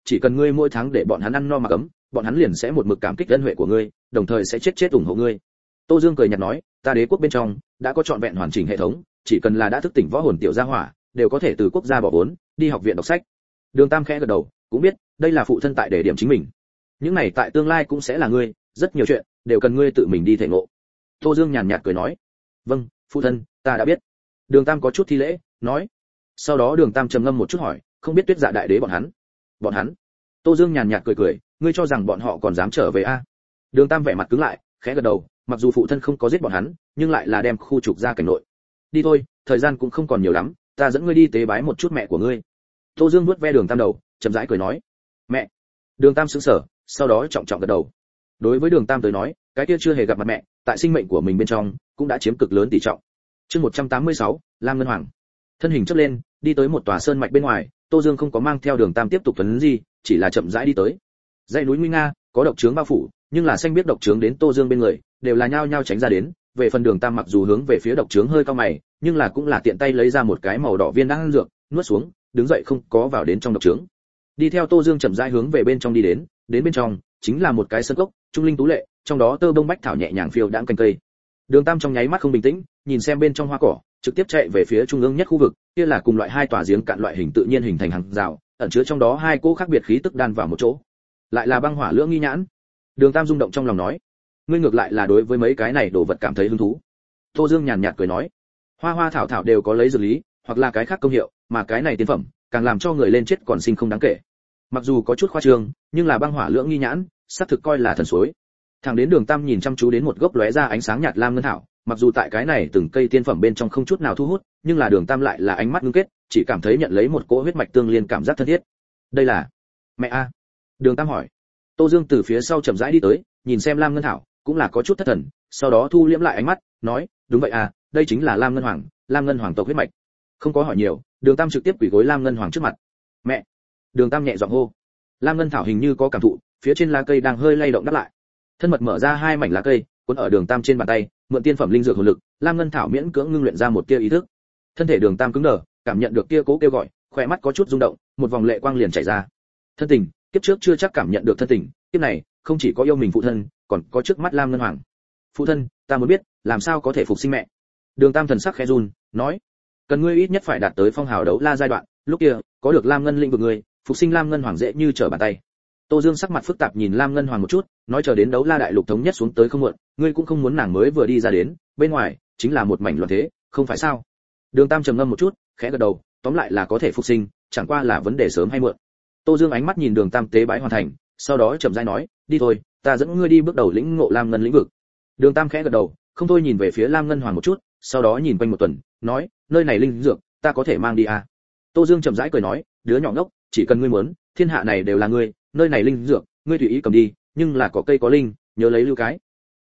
chỉ cần ngươi mỗi tháng để bọn hắn ăn no mặc ấm, bọn hắn liền sẽ một mực cảm kích ân huệ của ngươi, đồng thời sẽ chết ủng hộ ngươi. Tô Dương cười nhạt nói, ta đế quốc bên trong đã có trọn vẹn hoàn chỉnh hệ thống, chỉ cần là đã thức tỉnh võ hồn tiểu gia hỏa, đều có thể từ quốc gia bỏ vốn, đi học viện đọc sách. Đường Tam khẽ gật đầu, cũng biết, đây là phụ thân tại để điểm chính mình. Những này tại tương lai cũng sẽ là ngươi, rất nhiều chuyện đều cần ngươi tự mình đi thể ngộ. Tô Dương nhàn nhạt cười nói, vâng, phụ thân, ta đã biết. Đường Tam có chút thi lễ, nói. Sau đó Đường Tam trầm ngâm một chút hỏi, không biết Tuyết Dạ đại đế bọn hắn. Tô Dương nhàn nhạt cười, ngươi cho rằng bọn họ còn dám trở về a? Đường Tam vẻ mặt cứng lại, khẽ gật đầu, mặc dù phụ thân không có giết bọn hắn, nhưng lại là đem khu trục ra cảnh nội. Đi thôi, thời gian cũng không còn nhiều lắm, ta dẫn ngươi đi tế bái một chút mẹ của ngươi. Tô Dương vuốt ve Đường Tam đầu, chậm rãi cười nói, mẹ. Đường Tam sững sờ, sau đó trọng trọng gật đầu. Đối với Đường Tam tới nói, cái kia chưa hề gặp mặt mẹ, tại sinh mệnh của mình bên trong cũng đã chiếm cực lớn tỷ trọng. Chương 186, Lam Ngân Hoàng. Thân hình chớp lên, đi tới một tòa sơn mạch bên ngoài, Tô Dương không có mang theo Đường Tam tiếp tục tuấn gì, chỉ là chậm rãi đi tới. Dãy núi nguy nga, có độc trướng bao phủ, nhưng là xanh biết độc trướng đến Tô Dương bên người, đều là nhao nhao tránh ra đến. Về phần Đường Tam mặc dù hướng về phía độc trướng hơi cao mày, nhưng là cũng là tiện tay lấy ra một cái màu đỏ viên đan dược, nuốt xuống, đứng dậy không có vào đến trong độc trướng. Đi theo Tô Dương chậm rãi hướng về bên trong đi đến bên trong chính là một cái sân cốc, trung linh tú lệ, trong đó tơ bông bách thảo nhẹ nhàng phiêu đãng cành cây. Đường Tam trong nháy mắt không bình tĩnh, nhìn xem bên trong hoa cỏ, trực tiếp chạy về phía trung ương nhất khu vực, kia là cùng loại hai tòa giếng cạn loại hình tự nhiên hình thành hàng rào, ẩn chứa trong đó hai cỗ khác biệt khí tức đan vào một chỗ. Lại là băng hỏa lưỡng nghi nhãn. Đường Tam rung động trong lòng nói, ngươi ngược lại là đối với mấy cái này đồ vật cảm thấy hứng thú. Tô Dương nhàn nhạt cười nói, hoa hoa thảo thảo đều có lấy dược lý, hoặc là cái khác công hiệu, mà cái này tiên phẩm, càng làm cho người lên chết còn sinh không đáng kể. Mặc dù có chút khoa trương, nhưng là băng hỏa lưỡng nghi nhãn, xác thực coi là thần suối. Thẳng đến Đường Tam nhìn chăm chú đến một gốc lóe ra ánh sáng nhạt lam ngân thảo, mặc dù tại cái này từng cây tiên phẩm bên trong không chút nào thu hút, nhưng là Đường Tam lại là ánh mắt ngưng kết, chỉ cảm thấy nhận lấy một cỗ huyết mạch tương liên cảm giác thân thiết. Đây là mẹ a? Đường Tam hỏi. Tô Dương từ phía sau chậm rãi đi tới, nhìn xem lam ngân thảo, cũng là có chút thất thần, sau đó thu liễm lại ánh mắt, nói, đúng vậy à, đây chính là lam ngân hoàng tộc huyết mạch. Không có hỏi nhiều, Đường Tam trực tiếp quỳ gối lam ngân hoàng trước mặt. Mẹ. Đường Tam nhẹ giọng hô. Lam ngân thảo hình như có cảm thụ, phía trên lá cây đang hơi lay động đáp lại. Thân mật mở ra hai mảnh lá cây, cuốn ở Đường Tam trên bàn tay, mượn tiên phẩm linh dược hồn lực, lam ngân thảo miễn cưỡng ngưng luyện ra một tia ý thức. Thân thể Đường Tam cứng đờ, cảm nhận được kia cố kêu gọi, khóe mắt có chút rung động, một vòng lệ quang liền chảy ra. Thân tình, kiếp trước chưa chắc cảm nhận được thân tình, kiếp này, không chỉ có yêu mình phụ thân, còn có trước mắt lam ngân hoàng. Phụ thân, ta muốn biết, làm sao có thể phục sinh mẹ? Đường Tam thần sắc khẽ run, nói, cần ngươi ít nhất phải đạt tới phong hào đấu la giai đoạn, lúc kia, có được lam ngân linh vực ngươi, phục sinh lam ngân hoàng dễ như trở bàn tay. Tô Dương sắc mặt phức tạp nhìn lam ngân hoàng một chút, nói chờ đến đấu la đại lục thống nhất xuống tới không muộn, ngươi cũng không muốn nàng mới vừa đi ra đến, bên ngoài chính là một mảnh loạn thế, không phải sao? Đường Tam trầm ngâm một chút, khẽ gật đầu, tóm lại là có thể phục sinh, chẳng qua là vấn đề sớm hay muộn. Tô Dương ánh mắt nhìn Đường Tam tế bái hoàn thành, sau đó chậm rãi nói, đi thôi, ta dẫn ngươi đi bước đầu lĩnh ngộ lam ngân lĩnh vực. Đường Tam khẽ gật đầu, không thôi nhìn về phía lam ngân hoàng một chút, sau đó nhìn quanh một tuần, nói, nơi này linh dược, ta có thể mang đi à? Tô Dương chậm rãi cười nói, đứa nhỏ ngốc, chỉ cần ngươi muốn, thiên hạ này đều là ngươi, nơi này linh dược, ngươi tùy ý cầm đi, nhưng là có cây có linh, nhớ lấy lưu cái.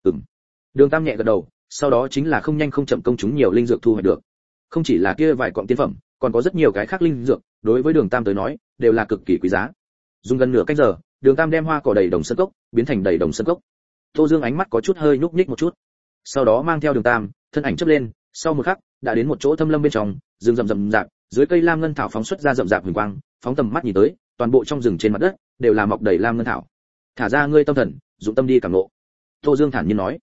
Đường Tam nhẹ gật đầu, sau đó chính là không nhanh không chậm công chúng nhiều linh dược thu hoạch được. Không chỉ là kia vài cọng tiên phẩm, còn có rất nhiều cái khác linh dược, đối với Đường Tam tới nói, đều là cực kỳ quý giá. Dùng gần nửa canh giờ, Đường Tam đem hoa cỏ đầy đồng sân cốc, biến thành đầy đồng sân cốc. Tô Dương ánh mắt có chút hơi nhúc nhích một chút. Sau đó mang theo Đường Tam, thân ảnh chớp lên, sau một khắc, đã đến một chỗ thâm lâm bên trong, rừng rậm rạp, dưới cây lam ngân thảo phóng xuất ra rậm rạp huỳnh quang, phóng tầm mắt nhìn tới, toàn bộ trong rừng trên mặt đất đều là mọc đầy lam ngân thảo. Thả ra ngươi tâm thần, dụng tâm đi cảm ngộ. Tô Dương thản nhiên nói.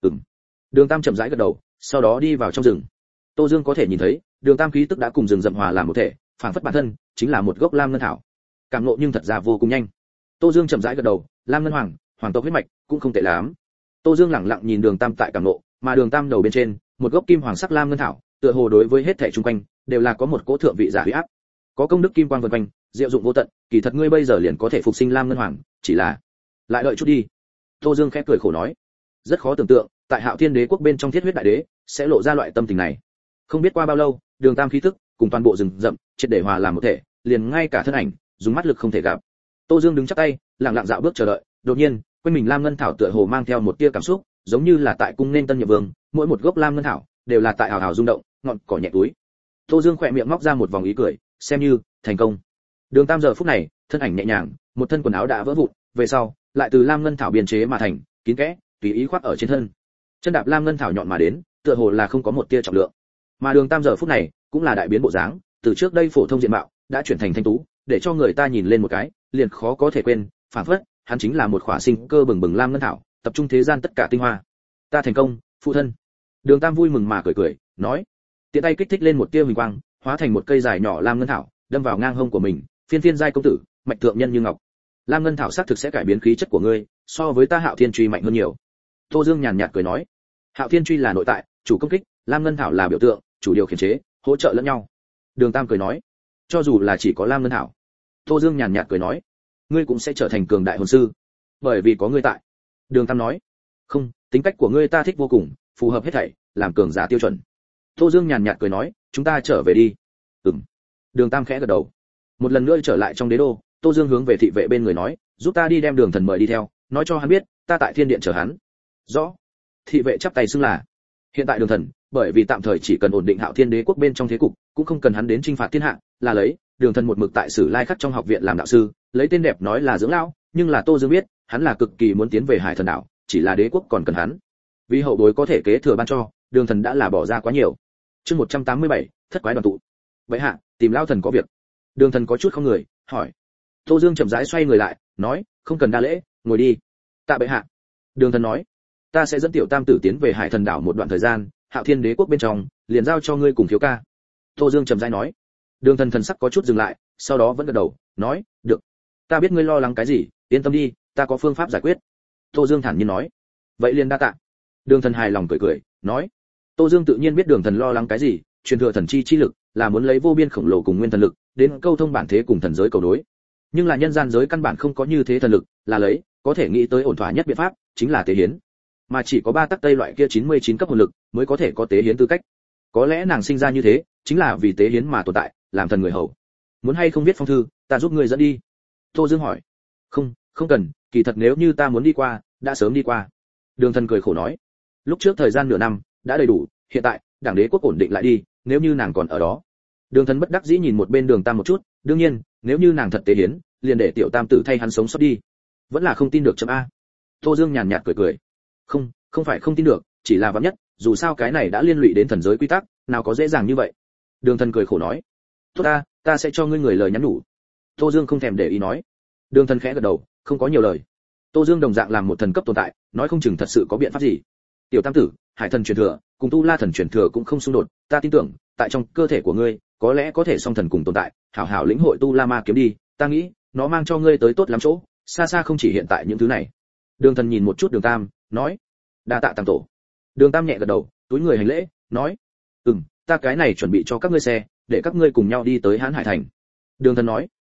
Đường Tam chậm rãi gật đầu, sau đó đi vào trong rừng. Tô Dương có thể nhìn thấy, Đường Tam khí tức đã cùng rừng rậm hòa làm một thể, phảng phất bản thân chính là một gốc lam ngân thảo. Cảm ngộ nhưng thật ra vô cùng nhanh. Tô Dương chậm rãi gật đầu, lam ngân hoàng tộc huyết mạch cũng không tệ lắm. Tô Dương lặng lặng nhìn Đường Tam tại cảm ngộ, mà Đường Tam đầu bên trên, một gốc kim hoàng sắc lam ngân thảo, tựa hồ đối với hết thảy xung quanh đều là có một cỗ thượng vị giả uy áp. Có công đức kim quang vần quanh, diệu dụng vô tận, kỳ thật ngươi bây giờ liền có thể phục sinh lam ngân hoàng, chỉ là lại đợi chút đi. Tô Dương khẽ cười khổ nói, rất khó tưởng tượng, tại Hạo Thiên Đế quốc bên trong Thiết Huyết Đại Đế sẽ lộ ra loại tâm tình này. Không biết qua bao lâu, Đường Tam khí tức cùng toàn bộ rừng rậm triệt để hòa làm một thể, liền ngay cả thân ảnh, dùng mắt lực không thể gặp. Tô Dương đứng chắp tay, lặng lặng dạo bước chờ đợi, đột nhiên, quanh mình lam ngân thảo tựa hồ mang theo một tia cảm xúc, giống như là tại cung nên tân nhiệm vương, mỗi một gốc lam ngân thảo đều là tại hào hào rung động, ngọn cỏ nhẹ túi. Tô Dương khỏe miệng móc ra một vòng ý cười, xem như thành công. Đường Tam giờ phút này, thân ảnh nhẹ nhàng, một thân quần áo đã vỡ vụn, về sau, lại từ lam ngân thảo biên chế mà thành, kín kẽ, tùy ý khoác ở trên thân. Chân đạp lam ngân thảo nhọn mà đến, tựa hồ là không có một tia trọng lượng. Mà Đường Tam giờ phút này, cũng là đại biến bộ dáng, từ trước đây phổ thông diện mạo, đã chuyển thành thanh tú, để cho người ta nhìn lên một cái, liền khó có thể quên, phản phất hắn chính là một khỏa sinh cơ bừng bừng lam ngân thảo, tập trung thế gian tất cả tinh hoa. Ta thành công, phụ thân. Đường Tam vui mừng mà cười cười, nói, tiện tay kích thích lên một tia huỳnh quang, hóa thành một cây dài nhỏ lam ngân thảo, đâm vào ngang hông của mình. Phiên phiên giai công tử, mạch thượng nhân như ngọc. Lam ngân thảo xác thực sẽ cải biến khí chất của ngươi, so với ta Hạo Thiên truy mạnh hơn nhiều. Tô Dương nhàn nhạt cười nói, Hạo Thiên truy là nội tại, chủ công kích, Lam ngân thảo là biểu tượng, chủ điều khiển chế, hỗ trợ lẫn nhau. Đường Tam cười nói, cho dù là chỉ có Lam ngân thảo. Tô Dương nhàn nhạt cười nói, ngươi cũng sẽ trở thành cường đại hồn sư, bởi vì có ngươi tại. Đường Tam nói, không, tính cách của ngươi ta thích vô cùng, phù hợp hết thảy, làm cường giả tiêu chuẩn. Tô Dương nhàn nhạt cười nói, chúng ta trở về đi. Đường Tam khẽ gật đầu. Một lần nữa trở lại trong đế đô, Tô Dương hướng về thị vệ bên người nói, giúp ta đi đem Đường Thần mời đi theo, nói cho hắn biết, ta tại Thiên Điện chờ hắn. Rõ. Thị vệ chắp tay xưng là. Hiện tại Đường Thần, bởi vì tạm thời chỉ cần ổn định Hạo Thiên Đế quốc bên trong thế cục, cũng không cần hắn đến chinh phạt thiên hạ, là lấy Đường Thần một mực tại Sử Lai Khắc trong học viện làm đạo sư, lấy tên đẹp nói là dưỡng lão, nhưng là Tô Dương biết, hắn là cực kỳ muốn tiến về Hải Thần đảo, chỉ là đế quốc còn cần hắn. Vì hậu bối có thể kế thừa ban cho, Đường Thần đã là bỏ ra quá nhiều. Chương 187, thất quái đoàn tụ. Vậy hạ, tìm lão thần có việc. Đường Thần có chút không người, hỏi. Tô Dương chậm rãi xoay người lại, nói, không cần đa lễ, ngồi đi. Tạ bệ hạ. Đường Thần nói, ta sẽ dẫn tiểu tam tử tiến về Hải Thần đảo một đoạn thời gian, Hạo Thiên Đế quốc bên trong, liền giao cho ngươi cùng thiếu ca. Tô Dương chậm rãi nói. Đường Thần thần sắc có chút dừng lại, sau đó vẫn gật đầu, nói, được. Ta biết ngươi lo lắng cái gì, yên tâm đi, ta có phương pháp giải quyết. Tô Dương thản nhiên nói. Vậy liền đa tạ. Đường Thần hài lòng cười cười, nói. Tô Dương tự nhiên biết Đường Thần lo lắng cái gì, truyền thừa thần chi lực, là muốn lấy vô biên khổng lồ cùng nguyên thần lực, đến câu thông bản thế cùng thần giới cầu đối. Nhưng là nhân gian giới căn bản không có như thế thần lực, là lấy, có thể nghĩ tới ổn thỏa nhất biện pháp, chính là tế hiến. Mà chỉ có 3 tắc tây loại kia 99 cấp hồn lực, mới có thể có tế hiến tư cách. Có lẽ nàng sinh ra như thế, chính là vì tế hiến mà tồn tại, làm thần người hầu. Muốn hay không viết phong thư, ta giúp ngươi dẫn đi. Tô Dương hỏi. Không, không cần, kỳ thật nếu như ta muốn đi qua, đã sớm đi qua. Đường Thần cười khổ nói. Lúc trước thời gian nửa năm, đã đầy đủ, hiện tại, đảng đế quốc ổn định lại đi, nếu như nàng còn ở đó. Đường Thần bất đắc dĩ nhìn một bên Đường Tam một chút, đương nhiên, nếu như nàng thật tế hiến, liền để tiểu tam tử thay hắn sống sót đi. Vẫn là không tin được chấm a. Tô Dương nhàn nhạt cười cười. Không, không phải không tin được, chỉ là vạn nhất, dù sao cái này đã liên lụy đến thần giới quy tắc, nào có dễ dàng như vậy. Đường Thần cười khổ nói. Tốt ta sẽ cho ngươi người lời nhắn nhủ. Tô Dương không thèm để ý nói. Đường Thần khẽ gật đầu, không có nhiều lời. Tô Dương đồng dạng làm một thần cấp tồn tại, nói không chừng thật sự có biện pháp gì. Tiểu tam tử, Hải thần truyền thừa, cùng Tu La thần truyền thừa cũng không xung đột, ta tin tưởng, tại trong cơ thể của ngươi, có lẽ có thể song thần cùng tồn tại, hảo hảo lĩnh hội Tu La ma kiếm đi, ta nghĩ, nó mang cho ngươi tới tốt lắm chỗ, xa xa không chỉ hiện tại những thứ này. Đường Thần nhìn một chút Đường Tam, nói, đa tạ tam tổ. Đường Tam nhẹ gật đầu, túi người hành lễ, nói, ta cái này chuẩn bị cho các ngươi xe, để các ngươi cùng nhau đi tới Hán Hải thành. Đường Thần nói,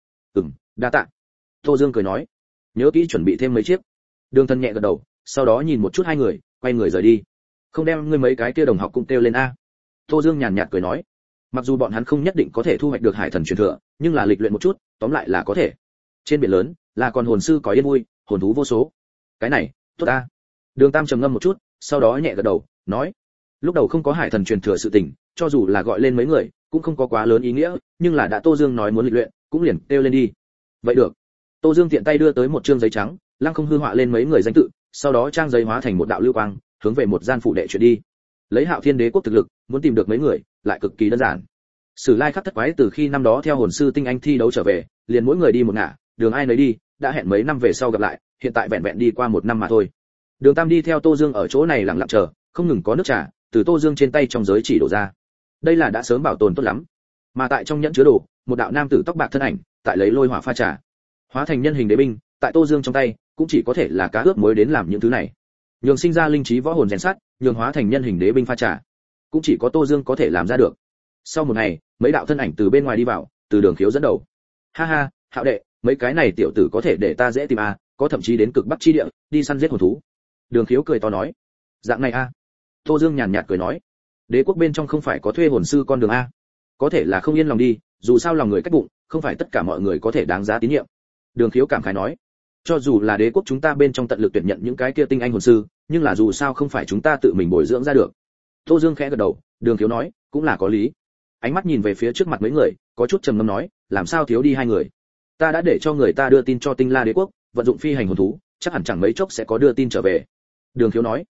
đa tạ. Tô Dương cười nói, nhớ kỹ chuẩn bị thêm mấy chiếc. Đường Thần nhẹ gật đầu, sau đó nhìn một chút hai người, quay người rời đi. Không đem ngươi mấy cái kia đồng học cũng kêu lên a. Tô Dương nhàn nhạt cười nói, mặc dù bọn hắn không nhất định có thể thu hoạch được Hải thần truyền thừa, nhưng là lịch luyện một chút, tóm lại là có thể. Trên biển lớn, là còn hồn sư có yên vui, hồn thú vô số. Cái này, tốt a. Đường Tam trầm ngâm một chút, sau đó nhẹ gật đầu, nói, lúc đầu không có Hải thần truyền thừa sự tình, cho dù là gọi lên mấy người, cũng không có quá lớn ý nghĩa, nhưng là đã Tô Dương nói muốn lịch luyện, cũng liền kêu lên đi. Vậy được. Tô Dương tiện tay đưa tới một trương giấy trắng, lăng không hư họa lên mấy người danh tự, sau đó trang giấy hóa thành một đạo lưu quang, hướng về một gian phủ đệ chuyển đi. Lấy Hạo Thiên Đế quốc thực lực, muốn tìm được mấy người, lại cực kỳ đơn giản. Sử Lai Khắc thất quái từ khi năm đó theo hồn sư tinh anh thi đấu trở về, liền mỗi người đi một ngả, đường ai nấy đi, đã hẹn mấy năm về sau gặp lại, hiện tại vẹn vẹn đi qua 1 năm mà thôi. Đường Tam đi theo Tô Dương ở chỗ này lặng lặng chờ, không ngừng có nước trà từ Tô Dương trên tay trong giới chỉ đổ ra. Đây là đã sớm bảo tồn tốt lắm. Mà tại trong nhẫn chứa đồ, một đạo nam tử tóc bạc thân ảnh, tại lấy lôi hỏa pha trà, hóa thành nhân hình đế binh, tại Tô Dương trong tay, cũng chỉ có thể là cá ướp muối đến làm những thứ này. Nhường sinh ra linh trí võ hồn rèn sắt, nhường hóa thành nhân hình đế binh pha trà, cũng chỉ có Tô Dương có thể làm ra được. Sau một ngày, mấy đạo thân ảnh từ bên ngoài đi vào, từ Đường Khiếu dẫn đầu. Ha ha, Hạo đệ, mấy cái này tiểu tử có thể để ta dễ tìm có thậm chí đến cực bắc chi địa, đi săn giết hồn thú. Đường Khiếu cười to nói, dạng này Tô Dương nhàn nhạt cười nói, đế quốc bên trong không phải có thuê hồn sư con đường có thể là không yên lòng đi, dù sao lòng người cách bụng, không phải tất cả mọi người có thể đáng giá tín nhiệm. Đường Khiếu cảm khái nói, cho dù là đế quốc chúng ta bên trong tận lực tuyển nhận những cái kia tinh anh hồn sư, nhưng là dù sao không phải chúng ta tự mình bồi dưỡng ra được. Tô Dương khẽ gật đầu, Đường Khiếu nói, cũng là có lý. Ánh mắt nhìn về phía trước mặt mấy người, có chút trầm ngâm nói, làm sao thiếu đi 2 người? Ta đã để cho người ta đưa tin cho Tinh La đế quốc, vận dụng phi hành hồn thú, chắc hẳn chẳng mấy chốc sẽ có đưa tin trở về. Đường Khiếu nói,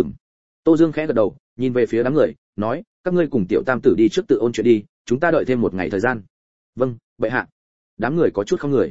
Tô Dương khẽ gật đầu, nhìn về phía đám người, nói, các ngươi cùng tiểu tam tử đi trước tự ôn chuyện đi, chúng ta đợi thêm 1 ngày thời gian. Vâng, bệ hạ. Đám người có chút không người.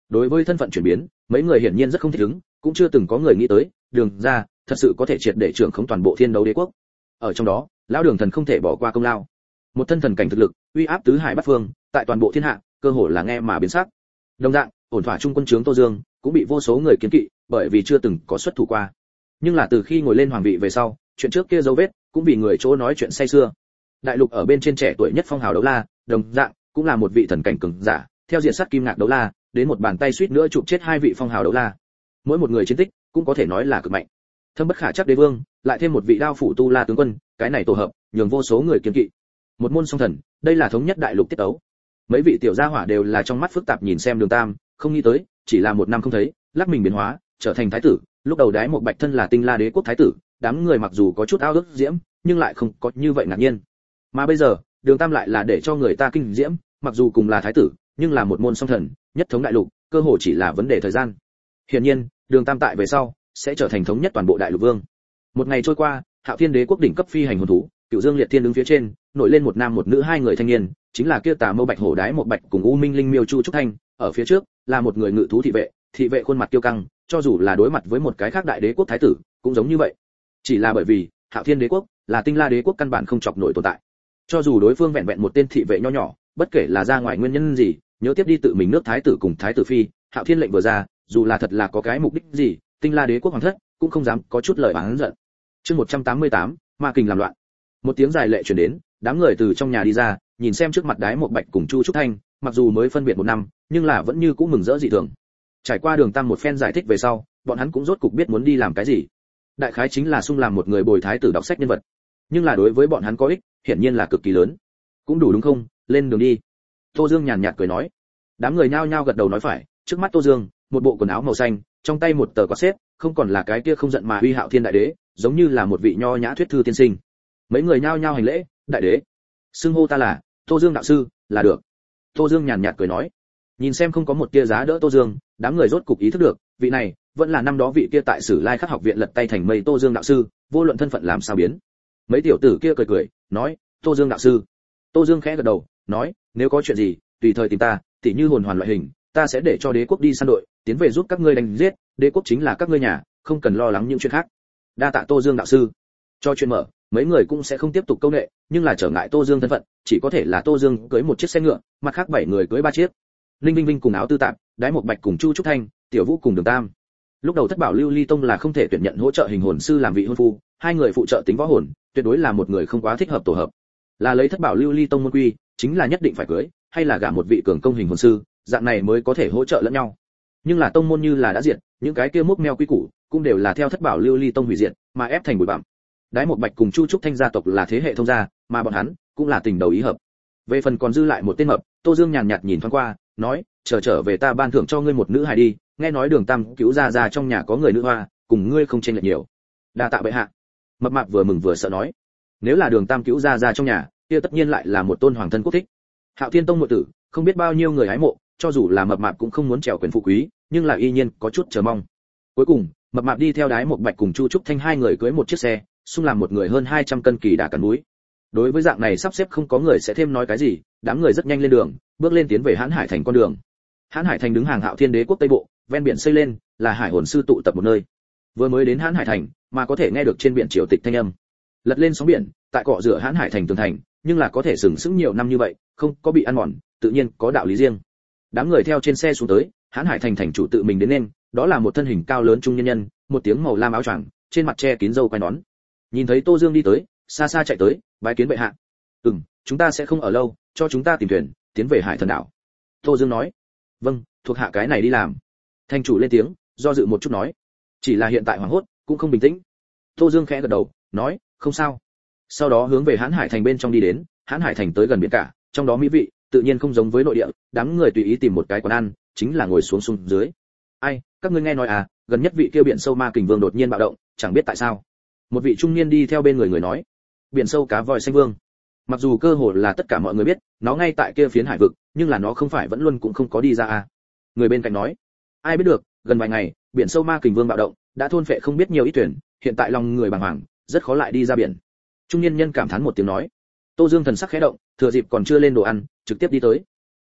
Đối với thân phận chuyển biến, mấy người hiển nhiên rất không thích ứng, cũng chưa từng có người nghĩ tới, Đường gia thật sự có thể triệt để trưởng khống toàn bộ Thiên Đấu Đế quốc. Ở trong đó, lão Đường thần không thể bỏ qua công lao. Một thân thần cảnh thực lực, uy áp tứ hải bát phương, tại toàn bộ thiên hạ, cơ hồ là nghe mà biến sắc. Đồng dạng, ổn thỏa trung quân trướng Tô Dương, cũng bị vô số người kiến kỵ, bởi vì chưa từng có xuất thủ qua. Nhưng là từ khi ngồi lên hoàng vị về sau, chuyện trước kia dấu vết, cũng vì người chỗ nói chuyện say xưa. Đại lục ở bên trên trẻ tuổi nhất phong hào đấu la, đồng dạng cũng là một vị thần cảnh cường giả, theo diện sát kim ngạc đấu la, đến một bàn tay suýt nữa chụp chết hai vị phong hào đấu la. Mỗi một người chiến tích, cũng có thể nói là cực mạnh. Thâm bất khả chắc đế vương, lại thêm một vị đao phủ tu la tướng quân, cái này tổ hợp, nhường vô số người kiêng kỵ. Một môn song thần, đây là thống nhất đại lục tiết ấu. Mấy vị tiểu gia hỏa đều là trong mắt phức tạp nhìn xem Đường Tam, không nghĩ tới, chỉ là một năm không thấy, lắc mình biến hóa, trở thành thái tử. Lúc đầu Đái một Bạch thân là Tinh La Đế quốc thái tử, đám người mặc dù có chút ao ước diễm, nhưng lại không có như vậy ngạc nhiên. Mà bây giờ, Đường Tam lại là để cho người ta kinh diễm, mặc dù cùng là thái tử, nhưng là một môn song thần, nhất thống đại lục, cơ hội chỉ là vấn đề thời gian. Hiển nhiên, Đường Tam tại về sau sẽ trở thành thống nhất toàn bộ đại lục vương. Một ngày trôi qua, Hạo Thiên Đế quốc đỉnh cấp phi hành hồn thú, Cửu Dương Liệt Thiên đứng phía trên, nổi lên một nam một nữ hai người thanh niên, chính là kia Tà Mâu Bạch Hổ Đái một Bạch cùng U Minh Linh Miêu Chu Trúc Thanh, ở phía trước là một người ngự thú thị vệ khuôn mặt kiêu căng, cho dù là đối mặt với một cái khác đại đế quốc thái tử, cũng giống như vậy. Chỉ là bởi vì Hạo Thiên Đế quốc là Tinh La Đế quốc căn bản không chọc nổi tồn tại. Cho dù đối phương vẹn vẹn một tên thị vệ nho nhỏ, bất kể là ra ngoài nguyên nhân gì, nhớ tiếp đi tự mình nước thái tử cùng thái tử phi, Hạo Thiên lệnh vừa ra, dù là thật là có cái mục đích gì, Tinh La Đế quốc hoàng thất cũng không dám có chút lời oán giận. Chương 188, Ma kình làm loạn. Một tiếng dài lệ truyền đến, đám người từ trong nhà đi ra, nhìn xem trước mặt Đái một Bạch cùng Chu Trúc Thanh, mặc dù mới phân biệt một năm, nhưng là vẫn như cũ mừng rỡ dị thường. Trải qua Đường Tam một phen giải thích về sau, bọn hắn cũng rốt cục biết muốn đi làm cái gì. Đại khái chính là xung làm một người bồi thái tử đọc sách nhân vật. Nhưng là đối với bọn hắn có ích, hiển nhiên là cực kỳ lớn. Cũng đủ đúng không, lên đường đi. Tô Dương nhàn nhạt cười nói. Đám người nhao nhao gật đầu nói phải, trước mắt Tô Dương, một bộ quần áo màu xanh, trong tay một tờ quạt xếp, không còn là cái kia không giận mà uy Hạo Thiên đại đế, giống như là một vị nho nhã thuyết thư tiên sinh. Mấy người nhao nhao hành lễ, đại đế. Xưng hô ta là Tô Dương đạo sư, là được. Tô Dương nhàn nhạt cười nói. Nhìn xem không có một tia giá đỡ Tô Dương, đám người rốt cục ý thức được, vị này vẫn là năm đó vị kia tại Sử Lai Khắc học viện lật tay thành mây Tô Dương đạo sư, vô luận thân phận làm sao biến. Mấy tiểu tử kia cười cười, nói, Tô Dương đạo sư. Tô Dương khẽ gật đầu, nói, nếu có chuyện gì, tùy thời tìm ta, tỉ như hồn hoàn loại hình, ta sẽ để cho đế quốc đi săn đội, tiến về giúp các ngươi đánh giết, đế quốc chính là các ngươi nhà, không cần lo lắng những chuyện khác. Đa tạ Tô Dương đạo sư. Cho chuyện mở, mấy người cũng sẽ không tiếp tục câu nệ, nhưng là trở ngại Tô Dương thân phận, chỉ có thể là Tô Dương cưới một chiếc xe ngựa, mặt khác 7 người cưới 3 chiếc. Linh Vinh Vinh cùng Áo Tư Tạp, Đái một Bạch cùng Chu Trúc Thanh, Tiểu Vũ cùng Đường Tam. Lúc đầu Thất Bảo Lưu Ly Tông là không thể tuyển nhận hỗ trợ hình hồn sư làm vị hôn phu, hai người phụ trợ tính võ hồn, tuyệt đối là một người không quá thích hợp tổ hợp. Là lấy Thất Bảo Lưu Ly Tông môn quy, chính là nhất định phải cưới, hay là gả một vị cường công hình hồn sư, dạng này mới có thể hỗ trợ lẫn nhau. Nhưng là tông môn như là đã diệt, những cái kia mốc meo quy củ, cũng đều là theo Thất Bảo Lưu Ly Tông hủy diệt, mà ép thành bụi bặm. Đái một Bạch cùng Chu Trúc Thanh gia tộc là thế hệ thông gia, mà bọn hắn cũng là tình đầu ý hợp. Về phần còn dư lại một tên mập, Tô Dương nhàn nhạt nhìn thoáng qua, nói, trở về ta ban thưởng cho ngươi một nữ hài đi, nghe nói Đường Tam cứu ra trong nhà có người nữ hoa, cùng ngươi không chênh lệch nhiều. Đa tạ bệ hạ. Mập mạp vừa mừng vừa sợ nói, nếu là Đường Tam cứu ra trong nhà, kia tất nhiên lại là một tôn hoàng thân quốc thích. Hạo Thiên Tông muội tử, không biết bao nhiêu người hái mộ, cho dù là mập mạp cũng không muốn trèo quyền phụ quý, nhưng là y nhiên có chút chờ mong. Cuối cùng, mập mạp đi theo Đái một Bạch cùng Chu Trúc Thanh hai người cưỡi một chiếc xe, xung làm một người hơn 200 cân kỳ đà cắn núi. Đối với dạng này sắp xếp không có người sẽ thêm nói cái gì, đám người rất nhanh lên đường, bước lên tiến về Hán Hải thành con đường. Hán Hải thành đứng hàng Hạo Thiên Đế quốc Tây Bộ, ven biển xây lên, là hải hồn sư tụ tập một nơi. Vừa mới đến Hán Hải thành, mà có thể nghe được trên biển triều tịch thanh âm. Lật lên sóng biển, tại cọ rửa Hán Hải thành tường thành, nhưng là có thể sừng sững nhiều năm như vậy, không có bị ăn mòn, tự nhiên có đạo lý riêng. Đám người theo trên xe xuống tới, Hán Hải thành thành chủ tự mình đến nên, đó là một thân hình cao lớn trung nhân nhân, một tiếng màu lam áo choàng, trên mặt che kín râu quai nón. Nhìn thấy Tô Dương đi tới, xa xa chạy tới, bái kiến bệ hạ. Chúng ta sẽ không ở lâu, cho chúng ta tìm thuyền, tiến về Hải Thần đảo. Tô Dương nói. Vâng, thuộc hạ cái này đi làm. Thành chủ lên tiếng, do dự một chút nói. Chỉ là hiện tại hoảng hốt, cũng không bình tĩnh. Tô Dương khẽ gật đầu, nói, không sao. Sau đó hướng về Hán Hải thành bên trong đi đến, Hán Hải thành tới gần biển cả, trong đó mỹ vị, tự nhiên không giống với nội địa, đám người tùy ý tìm một cái quán ăn, chính là ngồi xuống dưới. Ai, các ngươi nghe nói à, gần nhất vị kia biển sâu ma kình vương đột nhiên bạo động, chẳng biết tại sao. Một vị trung niên đi theo bên người nói, biển sâu cá voi xanh vương. Mặc dù cơ hồ là tất cả mọi người biết, nó ngay tại kia phiến hải vực, nhưng là nó không phải vẫn luôn cũng không có đi ra à. Người bên cạnh nói, ai biết được, gần vài ngày, biển sâu ma kình vương bạo động, đã thôn phệ không biết nhiều ít thuyền, hiện tại lòng người bàng hoàng, rất khó lại đi ra biển. Trung niên nhân cảm thán một tiếng nói. Tô Dương thần sắc khẽ động, thừa dịp còn chưa lên đồ ăn, trực tiếp đi tới.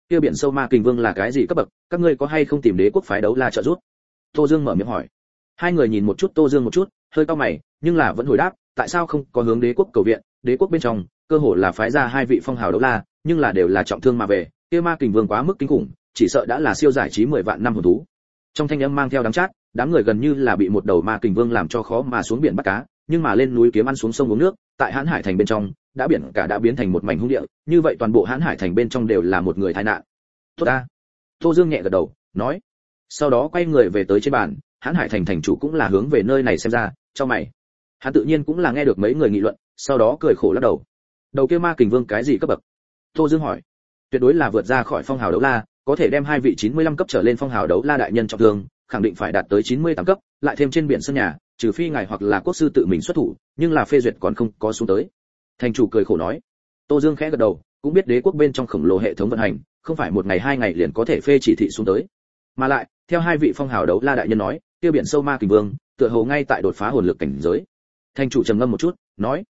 kia biển sâu ma kình vương là cái gì cấp bậc, các ngươi có hay không tìm đế quốc phái đấu la trợ giúp? Tô Dương mở miệng hỏi. Hai người nhìn một chút Tô Dương một chút, hơi cau mày, nhưng là vẫn hồi đáp, tại sao không có hướng đế quốc cầu viện? Đế quốc bên trong, cơ hồ là phái ra hai vị phong hào đấu la, nhưng là đều là trọng thương mà về, kia ma kình vương quá mức kinh khủng, chỉ sợ đã là siêu giải trí 10 vạn năm hồn thú. Trong thanh âm mang theo đắng chát, đám người gần như là bị một đầu ma kình vương làm cho khó mà xuống biển bắt cá, nhưng mà lên núi kiếm ăn xuống sông uống nước, tại Hán Hải thành bên trong, đã biển cả đã biến thành một mảnh hung địa, như vậy toàn bộ Hán Hải thành bên trong đều là một người tai nạn. Tốt ta. Tô Dương nhẹ gật đầu, nói. Sau đó quay người về tới trên bàn, Hán Hải thành thành chủ cũng là hướng về nơi này xem ra, cho mày. Hắn tự nhiên cũng là nghe được mấy người nghị luận, sau đó cười khổ lắc đầu. Đầu kia ma kình vương cái gì cấp bậc? Tô Dương hỏi. Tuyệt đối là vượt ra khỏi phong hào đấu la, có thể đem hai vị 95 cấp trở lên phong hào đấu la đại nhân trọng thương, khẳng định phải đạt tới 98 cấp, lại thêm trên biển sân nhà, trừ phi ngài hoặc là quốc sư tự mình xuất thủ, nhưng là phê duyệt còn không có xuống tới. Thành chủ cười khổ nói. Tô Dương khẽ gật đầu, cũng biết đế quốc bên trong khổng lồ hệ thống vận hành, không phải một ngày hai ngày liền có thể phê chỉ thị xuống tới. Mà lại, theo hai vị phong hào đấu la đại nhân nói, kia biển sâu ma kình vương, tựa hồ ngay tại đột phá hồn lực cảnh giới. Thành chủ trầm ngâm một chút, nói: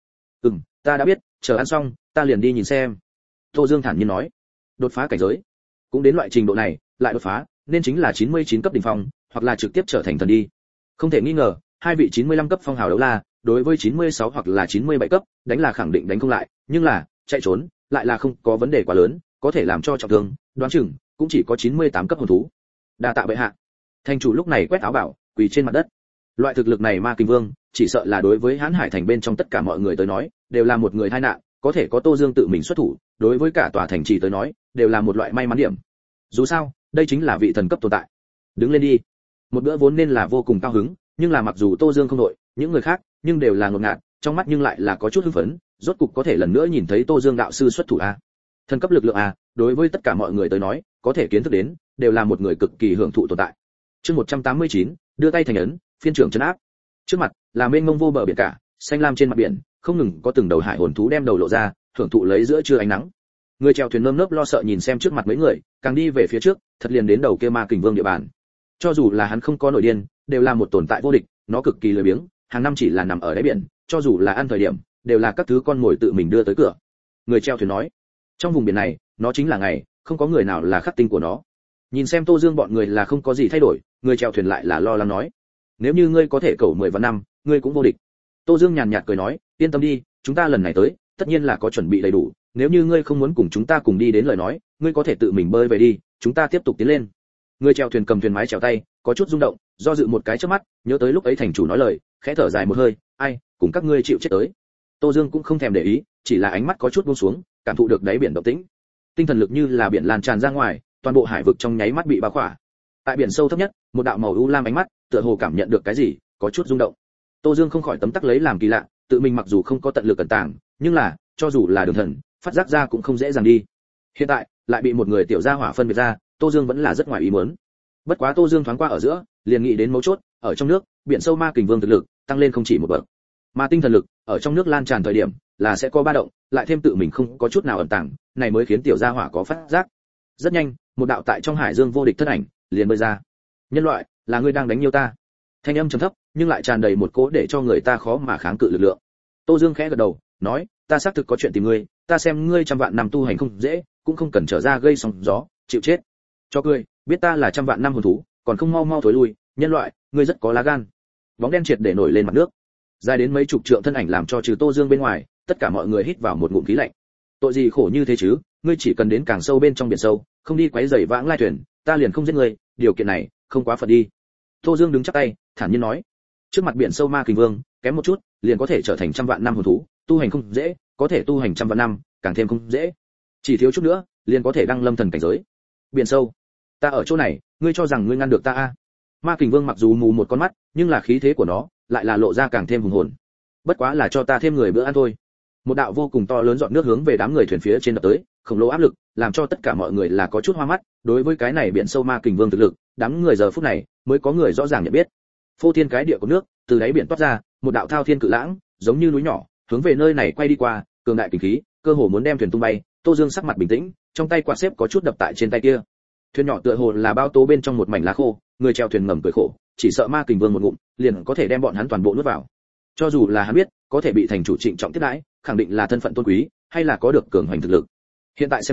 Ta đã biết, chờ ăn xong, ta liền đi nhìn xem." Tô Dương thản nhiên nói. Đột phá cảnh giới, cũng đến loại trình độ này, lại đột phá, nên chính là 99 cấp đỉnh phong, hoặc là trực tiếp trở thành thần đi. Không thể nghi ngờ, hai vị 95 cấp phong hào đấu la, đối với 96 hoặc là 97 cấp, đánh là khẳng định đánh không lại, nhưng là chạy trốn, lại là không có vấn đề quá lớn, có thể làm cho trọng thương, đoán chừng cũng chỉ có 98 cấp hồn thú. Đa tạ bệ hạ. Thành chủ lúc này quét áo bảo, quỳ trên mặt đất. Loại thực lực này ma kình vương, chỉ sợ là đối với Hán Hải thành bên trong tất cả mọi người tới nói, đều là một người tai nạn, có thể có Tô Dương tự mình xuất thủ, đối với cả tòa thành trì tới nói, đều là một loại may mắn điểm. Dù sao, đây chính là vị thần cấp tồn tại. Đứng lên đi. Một bữa vốn nên là vô cùng cao hứng, nhưng là mặc dù Tô Dương không đội, những người khác, nhưng đều là ngột ngạt, trong mắt nhưng lại là có chút hưng phấn, rốt cục có thể lần nữa nhìn thấy Tô Dương đạo sư xuất thủ a. Thần cấp lực lượng a, đối với tất cả mọi người tới nói, có thể kiến thức đến, đều là một người cực kỳ hưởng thụ tồn tại. Chương 189, đưa tay thành ấn, phiên trưởng trấn áp. Trước mặt là mênh mông vô bờ biển cả, xanh lam trên mặt biển, không ngừng có từng đầu hải hồn thú đem đầu lộ ra, hưởng thụ lấy giữa trưa ánh nắng. Người chèo thuyền nơm nớp lo sợ nhìn xem trước mặt mấy người, càng đi về phía trước, thật liền đến đầu kia ma kình vương địa bàn. Cho dù là hắn không có nội điên, đều là một tồn tại vô địch, nó cực kỳ lười biếng, hàng năm chỉ là nằm ở đáy biển, cho dù là ăn thời điểm, đều là các thứ con mồi tự mình đưa tới cửa. Người chèo thuyền nói, trong vùng biển này, nó chính là ngày, không có người nào là khắc tinh của nó. Nhìn xem Tô Dương bọn người là không có gì thay đổi, người chèo thuyền lại là lo lắng nói, nếu như ngươi có thể cầu 10 vạn năm, ngươi cũng vô địch. Tô Dương nhàn nhạt cười nói, yên tâm đi, chúng ta lần này tới, tất nhiên là có chuẩn bị đầy đủ, nếu như ngươi không muốn cùng chúng ta cùng đi đến lời nói, ngươi có thể tự mình bơi về đi, chúng ta tiếp tục tiến lên. Người chèo thuyền cầm thuyền mái chèo tay, có chút rung động, do dự một cái trước mắt, nhớ tới lúc ấy thành chủ nói lời, khẽ thở dài một hơi, ai, cùng các ngươi chịu chết tới. Tô Dương cũng không thèm để ý, chỉ là ánh mắt có chút buông xuống, cảm thụ được đáy biển động tĩnh. Tinh thần lực như là biển lan tràn ra ngoài, toàn bộ hải vực trong nháy mắt bị bao khỏa. Tại biển sâu thấp nhất, một đạo màu u lam ánh mắt, tựa hồ cảm nhận được cái gì, có chút rung động. Tô Dương không khỏi tấm tắc lấy làm kỳ lạ, tự mình mặc dù không có tận lực cẩn tàng, nhưng là, cho dù là đường thần, phát giác ra cũng không dễ dàng đi. Hiện tại, lại bị một người tiểu gia hỏa phân biệt ra, Tô Dương vẫn là rất ngoài ý muốn. Bất quá Tô Dương thoáng qua ở giữa, liền nghĩ đến mấu chốt, ở trong nước, biển sâu ma kình vương thực lực tăng lên không chỉ một bậc, mà tinh thần lực ở trong nước lan tràn thời điểm, là sẽ có ba động, lại thêm tự mình không có chút nào ẩn tàng, này mới khiến tiểu gia hỏa có phát giác. Rất nhanh, một đạo tại trong hải dương vô địch thân ảnh liền bơi ra. Nhân loại, là ngươi đang đánh nhiều ta. Thanh âm trầm thấp, nhưng lại tràn đầy một cỗ để cho người ta khó mà kháng cự lực lượng. Tô Dương khẽ gật đầu, nói, ta xác thực có chuyện tìm ngươi, ta xem ngươi trăm vạn năm tu hành không dễ, cũng không cần trở ra gây sóng gió, chịu chết. Cho ngươi, biết ta là trăm vạn năm hồn thú, còn không mau mau thối lui, nhân loại, ngươi rất có lá gan. Bóng đen triệt để nổi lên mặt nước. Dài đến mấy chục trượng thân ảnh làm cho trừ Tô Dương bên ngoài, tất cả mọi người hít vào một ngụm khí lạnh. Tội gì khổ như thế chứ, ngươi chỉ cần đến càng sâu bên trong biển sâu, không đi quấy rầy vãng lai thuyền, ta liền không giết ngươi, điều kiện này, không quá phận đi. Tô Dương đứng chắp tay, thản nhiên nói, trước mặt biển sâu ma kình vương, kém một chút, liền có thể trở thành trăm vạn năm hồn thú, tu hành không dễ, có thể tu hành trăm vạn năm, càng thêm không dễ. Chỉ thiếu chút nữa, liền có thể đăng lâm thần cảnh giới. Biển sâu, ta ở chỗ này, ngươi cho rằng ngươi ngăn được ta a? Ma kình vương mặc dù mù một con mắt, nhưng là khí thế của nó, lại là lộ ra càng thêm hùng hồn. Bất quá là cho ta thêm người bữa ăn thôi. Một đạo vô cùng to lớn giọt nước hướng về đám người thuyền phía trên đập tới, khổng lồ áp lực, làm cho tất cả mọi người là có chút hoa mắt. Đối với cái này biển sâu ma kình vương thực lực, đám người giờ phút này mới có người rõ ràng nhận biết. Phô thiên cái địa của nước, từ đáy biển toát ra, một đạo thao thiên cự lãng, giống như núi nhỏ, hướng về nơi này quay đi qua, cường đại kình khí, cơ hồ muốn đem thuyền tung bay. Tô Dương sắc mặt bình tĩnh, trong tay quạt xếp có chút đập tại trên tay kia. Thuyền nhỏ tựa hồ là bao tố bên trong một mảnh lá khô, người chèo thuyền ngầm cười khổ, chỉ sợ ma kình vương một ngụm, liền có thể đem bọn hắn toàn bộ nuốt vào. Cho dù là hắn biết, có thể bị thành chủ trịnh trọng tiếp đãi, khẳng định là thân phận tôn quý, hay là có được cường hoành thực lực. Hiện tại xem ra,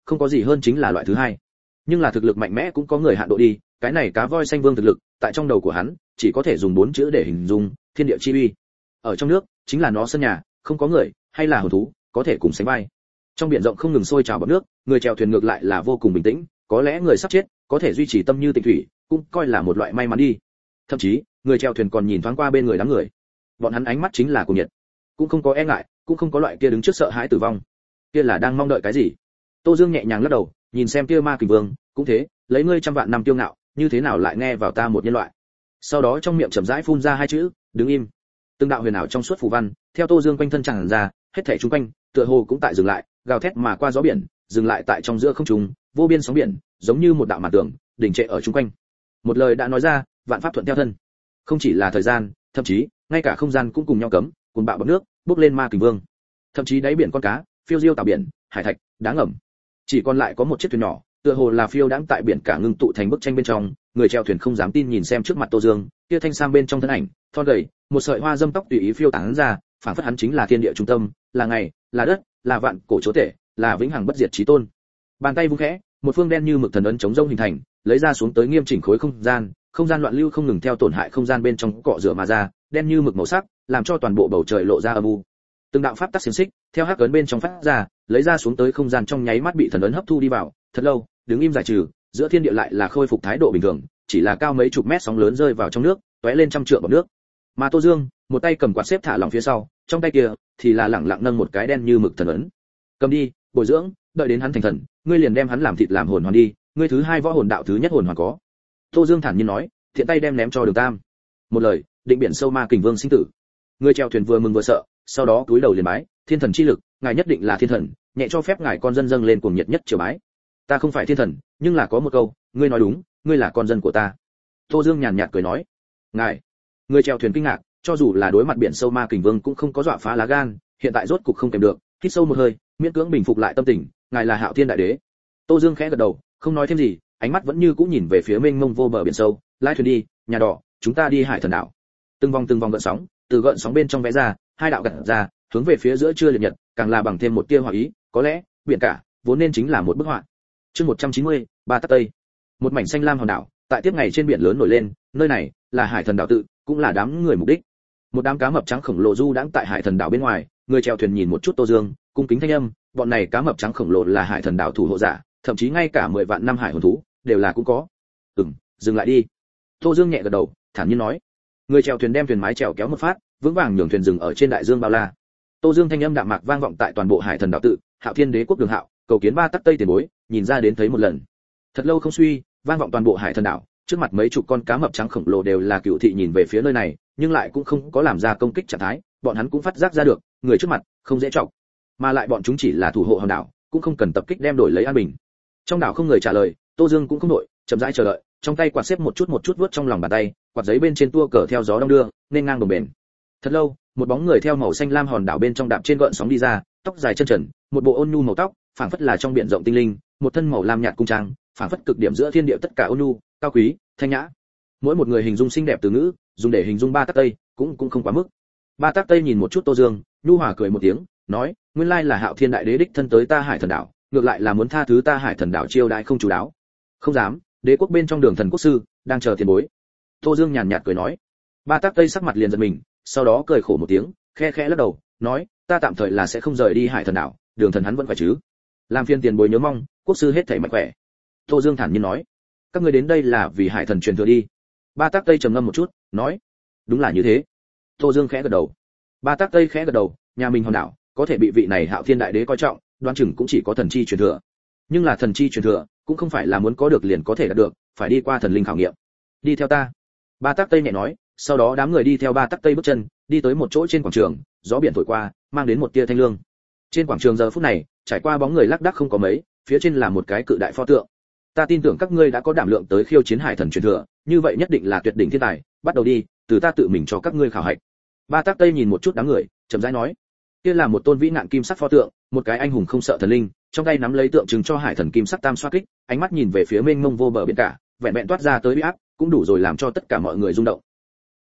không có gì hơn chính là loại thứ hai. Nhưng là thực lực mạnh mẽ cũng có người hạn độ đi, cái này cá voi xanh vương thực lực, tại trong đầu của hắn, chỉ có thể dùng 4 chữ để hình dung, thiên địa chi uy. Ở trong nước, chính là nó sân nhà, không có người, hay là hồn thú, có thể cùng sánh vai. Trong biển rộng không ngừng sôi trào bọt nước, người chèo thuyền ngược lại là vô cùng bình tĩnh, có lẽ người sắp chết, có thể duy trì tâm như tịnh thủy, cũng coi là một loại may mắn đi. Thậm chí, người chèo thuyền còn nhìn thoáng qua bên người đám người. Bọn hắn ánh mắt chính là cuồng nhiệt, cũng không có e ngại, cũng không có loại kia đứng trước sợ hãi tử vong. Kia là đang mong đợi cái gì? Tô Dương nhẹ nhàng lắc đầu, nhìn xem kia ma kình vương, cũng thế, lấy ngươi trăm vạn năm tiêu ngạo, như thế nào lại nghe vào ta một nhân loại. Sau đó trong miệng chậm rãi phun ra hai chữ, đứng im. Từng đạo huyền ảo trong suốt phù văn, theo Tô Dương quanh thân tràn ra, hết thảy chúng quanh, tựa hồ cũng tại dừng lại, gào thét mà qua gió biển, dừng lại tại trong giữa không trung, vô biên sóng biển, giống như một đạo màn tường, đỉnh trệ ở chúng quanh. Một lời đã nói ra, vạn pháp thuận theo thân. Không chỉ là thời gian, thậm chí ngay cả không gian cũng cùng nhau cấm, cuồng bạo bọt nước, bốc lên ma kình vương. Thậm chí đáy biển con cá, phiêu diêu tạo biển, hải thạch, đá ngầm. Chỉ còn lại có một chiếc thuyền nhỏ, tựa hồ là phiêu đãng tại biển cả ngưng tụ thành bức tranh bên trong, người chèo thuyền không dám tin nhìn xem trước mặt Tô Dương, kia thanh sam bên trong thân ảnh, thon gầy, một sợi hoa dâm tóc tùy ý phiêu tán ra, phảng phất hắn chính là thiên địa trung tâm, là ngày, là đất, là vạn cổ chúa tể, là vĩnh hằng bất diệt chí tôn. Bàn tay vung khẽ, một phương đen như mực thần ấn chống rông hình thành, lấy ra xuống tới nghiêm chỉnh khối không gian loạn lưu không ngừng theo tổn hại không gian bên trong cọ rửa mà ra, đen như mực màu sắc, làm cho toàn bộ bầu trời lộ ra âm u. Từng đạo pháp tắc xiển xích, theo hắc ấn bên trong phát ra, lấy ra xuống tới không gian trong nháy mắt bị thần ấn hấp thu đi vào, thật lâu, đứng im giải trừ, giữa thiên địa lại là khôi phục thái độ bình thường, chỉ là cao mấy chục mét sóng lớn rơi vào trong nước, tóe lên trăm trượng bọt nước. Mà Tô Dương, một tay cầm quạt xếp thả lỏng phía sau, trong tay kia thì là lẳng lặng nâng một cái đen như mực thần ấn. Cầm đi, bồi dưỡng, đợi đến hắn thành thần, ngươi liền đem hắn làm thịt làm hồn hoàn đi, ngươi thứ hai võ hồn đạo thứ nhất hồn hoàn có. Tô Dương thản nhiên nói, thiện tay đem ném cho Đường Tam. Một lời, định biển sâu ma kình vương sinh tử. Người chèo thuyền vừa mừng vừa sợ, sau đó cúi đầu liền bái, thiên thần chi lực, ngài nhất định là thiên thần, nhẹ cho phép ngài con dân dâng lên cuồng nhiệt nhất triều bái. Ta không phải thiên thần, nhưng là có một câu, ngươi nói đúng, ngươi là con dân của ta. Tô Dương nhàn nhạt cười nói, ngài. Người chèo thuyền kinh ngạc, cho dù là đối mặt biển sâu ma kình vương cũng không có dọa phá lá gan, hiện tại rốt cục không kèm được, hít sâu một hơi, miễn cưỡng bình phục lại tâm tình, ngài là Hạo Thiên đại đế. Tô Dương khẽ gật đầu, không nói thêm gì, ánh mắt vẫn như cũ nhìn về phía mênh mông vô bờ biển sâu, lái thuyền đi, nhà đỏ, chúng ta đi Hải Thần đảo. Từng vòng gợn sóng, từ gợn sóng bên trong vẽ ra, hai đạo gật ra, hướng về phía giữa trưa liệt nhật, càng là bằng thêm một tia hỏa ý, có lẽ, biển cả vốn nên chính là một bức họa. Chương 190, Ba Tắc Tây. Một mảnh xanh lam hòn đảo, tại tiếp ngày trên biển lớn nổi lên, nơi này là Hải Thần đảo tự, cũng là đám người mục đích. Một đám cá mập trắng khổng lồ du đãng tại Hải Thần đảo bên ngoài, người chèo thuyền nhìn một chút Tô Dương, cung kính thanh âm, bọn này cá mập trắng khổng lồ là Hải Thần đảo thủ hộ giả, thậm chí ngay cả 10 vạn năm hải hồn thú đều là cũng có. Dừng lại đi. Tô Dương nhẹ gật đầu, thản nhiên nói. Người chèo thuyền đem thuyền mái chèo kéo một phát, vững vàng nhường thuyền dừng ở trên đại dương bao la. Tô Dương thanh âm đạm mạc vang vọng tại toàn bộ Hải Thần đảo tự, Hạo Thiên đế quốc Đường Hạo, cầu kiến Ba Tắc Tây tiền bối, nhìn ra đến thấy một lần. Thật lâu không suy, vang vọng toàn bộ Hải Thần đảo, trước mặt mấy chục con cá mập trắng khổng lồ đều là cựu thị nhìn về phía nơi này, nhưng lại cũng không có làm ra công kích trạng thái, bọn hắn cũng phát giác ra được, người trước mặt không dễ trọng, mà lại bọn chúng chỉ là thủ hộ hòn đảo, cũng không cần tập kích đem đổi lấy an bình. Trong đảo không người trả lời, Tô Dương cũng không đổi, chậm rãi chờ đợi, trong tay quạt xếp một chút vớt trong lòng bàn tay, quạt giấy bên trên tua cờ theo gió đông đưa, nên ngang đồng bền. Thật lâu, một bóng người theo màu xanh lam hòn đảo bên trong đạp trên gợn sóng đi ra, tóc dài chân trần, một bộ ôn nhu màu tóc, phảng phất là trong biển rộng tinh linh, một thân màu lam nhạt cung trang, phảng phất cực điểm giữa thiên địa tất cả ôn nhu, cao quý, thanh nhã. Mỗi một người hình dung xinh đẹp từ ngữ, dùng để hình dung Ba Tắc Tây, cũng không quá mức. Ba Tắc Tây nhìn một chút Tô Dương, nhu hòa cười một tiếng, nói, nguyên lai là Hạo Thiên đại đế đích thân tới ta Hải Thần đảo, ngược lại là muốn tha thứ ta Hải Thần đảo chiêu đãi không chú đáo. Không dám, đế quốc bên trong Đường Thần quốc sư đang chờ tiền bối. Tô Dương nhàn nhạt cười nói. Ba Tắc Tây sắc mặt liền giật mình, sau đó cười khổ một tiếng, khẽ lắc đầu, nói, ta tạm thời là sẽ không rời đi Hải Thần đảo, Đường Thần hắn vẫn phải chứ. Làm phiền tiền bối nhớ mong, quốc sư hết thảy mạnh khỏe. Tô Dương thản nhiên nói. Các ngươi đến đây là vì Hải Thần truyền thừa đi. Ba Tắc Tây trầm ngâm một chút, nói, đúng là như thế. Tô Dương khẽ gật đầu. Ba Tắc Tây khẽ gật đầu, nhà mình hòn đảo có thể bị vị này Hạo Thiên đại đế coi trọng, đoán chừng cũng chỉ có thần chi truyền thừa. Nhưng là thần chi truyền thừa cũng không phải là muốn có được liền có thể đạt được, phải đi qua thần linh khảo nghiệm. Đi theo ta. Ba Tắc Tây nhẹ nói, sau đó đám người đi theo Ba Tắc Tây bước chân, đi tới một chỗ trên quảng trường, gió biển thổi qua, mang đến một tia thanh lương. Trên quảng trường giờ phút này, trải qua bóng người lác đác không có mấy, phía trên là một cái cự đại pho tượng. Ta tin tưởng các ngươi đã có đảm lượng tới khiêu chiến Hải Thần truyền thừa, như vậy nhất định là tuyệt đỉnh thiên tài, bắt đầu đi, từ ta tự mình cho các ngươi khảo hạch. Ba Tắc Tây nhìn một chút đám người, chậm rãi nói, kia là một tôn vĩ nạn kim sắc pho tượng, một cái anh hùng không sợ thần linh, trong tay nắm lấy tượng trưng cho Hải Thần kim sắc tam xoa kích, ánh mắt nhìn về phía mênh mông vô bờ biển cả, vẹn vẹn toát ra tới uy áp, cũng đủ rồi làm cho tất cả mọi người rung động.